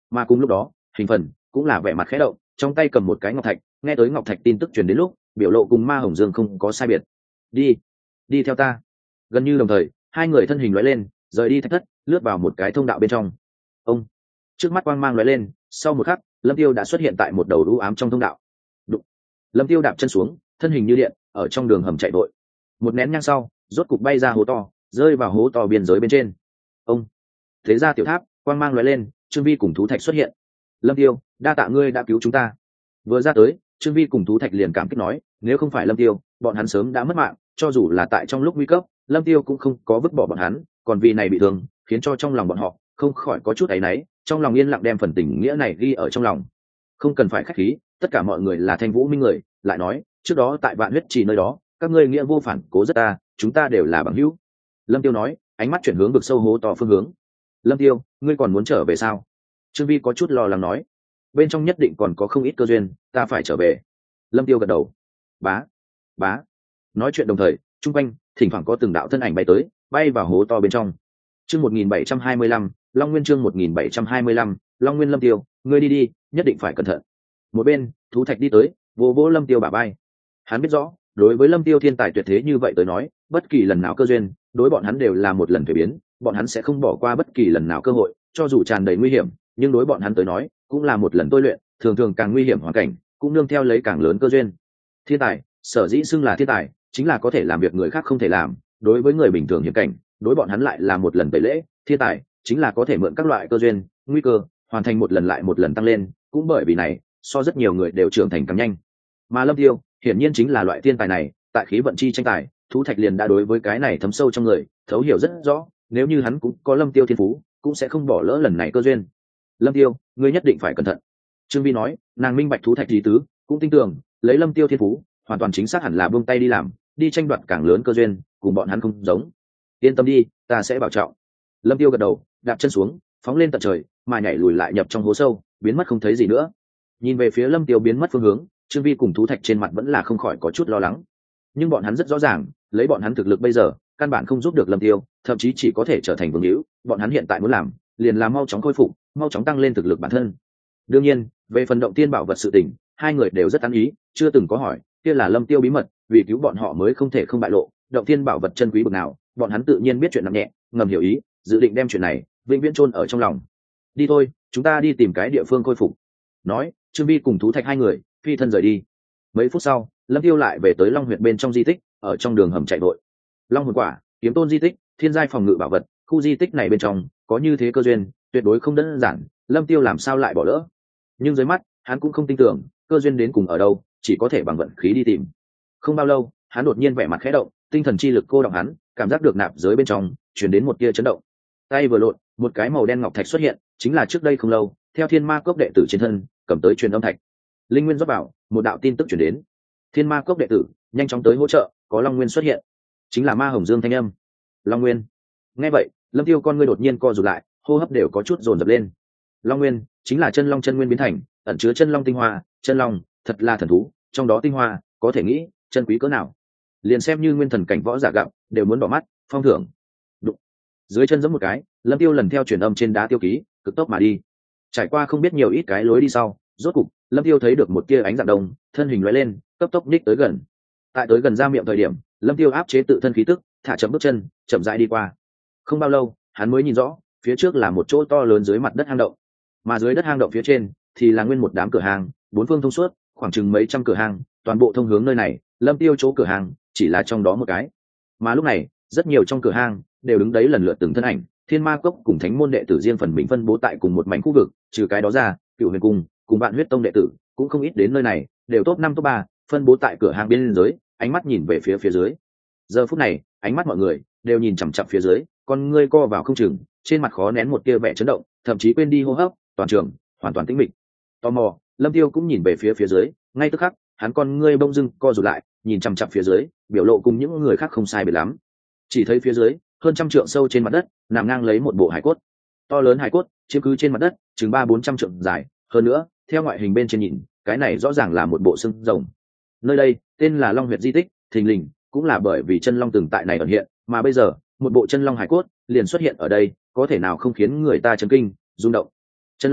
Mà cùng lúc đó hình phần cũng là vẻ mặt khẽ động, trong tay cầm một cái ngọc thạch. Nghe tới ngọc thạch tin tức truyền đến lúc, biểu lộ cùng Ma Hồng Dương không có sai biệt. Đi, đi theo ta. Gần như đồng thời hai người thân hình lóe lên, rời đi thạch thất, lướt vào một cái thông đạo bên trong. Ông trước mắt quang mang lóe lên, sau một khắc Lâm Tiêu đã xuất hiện tại một đầu u ám trong thông đạo. Đụng. Lâm Tiêu đạp chân xuống, thân hình như điện, ở trong đường hầm chạy vội. Một nén nhang sau, rốt cục bay ra hố to, rơi vào hố to biên giới bên trên. Ông thế ra tiểu tháp, quang mang lóe lên, Trương Vi cùng thú thạch xuất hiện. Lâm Tiêu, đa tạ ngươi đã cứu chúng ta. Vừa ra tới, Trương Vi cùng thú thạch liền cảm kích nói, nếu không phải Lâm Tiêu, bọn hắn sớm đã mất mạng. Cho dù là tại trong lúc nguy cấp, Lâm Tiêu cũng không có vứt bỏ bọn hắn, còn vì này bị thương, khiến cho trong lòng bọn họ không khỏi có chút áy náy, trong lòng yên lặng đem phần tình nghĩa này ghi ở trong lòng. Không cần phải khách khí, tất cả mọi người là Thanh Vũ Minh người. Lại nói, trước đó tại Vạn Huyết Trì nơi đó, các ngươi nghĩa vô phản cố rất ta, chúng ta đều là bằng hữu. Lâm Tiêu nói, ánh mắt chuyển hướng vực sâu hố to phương hướng. Lâm Tiêu, ngươi còn muốn trở về sao? Trương Vi có chút lo lắng nói, bên trong nhất định còn có không ít cơ duyên, ta phải trở về. Lâm Tiêu gật đầu. Bá, bá. Nói chuyện đồng thời, trung quanh thỉnh thoảng có từng đạo thân ảnh bay tới, bay vào hố to bên trong. Chương 1725, Long Nguyên chương 1725, Long Nguyên. Lâm Tiêu, ngươi đi đi, nhất định phải cẩn thận. Một bên, thú thạch đi tới, vỗ vỗ Lâm Tiêu bả vai. Hắn biết rõ, đối với Lâm Tiêu thiên tài tuyệt thế như vậy tới nói, bất kỳ lần nào cơ duyên, đối bọn hắn đều là một lần thay biến, bọn hắn sẽ không bỏ qua bất kỳ lần nào cơ hội, cho dù tràn đầy nguy hiểm, nhưng đối bọn hắn tới nói, cũng là một lần tôi luyện, thường thường càng nguy hiểm hoàn cảnh, cũng nương theo lấy càng lớn cơ duyên. Thiên tài, sở dĩ xưng là thiên tài, chính là có thể làm việc người khác không thể làm, đối với người bình thường hiểm cảnh, đối bọn hắn lại là một lần tẩy lễ. Thiên tài chính là có thể mượn các loại cơ duyên, nguy cơ, hoàn thành một lần lại một lần tăng lên, cũng bởi vì này, so rất nhiều người đều trưởng thành càng nhanh. Mà Lâm Tiêu, hiển nhiên chính là loại thiên tài này, tại khí vận chi tranh tài, thú thạch liền đã đối với cái này thấm sâu trong người, thấu hiểu rất rõ, nếu như hắn cũng có Lâm Tiêu thiên phú, cũng sẽ không bỏ lỡ lần này cơ duyên. Lâm Tiêu, ngươi nhất định phải cẩn thận. Trương Vi nói, nàng minh bạch thú thạch ý tứ, cũng tin tưởng, lấy Lâm Tiêu thiên phú, hoàn toàn chính xác hẳn là buông tay đi làm, đi tranh đoạt càng lớn cơ duyên, cùng bọn hắn không giống. Yên tâm đi, ta sẽ bảo trọng. Lâm Tiêu gật đầu, đạp chân xuống, phóng lên tận trời, mà nhảy lùi lại nhập trong hố sâu, biến mất không thấy gì nữa. Nhìn về phía Lâm Tiêu biến mất phương hướng, Trương Vi cùng thú thạch trên mặt vẫn là không khỏi có chút lo lắng. Nhưng bọn hắn rất rõ ràng, lấy bọn hắn thực lực bây giờ, căn bản không giúp được Lâm Tiêu, thậm chí chỉ có thể trở thành vương hữu. Bọn hắn hiện tại muốn làm, liền là mau chóng khôi phục, mau chóng tăng lên thực lực bản thân. Đương nhiên, về phần động tiên bảo vật sự tình, hai người đều rất ăn ý, chưa từng có hỏi, kia là Lâm Tiêu bí mật, vì cứu bọn họ mới không thể không bại lộ. Động tiên bảo vật chân quý bậc nào, bọn hắn tự nhiên biết chuyện nặng nhẹ, ngầm hiểu ý, dự định đem chuyện này vĩnh viễn chôn ở trong lòng. Đi thôi, chúng ta đi tìm cái địa phương khôi phục. Nói, Trương Vi cùng thú thạch hai người phi thân rời đi. Mấy phút sau, Lâm Tiêu lại về tới Long Huyệt bên trong di tích, ở trong đường hầm chạy vội. Long hồn quả, kiếm tôn di tích, thiên giai phòng ngự bảo vật, khu di tích này bên trong có như thế cơ duyên, tuyệt đối không đơn giản, Lâm Tiêu làm sao lại bỏ lỡ. Nhưng dưới mắt, hắn cũng không tin tưởng cơ duyên đến cùng ở đâu, chỉ có thể bằng vận khí đi tìm. Không bao lâu, hắn đột nhiên vẻ mặt khẽ động, tinh thần chi lực cô động hắn, cảm giác được nạp giới bên trong truyền đến một tia chấn động. Tay vừa lộn, một cái màu đen ngọc thạch xuất hiện, chính là trước đây không lâu, theo Thiên Ma Cốc đệ tử trên thân cầm tới truyền âm thạch. Linh nguyên rót vào, một đạo tin tức truyền đến. Thiên Ma Cốc đệ tử nhanh chóng tới hỗ trợ, có Long Nguyên xuất hiện, chính là Ma Hồng Dương thanh âm. Long Nguyên. Nghe vậy, Lâm Tiêu con ngươi đột nhiên co rụt lại, hô hấp đều có chút dồn dập lên. Long Nguyên chính là chân long chân nguyên biến thành, ẩn chứa chân long tinh hoa, chân long thật là thần thú, trong đó tinh hoa có thể nghĩ chân quý cỡ nào. Liền xem như nguyên thần cảnh võ giả gặp đều muốn bỏ mắt, phong thưởng. Đụng. Dưới chân giẫm một cái, Lâm Tiêu lần theo truyền âm trên đá tiêu ký, cực tốc mà đi. Trải qua không biết nhiều ít cái lối đi sau, rốt cục Lâm Tiêu thấy được một tia ánh dạng đông, thân hình lóe lên, cấp tốc ních tới gần. Tại tới gần ra miệng thời điểm, Lâm Tiêu áp chế tự thân khí tức, thả chậm bước chân, chậm rãi đi qua. Không bao lâu, hắn mới nhìn rõ, phía trước là một chỗ to lớn dưới mặt đất hang động, mà dưới đất hang động phía trên thì là nguyên một đám cửa hàng, bốn phương thông suốt, khoảng chừng mấy trăm cửa hàng, toàn bộ thông hướng nơi này. Lâm Tiêu chỗ cửa hàng chỉ là trong đó một cái, mà lúc này rất nhiều trong cửa hàng đều đứng đấy lần lượt từng thân ảnh. Thiên Ma Cốc cùng Thánh môn đệ tử riêng phần mình phân bố tại cùng một mảnh khu vực, trừ cái đó ra, Cựu Huyền Cung cùng Vạn Huyết Tông đệ tử cũng không ít đến nơi này, đều top 5 top 3, phân bố tại cửa hàng biên giới, ánh mắt nhìn về phía dưới. Giờ phút này, ánh mắt mọi người đều nhìn chằm chằm phía dưới, con ngươi co vào không chừng, trên mặt khó nén một tia vẻ chấn động, thậm chí quên đi hô hấp, toàn trường hoàn toàn tĩnh mịch. Tò mò, Lâm Tiêu cũng nhìn về phía dưới, ngay tức khắc, hắn con ngươi bỗng dưng co rụt lại, nhìn chằm chằm phía dưới, biểu lộ cùng những người khác không sai biệt lắm. Chỉ thấy phía dưới, hơn trăm trượng sâu trên mặt đất, nằm ngang lấy một bộ hải cốt. To lớn hải cốt, chiếm cứ trên mặt đất, chừng 300-400 trượng dài, hơn nữa, theo ngoại hình bên trên nhìn, cái này rõ ràng là một bộ xương rồng. Nơi đây, tên là Long Huyệt di tích, thình lình, cũng là bởi vì chân long từng tại này ẩn hiện, mà bây giờ, một bộ chân long hải cốt liền xuất hiện ở đây, có thể nào không khiến người ta chấn kinh, rung động. Chân long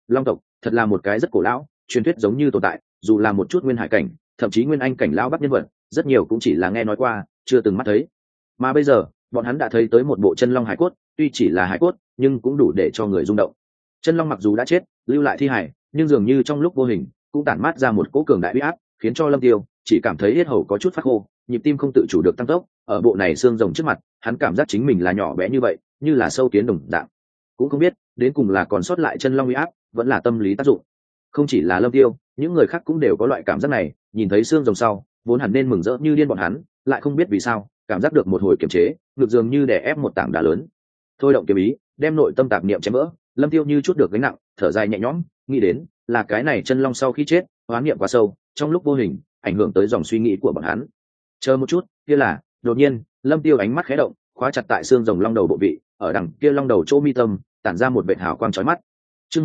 Long tộc thật là một cái rất cổ lão truyền thuyết giống như tồn tại, dù là một chút nguyên hải cảnh thậm chí nguyên anh cảnh lão bắc nhân vật rất nhiều cũng chỉ là nghe nói qua chưa từng mắt thấy, mà bây giờ bọn hắn đã thấy tới một bộ chân long hải cốt. Tuy chỉ là hải cốt nhưng cũng đủ để cho người rung động. Chân long mặc dù đã chết lưu lại thi hải, nhưng dường như trong lúc vô hình cũng tản mát ra một cỗ cường đại uy áp, khiến cho Lâm Tiêu chỉ cảm thấy yết hầu có chút phát khô, nhịp tim không tự chủ được tăng tốc. Ở bộ này xương rồng trước mặt, hắn cảm giác chính mình là nhỏ bé như vậy, như là sâu kiến đồng dạng. Cũng không biết đến cùng là còn sót lại chân long uy áp, vẫn là tâm lý tác dụng. Không chỉ là Lâm Tiêu, những người khác cũng đều có loại cảm giác này. Nhìn thấy xương rồng sau, vốn hẳn nên mừng rỡ như điên bọn hắn, lại không biết vì sao cảm giác được một hồi kiềm chế, ngược dường như đè ép một tảng đá lớn. Thôi động kiếm ý, đem nội tâm tạp niệm chém vỡ. Lâm Tiêu như chút được gánh nặng, thở dài nhẹ nhõm, nghĩ đến là cái này chân long sau khi chết, hoán niệm quá sâu, trong lúc vô hình ảnh hưởng tới dòng suy nghĩ của bọn hắn. Chờ một chút, kia là, đột nhiên, Lâm Tiêu ánh mắt khẽ động, khóa chặt tại xương rồng long đầu bộ vị, ở đằng kia long đầu chỗ mi tâm, tản ra một vệt hào quang chói mắt. Chương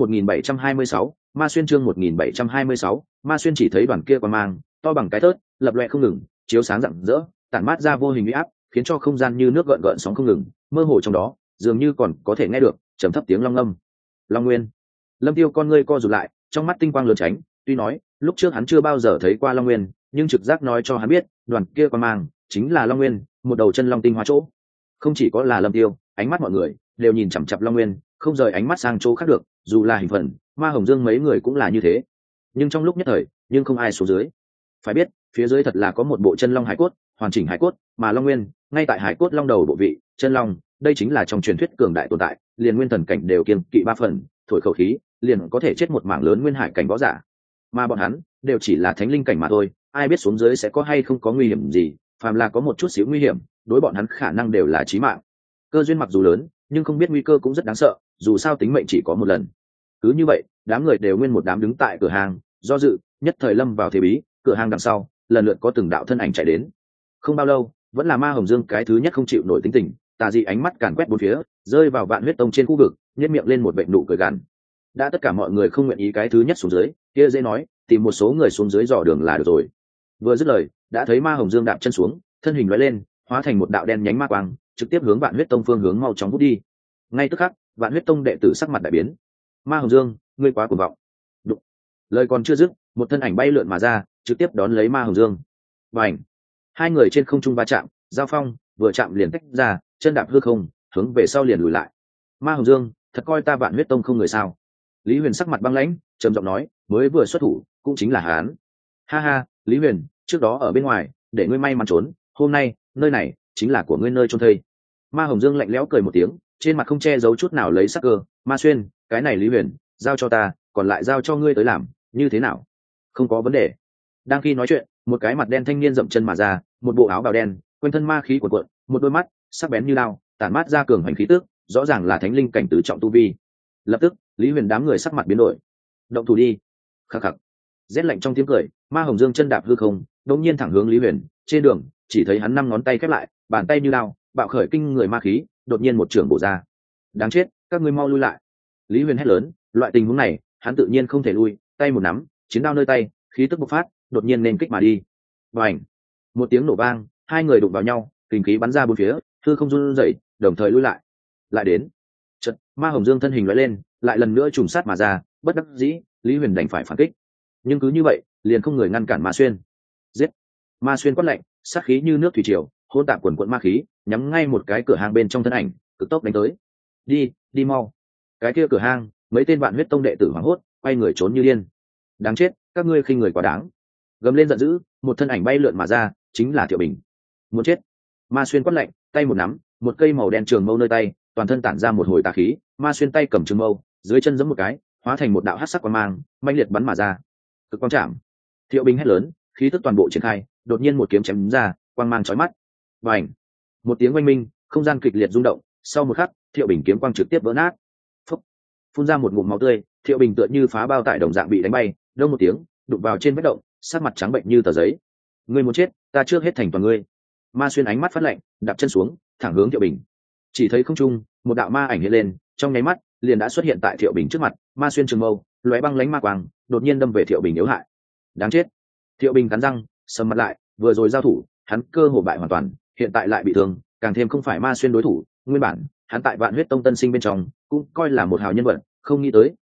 1726, Ma Xuyên chương 1726, Ma Xuyên chỉ thấy đoàn kia quang mang, to bằng cái thớt, lập loè không ngừng, chiếu sáng rạng rỡ, tản mát ra vô hình uy áp, khiến cho không gian như nước gợn gợn sóng không ngừng, mơ hồ trong đó, dường như còn có thể nghe được trầm thấp tiếng long âm. Long Nguyên. Lâm Tiêu con ngươi co rụt lại, trong mắt tinh quang lượn tránh, tuy nói, lúc trước hắn chưa bao giờ thấy qua Long Nguyên, nhưng trực giác nói cho hắn biết, đoàn kia quang mang chính là Long Nguyên, một đầu chân long tinh hoa chỗ. Không chỉ có là Lâm Tiêu, ánh mắt mọi người đều nhìn chằm chằm Long Nguyên, không rời ánh mắt sang chỗ khác được, dù là hình phần, Ma Hồng Dương mấy người cũng là như thế. Nhưng trong lúc nhất thời, nhưng không ai xuống dưới. Phải biết, phía dưới thật là có một bộ chân long hải cốt, hoàn chỉnh hải cốt, mà Long Nguyên, ngay tại hải cốt long đầu bộ vị, chân long, đây chính là trong truyền thuyết cường đại tồn tại, liền nguyên thần cảnh đều kiêng kỵ 3 phần, thổi khẩu khí, liền có thể chết một mảng lớn nguyên hải cảnh võ giả. Mà bọn hắn đều chỉ là thánh linh cảnh mà thôi, ai biết xuống dưới sẽ có hay không có nguy hiểm gì, phàm là có một chút xíu nguy hiểm, đối bọn hắn khả năng đều là chí mạng. Cơ duyên mặc dù lớn, nhưng không biết nguy cơ cũng rất đáng sợ, dù sao tính mệnh chỉ có một lần. Cứ như vậy, đám người đều nguyên một đám đứng tại cửa hàng, do dự, nhất thời lâm vào thế bí. Cửa hàng đằng sau, lần lượt có từng đạo thân ảnh chạy đến. Không bao lâu, vẫn là Ma Hồng Dương cái thứ nhất không chịu nổi tính tình, tà dị ánh mắt càn quét bốn phía, rơi vào Vạn Huyết Tông trên khu vực, nhếch miệng lên một vệt nụ cười gằn. Đã tất cả mọi người không nguyện ý cái thứ nhất xuống dưới, kia dễ nói, tìm một số người xuống dưới dò đường là được rồi. Vừa dứt lời, đã thấy Ma Hồng Dương đạp chân xuống, thân hình lóe lên, hóa thành một đạo đen nhánh ma quang, trực tiếp hướng Vạn Huyết Tông phương hướng mau chóng vút đi. Ngay tức khắc, Vạn Huyết Tông đệ tử sắc mặt đại biến. Ma Hồng Dương, ngươi quá cuồng vọng. Đụng. Lời còn chưa dứt, một thân ảnh bay lượn mà ra, trực tiếp đón lấy Ma Hồng Dương. Bành. Hai người trên không trung va chạm, giao phong, vừa chạm liền tách ra, chân đạp hư không, hướng về sau liền lùi lại. Ma Hồng Dương, thật coi ta Vạn Huyết Tông không người sao? Lý Huyền sắc mặt băng lãnh, trầm giọng nói, mới vừa xuất thủ, cũng chính là hắn. Ha ha, Lý Huyền, trước đó ở bên ngoài, để ngươi may mắn trốn, hôm nay, nơi này chính là của ngươi nơi chôn thây. Ma Hồng Dương lạnh lẽo cười một tiếng, trên mặt không che giấu chút nào lấy sắc cơ. Ma Xuyên, cái này Lý Huyền, giao cho ta, còn lại giao cho ngươi tới làm, như thế nào? Không có vấn đề. Đang khi nói chuyện, một cái mặt đen thanh niên dậm chân mà ra, một bộ áo bào đen, quanh thân ma khí cuồn cuộn, một đôi mắt sắc bén như lao, tản mát ra cường hành khí tức, rõ ràng là thánh linh cảnh tứ trọng tu vi. Lập tức, Lý Huyền đám người sắc mặt biến đổi. Động thủ đi. Khắc khắc. Rét lạnh trong tiếng cười, Ma Hồng Dương chân đạp hư không, đột nhiên thẳng hướng Lý Huyền. Trên đường, chỉ thấy hắn 5 ngón tay khép lại, bàn tay như lao, bạo khởi kinh người ma khí, đột nhiên một trường bổ ra. Đáng chết, các ngươi mau lui lại. Lý Huyền hét lớn, loại tình huống này, hắn tự nhiên không thể lui, tay một nắm, chiến đao nơi tay, khí tức bộc phát, đột nhiên nên kích mà đi. Bành! Một tiếng nổ vang, hai người đụng vào nhau, kình khí bắn ra bốn phía, hư không run rẩy, đồng thời lui lại. Lại đến. Chợt, Ma Hồng Dương thân hình lóe lên, lại lần nữa trùng sát mà ra, bất đắc dĩ, Lý Huyền đành phải phản kích. Nhưng cứ như vậy, liền không người ngăn cản Ma Xuyên. Giết! Ma Xuyên quát lạnh, sát khí như nước thủy triều, hỗn tạp quần quần ma khí, nhắm ngay một cái cửa hàng bên trong thân ảnh, cực tốc đánh tới. Đi, đi mau! Cái kia cửa hang, mấy tên Vạn Huyết Tông đệ tử hoảng hốt, quay người trốn như điên. Đáng chết, các ngươi khinh người quá đáng. Gầm lên giận dữ, một thân ảnh bay lượn mà ra, chính là Thiệu Bình. Muốn chết. Ma Xuyên quát lạnh, tay một nắm, một cây màu đen trường mâu nơi tay, toàn thân tản ra một hồi tà khí. Ma Xuyên tay cầm trường mâu, dưới chân giẫm một cái, hóa thành một đạo hắc sắc quang mang, mãnh liệt bắn mà ra. Cực quang chạm. Thiệu Bình hét lớn, khí tức toàn bộ triển khai, đột nhiên một kiếm chém ra, quang mang chói mắt. Bành. Một tiếng oanh minh, không gian kịch liệt rung động, sau một khắc, Thiệu Bình kiếm quang trực tiếp vỡ nát. Phúc. Phun ra một ngụm máu tươi, Thiệu Bình tựa như phá bao tải đồng dạng bị đánh bay, đông một tiếng, đụng vào trên vết động, sắc mặt trắng bệnh như tờ giấy. Ngươi muốn chết, ta trước hết thành toàn ngươi. Ma Xuyên ánh mắt phát lạnh, đạp chân xuống, thẳng hướng Thiệu Bình. Chỉ thấy không trung, một đạo ma ảnh hiện lên, trong nháy mắt, liền đã xuất hiện tại Thiệu Bình trước mặt. Ma Xuyên trường mâu, lóe băng lánh ma quang, đột nhiên đâm về Thiệu Bình yếu hại. Đáng chết. Thiệu Bình cắn răng, sầm mặt lại, vừa rồi giao thủ, hắn cơ hồ bại hoàn toàn, hiện tại lại bị thương, càng thêm không phải Ma Xuyên đối thủ. Nguyên bản, hắn tại Vạn Huyết Tông tân sinh bên trong, cũng coi là một hào nhân vật, không nghĩ tới,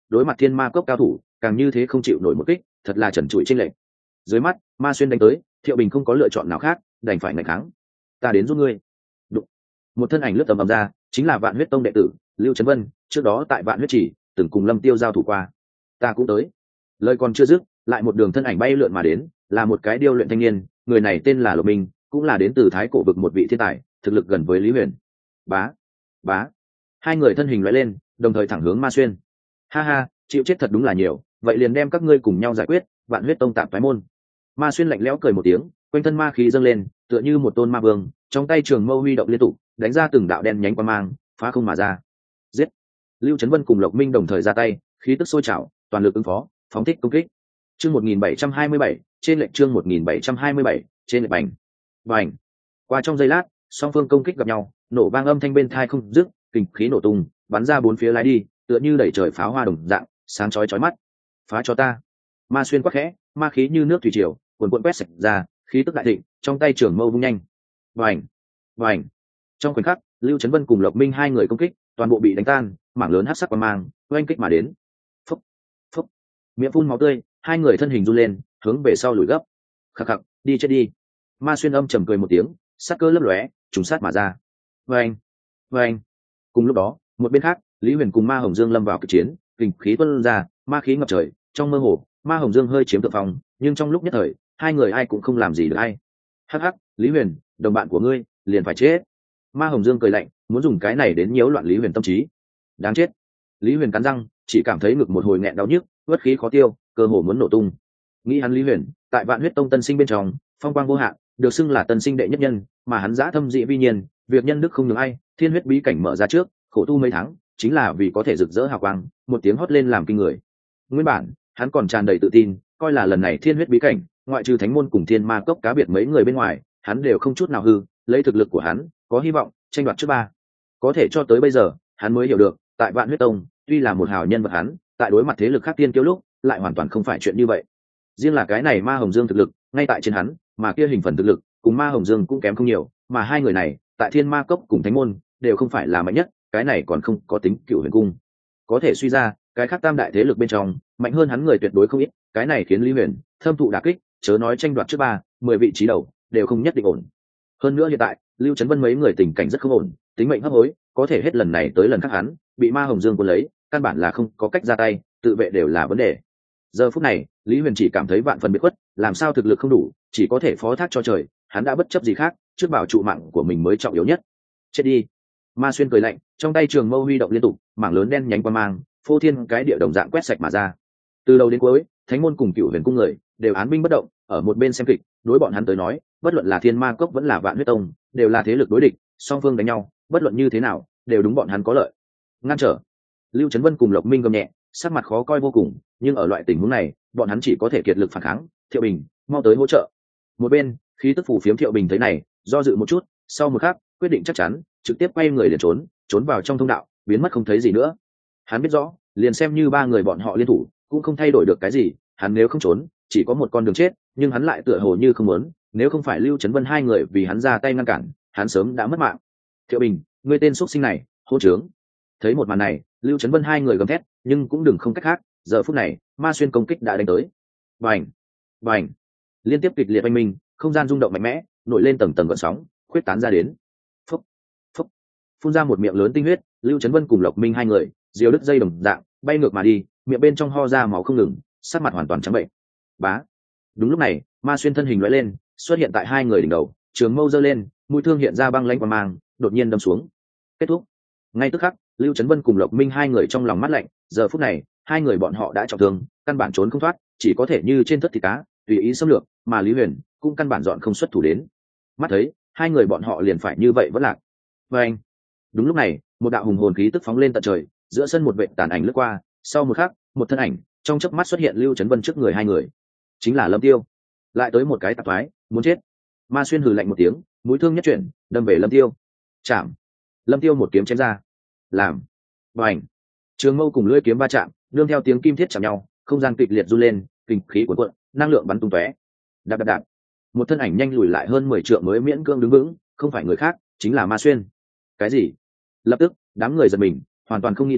đối mặt thiên ma cốc cao thủ càng như thế không chịu nổi một kích, thật là trần trụi chênh lệch. Dưới mắt ma xuyên đánh tới, Thiệu Bình không có lựa chọn nào khác, đành phải ngày kháng. Ta đến giúp ngươi. Đụng. Một thân ảnh lướt tầm ầm ra, chính là Vạn Huyết Tông đệ tử Lưu Trấn Vân, trước đó tại Vạn Huyết Chỉ từng cùng Lâm Tiêu giao thủ qua. Ta cũng tới. Lời còn chưa dứt, lại một đường thân ảnh bay lượn mà đến, là một cái điêu luyện thanh niên, người này tên là Lục Minh, cũng là đến từ Thái Cổ vực một vị thiên tài, thực lực gần với Lý Huyền. Bá, bá. Hai người thân hình lóe lên, đồng thời thẳng hướng Ma Xuyên. Ha ha, chịu chết thật đúng là nhiều, vậy liền đem các ngươi cùng nhau giải quyết. Vạn Huyết Tông tạm phái môn. Ma Xuyên lạnh lẽo cười một tiếng, quanh thân ma khí dâng lên, tựa như một tôn ma vương, trong tay trường mâu huy động liên tục, đánh ra từng đạo đen nhánh quang mang, phá không mà ra. Giết! Lưu Trấn Vân cùng Lộc Minh đồng thời ra tay, khí tức sôi trào, toàn lực ứng phó, phóng thích công kích. Chương 1727, trên lệnh chương 1727, trên lệnh bành. Bành. Qua trong giây lát, song phương công kích gặp nhau, nổ vang âm thanh bên tai không dứt, kình khí nổ tung, bắn ra bốn phía lái đi, tựa như đẩy trời pháo hoa đồng dạng, sáng chói chói mắt. Phá cho ta! Ma Xuyên quát khẽ, ma khí như nước thủy triều, cuồn cuộn quét sạch ra, khí tức đại thịnh, trong tay trường mâu vung nhanh. Bành. Bành. Trong khoảnh khắc, Lưu Trấn Vân cùng Lộc Minh hai người công kích, toàn bộ bị đánh tan, mảng lớn hắc sắc quang mang oanh kích mà đến. Phúc, phúc, miệng phun máu tươi, hai người thân hình run lên, hướng về sau lùi gấp. Khắc khắc, đi chết đi. Ma Xuyên âm trầm cười một tiếng, sát cơ lấp lóe, trùng sát mà ra. Vâng, vâng. Cùng lúc đó, một bên khác, Lý Huyền cùng Ma Hồng Dương lâm vào kịch chiến, kình khí tuôn ra, ma khí ngập trời, trong mơ hồ, Ma Hồng Dương hơi chiếm thượng phong, nhưng trong lúc nhất thời, hai người ai cũng không làm gì được ai. Hắc hắc, Lý Huyền, đồng bạn của ngươi liền phải chết. Ma Hồng Dương cười lạnh, muốn dùng cái này đến nhiễu loạn Lý Huyền tâm trí. Đáng chết. Lý Huyền cắn răng, chỉ cảm thấy ngực một hồi nghẹn đau nhức, uất khí khó tiêu, cơ hồ muốn nổ tung. Nghĩ hắn Lý Huyền, tại Vạn Huyết Tông tân sinh bên trong, phong quang vô hạn, được xưng là tân sinh đệ nhất nhân, mà hắn dã thâm dị vi nhiên, việc nhân đức không nhường ai, thiên huyết bí cảnh mở ra trước, khổ tu mấy tháng, chính là vì có thể rực rỡ hào quang, một tiếng hót lên làm kinh người. Nguyên bản, hắn còn tràn đầy tự tin, coi là lần này thiên huyết bí cảnh, ngoại trừ thánh môn cùng thiên ma cốc cá biệt mấy người bên ngoài, hắn đều không chút nào hư, lấy thực lực của hắn, có hy vọng tranh đoạt trước ba. Có thể cho tới bây giờ, hắn mới hiểu được, tại Vạn Huyết Tông, tuy là một hào nhân vật hắn, tại đối mặt thế lực khác tiên kiêu lúc, lại hoàn toàn không phải chuyện như vậy. Riêng là cái này Ma Hồng Dương thực lực, ngay tại trên hắn, mà kia hình phần thực lực, cùng Ma Hồng Dương cũng kém không nhiều, mà hai người này, tại Thiên Ma Cốc cùng Thánh môn, đều không phải là mạnh nhất, cái này còn không có tính Cựu Huyền cung. Có thể suy ra, cái khác tam đại thế lực bên trong, mạnh hơn hắn người tuyệt đối không ít, cái này khiến Lý Huyền thâm thụ đả kích, chớ nói tranh đoạt trước ba, 10 vị trí đầu, đều không nhất định ổn. Hơn nữa hiện tại, Lưu Trấn Vân mấy người tình cảnh rất không ổn, tính mệnh hấp hối, có thể hết lần này tới lần khác hắn bị Ma Hồng Dương cuốn lấy, căn bản là không có cách ra tay, tự vệ đều là vấn đề. Giờ phút này, Lý Huyền chỉ cảm thấy vạn phần biệt khuất, làm sao thực lực không đủ, chỉ có thể phó thác cho trời, hắn đã bất chấp gì khác, trước bảo trụ mạng của mình mới trọng yếu nhất. Chết đi. Ma Xuyên cười lạnh, trong tay trường mâu huy động liên tục, mảng lớn đen nhánh qua mang, phô thiên cái địa đồng dạng quét sạch mà ra. Từ đầu đến cuối, Thánh môn cùng Cựu Huyền cung người đều án binh bất động, ở một bên xem kịch, đối bọn hắn tới nói, bất luận là Thiên Ma Cốc vẫn là Vạn Huyết Tông, đều là thế lực đối địch, song phương đánh nhau, bất luận như thế nào, đều đúng bọn hắn có lợi. Ngăn trở. Lưu Trấn Vân cùng Lộc Minh gầm nhẹ, sắc mặt khó coi vô cùng, nhưng ở loại tình huống này, bọn hắn chỉ có thể kiệt lực phản kháng. Thiệu Bình, mau tới hỗ trợ. Một bên, khí tức phù phiếm Thiệu Bình thấy này, do dự một chút, sau một khắc, quyết định chắc chắn, trực tiếp quay người liền trốn vào trong thông đạo, biến mất không thấy gì nữa. Hắn biết rõ, liền xem như ba người bọn họ liên thủ, cũng không thay đổi được cái gì, hắn nếu không trốn, chỉ có một con đường chết, nhưng hắn lại tựa hồ như không muốn, nếu không phải Lưu Trấn Vân hai người vì hắn ra tay ngăn cản, hắn sớm đã mất mạng. Thiệu Bình, ngươi tên xuất sinh này, hỗn trướng. Thấy một màn này, Lưu Trấn Vân hai người gầm thét, nhưng cũng đừng không cách khác, giờ phút này, Ma Xuyên công kích đã đánh tới. Bành, bành, liên tiếp kịch liệt oanh minh, không gian rung động mạnh mẽ, nổi lên tầng tầng gợn sóng, khuyết tán ra đến. Phúc, phúc, phun ra một miệng lớn tinh huyết, Lưu Trấn Vân cùng Lộc Minh hai người, diều đứt dây đồng dạng, bay ngược mà đi, miệng bên trong ho ra máu không ngừng, sắc mặt hoàn toàn trắng bệnh. Bá. Đúng lúc này, Ma Xuyên thân hình lóe lên, xuất hiện tại hai người đỉnh đầu, trường mâu giơ lên, mũi thương hiện ra băng lãnh quang mang, đột nhiên đâm xuống. Kết thúc. Ngay tức khắc, Lưu Trấn Vân cùng Lộc Minh hai người trong lòng mắt lạnh, giờ phút này, hai người bọn họ đã trọng thương, căn bản trốn không thoát, chỉ có thể như trên thất thịt cá, tùy ý xâm lược, mà Lý Huyền cũng căn bản dọn không xuất thủ đến. Mắt thấy, hai người bọn họ liền phải như vậy vẫn lạc. Và anh. Đúng lúc này, một đạo hùng hồn khí tức phóng lên tận trời, giữa sân một vệt tàn ảnh lướt qua, sau một khắc, một thân ảnh trong chớp mắt xuất hiện Lưu Trấn Vân trước người hai người, chính là Lâm Tiêu. Lại tới một cái tạp thoái, muốn chết. Ma Xuyên hừ lạnh một tiếng, mũi thương nhất chuyển, đâm về Lâm Tiêu. Chạm. Lâm Tiêu một kiếm chém ra. Làm. Bành. Trường mâu cùng lưỡi kiếm va chạm, nương theo tiếng kim thiết chạm nhau, không gian kịch liệt run lên, kinh khí cuồn cuộn, năng lượng bắn tung tóe. Đạp đạp đạp. Một thân ảnh nhanh lùi lại hơn 10 trượng mới miễn cưỡng đứng vững, không phải người khác, chính là Ma Xuyên. Cái gì? Lập tức, đám người giật mình, hoàn toàn không nghĩ tới,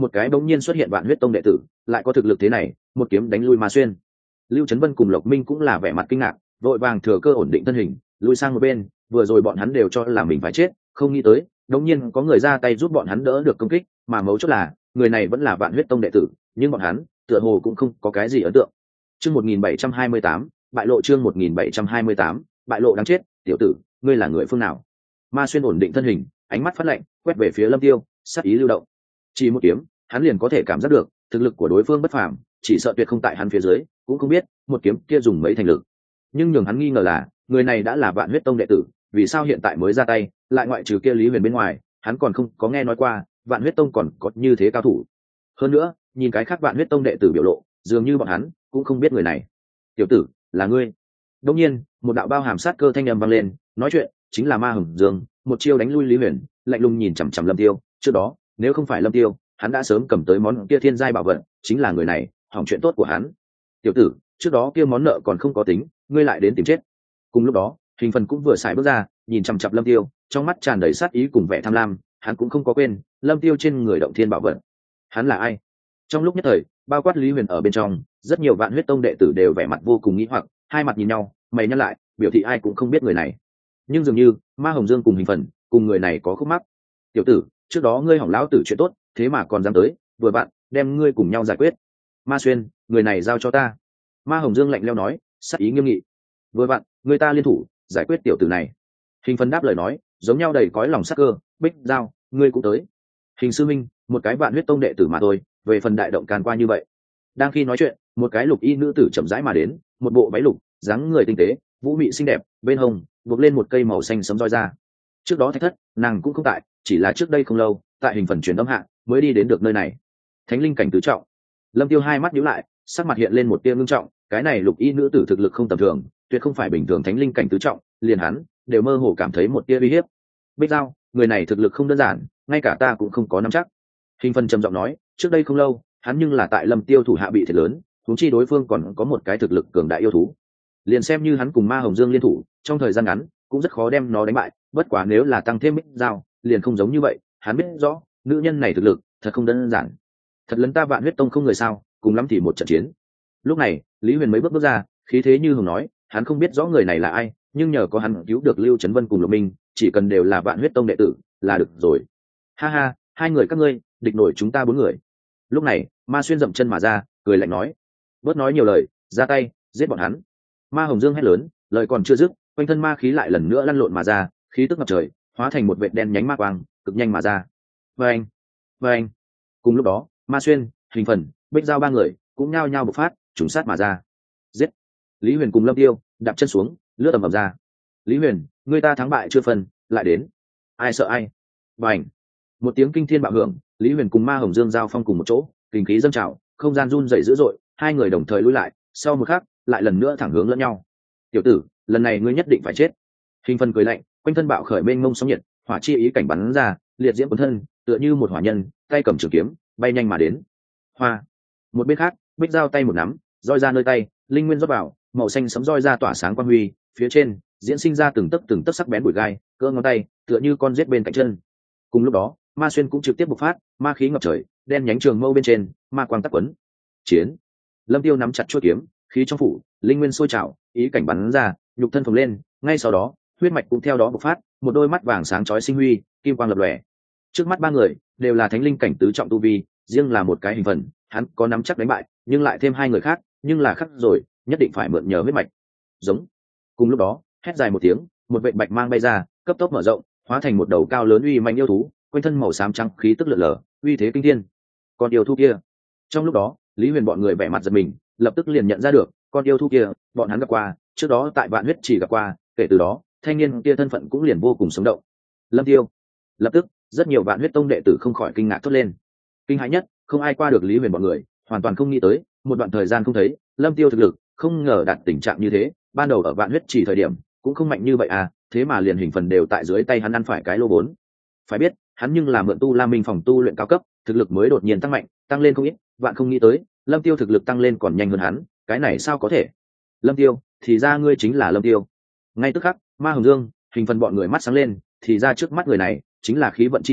một cái bỗng nhiên xuất hiện vạn huyết tông đệ tử lại có thực lực thế này, một kiếm đánh lui Ma Xuyên. Lưu Trấn Vân cùng Lộc Minh cũng là vẻ mặt kinh ngạc, vội vàng thừa cơ ổn định thân hình lùi sang một bên. Vừa rồi bọn hắn đều cho là mình phải chết, không nghĩ tới đống nhiên có người ra tay giúp bọn hắn đỡ được công kích, mà mấu chốt là người này vẫn là vạn huyết tông đệ tử, nhưng bọn hắn tựa hồ cũng không có cái gì ấn tượng. Chương 1728, bại lộ. Chương 1728, bại lộ. Đáng chết, tiểu tử, ngươi là người phương nào? Ma Xuyên ổn định thân hình, ánh mắt phát lạnh, quét về phía Lâm Tiêu, sát ý lưu động. Chỉ một kiếm, hắn liền có thể cảm giác được thực lực của đối phương bất phàm, chỉ sợ tuyệt không tại hắn phía dưới, cũng không biết một kiếm kia dùng mấy thành lực. Nhưng nhường hắn nghi ngờ là, người này đã là vạn huyết tông đệ tử, vì sao hiện tại mới ra tay, lại ngoại trừ kia Lý Huyền bên ngoài, hắn còn không có nghe nói qua vạn huyết tông còn có như thế cao thủ. Hơn nữa, nhìn cái khác vạn huyết tông đệ tử biểu lộ, dường như bọn hắn cũng không biết người này. Tiểu tử, là ngươi? Đột nhiên, một đạo bao hàm sát cơ thanh âm vang lên, nói chuyện chính là Ma Hồng Dương, một chiêu đánh lui Lý Huyền, lạnh lùng nhìn chằm chằm Lâm Tiêu. Trước đó, nếu không phải Lâm Tiêu, hắn đã sớm cầm tới món kia thiên giai bảo vật, chính là người này hỏng chuyện tốt của hắn. Tiểu tử, trước đó kia món nợ còn không có tính, ngươi lại đến tìm chết. Cùng lúc đó, Hình Phần cũng vừa xài bước ra, nhìn chằm chằm Lâm Tiêu, trong mắt tràn đầy sát ý cùng vẻ tham lam. Hắn cũng không có quên Lâm Tiêu trên người động thiên bảo vật. Hắn là ai? Trong lúc nhất thời, bao quát Lý Huyền ở bên trong, rất nhiều vạn huyết tông đệ tử đều vẻ mặt vô cùng nghi hoặc, hai mặt nhìn nhau, mày nhăn lại, biểu thị ai cũng không biết người này. Nhưng dường như Ma Hồng Dương cùng Hình Phần cùng người này có khúc mắc. Tiểu tử, trước đó ngươi hỏng lão tử chuyện tốt, thế mà còn dám tới, vừa bạn đem ngươi cùng nhau giải quyết. Ma Xuyên, người này giao cho ta. Ma Hồng Dương lạnh lẽo nói, sát ý nghiêm nghị. Vừa bạn, người ta liên thủ giải quyết tiểu tử này. Hình Phần đáp lời nói, giống nhau đầy cõi lòng sắc cơ, Bích Giao, ngươi cũng tới. Hình sư minh, một cái vạn huyết tông đệ tử mà thôi, về phần đại động can qua như vậy. Đang khi nói chuyện, một cái lục y nữ tử chậm rãi mà đến, một bộ váy lục, dáng người tinh tế, vũ mị xinh đẹp, bên hông buộc lên một cây màu xanh sẫm roi ra. Trước đó Thạch Thất, nàng cũng không tại, chỉ là trước đây không lâu, tại Hình Phần truyền âm hạ, mới đi đến được nơi này. Thánh linh cảnh tứ trọng. Lâm Tiêu hai mắt nhíu lại, sắc mặt hiện lên một tia ngưng trọng, cái này lục y nữ tử thực lực không tầm thường, tuyệt không phải bình thường thánh linh cảnh tứ trọng, liền hắn đều mơ hồ cảm thấy một tia uy hiếp. Bích Giao, người này thực lực không đơn giản, ngay cả ta cũng không có nắm chắc. Hình Phần trầm giọng nói, trước đây không lâu, hắn nhưng là tại Lâm Tiêu thủ hạ bị thiệt lớn, huống chi đối phương còn có một cái thực lực cường đại yêu thú. Liền xem như hắn cùng Ma Hồng Dương liên thủ, trong thời gian ngắn cũng rất khó đem nó đánh bại, bất quá nếu là tăng thêm Bích Giao, liền không giống như vậy, hắn biết rõ, nữ nhân này thực lực thật không đơn giản. Thật lấn ta vạn huyết tông không người sao, cùng lắm thì một trận chiến. Lúc này, Lý Huyền mấy bước ra, khí thế như hùng nói, hắn không biết rõ người này là ai, nhưng nhờ có hắn cứu được Lưu Trấn Vân cùng Lục Minh, chỉ cần đều là vạn huyết tông đệ tử là được rồi. Ha ha, hai người các ngươi địch nổi chúng ta bốn người. Lúc này, Ma Xuyên dậm chân mà ra, cười lạnh nói, bớt nói nhiều lời, ra tay giết bọn hắn. Ma Hồng Dương hét lớn, lời còn chưa dứt, quanh thân ma khí lại lần nữa lăn lộn mà ra, khí tức ngập trời, hóa thành một vệt đen nhánh ma quang, cực nhanh mà ra. Vâng, vâng. Cùng lúc đó, Ma Xuyên, Hình Phần, Bích Giao ba người cũng nhao nhao bộc phát, trùng sát mà ra. Giết! Lý Huyền cùng Lâm Tiêu đạp chân xuống, lướt ầm ầm ra. Lý Huyền, người ta thắng bại chưa phân, lại đến. Ai sợ ai? Bành! Một tiếng kinh thiên bạo hưởng, Lý Huyền cùng Ma Hồng Dương giao phong cùng một chỗ, kinh khí dâng trào, không gian run rẩy dữ dội, hai người đồng thời lùi lại, sau một khắc, lại lần nữa thẳng hướng lẫn nhau. Tiểu tử, lần này ngươi nhất định phải chết. Hình Phần cười lạnh, quanh thân bạo khởi mênh mông sóng nhiệt, hỏa chi ý cảnh bắn ra, liệt diễm cuốn thân, tựa như một hỏa nhân, tay cầm trường kiếm, bay nhanh mà đến. Hoa. Một bên khác, Bích Giao tay một nắm, roi ra nơi tay, linh nguyên rót vào, màu xanh sẫm roi ra tỏa sáng quang huy, phía trên diễn sinh ra từng tấc sắc bén bụi gai, cỡ ngón tay, tựa như con rết bên cạnh chân. Cùng lúc đó, Ma Xuyên cũng trực tiếp bộc phát, ma khí ngập trời, đen nhánh trường mâu bên trên, ma quang tắc quấn. Chiến. Lâm Tiêu nắm chặt chuôi kiếm, khí trong phủ, linh nguyên sôi trào, ý cảnh bắn ra, nhục thân phồng lên, ngay sau đó, huyết mạch cũng theo đó bộc phát, một đôi mắt vàng sáng chói sinh huy, kim quang lập lòe. Trước mắt ba người đều là thánh linh cảnh tứ trọng tu vi, riêng là một cái Hình Phần, hắn có nắm chắc đánh bại, nhưng lại thêm hai người khác, nhưng là khắc rồi, nhất định phải mượn nhờ huyết mạch. Giống. Cùng lúc đó, hét dài một tiếng, một vệt bạch mang bay ra, cấp tốc mở rộng, hóa thành một đầu cao lớn uy manh yêu thú, quanh thân màu xám trắng khí tức lượn lờ, uy thế kinh thiên. Con yêu thú kia. Trong lúc đó, Lý Huyền bọn người vẻ mặt giật mình, lập tức liền nhận ra được, con yêu thú kia, bọn hắn gặp qua, trước đó tại Vạn Huyết chỉ gặp qua, kể từ đó, thanh niên kia thân phận cũng liền vô cùng sống động. Lâm Tiêu. Lập tức, rất nhiều Vạn Huyết tông đệ tử không khỏi kinh ngạc thốt lên. Kinh hãi nhất, không ai qua được Lý Huyền bọn người, hoàn toàn không nghĩ tới, một đoạn thời gian không thấy, Lâm Tiêu thực lực không ngờ đạt tình trạng như thế, ban đầu ở Vạn Huyết chỉ thời điểm, cũng không mạnh như vậy à, thế mà liền Hình Phần đều tại dưới tay hắn ăn phải cái lô vốn. Phải biết, hắn nhưng là mượn tu La Minh phòng tu luyện cao cấp, thực lực mới đột nhiên tăng mạnh, tăng lên không ít, vạn không nghĩ tới, Lâm Tiêu thực lực tăng lên còn nhanh hơn hắn, cái này sao có thể? Lâm Tiêu, thì ra ngươi chính là Lâm Tiêu. Ngay tức khắc, Ma Hồng Dương, Hình Phần bọn người mắt sáng lên, thì ra trước mắt người này chính là khí vận chi tử,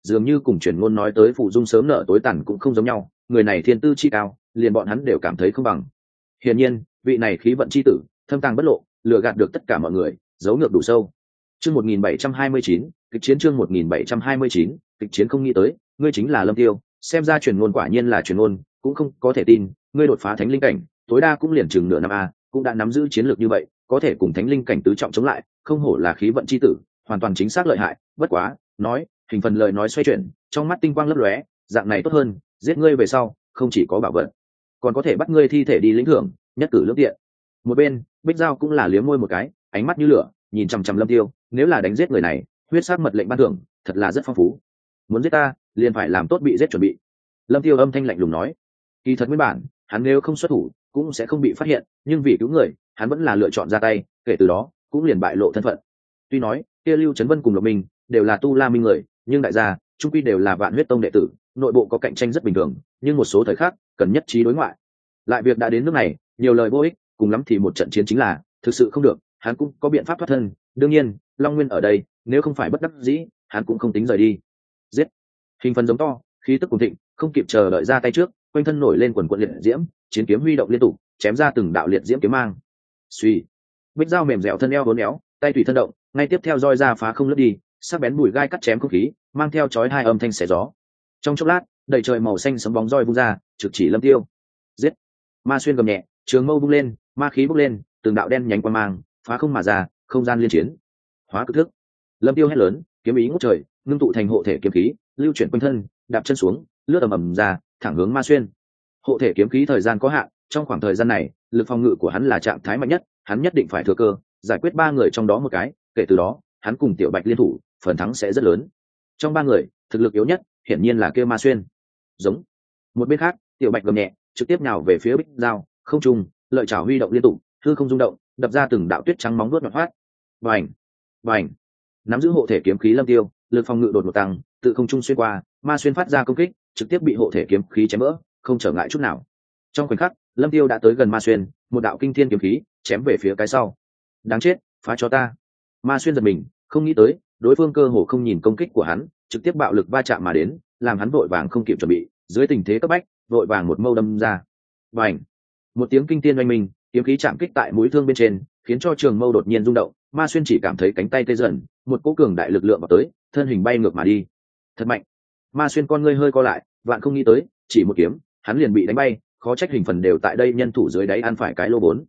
dường như cùng truyền ngôn nói tới phụ dung sớm nở tối tàn cũng không giống nhau, người này thiên tư chi cao, liền bọn hắn đều cảm thấy không bằng. Hiển nhiên vị này khí vận chi tử thâm tàng bất lộ, lừa gạt được tất cả mọi người, giấu ngược đủ sâu. Chương 1729, kịch chiến. Chương 1729, kịch chiến. Không nghĩ tới ngươi chính là Lâm Tiêu, xem ra truyền ngôn quả nhiên là truyền ngôn, cũng không có thể tin. Ngươi đột phá thánh linh cảnh, tối đa cũng liền chừng nửa năm a, cũng đã nắm giữ chiến lược như vậy, có thể cùng thánh linh cảnh tứ trọng chống lại, không hổ là khí vận chi tử, hoàn toàn chính xác lợi hại. Bất quá nói hình phần lời nói xoay chuyển, trong mắt tinh quang lấp lóe, dạng này tốt hơn, giết ngươi về sau không chỉ có bảo vật, còn có thể bắt ngươi thi thể đi lĩnh thưởng, nhất cử lưỡng tiện. Một bên Bích Giao cũng là liếm môi một cái, ánh mắt như lửa nhìn chằm chằm Lâm Tiêu, nếu là đánh giết người này, huyết sát mật lệnh ban thưởng thật là rất phong phú, muốn giết ta liền phải làm tốt bị giết chuẩn bị. Lâm Tiêu âm thanh lạnh lùng nói. Kỳ thật nguyên bản hắn nếu không xuất thủ cũng sẽ không bị phát hiện, nhưng vì cứu người hắn vẫn là lựa chọn ra tay, kể từ đó cũng liền bại lộ thân phận. Tuy nói kia Lưu Trấn Vân cùng Lộc Minh đều là tu la minh người, nhưng đại gia trung quy đều là Vạn Huyết Tông đệ tử, nội bộ có cạnh tranh rất bình thường, nhưng một số thời khắc cần nhất trí đối ngoại. Lại việc đã đến nước này, nhiều lời vô ích, cùng lắm thì một trận chiến chính là, thực sự không được hắn cũng có biện pháp thoát thân. Đương nhiên Long Nguyên ở đây, nếu không phải bất đắc dĩ hắn cũng không tính rời đi. Giết! Hình phần giống to, khí tức cuồng thịnh, không kịp chờ đợi ra tay trước, quanh thân nổi lên quần quần liệt diễm, chiến kiếm huy động liên tục, chém ra từng đạo liệt diễm kiếm mang. Suy! Bích Dao mềm dẻo thân eo uốn éo, tay tùy thân động, ngay tiếp theo roi ra phá không lướt đi, sắc bén bùi gai cắt chém không khí, mang theo chói hai âm thanh xé gió. Trong chốc lát đầy trời màu xanh sấm bóng roi vung ra, trực chỉ Lâm Tiêu. Giết! Ma xuyên gầm nhẹ, trường mâu vung lên, ma khí bốc lên, từng đạo đen nhánh quang mang phá không mà ra, không gian liên chiến. Hóa cực thức! Lâm Tiêu hét lớn, kiếm ý ngút trời, ngưng tụ thành hộ thể kiếm khí, lưu chuyển quanh thân, đạp chân xuống, lướt ầm ầm ra, thẳng hướng Ma xuyên. Hộ thể kiếm khí thời gian có hạn, trong khoảng thời gian này lực phòng ngự của hắn là trạng thái mạnh nhất, hắn nhất định phải thừa cơ giải quyết ba người trong đó một cái, kể từ đó hắn cùng Tiểu Bạch liên thủ, phần thắng sẽ rất lớn. Trong ba người thực lực yếu nhất hiển nhiên là kia Ma xuyên. Giống. Một bên khác Tiểu Bạch gầm nhẹ, trực tiếp nhào về phía Bích Dao, không trung lợi chảo huy động liên tục, hư không rung động, đập ra từng đạo tuyết trắng móng vuốt nhọn hoắt. Bành! Bành! Nắm giữ hộ thể kiếm khí Lâm Tiêu, lực phòng ngự đột ngột tăng, tự không trung xuyên qua, Ma xuyên phát ra công kích, trực tiếp bị hộ thể kiếm khí chém vỡ, không trở ngại chút nào. Trong khoảnh khắc Lâm Tiêu đã tới gần Ma xuyên, một đạo kinh thiên kiếm khí chém về phía cái sau. Đáng chết, phá cho ta! Ma xuyên giật mình, không nghĩ tới đối phương cơ hồ không nhìn công kích của hắn, trực tiếp bạo lực va chạm mà đến, làm hắn vội vàng không kịp chuẩn bị, dưới tình thế cấp bách vội vàng một mâu đâm ra. Bành! Một tiếng kinh thiên oanh minh, kiếm khí chạm kích tại mũi thương bên trên, khiến cho trường mâu đột nhiên rung động. Ma xuyên chỉ cảm thấy cánh tay tê dần, một cỗ cường đại lực lượng vào tới, thân hình bay ngược mà đi. Thật mạnh! Ma xuyên con ngươi hơi co lại, vạn không nghĩ tới chỉ một kiếm hắn liền bị đánh bay, khó trách hình phần đều tại đây nhân thủ dưới đáy ăn phải cái lô bốn.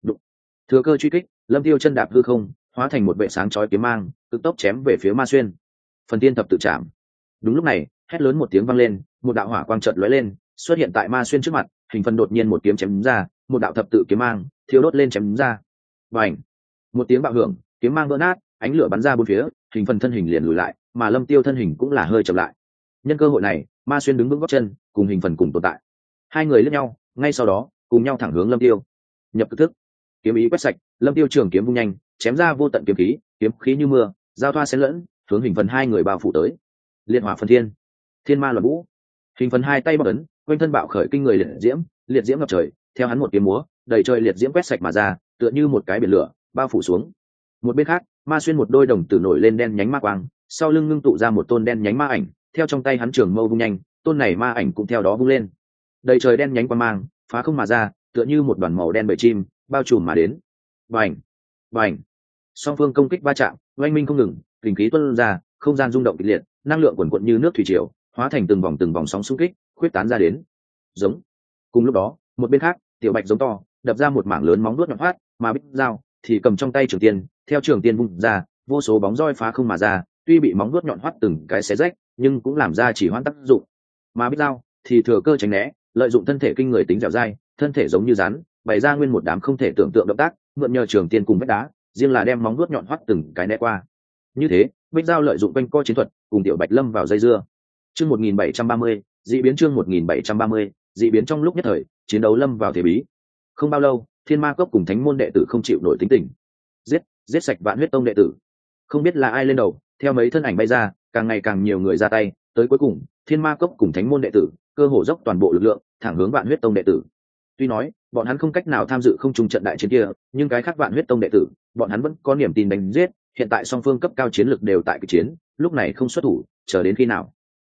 Thừa cơ truy kích, Lâm Tiêu chân đạp hư không, hóa thành một vệ sáng chói kiếm mang, cực tốc chém về phía Ma xuyên. Phần tiên thập tự chạm. Đúng lúc này hét lớn một tiếng vang lên, một đạo hỏa quang chợt lóe lên, xuất hiện tại Ma xuyên trước mặt, hình phần đột nhiên một kiếm chém ra, một đạo thập tự kiếm mang thiêu đốt lên chém ra. Bành! Một tiếng bạo hưởng, kiếm mang vỡ nát, ánh lửa bắn ra bốn phía, hình phần thân hình liền lùi lại, mà Lâm Tiêu thân hình cũng là hơi chậm lại. Nhân cơ hội này, Ma xuyên đứng vững gót chân, cùng hình phần cùng tồn tại. Hai người liếc nhau, ngay sau đó cùng nhau thẳng hướng Lâm Tiêu. Nhập cực thức, kiếm ý quét sạch, Lâm Tiêu trường kiếm vung nhanh, chém ra vô tận kiếm khí như mưa, giao thoa xen lẫn, hướng hình phần hai người bao phủ tới. Liệt hỏa phân thiên, thiên ma loạn vũ. Hình phần hai tay bóc ấn, quanh thân bạo khởi kinh người liệt diễm ngập trời, theo hắn một kiếm múa, đầy trời liệt diễm quét sạch mà ra, tựa như một cái biển lửa bao phủ xuống. Một bên khác, Ma xuyên một đôi đồng tử nổi lên đen nhánh ma quang, sau lưng ngưng tụ ra một tôn đen nhánh ma ảnh, theo trong tay hắn trường mâu vung nhanh, tôn này ma ảnh cũng theo đó vung lên. Đầy trời đen nhánh quang mang phá không mà ra, tựa như một đoàn màu đen bầy chim bao trùm mà đến. Bành! Bành! Song phương công kích va chạm, oanh minh không ngừng, kình khí tuôn ra, không gian rung động kịch liệt, năng lượng quần quận như nước thủy triều, hóa thành từng vòng sóng xung kích, khuyết tán ra đến. Giống. Cùng lúc đó, một bên khác, Tiểu Bạch giống to, đập ra một mảng lớn móng vuốt nhọn hoắt, mà Bích Dao thì cầm trong tay trường tiên, theo trường tiên vung ra, vô số bóng roi phá không mà ra, tuy bị móng vuốt nhọn hoắt từng cái xé rách, nhưng cũng làm ra chỉ hoãn tác dụng. Mà Bích Dao thì thừa cơ tránh né, lợi dụng thân thể kinh người tính dẻo dai, thân thể giống như rắn, bày ra nguyên một đám không thể tưởng tượng động tác, mượn nhờ trường tiên cùng vách đá, riêng là đem móng vuốt nhọn hoắt từng cái né qua. Như thế, Bích Dao lợi dụng quanh co chiến thuật, cùng Tiểu Bạch lâm vào dây dưa. Chương 1730, dị biến. Chương 1730, dị biến. Trong lúc nhất thời, chiến đấu lâm vào thế bí. Không bao lâu, Thiên Ma Cốc cùng Thánh môn đệ tử không chịu nổi tính tình, giết sạch Vạn Huyết Tông đệ tử. Không biết là ai lên đầu, theo mấy thân ảnh bay ra, càng ngày càng nhiều người ra tay, tới cuối cùng, Thiên Ma Cốc cùng Thánh môn đệ tử cơ hồ dốc toàn bộ lực lượng, thẳng hướng Vạn Huyết Tông đệ tử. Tuy nói, bọn hắn không cách nào tham dự không trùng trận đại chiến kia, nhưng cái khác Vạn Huyết Tông đệ tử, bọn hắn vẫn có niềm tin đánh giết. Hiện tại song phương cấp cao chiến lực đều tại cái chiến, lúc này không xuất thủ, chờ đến khi nào?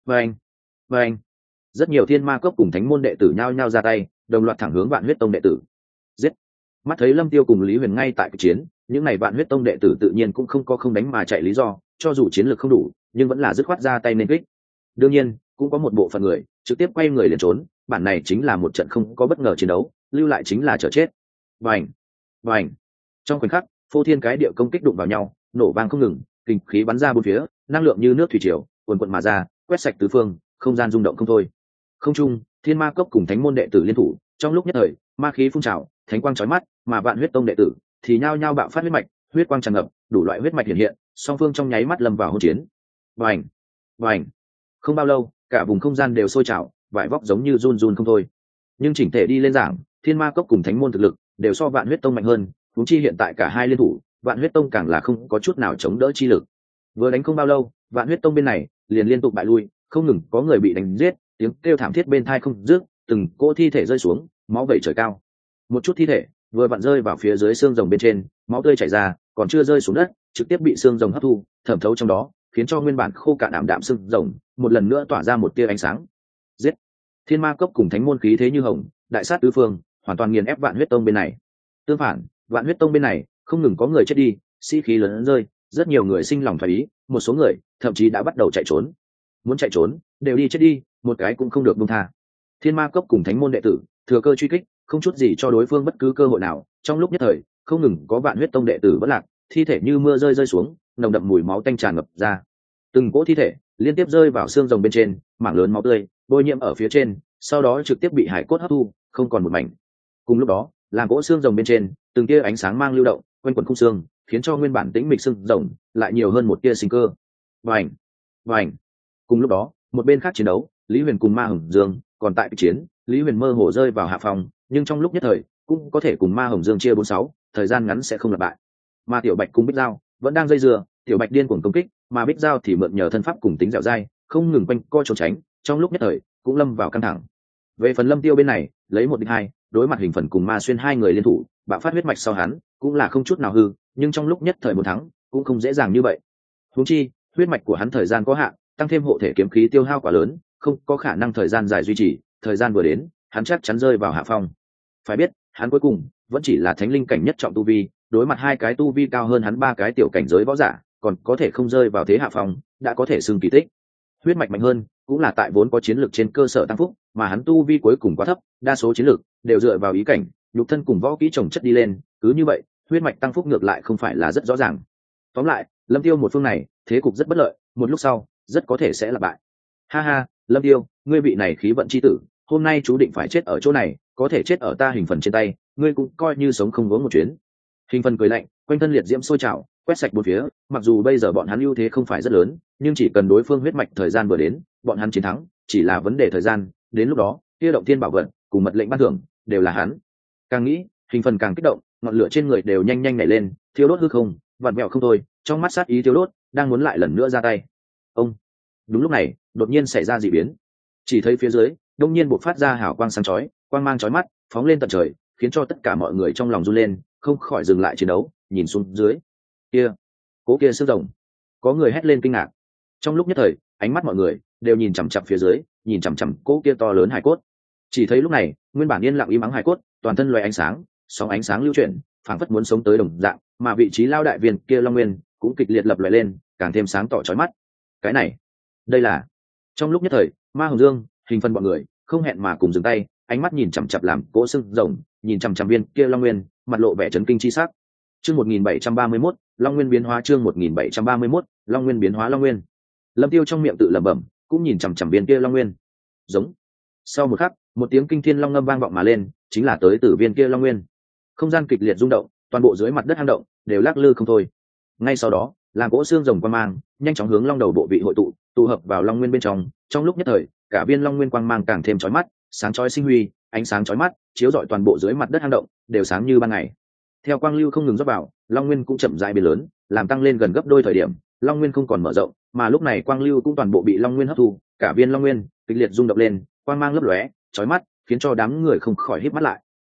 và anh và anh rất nhiều thiên ma cốc cùng thánh môn đệ tử nhao nhao ra tay, đồng loạt thẳng hướng Vạn Huyết Tông đệ tử. Giết! Mắt thấy Lâm Tiêu cùng Lý Huyền ngay tại cuộc chiến, những này Vạn Huyết Tông đệ tử tự nhiên cũng không có không đánh mà chạy lý do, cho dù chiến lược không đủ, nhưng vẫn là dứt khoát ra tay nên kích. Đương nhiên, cũng có một bộ phận người trực tiếp quay người liền trốn, bản này chính là một trận không có bất ngờ chiến đấu, lưu lại chính là chờ chết. Vành, vành. Trong khoảnh khắc, phô thiên cái địa công kích đụng vào nhau, nổ vang không ngừng, kinh khí bắn ra bốn phía, năng lượng như nước thủy triều, cuồn cuộn mà ra, quét sạch tứ phương, không gian rung động không thôi. Không trung, thiên ma cốc cùng thánh môn đệ tử liên thủ, trong lúc nhất thời, ma khí phun trào, thánh quang chói mắt, mà Vạn Huyết Tông đệ tử thì nhao nhao bạo phát huyết mạch, huyết quang tràn ngập, đủ loại huyết mạch hiện hiện, song phương trong nháy mắt lâm vào hỗn chiến. Vành, vành. Không bao lâu, cả vùng không gian đều sôi trào, vải vóc giống như run run không thôi. Nhưng chỉnh thể đi lên giảng, thiên ma cốc cùng thánh môn thực lực đều so Vạn Huyết Tông mạnh hơn, huống chi hiện tại cả hai liên thủ, Vạn Huyết Tông càng là không có chút nào chống đỡ chi lực. Vừa đánh không bao lâu, Vạn Huyết Tông bên này liền liên tục bại lui, không ngừng có người bị đánh giết, tiếng kêu thảm thiết bên tai không dứt, từng cỗ thi thể rơi xuống, máu vẩy trời cao. Một chút thi thể vừa vặn rơi vào phía dưới xương rồng bên trên, máu tươi chảy ra, còn chưa rơi xuống đất, trực tiếp bị xương rồng hấp thu, thẩm thấu trong đó, khiến cho nguyên bản khô cạn ảm đạm xương rồng một lần nữa tỏa ra một tia ánh sáng. Giết! Thiên ma cốc cùng thánh môn khí thế như hồng, đại sát tứ phương, hoàn toàn nghiền ép Vạn Huyết Tông bên này. Tương phản, Vạn Huyết Tông bên này không ngừng có người chết đi, sĩ khí lớn rơi, rất nhiều người sinh lòng thoái ý, một số người thậm chí đã bắt đầu chạy trốn. Muốn chạy trốn, đều đi chết đi, một cái cũng không được buông tha. Thiên ma cốc cùng thánh môn đệ tử thừa cơ truy kích, không chút gì cho đối phương bất cứ cơ hội nào. Trong lúc nhất thời, không ngừng có Vạn Huyết Tông đệ tử bất lạc, thi thể như mưa rơi rơi xuống, nồng đậm mùi máu tanh tràn ngập ra. Từng cỗ thi thể liên tiếp rơi vào xương rồng bên trên, mảng lớn máu tươi bôi nhiễm ở phía trên, sau đó trực tiếp bị hải cốt hấp thu, không còn một mảnh. Cùng lúc đó, làm cỗ xương rồng bên trên, từng tia ánh sáng mang lưu động, quanh quẩn khung xương, khiến cho nguyên bản tĩnh mịch xương rồng lại nhiều hơn một tia sinh cơ. Vành, vành. Cùng lúc đó, một bên khác chiến đấu, Lý Huyền cùng Ma Hồng Dương còn tại chiến, Lý Huyền mơ hồ rơi vào hạ phòng, nhưng trong lúc nhất thời cũng có thể cùng Ma Hồng Dương chia 4-6, thời gian ngắn sẽ không lặp bại. Mà Tiểu Bạch cùng Bích Giao vẫn đang dây dưa, Tiểu Bạch điên cuồng công kích, mà Bích Giao thì mượn nhờ thân pháp cùng tính dẻo dai, không ngừng quanh co trốn tránh, trong lúc nhất thời cũng lâm vào căng thẳng. Về phần Lâm Tiêu bên này, lấy 1-2, đối mặt Hình Phần cùng Ma Xuyên hai người liên thủ, bạo phát huyết mạch sau hắn, cũng là không chút nào hư, nhưng trong lúc nhất thời một thắng, cũng không dễ dàng như vậy. Huống chi, huyết mạch của hắn thời gian có hạn, tăng thêm hộ thể kiếm khí tiêu hao quá lớn, không có khả năng thời gian dài duy trì, thời gian vừa đến, hắn chắc chắn rơi vào hạ phong. Phải biết, hắn cuối cùng vẫn chỉ là thánh linh cảnh nhất trọng tu vi, đối mặt hai cái tu vi cao hơn hắn ba cái tiểu cảnh giới võ giả, còn có thể không rơi vào thế hạ phong, đã có thể xưng kỳ tích. Huyết mạch mạnh hơn, cũng là tại vốn có chiến lược trên cơ sở tăng phúc, mà hắn tu vi cuối cùng quá thấp, đa số chiến lược đều dựa vào ý cảnh, nhục thân cùng võ kỹ chồng chất đi lên, cứ như vậy, huyết mạch tăng phúc ngược lại không phải là rất rõ ràng. Tóm lại, Lâm Tiêu một phương này, thế cục rất bất lợi, một lúc sau, rất có thể sẽ là bại. Ha ha, Lâm Tiêu, ngươi vị này khí vận chi tử, hôm nay chú định phải chết ở chỗ này, có thể chết ở ta Hình Phần trên tay, ngươi cũng coi như sống không uống một chuyến. Hình Phần cười lạnh, quanh thân liệt diễm sôi trào, quét sạch bốn phía, mặc dù bây giờ bọn hắn ưu thế không phải rất lớn, nhưng chỉ cần đối phương huyết mạch thời gian vừa đến, bọn hắn chiến thắng, chỉ là vấn đề thời gian, đến lúc đó, kia động thiên bảo vận, cùng mật lệnh ban thưởng, đều là hắn. Càng nghĩ, Hình Phần càng kích động, ngọn lửa trên người đều nhanh nhanh nhảy lên, thiêu đốt hư không, vặn vẹo không thôi, trong mắt sát ý thiêu đốt, đang muốn lại lần nữa ra tay. Ông. Đúng lúc này, đột nhiên xảy ra dị biến. Chỉ thấy phía dưới, đông nhiên bộc phát ra hào quang sáng chói, quang mang chói mắt, phóng lên tận trời, khiến cho tất cả mọi người trong lòng run lên, không khỏi dừng lại chiến đấu, nhìn xuống dưới. Kia, cố kia xương rồng. Có người hét lên kinh ngạc. Trong lúc nhất thời, ánh mắt mọi người đều nhìn chằm chằm phía dưới, nhìn chằm chằm cố kia to lớn hải cốt. Chỉ thấy lúc này, nguyên bản yên lặng im ắng hải cốt, toàn thân loé ánh sáng, sóng ánh sáng lưu chuyển, phảng phất muốn sống tới đồng dạng, mà vị trí lao đại viên kia Long Nguyên cũng kịch liệt lập lòe lên, càng thêm sáng tỏ chói mắt. Cái này, đây là. Trong lúc nhất thời, Ma Hồng Dương, Hình Phần bọn người không hẹn mà cùng dừng tay, ánh mắt nhìn chằm chằm làm cỗ xương rồng, nhìn chằm chằm viên kia Long Nguyên, mặt lộ vẻ chấn kinh chi sắc. Chương 1731, Long Nguyên biến hóa, chương 1731, Long Nguyên biến hóa. Long Nguyên. Lâm Tiêu trong miệng tự lẩm bẩm, cũng nhìn chằm chằm viên kia Long Nguyên. Giống. Sau một khắc, một tiếng kinh thiên long ngâm vang vọng mà lên, chính là tới từ viên kia Long Nguyên. Không gian kịch liệt rung động, toàn bộ dưới mặt đất hang động đều lắc lư không thôi. Ngay sau đó, làm cỗ xương rồng quang mang nhanh chóng hướng long đầu bộ vị hội tụ hợp vào Long Nguyên bên trong. Trong lúc nhất thời, cả viên Long Nguyên quang mang càng thêm chói mắt, sáng chói sinh huy, ánh sáng chói mắt chiếu rọi toàn bộ dưới mặt đất hang động, đều sáng như ban ngày. Theo quang lưu không ngừng rót vào, Long Nguyên cũng chậm rãi biến lớn, làm tăng lên gần gấp đôi thời điểm, Long Nguyên không còn mở rộng, mà lúc này quang lưu cũng toàn bộ bị Long Nguyên hấp thu, cả viên Long Nguyên kịch liệt rung động lên, quang mang lấp lóe, chói mắt, khiến cho đám người không khỏi híp mắt lại.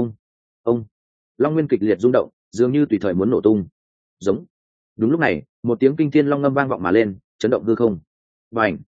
Ông, Long Nguyên kịch liệt rung động, dường như tùy thời muốn nổ tung. Giống. Đúng lúc này, một tiếng kinh thiên long ngâm vang vọng mà lên, chấn động hư không. Bành.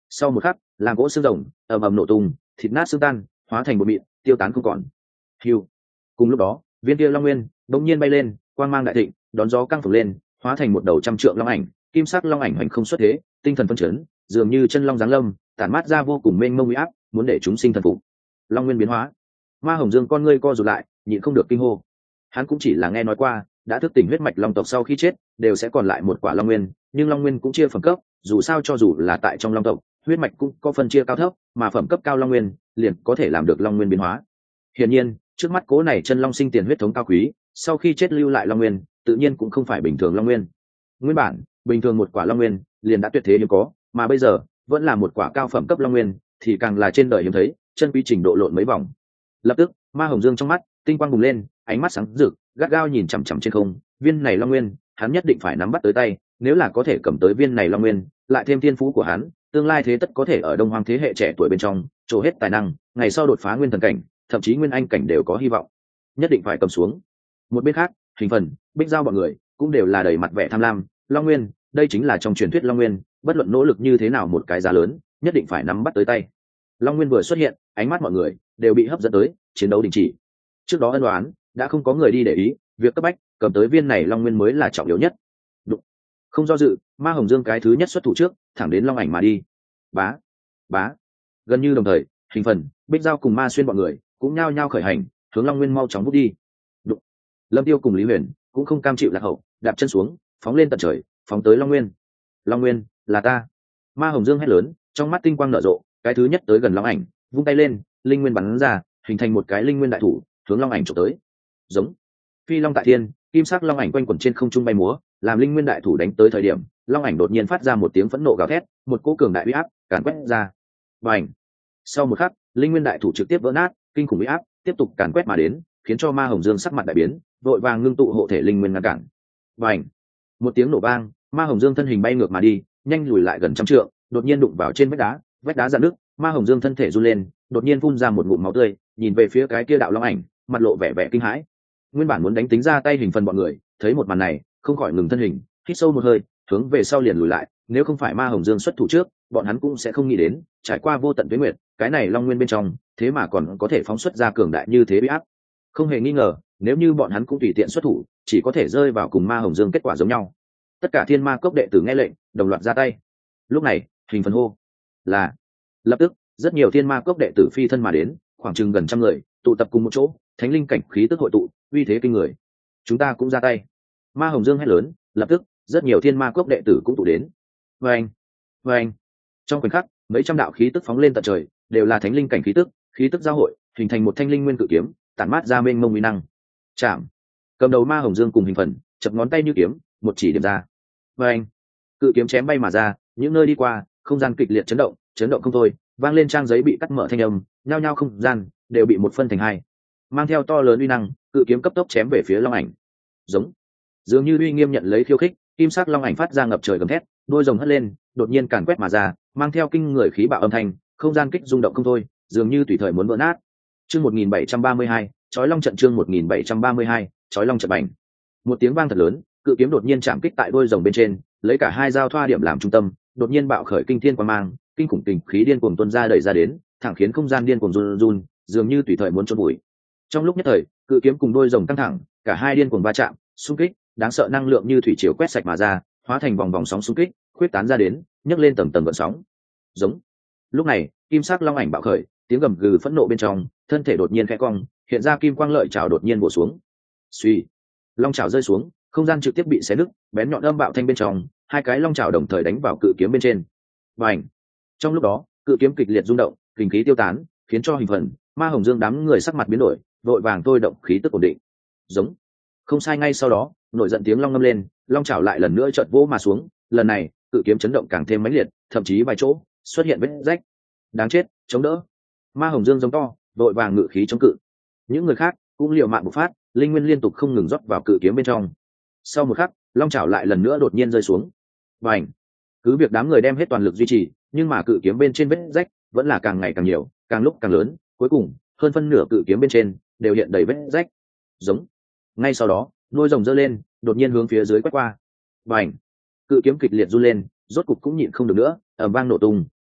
Sau một khắc, làm gỗ xương rồng ầm ầm nổ tung, thịt nát xương tan, hóa thành bột mịn, tiêu tán không còn. Hưu. Cùng lúc đó, viên kia long nguyên bỗng nhiên bay lên, quang mang đại thịnh, đón gió căng phồng lên, hóa thành một đầu trăm trượng long ảnh, kim sắc long ảnh hoành không xuất thế, tinh thần phân chấn, dường như chân long giáng lâm, tản mát ra vô cùng mênh mông uy áp, muốn để chúng sinh thần phục. Long nguyên biến hóa. Ma Hồng Dương con ngươi co rụt lại, nhịn không được kinh hô. Hắn cũng chỉ là nghe nói qua, đã thức tỉnh huyết mạch long tộc sau khi chết, đều sẽ còn lại một quả long nguyên, nhưng long nguyên cũng chia phẩm cấp, dù sao cho dù là tại trong long tộc, huyết mạch cũng có phân chia cao thấp, mà phẩm cấp cao long nguyên, liền có thể làm được long nguyên biến hóa. Hiển nhiên, trước mắt cố này chân long sinh tiền huyết thống cao quý, sau khi chết lưu lại long nguyên, tự nhiên cũng không phải bình thường long nguyên. Nguyên bản, bình thường một quả long nguyên liền đã tuyệt thế hiếm có, mà bây giờ vẫn là một quả cao phẩm cấp long nguyên, thì càng là trên đời hiếm thấy, chân quý trình độ lộn mấy vòng. Lập tức, Ma Hồng Dương trong mắt tinh quang bùng lên, ánh mắt sáng rực, gắt gao nhìn chằm chằm trên không, viên này long nguyên, hắn nhất định phải nắm bắt tới tay, nếu là có thể cầm tới viên này long nguyên, lại thêm thiên phú của hắn, tương lai thế tất có thể ở đông hoang thế hệ trẻ tuổi bên trong trổ hết tài năng, ngày sau đột phá nguyên thần cảnh, thậm chí nguyên anh cảnh đều có hy vọng. Nhất định phải cầm xuống. Một bên khác, Hình Phần, Bích Giao bọn người cũng đều là đầy mặt vẻ tham lam. Long nguyên, đây chính là trong truyền thuyết long nguyên, bất luận nỗ lực như thế nào một cái giá lớn, nhất định phải nắm bắt tới tay. Long nguyên vừa xuất hiện, ánh mắt mọi người đều bị hấp dẫn tới, chiến đấu đình chỉ. Trước đó ân đoán đã không có người đi để ý, việc cấp bách cầm tới viên này long nguyên mới là trọng yếu nhất. Đụng. Không do dự, Ma Hồng Dương cái thứ nhất xuất thủ trước, thẳng đến long ảnh mà đi. Bá, bá. Gần như đồng thời, Hình Phần, Bích Giao cùng Ma Xuyên bọn người cũng nhao nhao khởi hành, hướng long nguyên mau chóng vút đi. Đụng. Lâm Tiêu cùng Lý Huyền cũng không cam chịu lạc hậu, đạp chân xuống, phóng lên tận trời, phóng tới long nguyên. Long nguyên, là ta! Ma Hồng Dương hét lớn, trong mắt tinh quang nở rộ, cái thứ nhất tới gần long ảnh, vung tay lên, linh nguyên bắn ra, hình thành một cái linh nguyên đại thủ, hướng long ảnh chụp tới. Giống. Phi long tại thiên, kim sắc long ảnh quanh quẩn trên không trung bay múa, làm linh nguyên đại thủ đánh tới thời điểm, long ảnh đột nhiên phát ra một tiếng phẫn nộ gào thét, một cỗ cường đại uy áp càn quét ra. Bành. Sau một khắc, linh nguyên đại thủ trực tiếp vỡ nát, kinh khủng uy áp tiếp tục càn quét mà đến, khiến cho Ma Hồng Dương sắc mặt đại biến, vội vàng ngưng tụ hộ thể linh nguyên ngăn cản. Bành. Một tiếng nổ vang, Ma Hồng Dương thân hình bay ngược mà đi, nhanh lùi lại gần trăm trượng, đột nhiên đụng vào trên vách đá dạn nước. Ma Hồng Dương thân thể run lên, đột nhiên phun ra một ngụm máu tươi, nhìn về phía cái kia đạo long ảnh, mặt lộ vẻ vẻ kinh hãi. Nguyên bản muốn đánh tính ra tay Hình Phần bọn người, thấy một màn này, không khỏi ngừng thân hình, hít sâu một hơi, hướng về sau liền lùi lại. Nếu không phải Ma Hồng Dương xuất thủ trước, bọn hắn cũng sẽ không nghĩ đến, trải qua vô tận tuế nguyệt, cái này long nguyên bên trong, thế mà còn có thể phóng xuất ra cường đại như thế uy áp. Không hề nghi ngờ, nếu như bọn hắn cũng tùy tiện xuất thủ, chỉ có thể rơi vào cùng Ma Hồng Dương kết quả giống nhau. Tất cả Thiên Ma Cốc đệ tử nghe lệnh, đồng loạt ra tay. Lúc này, Hình Phần hô là, lập tức rất nhiều Thiên Ma Cốc đệ tử phi thân mà đến, khoảng chừng gần trăm người, tụ tập cùng một chỗ, thánh linh cảnh khí tức hội tụ, uy thế kinh người. Chúng ta cũng ra tay. Ma Hồng Dương hét lớn, lập tức rất nhiều Thiên Ma Cốc đệ tử cũng tụ đến. Vâng, vâng. Trong khoảnh khắc, mấy trăm đạo khí tức phóng lên tận trời, đều là thánh linh cảnh khí tức giao hội, hình thành một thanh linh nguyên cự kiếm, tản mát ra mênh mông uy năng. Chạm. Cầm đầu Ma Hồng Dương cùng Hình Phần, chập ngón tay như kiếm, một chỉ điểm ra. Vâng. Cự kiếm chém bay mà ra, những nơi đi qua, không gian kịch liệt chấn động không thôi, vang lên trang giấy bị cắt mở thanh âm, nhao nhao không gian đều bị một phân thành hai. Mang theo to lớn uy năng, cự kiếm cấp tốc chém về phía long ảnh. Giống. Dường như uy nghiêm nhận lấy khiêu khích, kim sắc long ảnh phát ra ngập trời gầm thét, đôi rồng hất lên, đột nhiên càn quét mà ra, mang theo kinh người khí bạo âm thanh, không gian kích rung động không thôi, dường như tùy thời muốn vỡ nát. Chương 1732, chói long trận chương 1732, chói long trận bành. Một tiếng vang thật lớn, cự kiếm đột nhiên chạm kích tại đôi rồng bên trên, lấy cả hai giao thoa điểm làm trung tâm, đột nhiên bạo khởi kinh thiên quang mang, kinh khủng tình khí điên cuồng tuôn ra đẩy ra đến, thẳng khiến không gian điên cuồng run run, dường như tùy thời muốn chôn bụi. Trong lúc nhất thời, cự kiếm cùng đôi rồng căng thẳng, cả hai điên cuồng va chạm, xung kích, đáng sợ năng lượng như thủy triều quét sạch mà ra, hóa thành vòng vòng sóng xung kích, khuyết tán ra đến, nhấc lên tầng tầng gợn sóng. Giống. Lúc này, kim sắc long ảnh bạo khởi, tiếng gầm gừ phẫn nộ bên trong, thân thể đột nhiên khẽ cong, hiện ra kim quang lợi chảo đột nhiên bổ xuống. Suy, long chảo rơi xuống, không gian trực tiếp bị xé nứt, bén nhọn âm bạo thanh bên trong, hai cái long chảo đồng thời đánh vào cự kiếm bên trên. Bành. Trong lúc đó, cự kiếm kịch liệt rung động, kinh khí tiêu tán, khiến cho Hình Phần, Ma Hồng Dương đám người sắc mặt biến đổi, vội vàng thôi động khí tức ổn định. Giống. Không sai, ngay sau đó, nổi giận tiếng long ngâm lên, long chảo lại lần nữa chợt vỗ mà xuống, lần này, cự kiếm chấn động càng thêm mãnh liệt, thậm chí vài chỗ xuất hiện vết rách. Đáng chết, chống đỡ. Ma Hồng Dương giống to, vội vàng ngự khí chống cự. Những người khác cũng liều mạng bộc phát, linh nguyên liên tục không ngừng rót vào cự kiếm bên trong. Sau một khắc, long chảo lại lần nữa đột nhiên rơi xuống. Bành. Cứ việc đám người đem hết toàn lực duy trì, nhưng mà cự kiếm bên trên vết rách vẫn là càng ngày càng nhiều, càng lúc càng lớn, cuối cùng hơn phân nửa cự kiếm bên trên đều hiện đầy vết rách. Giống. Ngay sau đó, đuôi rồng giơ lên, đột nhiên hướng phía dưới quét qua. Bành. Cự kiếm kịch liệt run lên, rốt cục cũng nhịn không được nữa, ầm vang nổ tung,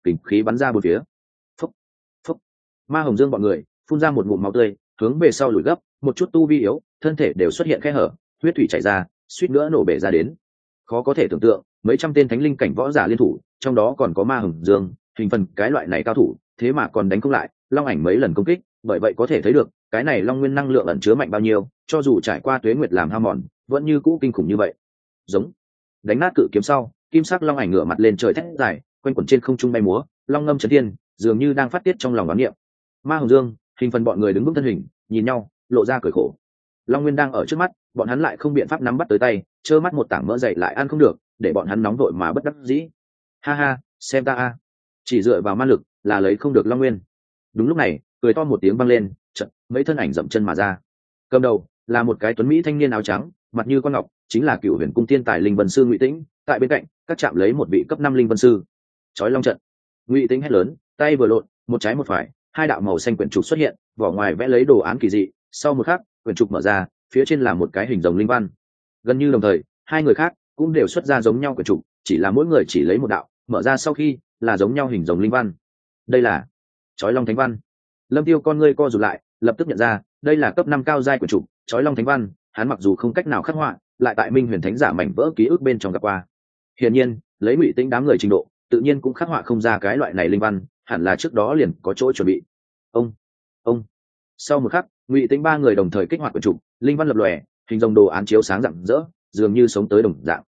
kình khí bắn ra bốn phía. Phúc, phúc. Ma Hồng Dương bọn người phun ra một ngụm máu tươi, hướng về sau lùi gấp, một chút tu vi yếu, thân thể đều xuất hiện khe hở, huyết thủy chảy ra, suýt nữa nổ bể ra đến. Khó có thể tưởng tượng, mấy trăm tên thánh linh cảnh võ giả liên thủ, trong đó còn có Ma Hồng Dương, hình phần cái loại này cao thủ, thế mà còn đánh không lại long ảnh mấy lần công kích, bởi vậy có thể thấy được cái này long nguyên năng lượng ẩn chứa mạnh bao nhiêu, cho dù trải qua tuế nguyệt làm hao mòn vẫn như cũ kinh khủng như vậy. Giống đánh nát cự kiếm sau, kim sắc long ảnh ngửa mặt lên trời thét dài, quanh quẩn trên không trung bay múa, long ngâm chấn thiên, dường như đang phát tiết trong lòng đoán niệm. Ma Hồng Dương, hình phần bọn người đứng vững thân hình, nhìn nhau lộ ra cười khổ. Long nguyên đang ở trước mắt, bọn hắn lại không biện pháp nắm bắt tới tay, trơ mắt một tảng mỡ dày lại ăn không được, để bọn hắn nóng vội mà bất đắc dĩ. Ha ha, xem ta a, chỉ dựa vào ma lực là lấy không được long nguyên. Đúng lúc này, cười to một tiếng vang lên, chợt mấy thân ảnh dậm chân mà ra. Cầm đầu là một cái tuấn mỹ thanh niên áo trắng, mặt như con ngọc, chính là Cựu Huyền Cung tiên tài linh vân sư Ngụy Tĩnh. Tại bên cạnh, các chạm lấy một vị cấp 5 linh vân sư. Chói long trận. Ngụy Tĩnh hét lớn, tay vừa lộn, một trái một phải, hai đạo màu xanh quyển trục xuất hiện, vỏ ngoài vẽ lấy đồ án kỳ dị. Sau một khắc, quyển trục mở ra, phía trên là một cái hình rồng linh văn. Gần như đồng thời, hai người khác cũng đều xuất ra giống nhau quyển trục, chỉ là mỗi người chỉ lấy một đạo, mở ra sau khi là giống nhau hình rồng linh văn. Đây là Chói Long Thánh Văn. Lâm Tiêu con ngươi co rụt lại, lập tức nhận ra, đây là cấp 5 cao giai quyển trục, Chói Long Thánh Văn, hắn mặc dù không cách nào khắc họa, lại tại Minh Huyền Thánh giả mảnh vỡ ký ức bên trong gặp qua. Hiển nhiên, lấy Ngụy Tĩnh đám người trình độ, tự nhiên cũng khắc họa không ra cái loại này linh văn, hẳn là trước đó liền có chỗ chuẩn bị. Ông. Sau một khắc, Ngụy Tĩnh ba người đồng thời kích hoạt quyển trục, linh văn lập lòe, hình rồng đồ án chiếu sáng rạng rỡ, dường như sống tới đồng dạng.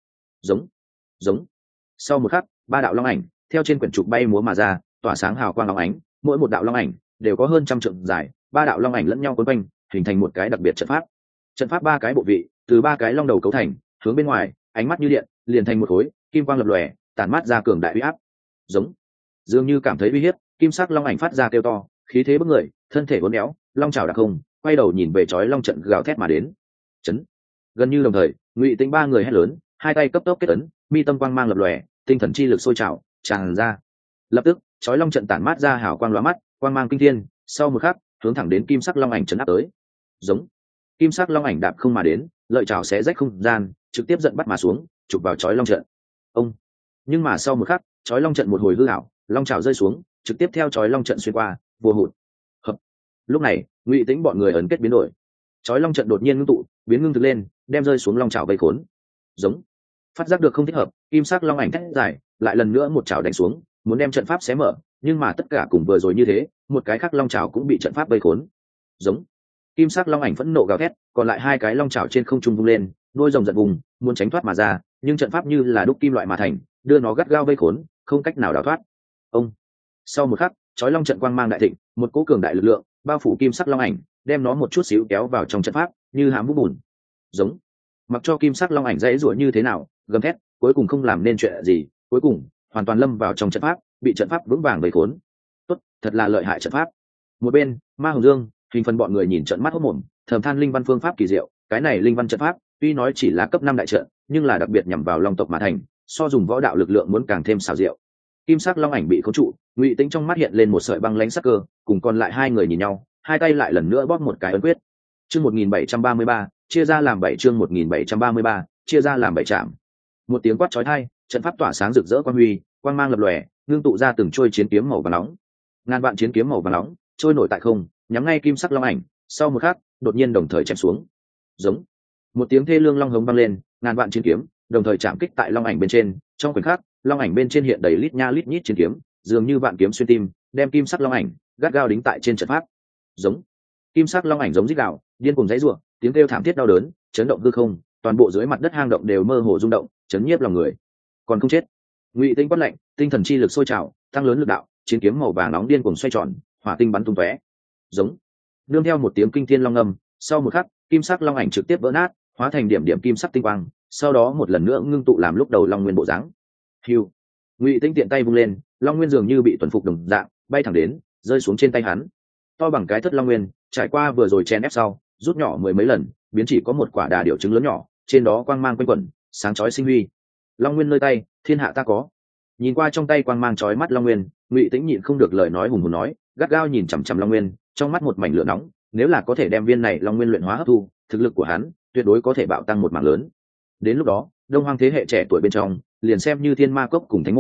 Giống. Sau một khắc, ba đạo long ảnh theo trên quyển trục bay múa mà ra, tỏa sáng hào quang long ánh, mỗi một đạo long ảnh đều có hơn trăm trượng dài, ba đạo long ảnh lẫn nhau quấn quanh, hình thành một cái đặc biệt trận pháp. Trận pháp ba cái bộ vị, từ ba cái long đầu cấu thành, hướng bên ngoài, ánh mắt như điện, liền thành một khối, kim quang lập lòe, tản mát ra cường đại uy áp. Giống. Dường như cảm thấy uy hiếp, kim sắc long ảnh phát ra kêu to, khí thế bức người, thân thể uốn éo, long chảo đặc không, quay đầu nhìn về chói long trận gào thét mà đến. Chấn. Gần như đồng thời, Ngụy Tĩnh ba người hét lớn, hai tay cấp tốc kết ấn, mi tâm quang mang lập lòe, tinh thần chi lực sôi trào tràn ra. Lập tức, chói long trận tản mát ra hào quang lóa mắt, quang mang kinh thiên, sau một khắc, hướng thẳng đến kim sắc long ảnh chấn áp tới. Giống. Kim sắc long ảnh đạp không mà đến, lợi chảo xé rách không gian, trực tiếp giận bắt mà xuống, chụp vào chói long trận. Ông. Nhưng mà sau một khắc, chói long trận một hồi hư ảo, long chảo rơi xuống, trực tiếp theo chói long trận xuyên qua, vô hụt. Hợp. Lúc này, Ngụy Tĩnh bọn người ấn kết biến đổi. Chói long trận đột nhiên ngưng tụ, biến ngưng thực lên, đem rơi xuống long chảo vây khốn. Giống. Phát giác được không thích hợp, kim sắc long ảnh thét dài, lại lần nữa một chảo đánh xuống, muốn đem trận pháp xé mở, nhưng mà tất cả cùng vừa rồi như thế, một cái khác long chảo cũng bị trận pháp vây khốn. Giống. Kim sắc long ảnh phẫn nộ gào thét, còn lại hai cái long chảo trên không trung vung lên, đôi rồng giận vùng, muốn tránh thoát mà ra, nhưng trận pháp như là đúc kim loại mà thành, đưa nó gắt gao vây khốn, không cách nào đào thoát. Ông. Sau một khắc, chói long trận quang mang đại thịnh, một cỗ cường đại lực lượng bao phủ kim sắc long ảnh, đem nó một chút xíu kéo vào trong trận pháp, như hãm vũ bùn. Giống. Mặc cho kim sắc long ảnh dãy rủa như thế nào, gầm thét, cuối cùng không làm nên chuyện gì, cuối cùng hoàn toàn lâm vào trong trận pháp, bị trận pháp vững vàng vây khốn. Tốt, thật là lợi hại trận pháp. Một bên, Ma Hồng Dương, hình phần bọn người nhìn trận mắt hốt mồm, thầm than linh văn phương pháp kỳ diệu, cái này linh văn trận pháp, tuy nói chỉ là cấp 5 đại trận, nhưng là đặc biệt nhằm vào long tộc mà thành, so dùng võ đạo lực lượng muốn càng thêm xảo diệu. Kim sắc long ảnh bị khống trụ, Ngụy Tĩnh trong mắt hiện lên một sợi băng lãnh sắc cơ, cùng còn lại hai người nhìn nhau, hai tay lại lần nữa bóp một cái ấn quyết. Chương 1733, chia ra làm 7 chương 1733, chia ra làm 7 trạm. Một tiếng quát chói tai, trận pháp tỏa sáng rực rỡ quang huy, quang mang lập lòe, ngưng tụ ra từng trôi chiến kiếm màu vàng nóng. Ngàn vạn chiến kiếm màu vàng nóng trôi nổi tại không, nhắm ngay kim sắc long ảnh, sau một khắc, đột nhiên đồng thời chém xuống. Giống. Một tiếng thê lương long hống vang lên, ngàn vạn chiến kiếm đồng thời chạm kích tại long ảnh bên trên, trong khoảnh khắc, long ảnh bên trên hiện đầy lít nha lít nhít chiến kiếm, dường như vạn kiếm xuyên tim, đem kim sắc long ảnh gắt gao đính tại trên trận pháp. Giống. Kim sắc long ảnh giống rít gào, điên cuồng giãy giụa, tiếng kêu thảm thiết đau đớn, chấn động hư không, toàn bộ dưới mặt đất hang động đều mơ hồ rung động, chấn nhiếp lòng người. Còn không chết. Ngụy Tĩnh quát lạnh, tinh thần chi lực sôi trào, tăng lớn lực đạo, chiến kiếm màu vàng nóng điên cuồng xoay tròn, hỏa tinh bắn tung tóe. Giống. Nương theo một tiếng kinh thiên long ngâm, sau một khắc, kim sắc long ảnh trực tiếp vỡ nát, hóa thành điểm điểm kim sắc tinh quang, sau đó một lần nữa ngưng tụ làm lúc đầu long nguyên bộ dáng. Hưu. Ngụy Tĩnh tiện tay vung lên, long nguyên dường như bị tuần phục đồng dạng, bay thẳng đến, rơi xuống trên tay hắn. To bằng cái thất long nguyên, trải qua vừa rồi chen ép sau, rút nhỏ mười mấy lần, biến chỉ có một quả đà điểu trứng lớn nhỏ, trên đó quang mang quanh quẩn, sáng chói sinh huy. Long nguyên nơi tay, thiên hạ ta có. Nhìn qua trong tay quang mang chói mắt long nguyên, Ngụy Tĩnh nhịn không được lời nói hùng hồn nói, gắt gao nhìn chằm chằm long nguyên, trong mắt một mảnh lửa nóng, nếu là có thể đem viên này long nguyên luyện hóa hấp thu, thực lực của hắn tuyệt đối có thể bạo tăng một mảng lớn. Đến lúc đó, Đông Hoang thế hệ trẻ tuổi bên trong, liền xem như Thiên Ma Cốc cùng Thánh môn,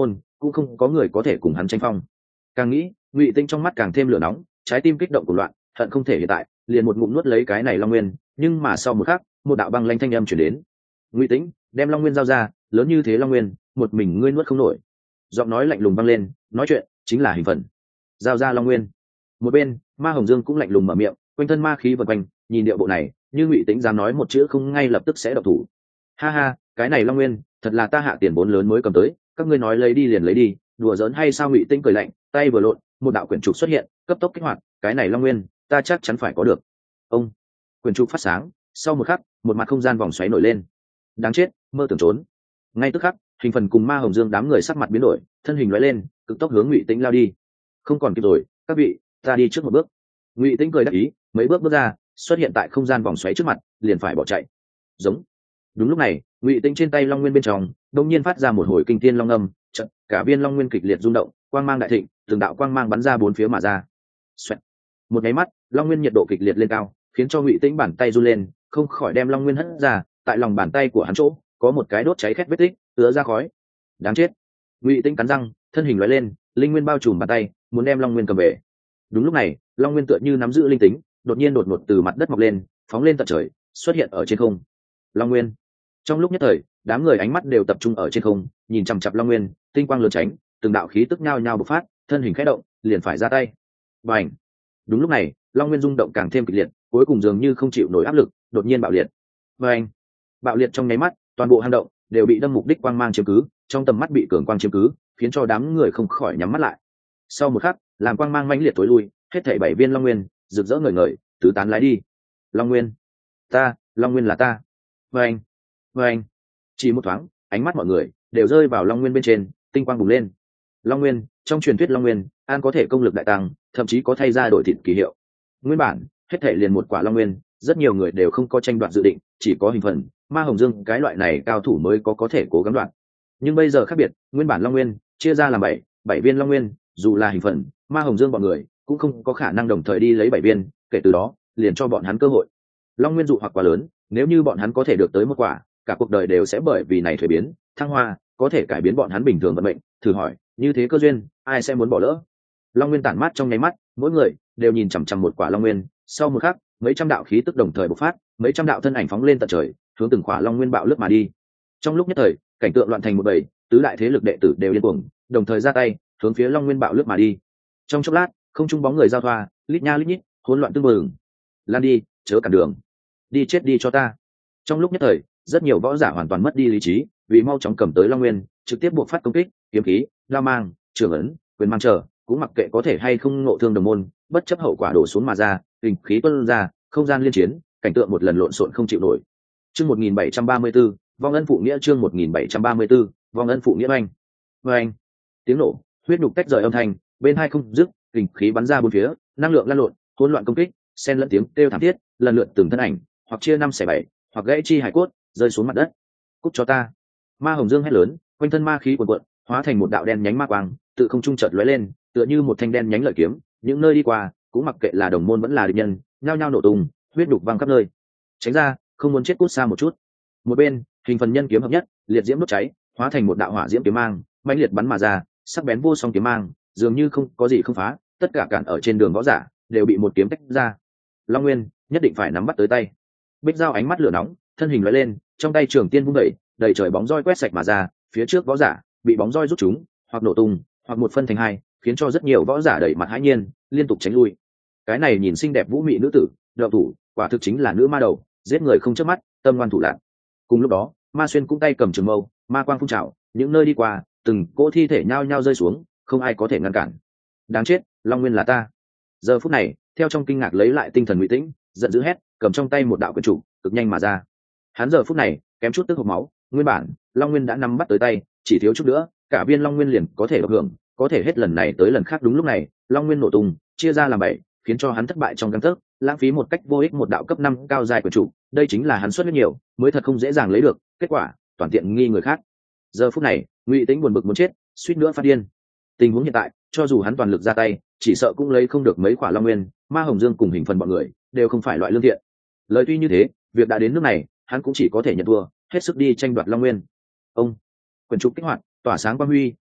cũng không có người có thể cùng hắn tranh phong. Càng nghĩ, Ngụy Tĩnh trong mắt càng thêm lửa nóng, trái tim kích động của loạn, hận không thể hiện tại liền một ngụm nuốt lấy cái này long nguyên. Nhưng mà sau một khắc, một đạo băng lanh thanh âm chuyển đến. Ngụy Tĩnh, đem long nguyên giao ra, lớn như thế long nguyên, một mình ngươi nuốt không nổi. Giọng nói lạnh lùng vang lên, nói chuyện chính là Hình Phần. Giao ra long nguyên. Một bên, Ma Hồng Dương cũng lạnh lùng mở miệng, quanh thân ma khí vần quanh, nhìn điệu bộ này, như Ngụy Tĩnh dám nói một chữ không ngay lập tức sẽ độc thủ. Ha ha, cái này long nguyên, thật là ta hạ tiền vốn lớn mới cầm tới, các ngươi nói lấy đi liền lấy đi, đùa giỡn hay sao? Ngụy Tĩnh cười lạnh, tay vừa lộn, một đạo quyển trục xuất hiện, cấp tốc kích hoạt, cái này long nguyên, ta chắc chắn phải có được. Ông, quyển trục phát sáng, sau một khắc, một mặt không gian vòng xoáy nổi lên. Đáng chết, mơ tưởng trốn. Ngay tức khắc, Hình Phần cùng Ma Hồng Dương đám người sắc mặt biến đổi, thân hình lóe lên, cực tốc hướng Ngụy Tĩnh lao đi. Không còn kịp rồi, các vị, ta đi trước một bước. Ngụy Tĩnh cười đắc ý, mấy bước bước ra, xuất hiện tại không gian vòng xoáy trước mặt, liền phải bỏ chạy. Giống. Đúng lúc này, Ngụy Tĩnh trên tay long nguyên bên trong đột nhiên phát ra một hồi kinh thiên long âm, chợt cả viên long nguyên kịch liệt rung động, quang mang đại thịnh, từng đạo quang mang bắn ra bốn phía mà ra. Xoẹt. Một cái mắt, long nguyên nhiệt độ kịch liệt lên cao, khiến cho Ngụy Tĩnh bàn tay run lên, không khỏi đem long nguyên hất ra, tại lòng bàn tay của hắn chỗ có một cái đốt cháy khét vết tích, ứa ra khói. Đáng chết. Ngụy Tĩnh cắn răng, thân hình lóe lên, linh nguyên bao trùm bàn tay, muốn đem long nguyên cầm về. Đúng lúc này, long nguyên tựa như nắm giữ linh tính, đột nhiên đột ngột từ mặt đất mọc lên, phóng lên tận trời, xuất hiện ở trên không. Long nguyên. Trong lúc nhất thời, đám người ánh mắt đều tập trung ở trên không, nhìn chằm chằm long nguyên, tinh quang lượn tránh, từng đạo khí tức nhao nhao bộc phát, thân hình khẽ động, liền phải ra tay. Bành. Đúng lúc này, long nguyên rung động càng thêm kịch liệt, cuối cùng dường như không chịu nổi áp lực, đột nhiên bạo liệt. Bành. Bạo liệt trong nháy mắt, toàn bộ hang động đều bị đâm mục đích quang mang chiếm cứ, trong tầm mắt bị cường quang chiếm cứ, khiến cho đám người không khỏi nhắm mắt lại. Sau một khắc, làm quang mang mãnh liệt tối lui, hết thảy 7 viên long nguyên rực rỡ ngời ngời, tứ tán lái đi. Long nguyên, ta, long nguyên là ta. Vâng, vâng. Chỉ một thoáng, ánh mắt mọi người đều rơi vào long nguyên bên trên, tinh quang bùng lên. Long nguyên, trong truyền thuyết long nguyên, an có thể công lực đại tăng, thậm chí có thay ra đổi thịt kỳ hiệu. Nguyên bản, hết thảy liền một quả long nguyên, rất nhiều người đều không có tranh đoạt dự định, chỉ có Hình Phần, Ma Hồng Dương cái loại này cao thủ mới có thể cố gắng đoạt. Nhưng bây giờ khác biệt, nguyên bản long nguyên chia ra làm 7 viên long nguyên, dù là Hình Phần, Ma Hồng Dương bọn người cũng không có khả năng đồng thời đi lấy 7 viên, kể từ đó liền cho bọn hắn cơ hội. Long nguyên dụ hoặc quá lớn, nếu như bọn hắn có thể được tới một quả, cả cuộc đời đều sẽ bởi vì này thuế biến thăng hoa, có thể cải biến bọn hắn bình thường vận mệnh. Thử hỏi, như thế cơ duyên, ai sẽ muốn bỏ lỡ? Long nguyên tản mát trong nháy mắt, mỗi người đều nhìn chằm chằm một quả long nguyên. Sau một khắc, mấy trăm đạo khí tức đồng thời bộc phát, mấy trăm đạo thân ảnh phóng lên tận trời, hướng từng quả long nguyên bạo lướt mà đi. Trong lúc nhất thời, cảnh tượng loạn thành một bầy, tứ đại thế lực đệ tử đều điên cuồng, đồng thời ra tay, hướng phía long nguyên bạo lướt mà đi. Trong chốc lát, không trung bóng người giao thoa, lít nha lít nhít, hỗn loạn tương mừng. Lan đi, chớ cản đường, đi chết đi cho ta. Trong lúc nhất thời, rất nhiều võ giả hoàn toàn mất đi lý trí, vì mau chóng cầm tới long nguyên, trực tiếp buộc phát công kích, kiếm khí, lao mang, trường ấn, quyền mang trở, cũng mặc kệ có thể hay không ngộ thương đồng môn, bất chấp hậu quả đổ xuống mà ra, hình khí tuôn ra, không gian liên chiến, cảnh tượng một lần lộn xộn không chịu nổi. Chương 1734, vong ân phụ nghĩa. Chương 1734, vong ân phụ nghĩa. Oanh. Tiếng nổ, huyết nhục tách rời âm thanh, bên hai không dứt, hình khí bắn ra bốn phía, năng lượng lan lộn, hỗn loạn công kích, xen lẫn tiếng kêu thảm thiết, lần lượt từng thân ảnh, hoặc chia 5/7, hoặc gãy chi hải cốt, rơi xuống mặt đất. Cút cho ta! Ma Hồng Dương hét lớn, quanh thân ma khí cuồn cuộn, hóa thành một đạo đen nhánh ma quang, tự không trung chợt lóe lên, tựa như một thanh đen nhánh lợi kiếm, những nơi đi qua, cũng mặc kệ là đồng môn vẫn là địch nhân, nhao nhao nổ tung, huyết đục văng khắp nơi. Tránh ra, không muốn chết, cút xa một chút. Một bên, Hình Phần nhân kiếm hợp nhất, liệt diễm đốt cháy, hóa thành một đạo hỏa diễm kiếm mang, mãnh liệt bắn mà ra, sắc bén vô song kiếm mang, dường như không có gì không phá, tất cả cản ở trên đường võ giả đều bị một kiếm tách ra. Long nguyên nhất định phải nắm bắt tới tay. Bích Giao ánh mắt lửa nóng, thân hình lóe lên, trong tay trường tiên vung đẩy, đầy trời bóng roi quét sạch mà ra, phía trước võ giả bị bóng roi rút chúng, hoặc nổ tung, hoặc một phân thành hai, khiến cho rất nhiều võ giả đẩy mặt hãi nhiên, liên tục tránh lui. Cái này nhìn xinh đẹp vũ mị nữ tử, đậu thủ, quả thực chính là nữ ma đầu, giết người không chớp mắt, tâm ngoan thủ lạn. Cùng lúc đó, Ma Xuyên cũng tay cầm trường mâu, ma quang phun trào, những nơi đi qua, từng cỗ thi thể nhao nhao rơi xuống, không ai có thể ngăn cản. Đáng chết, Long Nguyên là ta! Giờ phút này, theo trong kinh ngạc lấy lại tinh thần Ngụy Tĩnh, giận dữ hét, cầm trong tay một đạo quyền trụ, cực nhanh mà ra. Hắn giờ phút này kém chút tức hộc máu, nguyên bản Long Nguyên đã nắm bắt tới tay, chỉ thiếu chút nữa, cả viên Long Nguyên liền có thể được hưởng, có thể hết lần này tới lần khác đúng lúc này, Long Nguyên nổ tung, chia ra làm 7, khiến cho hắn thất bại trong gang tấc, lãng phí một cách vô ích một đạo cấp 5 cao dài quyền trụ, đây chính là hắn xuất rất nhiều, mới thật không dễ dàng lấy được, kết quả toàn tiện nghi người khác. Giờ phút này, Ngụy Tĩnh buồn bực muốn chết, suýt nữa phát điên. Tình huống hiện tại, cho dù hắn toàn lực ra tay, chỉ sợ cũng lấy không được mấy quả Long Nguyên, Ma Hồng Dương cùng Hình Phần bọn người đều không phải loại lương thiện. Lời tuy như thế, việc đã đến nước này, hắn cũng chỉ có thể nhận thua, hết sức đi tranh đoạt Long Nguyên. Ông, quyền trục kích hoạt, tỏa sáng quang huy,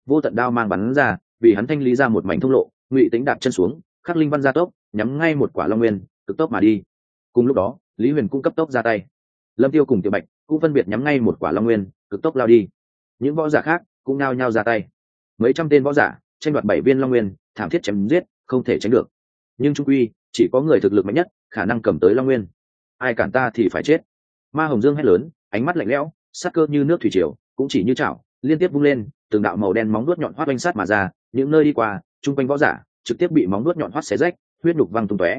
vô tận đao mang bắn ra, vì hắn thanh lý ra một mảnh thông lộ. Ngụy Tĩnh đạp chân xuống, khắc linh văn gia tốc, nhắm ngay một quả long nguyên, cực tốc mà đi. Cùng lúc đó, Lý Huyền cũng cấp tốc ra tay. Lâm Tiêu cùng Tiểu Bạch cũng phân biệt nhắm ngay một quả long nguyên, cực tốc lao đi. Những võ giả khác cũng nao nhao ra tay. Mấy trăm tên võ giả tranh đoạt 7 viên long nguyên, thảm thiết chém giết, không thể tránh được. Nhưng trung quy chỉ có người thực lực mạnh nhất khả năng cầm tới long nguyên. Ai cản ta thì phải chết. Ma Hồng Dương hét lớn, ánh mắt lạnh lẽo, sát cơ như nước thủy triều, cũng chỉ như chảo, liên tiếp vung lên, từng đạo màu đen móng vuốt nhọn hoắt oanh sát mà ra, những nơi đi qua, trung quanh võ giả trực tiếp bị móng vuốt nhọn hoắt xé rách, huyết nhục văng tung tóe.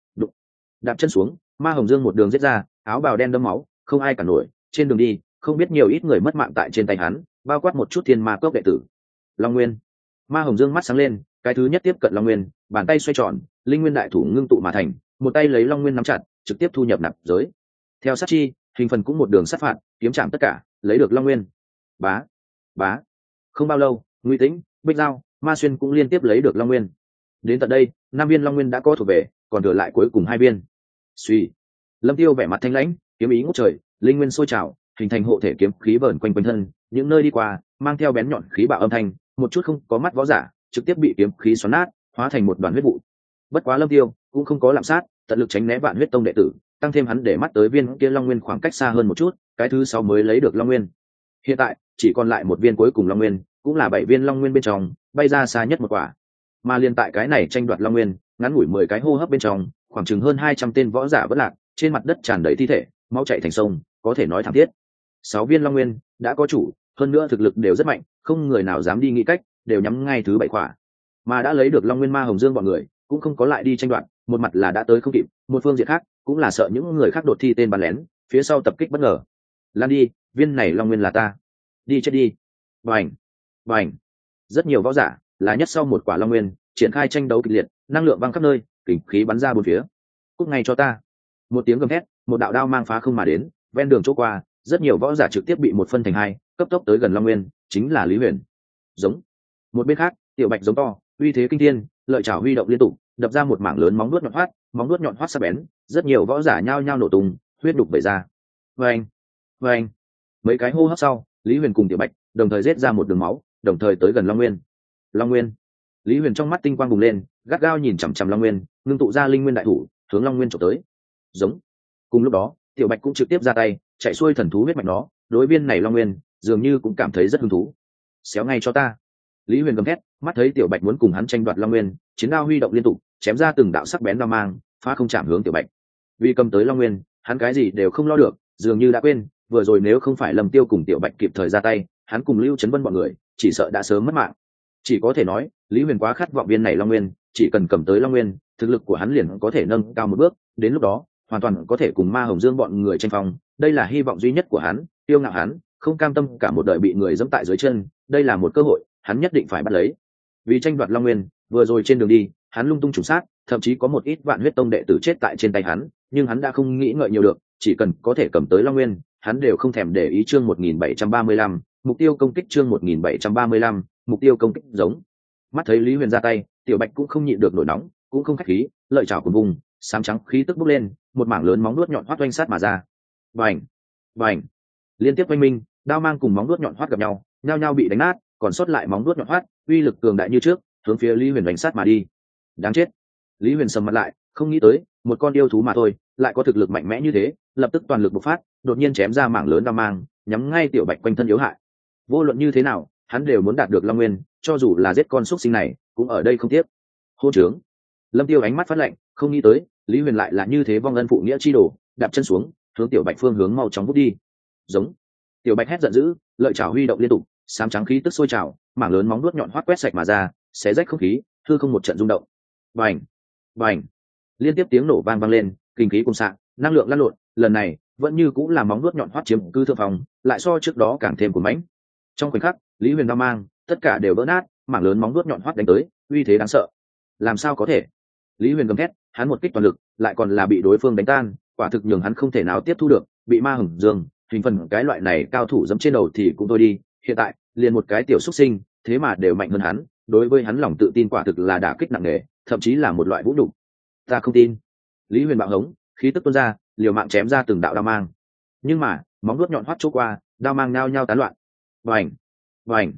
Đạp chân xuống, Ma Hồng Dương một đường giết ra, áo bào đen đẫm máu, không ai cản nổi. Trên đường đi, không biết nhiều ít người mất mạng tại trên tay hắn, bao quát một chút thiên ma cốc đệ tử. Long Nguyên. Ma Hồng Dương mắt sáng lên, cái thứ nhất tiếp cận Long Nguyên, bàn tay xoay tròn, linh nguyên đại thủ ngưng tụ mà thành, một tay lấy Long Nguyên nắm chặt, trực tiếp thu nhập nạp giới. Theo sát chi, hình phần cũng một đường sát phạt, kiếm chạm tất cả, lấy được Long Nguyên. Bá, bá. Không bao lâu, Ngụy Tĩnh, Bích Giao, Ma Xuyên cũng liên tiếp lấy được Long Nguyên. Đến tận đây, 5 viên Long Nguyên đã có thuộc về, còn thừa lại cuối cùng 2 viên. Suy. Lâm Tiêu vẻ mặt thanh lãnh, kiếm ý ngút trời, linh nguyên sôi trào, hình thành hộ thể kiếm khí vờn quanh quanh thân, những nơi đi qua, mang theo bén nhọn khí bạo âm thanh, một chút không có mắt võ giả, trực tiếp bị kiếm khí xoắn nát, hóa thành một đoàn huyết vụ. Bất quá Lâm Tiêu cũng không có lạm sát, tận lực tránh né Vạn Huyết Tông đệ tử, tăng thêm hắn để mắt tới viên kia Long Nguyên khoảng cách xa hơn một chút, cái thứ 6 mới lấy được Long Nguyên. Hiện tại chỉ còn lại một viên cuối cùng Long Nguyên, cũng là 7 viên Long Nguyên bên trong, bay ra xa nhất một quả. Mà liên tại cái này tranh đoạt Long Nguyên, ngắn ngủi 10 cái hô hấp bên trong, khoảng chừng hơn 200 tên võ giả vẫn lạc, trên mặt đất tràn đầy thi thể, máu chảy thành sông, có thể nói thảm thiết. 6 viên Long Nguyên đã có chủ, hơn nữa thực lực đều rất mạnh, không người nào dám đi nghĩ cách, đều nhắm ngay thứ 7 quả. Mà đã lấy được Long Nguyên Ma Hồng Dương bọn người, cũng không có lại đi tranh đoạt, một mặt là đã tới không kịp, một phương diện khác cũng là sợ những người khác đột thi tên bắn lén, phía sau tập kích bất ngờ. Lan đi, viên này Long Nguyên là ta. Đi chết đi. Bành, bành. Rất nhiều võ giả là nhất sau một quả Long Nguyên, triển khai tranh đấu kịch liệt, năng lượng văng khắp nơi, kình khí bắn ra bốn phía. Cút ngay cho ta. Một tiếng gầm thét, một đạo đao mang phá không mà đến, ven đường chỗ qua, rất nhiều võ giả trực tiếp bị một phân thành hai, cấp tốc tới gần Long Nguyên, chính là Lý Huyền. Giống. Một bên khác, Tiểu Bạch giống to, uy thế kinh thiên, lợi chảo huy động liên tục, đập ra một mảng lớn móng vuốt nhọn hoắt sắc bén, rất nhiều võ giả nhao nhao nổ tung, huyết đục vẩy ra. Vâng, vâng. Mấy cái hô hấp sau, Lý Huyền cùng Tiểu Bạch đồng thời giết ra một đường máu, đồng thời tới gần Long Nguyên. Long Nguyên. Lý Huyền trong mắt tinh quang bùng lên, gắt gao nhìn chằm chằm Long Nguyên, ngưng tụ ra linh nguyên đại thủ, hướng Long Nguyên chụp tới. Giống. Cùng lúc đó, Tiểu Bạch cũng trực tiếp ra tay, chạy xuôi thần thú huyết mạch nó, đối viên này Long Nguyên, dường như cũng cảm thấy rất hứng thú. Xéo ngay cho ta. Lý Huyền gầm thét, mắt thấy Tiểu Bạch muốn cùng hắn tranh đoạt Long Nguyên, chiến đao huy động liên tục, chém ra từng đạo sắc bén đao mang, phá không chạm hướng Tiểu Bạch. Vì cầm tới Long Nguyên, hắn cái gì đều không lo được, dường như đã quên, vừa rồi nếu không phải Lâm Tiêu cùng Tiểu Bạch kịp thời ra tay, hắn cùng Lưu Chấn Vân bọn người, chỉ sợ đã sớm mất mạng. Chỉ có thể nói, Lý Huyền quá khát vọng viên này Long Nguyên, chỉ cần cầm tới Long Nguyên, thực lực của hắn liền có thể nâng cao một bước, đến lúc đó, hoàn toàn có thể cùng Ma Hồng Dương bọn người tranh phong, đây là hy vọng duy nhất của hắn, tiêu ngạo hắn, không cam tâm cả một đời bị người giẫm tại dưới chân, đây là một cơ hội, hắn nhất định phải bắt lấy. Vì tranh đoạt Long Nguyên, vừa rồi trên đường đi, hắn lung tung trùng sát, thậm chí có một ít Vạn Huyết Tông đệ tử chết tại trên tay hắn, nhưng hắn đã không nghĩ ngợi nhiều được, chỉ cần có thể cầm tới Long Nguyên, hắn đều không thèm để ý. Chương 1735, mục tiêu công kích. Chương 1735, mục tiêu công kích. Giống. Mắt thấy Lý Huyền ra tay, Tiểu Bạch cũng không nhịn được nổi nóng, cũng không khách khí, lợi chảo của vùng, xám trắng khí tức bốc lên, một mảng lớn móng vuốt nhọn hoắt oanh sát mà ra. Bành, bành. Liên tiếp oanh minh, đao mang cùng móng vuốt nhọn hoắt gặp nhau, nhao nhao bị đánh nát, còn sót lại móng vuốt nhọn hoắt, uy lực cường đại như trước, hướng phía Lý Huyền đánh sát mà đi. Đáng chết. Lý Huyền sầm mặt lại, không nghĩ tới, một con yêu thú mà thôi, lại có thực lực mạnh mẽ như thế, lập tức toàn lực bộc phát, đột nhiên chém ra mảng lớn đao mang, nhắm ngay Tiểu Bạch quanh thân yếu hại. Vô luận như thế nào, hắn đều muốn đạt được Long Nguyên, cho dù là giết con súc sinh này, cũng ở đây không tiếc. Hô trướng. Lâm Tiêu ánh mắt phát lạnh, không nghĩ tới, Lý Huyền lại là như thế vong ân phụ nghĩa chi đồ, đạp chân xuống, hướng Tiểu Bạch phương hướng mau chóng vút đi. Giống. Tiểu Bạch hét giận dữ, lợi chảo huy động liên tục, xám trắng khí tức sôi trào, mảng lớn móng vuốt nhọn hoắt quét sạch mà ra, xé rách không khí, hư không một trận rung động. Bành, bành. Liên tiếp tiếng nổ vang vang lên, kinh khí cuồng sạng, năng lượng lăn lộn, lần này vẫn như cũng là móng vuốt nhọn hoắt chiếm cư thượng phòng, lại so trước đó càng thêm cuồng mãnh. Trong khoảnh khắc, Lý Huyền đao mang, tất cả đều vỡ nát, mảng lớn móng vuốt nhọn hoắt đánh tới, uy thế đáng sợ. Làm sao có thể? Lý Huyền gầm thét, hắn một kích toàn lực, lại còn là bị đối phương đánh tan, quả thực nhường hắn không thể nào tiếp thu được, bị Ma Hồng Dương, hình phần cái loại này cao thủ dẫm trên đầu thì cũng thôi đi, hiện tại, liền một cái tiểu xuất sinh, thế mà đều mạnh hơn hắn, đối với hắn lòng tự tin quả thực là đả kích nặng nề, thậm chí là một loại vũ nhục. Ta không tin. Lý Huyền bạo hống, khí tức tuôn ra, liều mạng chém ra từng đạo đao mang. Nhưng mà, móng vuốt nhọn hoắt chỗ qua, đao mang nao nhao tán loạn. Vành, vành.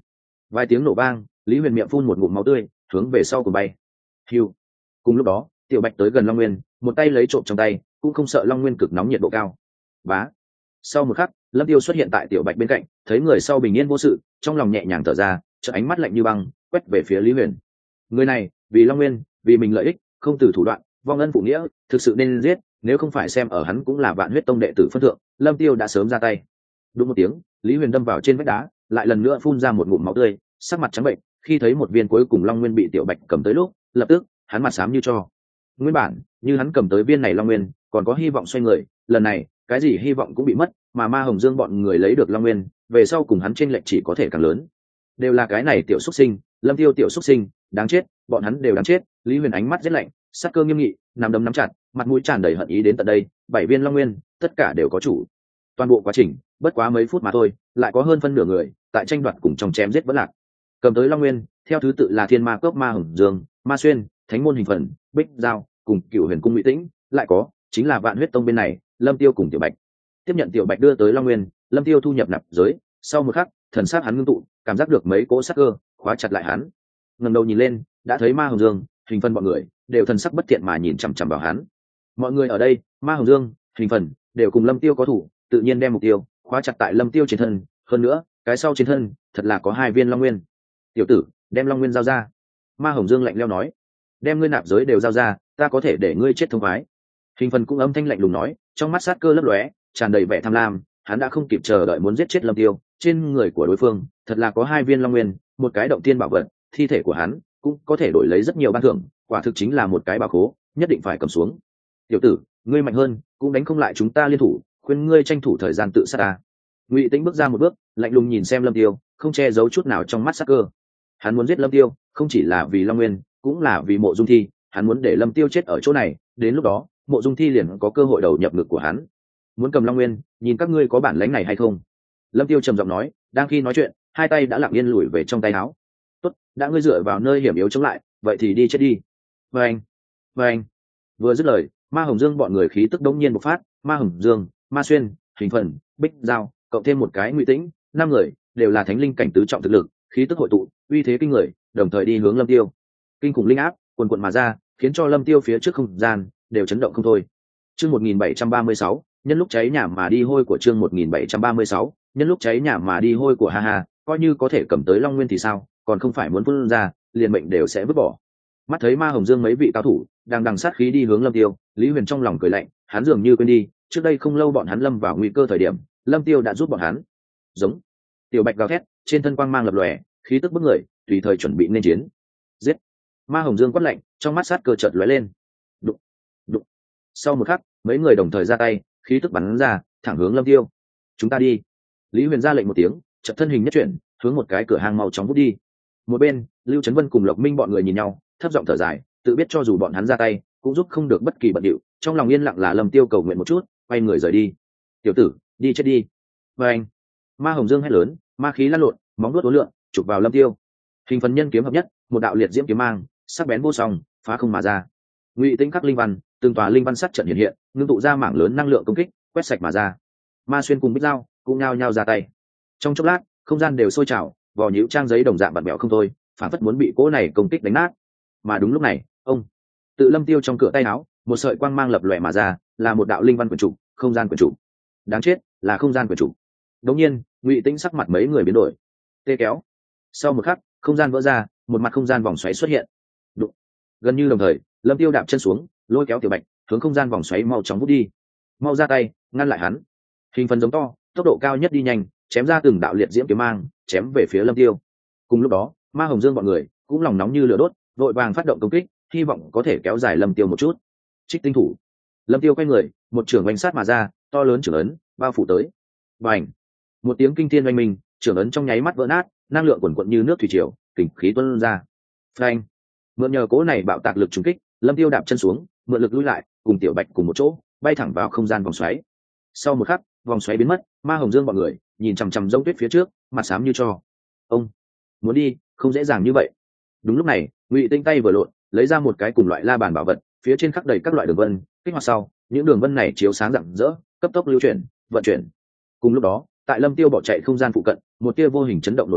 vài tiếng nổ vang, Lý Huyền miệng phun một ngụm máu tươi, hướng về sau cùng bay. Hưu. Cùng lúc đó, Tiểu Bạch tới gần Long Nguyên, một tay lấy trộm trong tay, cũng không sợ Long Nguyên cực nóng nhiệt độ cao. Bá. Sau một khắc, Lâm Tiêu xuất hiện tại Tiểu Bạch bên cạnh, thấy người sau bình yên vô sự, trong lòng nhẹ nhàng thở ra, chợt ánh mắt lạnh như băng, quét về phía Lý Huyền. Người này, vì Long Nguyên, vì mình lợi ích, không từ thủ đoạn, vong ân phụ nghĩa, thực sự nên giết, nếu không phải xem ở hắn cũng là Vạn Huyết Tông đệ tử phân thượng, Lâm Tiêu đã sớm ra tay. Đúng một tiếng, Lý Huyền đâm vào trên vách đá, lại lần nữa phun ra một ngụm máu tươi, sắc mặt trắng bệnh, khi thấy một viên cuối cùng Long Nguyên bị Tiểu Bạch cầm tới lúc, lập tức, hắn mặt xám như tro. Nguyên bản, như hắn cầm tới viên này Long Nguyên, còn có hy vọng xoay người, lần này, cái gì hy vọng cũng bị mất, mà Ma Hồng Dương bọn người lấy được Long Nguyên, về sau cùng hắn chênh lệch chỉ có thể càng lớn. Đều là cái này tiểu xuất sinh, Lâm Tiêu tiểu xuất sinh, đáng chết, bọn hắn đều đáng chết. Lý Huyền ánh mắt rất lạnh, sắc cơ nghiêm nghị, nắm đấm nắm chặt, mặt mũi tràn đầy hận ý đến tận đây, 7 viên Long Nguyên, tất cả đều có chủ. Toàn bộ quá trình, bất quá mấy phút mà thôi, lại có hơn phân nửa người tại tranh đoạt cùng trong chém giết vẫn lạc. Cầm tới Long Nguyên, theo thứ tự là Thiên Ma Cốc Ma Hồng Dương, Ma Xuyên, Thánh Môn Hình Phần, Bích Giao, cùng Cửu Huyền Cung Ngụy Tĩnh, lại có chính là Vạn Huyết Tông bên này, Lâm Tiêu cùng Tiểu Bạch. Tiếp nhận Tiểu Bạch đưa tới Long Nguyên, Lâm Tiêu thu nhập nạp giới, sau một khắc, thần sắc hắn ngưng tụ, cảm giác được mấy cỗ sắc cơ khóa chặt lại hắn. Ngẩng đầu nhìn lên, đã thấy Ma Hồng Dương, Hình Phần bọn người đều thần sắc bất thiện mà nhìn chằm chằm vào hắn. Mọi người ở đây, Ma Hồng Dương, Hình Phần đều cùng Lâm Tiêu có thủ, tự nhiên đem mục tiêu khóa chặt tại Lâm Tiêu trên thân, hơn nữa, cái sau trên thân thật là có 2 viên Long Nguyên. Tiểu tử, đem Long Nguyên giao ra. Ma Hồng Dương lạnh lẽo nói, đem ngươi nạp giới đều giao ra, ta có thể để ngươi chết thông khoái. Hình Phần cũng âm thanh lạnh lùng nói, trong mắt sát cơ lấp lóe, tràn đầy vẻ tham lam, hắn đã không kịp chờ đợi muốn giết chết Lâm Tiêu. Trên người của đối phương thật là có 2 viên Long Nguyên, một cái động tiên bảo vật, thi thể của hắn cũng có thể đổi lấy rất nhiều ban thưởng, quả thực chính là một cái bảo khố, nhất định phải cầm xuống. Tiểu tử, ngươi mạnh hơn, cũng đánh không lại chúng ta liên thủ, khuyên ngươi tranh thủ thời gian tự sát ta. Ngụy Tĩnh bước ra một bước, lạnh lùng nhìn xem Lâm Tiêu, không che giấu chút nào trong mắt sát cơ. Hắn muốn giết Lâm Tiêu, không chỉ là vì Long Nguyên, cũng là vì Mộ Dung Thi, hắn muốn để Lâm Tiêu chết ở chỗ này, đến lúc đó, Mộ Dung Thi liền có cơ hội đầu nhập ngực của hắn. Muốn cầm Long Nguyên, nhìn các ngươi có bản lĩnh này hay không. Lâm Tiêu trầm giọng nói, đang khi nói chuyện, hai tay đã lặng yên lùi về trong tay áo. Tốt, đã ngươi dựa vào nơi hiểm yếu chống lại, vậy thì đi chết đi. Vâng, vâng. Vừa dứt lời, Ma Hồng Dương bọn người khí tức đống nhiên bộc phát, Ma Hồng Dương, Ma Xuyên, Hình Phần, Bích Giao, cộng thêm một cái Ngụy Tĩnh, 5 người đều là thánh linh cảnh tứ trọng thực lực, khí tức hội tụ, uy thế kinh người, đồng thời đi hướng Lâm Tiêu. Kinh khủng linh áp cuồn cuộn mà ra, khiến cho Lâm Tiêu phía trước không gian đều chấn động không thôi. Chương 1736, nhân lúc cháy nhà mà đi hôi của chương 1736, nhân lúc cháy nhà mà đi hôi của ha ha, coi như có thể cầm tới Long Nguyên thì sao, còn không phải muốn phun ra, liền mệnh đều sẽ vứt bỏ. Mắt thấy Ma Hồng Dương mấy vị cao thủ đang đằng sát khí đi hướng Lâm Tiêu, Lý Huyền trong lòng cười lạnh, hắn dường như quên đi, trước đây không lâu bọn hắn lâm vào nguy cơ thời điểm, Lâm Tiêu đã giúp bọn hắn. Giống. Tiểu Bạch gào thét, trên thân quang mang lập lòe, khí tức bức người, tùy thời chuẩn bị nên chiến. Giết. Ma Hồng Dương quát lạnh, trong mắt sát cơ chợt lóe lên. Đụng. Đụng. Sau một khắc, mấy người đồng thời ra tay, khí tức bắn ra, thẳng hướng Lâm Tiêu. Chúng ta đi. Lý Huyền ra lệnh một tiếng, chợt thân hình nhất chuyển, hướng một cái cửa hàng màu chóng vút đi. Một bên, Lưu Trấn Vân cùng Lộc Minh bọn người nhìn nhau, thấp giọng thở dài, tự biết cho dù bọn hắn ra tay, cũng giúp không được bất kỳ bận điệu, trong lòng yên lặng là Lâm Tiêu cầu nguyện một chút, quay người rời đi. Tiểu tử, đi chết đi. Và anh. Ma Hồng Dương hét lớn, ma khí lăn lộn, móng vuốt uốn lượn, chụp vào Lâm Tiêu. Hình Phần nhân kiếm hợp nhất, một đạo liệt diễm kiếm mang, sắc bén vô song, phá không mà ra. Ngụy Tĩnh khắc linh văn, từng tòa linh văn sắt trận hiện hiện, ngưng tụ ra mảng lớn năng lượng công kích, quét sạch mà ra. Ma Xuyên cùng Bích Giao cũng nhao nhao ra tay. Trong chốc lát, không gian đều sôi trào, vò nhũ trang giấy đồng dạng bạt bèo không thôi, phản phất muốn bị cỗ này công kích đánh nát. Mà đúng lúc này, ông tự Lâm Tiêu trong cửa tay áo, một sợi quang mang lập lòe mà ra, là một đạo linh văn quyển trục, không gian quyển trục. Đáng chết, là không gian quyển trục. Đống nhiên, Ngụy Tĩnh sắc mặt mấy người biến đổi. Tê kéo. Sau một khắc, không gian vỡ ra, một mặt không gian vòng xoáy xuất hiện. Đụng. Gần như đồng thời, Lâm Tiêu đạp chân xuống, lôi kéo Tiểu Bạch, hướng không gian vòng xoáy mau chóng vút đi. Mau ra tay, ngăn lại hắn. Hình Phần giống to, tốc độ cao nhất đi nhanh, chém ra từng đạo liệt diễm kiếm mang, chém về phía Lâm Tiêu. Cùng lúc đó, Ma Hồng Dương bọn người cũng lòng nóng như lửa đốt, vội vàng phát động công kích, hy vọng có thể kéo dài Lâm Tiêu một chút. Trích tinh thủ. Lâm Tiêu quay người, một trường oanh sát mà ra, to lớn trường ấn bao phủ tới. Bành. Một tiếng kinh thiên oanh minh, trường ấn trong nháy mắt vỡ nát, năng lượng quần quận như nước thủy triều, kình khí tuôn ra. Phanh. Mượn nhờ cố này bạo tạc lực trùng kích, Lâm Tiêu đạp chân xuống, mượn lực lùi lại, cùng Tiểu Bạch cùng một chỗ, bay thẳng vào không gian vòng xoáy. Sau một khắc, vòng xoáy biến mất, Ma Hồng Dương bọn người nhìn chằm chằm Giống Tuyết phía trước, mặt xám như tro. Ông muốn đi, không dễ dàng như vậy. Đúng lúc này, Ngụy Tinh tay vừa lộn, lấy ra một cái cùng loại la bàn bảo vật, phía trên khắc đầy các loại đường vân, kích hoạt sau, những đường vân này chiếu sáng rạng rỡ, cấp tốc lưu chuyển, vận chuyển. Cùng lúc đó, tại Lâm Tiêu bỏ chạy không gian phụ cận, một tia vô hình chấn động nổi lên,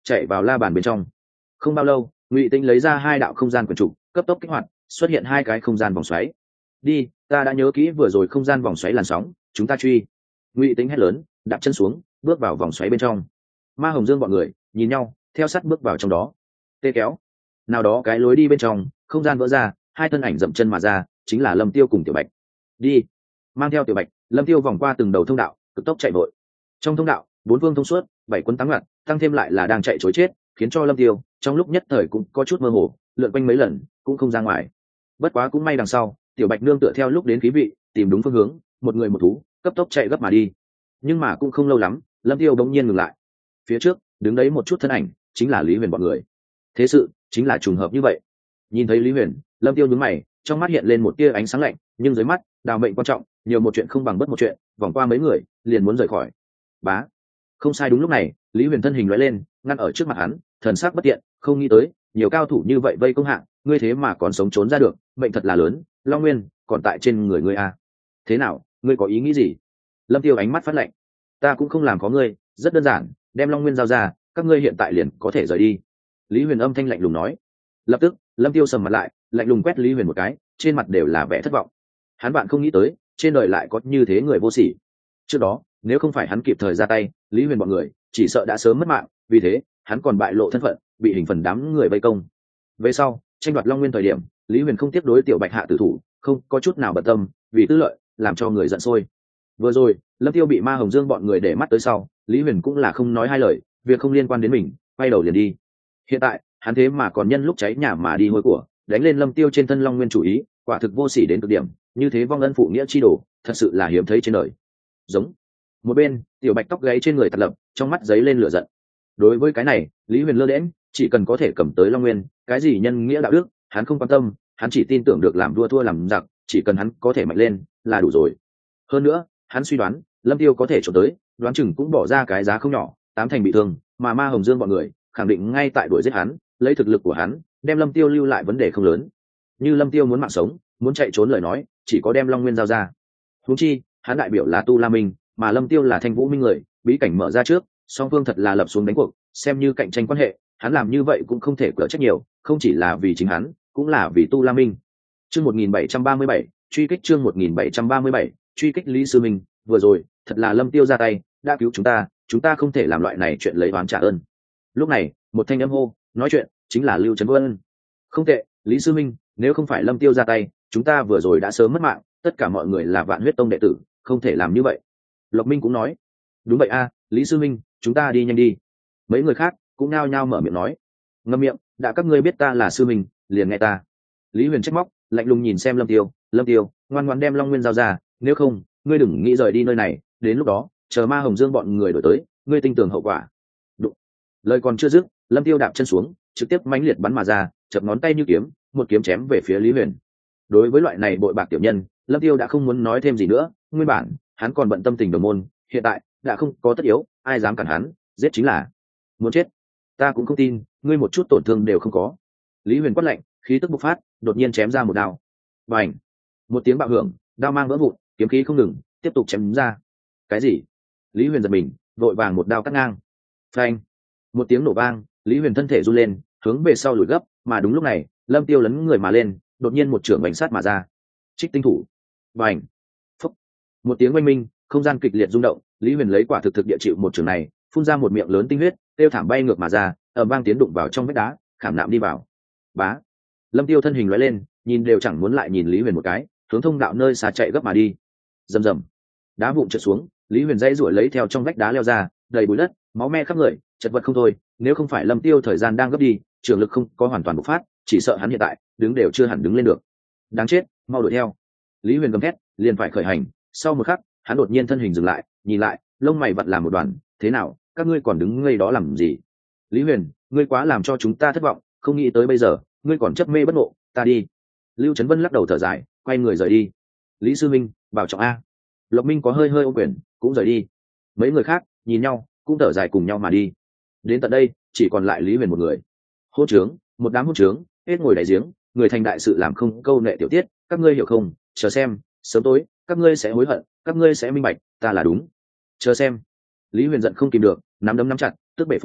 chạy vào la bàn bên trong. Không bao lâu, Ngụy Tĩnh lấy ra 2 đạo không gian quyển trục, cấp tốc kích hoạt, xuất hiện 2 cái không gian vòng xoáy. Đi, ta đã nhớ kỹ vừa rồi không gian vòng xoáy làn sóng, chúng ta truy. Ngụy Tĩnh hét lớn, đạp chân xuống, bước vào vòng xoáy bên trong. Ma Hồng Dương bọn người nhìn nhau, theo sát bước vào trong đó. Tê kéo, nào đó cái lối đi bên trong, không gian vỡ ra, 2 thân ảnh dậm chân mà ra, chính là Lâm Tiêu cùng Tiểu Bạch. Đi, mang theo Tiểu Bạch, Lâm Tiêu vòng qua từng đầu thông đạo, cực tốc chạy vội. Trong thông đạo, 4 phương thông suốt, 7 quân táng loạn, tăng thêm lại là đang chạy trối chết, khiến cho Lâm Tiêu trong lúc nhất thời cũng có chút mơ hồ, lượn quanh mấy lần cũng không ra ngoài. Bất quá cũng may đằng sau, Tiểu Bạch nương tựa theo lúc đến khí vị, tìm đúng phương hướng, một người một thú, cấp tốc chạy gấp mà đi. Nhưng mà cũng không lâu lắm, Lâm Tiêu bỗng nhiên ngừng lại. Phía trước, đứng đấy một chút thân ảnh, chính là Lý Huyền bọn người. Thế sự chính là trùng hợp như vậy. Nhìn thấy Lý Huyền, Lâm Tiêu nhướng mày, trong mắt hiện lên một tia ánh sáng lạnh, nhưng dưới mắt, đào mệnh quan trọng, nhiều một chuyện không bằng bất một chuyện, vòng qua mấy người, liền muốn rời khỏi. Bá. Không sai, đúng lúc này, Lý Huyền thân hình lóe lên, ngăn ở trước mặt hắn, thần sắc bất tiện, không nghĩ tới, nhiều cao thủ như vậy vây công hạng, ngươi thế mà còn sống trốn ra được, mệnh thật là lớn, Long Nguyên còn tại trên người ngươi a. Thế nào, ngươi có ý nghĩ gì? Lâm Tiêu ánh mắt phát lạnh. Ta cũng không làm có ngươi, rất đơn giản, đem Long Nguyên giao ra, các ngươi hiện tại liền có thể rời đi. Lý Huyền âm thanh lạnh lùng nói. Lập tức, Lâm Tiêu sầm mặt lại, lạnh lùng quét Lý Huyền một cái, trên mặt đều là vẻ thất vọng. Hắn bạn không nghĩ tới, trên đời lại có như thế người vô sỉ. Trước đó, nếu không phải hắn kịp thời ra tay, Lý Huyền bọn người chỉ sợ đã sớm mất mạng, vì thế, hắn còn bại lộ thân phận, bị hình phần đám người vây công. Về sau, tranh đoạt Long Nguyên thời điểm, Lý Huyền không tiếp đối Tiểu Bạch hạ tử thủ, không có chút nào bận tâm, vì tư lợi, làm cho người giận sôi. Vừa rồi, Lâm Tiêu bị Ma Hồng Dương bọn người để mắt tới sau, Lý Huyền cũng là không nói hai lời, việc không liên quan đến mình, quay đầu liền đi. Hiện tại, hắn thế mà còn nhân lúc cháy nhà mà đi hôi của, đánh lên Lâm Tiêu trên thân Long Nguyên chủ ý, quả thực vô sỉ đến cực điểm, như thế vong ân phụ nghĩa chi đồ, thật sự là hiếm thấy trên đời. Giống. Một bên, Tiểu Bạch tóc gáy trên người Tạt Lập, trong mắt giấy lên lửa giận. Đối với cái này, Lý Huyền lơ đễnh, chỉ cần có thể cầm tới Long Nguyên, cái gì nhân nghĩa đạo đức, hắn không quan tâm, hắn chỉ tin tưởng được làm vua thua làm giặc, chỉ cần hắn có thể mạnh lên là đủ rồi. Hơn nữa, hắn suy đoán, Lâm Tiêu có thể trốn tới, đoán chừng cũng bỏ ra cái giá không nhỏ, 8 thành bị thương, mà Ma Hồng Dương bọn người khẳng định ngay tại đuổi giết hắn, lấy thực lực của hắn, đem Lâm Tiêu lưu lại vấn đề không lớn. Như Lâm Tiêu muốn mạng sống, muốn chạy trốn lời nói, chỉ có đem Long Nguyên giao ra. Huống chi, hắn đại biểu là Tu La Minh, mà Lâm Tiêu là Thanh Vũ Minh người, bí cảnh mở ra trước, song phương thật là lập xuống đánh cuộc, xem như cạnh tranh quan hệ, hắn làm như vậy cũng không thể cỡ trách nhiều, không chỉ là vì chính hắn, cũng là vì Tu La Minh. Chương 1737, truy kích chương 1737, truy kích Lý Sư Minh, vừa rồi, thật là Lâm Tiêu ra tay, đã cứu chúng ta không thể làm loại này chuyện lấy oán trả ơn. Lúc này, một thanh âm hô, nói chuyện chính là Lưu Trấn Vân. Không tệ, Lý Sư Minh, nếu không phải Lâm Tiêu ra tay, chúng ta vừa rồi đã sớm mất mạng, tất cả mọi người là Vạn Huyết Tông đệ tử, không thể làm như vậy. Lộc Minh cũng nói, đúng vậy a, Lý Sư Minh, chúng ta đi nhanh đi. Mấy người khác cũng nao nhao mở miệng nói, ngậm miệng, đã các ngươi biết ta là sư minh, liền nghe ta. Lý Huyền trách móc, lạnh lùng nhìn xem Lâm Tiêu, ngoan ngoãn đem Long Nguyên giao ra, nếu không, ngươi đừng nghĩ rời đi nơi này, đến lúc đó, chờ Ma Hồng Dương bọn người đổi tới, ngươi tin tưởng hậu quả. Đụng. Lời còn chưa dứt, Lâm Tiêu đạp chân xuống, trực tiếp mãnh liệt bắn mà ra, chập ngón tay như kiếm, một kiếm chém về phía Lý Huyền. Đối với loại này bội bạc tiểu nhân, Lâm Tiêu đã không muốn nói thêm gì nữa, nguyên bản hắn còn bận tâm tình đồng môn, hiện tại đã không có tất yếu, ai dám cản hắn, giết chính là. Muốn chết, ta cũng không tin, ngươi một chút tổn thương đều không có. Lý Huyền quát lạnh, khí tức bộc phát, đột nhiên chém ra một đao. Bành! Một tiếng bạo hưởng, đao mang vỡ vụn, kiếm khí không ngừng, tiếp tục chém ra. Cái gì? Lý Huyền giật mình, vội vàng một đao cắt ngang. Phanh! Một tiếng nổ vang, Lý Huyền thân thể run lên, hướng về sau lùi gấp, mà đúng lúc này, Lâm Tiêu lấn người mà lên, đột nhiên một chưởng bành sát mà ra. Trích tinh thủ. Bành! Phúc! Một tiếng oanh minh, không gian kịch liệt rung động, Lý Huyền lấy quả thực thực địa chịu một chưởng này, phun ra một miệng lớn tinh huyết, tiêu thảm bay ngược mà ra, ầm vang tiến đụng vào trong vách đá, khảm nạm đi vào. Bá! Lâm Tiêu thân hình lóe lên, nhìn đều chẳng muốn lại nhìn Lý Huyền một cái, hướng thông đạo nơi xa chạy gấp mà đi. Rầm rầm, đá vụn trượt xuống, Lý Huyền dãy ruổi lấy theo trong vách đá leo ra, đầy bụi đất, máu me khắp người, chật vật không thôi. Nếu không phải Lâm Tiêu thời gian đang gấp đi, trường lực không có hoàn toàn bộc phát, chỉ sợ hắn hiện tại đứng đều chưa hẳn đứng lên được. Đáng chết, mau đuổi theo! Lý Huyền gầm thét, liền phải khởi hành. Sau một khắc, hắn đột nhiên thân hình dừng lại, nhìn lại, lông mày vặn làm một đoàn. Thế nào, các ngươi còn đứng ngây đó làm gì? Lý Huyền, ngươi quá làm cho chúng ta thất vọng, không nghĩ tới bây giờ ngươi còn chấp mê bất ngộ, ta đi. Lưu Trấn Vân lắc đầu thở dài, quay người rời đi. Lý Sư Minh, bảo trọng a. Lộc Minh có hơi hơi ôm quyền, cũng rời đi. Mấy người khác nhìn nhau, cũng thở dài cùng nhau mà đi. Đến tận đây, chỉ còn lại Lý Huyền một người. Hôn trướng, một đám hôn trướng, hết ngồi đại giếng, người thành đại sự làm không câu nệ tiểu tiết, các ngươi hiểu không? Chờ xem, sớm tối, các ngươi sẽ hối hận, các ngươi sẽ minh bạch, ta là đúng. Chờ xem. Lý Huyền giận không kìm được, nắm đấm nắm chặt, tức bể phổi,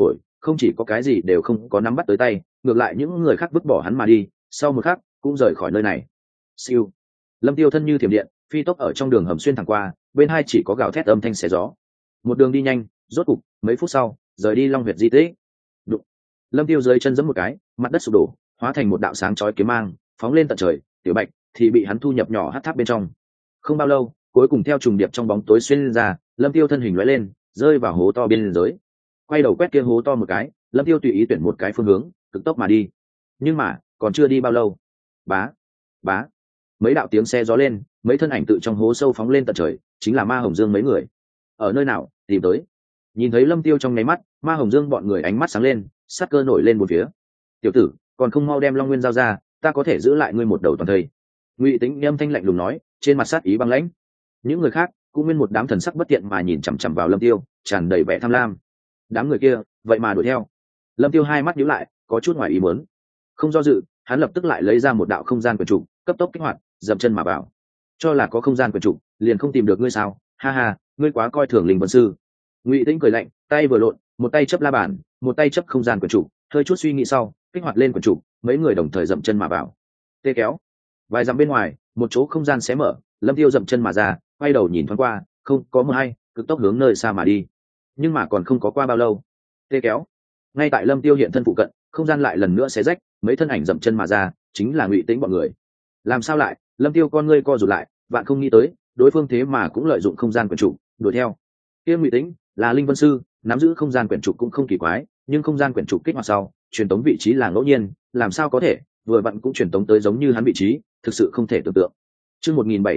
không chỉ có cái gì đều không có nắm bắt tới tay, ngược lại những người khác vứt bỏ hắn mà đi, sau một khắc cũng rời khỏi nơi này. Siêu. Lâm Tiêu thân như thiểm điện, phi tốc ở trong đường hầm xuyên thẳng qua, bên hai chỉ có gào thét âm thanh xé gió. Một đường đi nhanh, rốt cục mấy phút sau rời đi Long huyệt di tích. Đụng. Lâm Tiêu dưới chân giẫm một cái, mặt đất sụp đổ, hóa thành một đạo sáng chói kiếm mang, phóng lên tận trời. Tiểu Bạch thì bị hắn thu nhập nhỏ hắc tháp bên trong. Không bao lâu, cuối cùng theo trùng điệp trong bóng tối xuyên ra, Lâm Tiêu thân hình lóe lên, rơi vào hố to biên giới. Quay đầu quét kia hố to một cái, Lâm Tiêu tùy ý tuyển một cái phương hướng, cực tốc mà đi. Nhưng mà còn chưa đi bao lâu, bá bá, mấy đạo tiếng xe gió lên, mấy thân ảnh tự trong hố sâu phóng lên tận trời, chính là Ma Hồng Dương mấy người. Ở nơi nào? Tìm tới. Nhìn thấy Lâm Tiêu trong nháy mắt, Ma Hồng Dương bọn người ánh mắt sáng lên, sát cơ nổi lên một phía. Tiểu tử, còn không mau đem Long Nguyên giao ra, ta có thể giữ lại ngươi một đầu toàn thây. Ngụy Tĩnh âm thanh lạnh lùng nói, trên mặt sát ý băng lãnh. Những người khác cũng nguyên một đám thần sắc bất tiện mà nhìn chằm chằm vào Lâm Tiêu, tràn đầy vẻ tham lam. Đám người kia vậy mà đuổi theo. Lâm Tiêu hai mắt nhíu lại, có chút ngoài ý muốn. Không do dự, hắn lập tức lại lấy ra một đạo không gian quyền trục, cấp tốc kích hoạt, dậm chân mà vào. Cho là có không gian quyền trục, liền không tìm được ngươi sao? Ha ha, ngươi quá coi thường Linh Vân sư. Ngụy Tĩnh cười lạnh, tay vừa lộn, một tay chấp la bàn, một tay chấp không gian quyền trục, hơi chút suy nghĩ sau, kích hoạt lên quyền trục, mấy người đồng thời dậm chân mà vào. Tê kéo. Vài dặm bên ngoài, một chỗ không gian xé mở, Lâm Tiêu dậm chân mà ra, quay đầu nhìn thoáng qua, không có mưa hay, cực tốc hướng nơi xa mà đi. Nhưng mà còn không có qua bao lâu, tê kéo. Ngay tại Lâm Tiêu hiện thân phụ cận, không gian lại lần nữa xé rách, mấy thân ảnh dậm chân mà ra, chính là Ngụy Tĩnh bọn người. Làm sao lại? Lâm Tiêu con ngươi co rụt lại, vạn không nghĩ tới, đối phương thế mà cũng lợi dụng không gian quyền trục đuổi theo. Kia Ngụy Tĩnh là Linh Vân sư, nắm giữ không gian quyển trục cũng không kỳ quái, nhưng không gian quyển trục kích hoạt sau, truyền tống vị trí là ngẫu nhiên, làm sao có thể vừa vặn cũng truyền tống tới giống như hắn vị trí, thực sự không thể tưởng tượng. Chương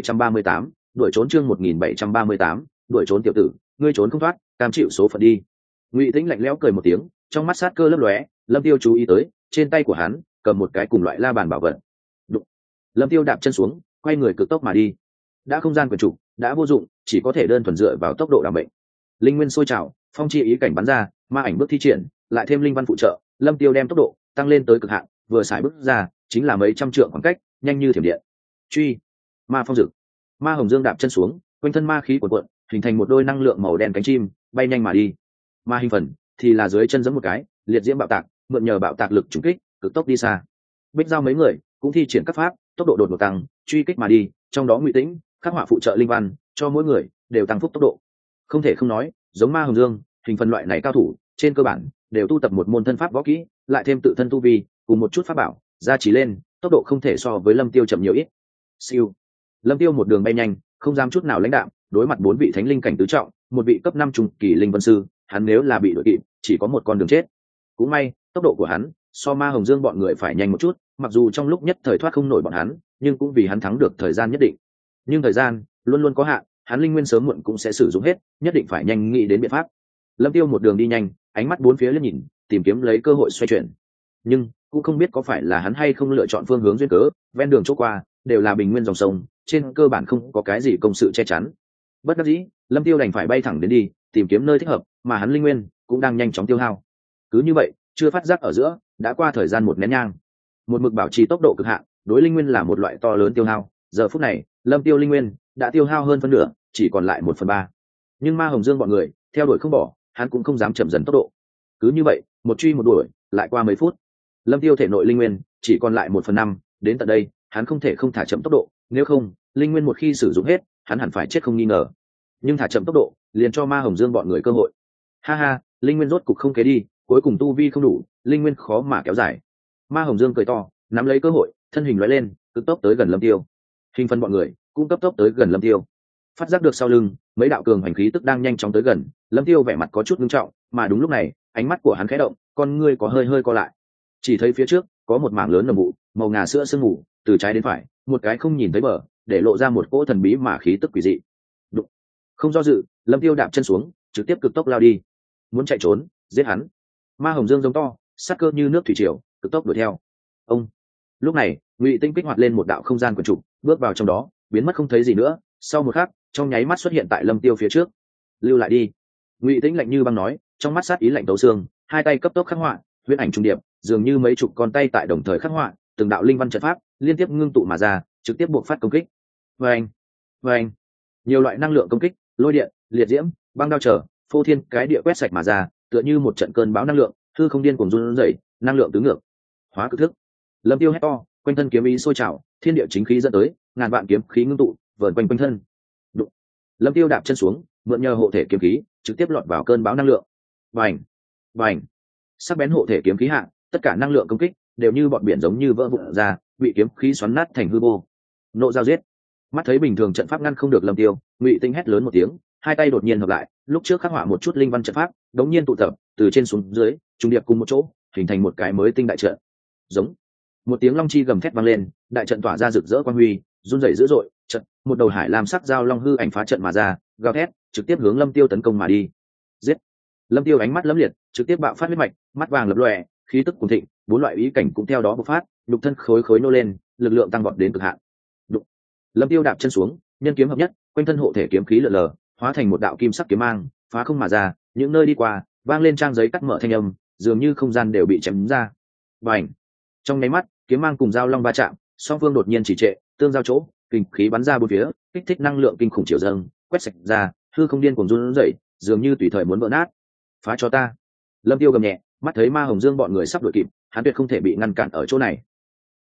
1738, đuổi trốn. Chương 1738, đuổi trốn. Tiểu tử, ngươi trốn không thoát, cam chịu số phận đi. Ngụy Tĩnh lạnh lẽo cười một tiếng, trong mắt sát cơ lấp lóe. Lâm Tiêu chú ý tới, trên tay của hắn cầm một cái cùng loại la bàn bảo vật. Đụng. Lâm Tiêu đạp chân xuống, quay người cực tốc mà đi. Đã không gian quyển trục đã vô dụng, chỉ có thể đơn thuần dựa vào tốc độ đảm bệnh. Linh nguyên sôi trào, phong chi ý cảnh bắn ra, ma ảnh bước thi triển, lại thêm linh văn phụ trợ, Lâm Tiêu đem tốc độ tăng lên tới cực hạn, vừa xài bước ra chính là mấy trăm trượng khoảng cách, nhanh như thiểm điện. Truy, ma phong dực. Ma Hồng Dương đạp chân xuống, quanh thân ma khí cuộn cuộn, hình thành một đôi năng lượng màu đen cánh chim, bay nhanh mà đi. Ma hình phần thì là dưới chân giẫm một cái, liệt diễm bạo tạc, mượn nhờ bạo tạc lực trùng kích, cực tốc đi xa. Bích Giao mấy người cũng thi triển các pháp, tốc độ đột ngột tăng, truy kích mà đi, trong đó Ngụy Tĩnh khắc họa phụ trợ linh văn, cho mỗi người đều tăng phúc tốc độ. Không thể không nói, giống Ma Hồng Dương, hình phần loại này cao thủ, trên cơ bản đều tu tập một môn thân pháp võ kỹ, lại thêm tự thân tu vi, cùng một chút pháp bảo, gia trì lên, tốc độ không thể so với Lâm Tiêu chậm nhiều ít. Siêu. Lâm Tiêu một đường bay nhanh, không dám chút nào lãnh đạm, đối mặt 4 vị thánh linh cảnh tứ trọng, một vị cấp 5 trung kỳ linh vân sư, hắn nếu là bị đuổi kịp, chỉ có một con đường chết. Cũng may, tốc độ của hắn so Ma Hồng Dương bọn người phải nhanh một chút, mặc dù trong lúc nhất thời thoát không nổi bọn hắn, nhưng cũng vì hắn thắng được thời gian nhất định. Nhưng thời gian luôn luôn có hạn, hắn linh nguyên sớm muộn cũng sẽ sử dụng hết, nhất định phải nhanh nghĩ đến biện pháp. Lâm Tiêu một đường đi nhanh, ánh mắt bốn phía liếc nhìn, tìm kiếm lấy cơ hội xoay chuyển. Nhưng cũng không biết có phải là hắn hay không lựa chọn phương hướng duyên cớ, ven đường chỗ qua đều là bình nguyên dòng sông, trên cơ bản không có cái gì công sự che chắn. Bất đắc dĩ, Lâm Tiêu đành phải bay thẳng đến đi, tìm kiếm nơi thích hợp, mà hắn linh nguyên cũng đang nhanh chóng tiêu hao. Cứ như vậy, chưa phát giác ở giữa, đã qua thời gian một nén nhang. Một mực bảo trì tốc độ cực hạn, đối linh nguyên là một loại to lớn tiêu hao. Giờ phút này, Lâm Tiêu linh nguyên đã tiêu hao hơn phân nửa, chỉ còn lại 1/3. Nhưng Ma Hồng Dương bọn người theo đuổi không bỏ, hắn cũng không dám chậm dần tốc độ. Cứ như vậy, một truy một đuổi, lại qua mấy phút, Lâm Tiêu thể nội linh nguyên chỉ còn lại 1/5, đến tận đây, hắn không thể không thả chậm tốc độ, nếu không, linh nguyên một khi sử dụng hết, hắn hẳn phải chết không nghi ngờ. Nhưng thả chậm tốc độ, liền cho Ma Hồng Dương bọn người cơ hội. Ha ha, linh nguyên rốt cục không kế đi, cuối cùng tu vi không đủ, linh nguyên khó mà kéo dài. Ma Hồng Dương cười to, nắm lấy cơ hội, thân hình lóe lên, cực tốc tới gần Lâm Tiêu. Hình phân bọn người cũng cấp tốc tới gần Lâm Tiêu. Phát giác được sau lưng mấy đạo cường hành khí tức đang nhanh chóng tới gần, Lâm Tiêu vẻ mặt có chút nghiêm trọng, mà đúng lúc này, ánh mắt của hắn khẽ động, con ngươi có hơi hơi co lại. Chỉ thấy phía trước có một mảng lớn nồng vụ, màu ngà sữa sương mù, từ trái đến phải, một cái không nhìn thấy bờ, để lộ ra một cỗ thần bí mà khí tức quỷ dị. Đụng. Không do dự, Lâm Tiêu đạp chân xuống, trực tiếp cực tốc lao đi. Muốn chạy trốn, giết hắn. Ma Hồng Dương giống to, sát cơ như nước thủy triều, cực tốc đuổi theo. Ông. Lúc này, Ngụy Tinh kích hoạt lên một đạo không gian quyền trục, bước vào trong đó, biến mất không thấy gì nữa. Sau một khắc, trong nháy mắt xuất hiện tại Lâm Tiêu phía trước. Lưu lại đi. Ngụy Tinh lạnh như băng nói, trong mắt sát ý lạnh tấu xương, hai tay cấp tốc khắc họa, huyễn ảnh trung điệp, dường như mấy chục con tay tại đồng thời khắc họa, từng đạo linh văn trận pháp liên tiếp ngưng tụ mà ra, trực tiếp buộc phát công kích. Vâng, vâng, nhiều loại năng lượng công kích, lôi điện, liệt diễm, băng đao trở, phô thiên cái địa quét sạch mà ra, tựa như một trận cơn bão năng lượng, hư không điên cuồng run rẩy, năng lượng tứ ngược. Hóa cực thức. Lâm Tiêu hét to, quanh thân kiếm ý sôi trào, thiên địa chính khí dẫn tới, ngàn vạn kiếm khí ngưng tụ, vờn quanh quanh thân. Đụng. Lâm Tiêu đạp chân xuống, mượn nhờ hộ thể kiếm khí, trực tiếp lọt vào cơn bão năng lượng. Bành, bành. Sắc bén hộ thể kiếm khí hạ, tất cả năng lượng công kích đều như bọt biển giống như vỡ vụn ra, bị kiếm khí xoắn nát thành hư vô. Nộ giao giết. Mắt thấy bình thường trận pháp ngăn không được Lâm Tiêu, Ngụy Tinh hét lớn một tiếng, hai tay đột nhiên hợp lại, lúc trước khắc họa một chút linh văn trận pháp, đống nhiên tụ tập, từ trên xuống dưới, trùng điệp cùng một chỗ, hình thành một cái mới tinh đại trận. Giống. Một tiếng long chi gầm thét vang lên, đại trận tỏa ra rực rỡ quang huy, run rẩy dữ dội, trận, một đầu hải lam sắc dao long hư ảnh phá trận mà ra, gào thét, trực tiếp hướng Lâm Tiêu tấn công mà đi. Giết. Lâm Tiêu ánh mắt lấm liệt, trực tiếp bạo phát huyết mạch, mắt vàng lập lòe, khí tức cuồng thịnh, bốn loại ý cảnh cũng theo đó bộc phát, lục thân khối khối nô lên, lực lượng tăng vọt đến cực hạn. Đụng. Lâm Tiêu đạp chân xuống, nhân kiếm hợp nhất, quanh thân hộ thể kiếm khí lượn lờ, hóa thành một đạo kim sắc kiếm mang, phá không mà ra, những nơi đi qua, vang lên trang giấy cắt mở thanh âm, dường như không gian đều bị chém ra. Bành. Trong nháy mắt, kiếm mang cùng dao long va chạm, song phương đột nhiên chỉ trệ, tương giao chỗ, kinh khí bắn ra bốn phía, kích thích năng lượng kinh khủng chiều dâng, quét sạch ra, hư không điên cuồng run rẩy, dường như tùy thời muốn vỡ nát. Phá cho ta. Lâm Tiêu gầm nhẹ, mắt thấy Ma Hồng Dương bọn người sắp đuổi kịp, hắn tuyệt không thể bị ngăn cản ở chỗ này.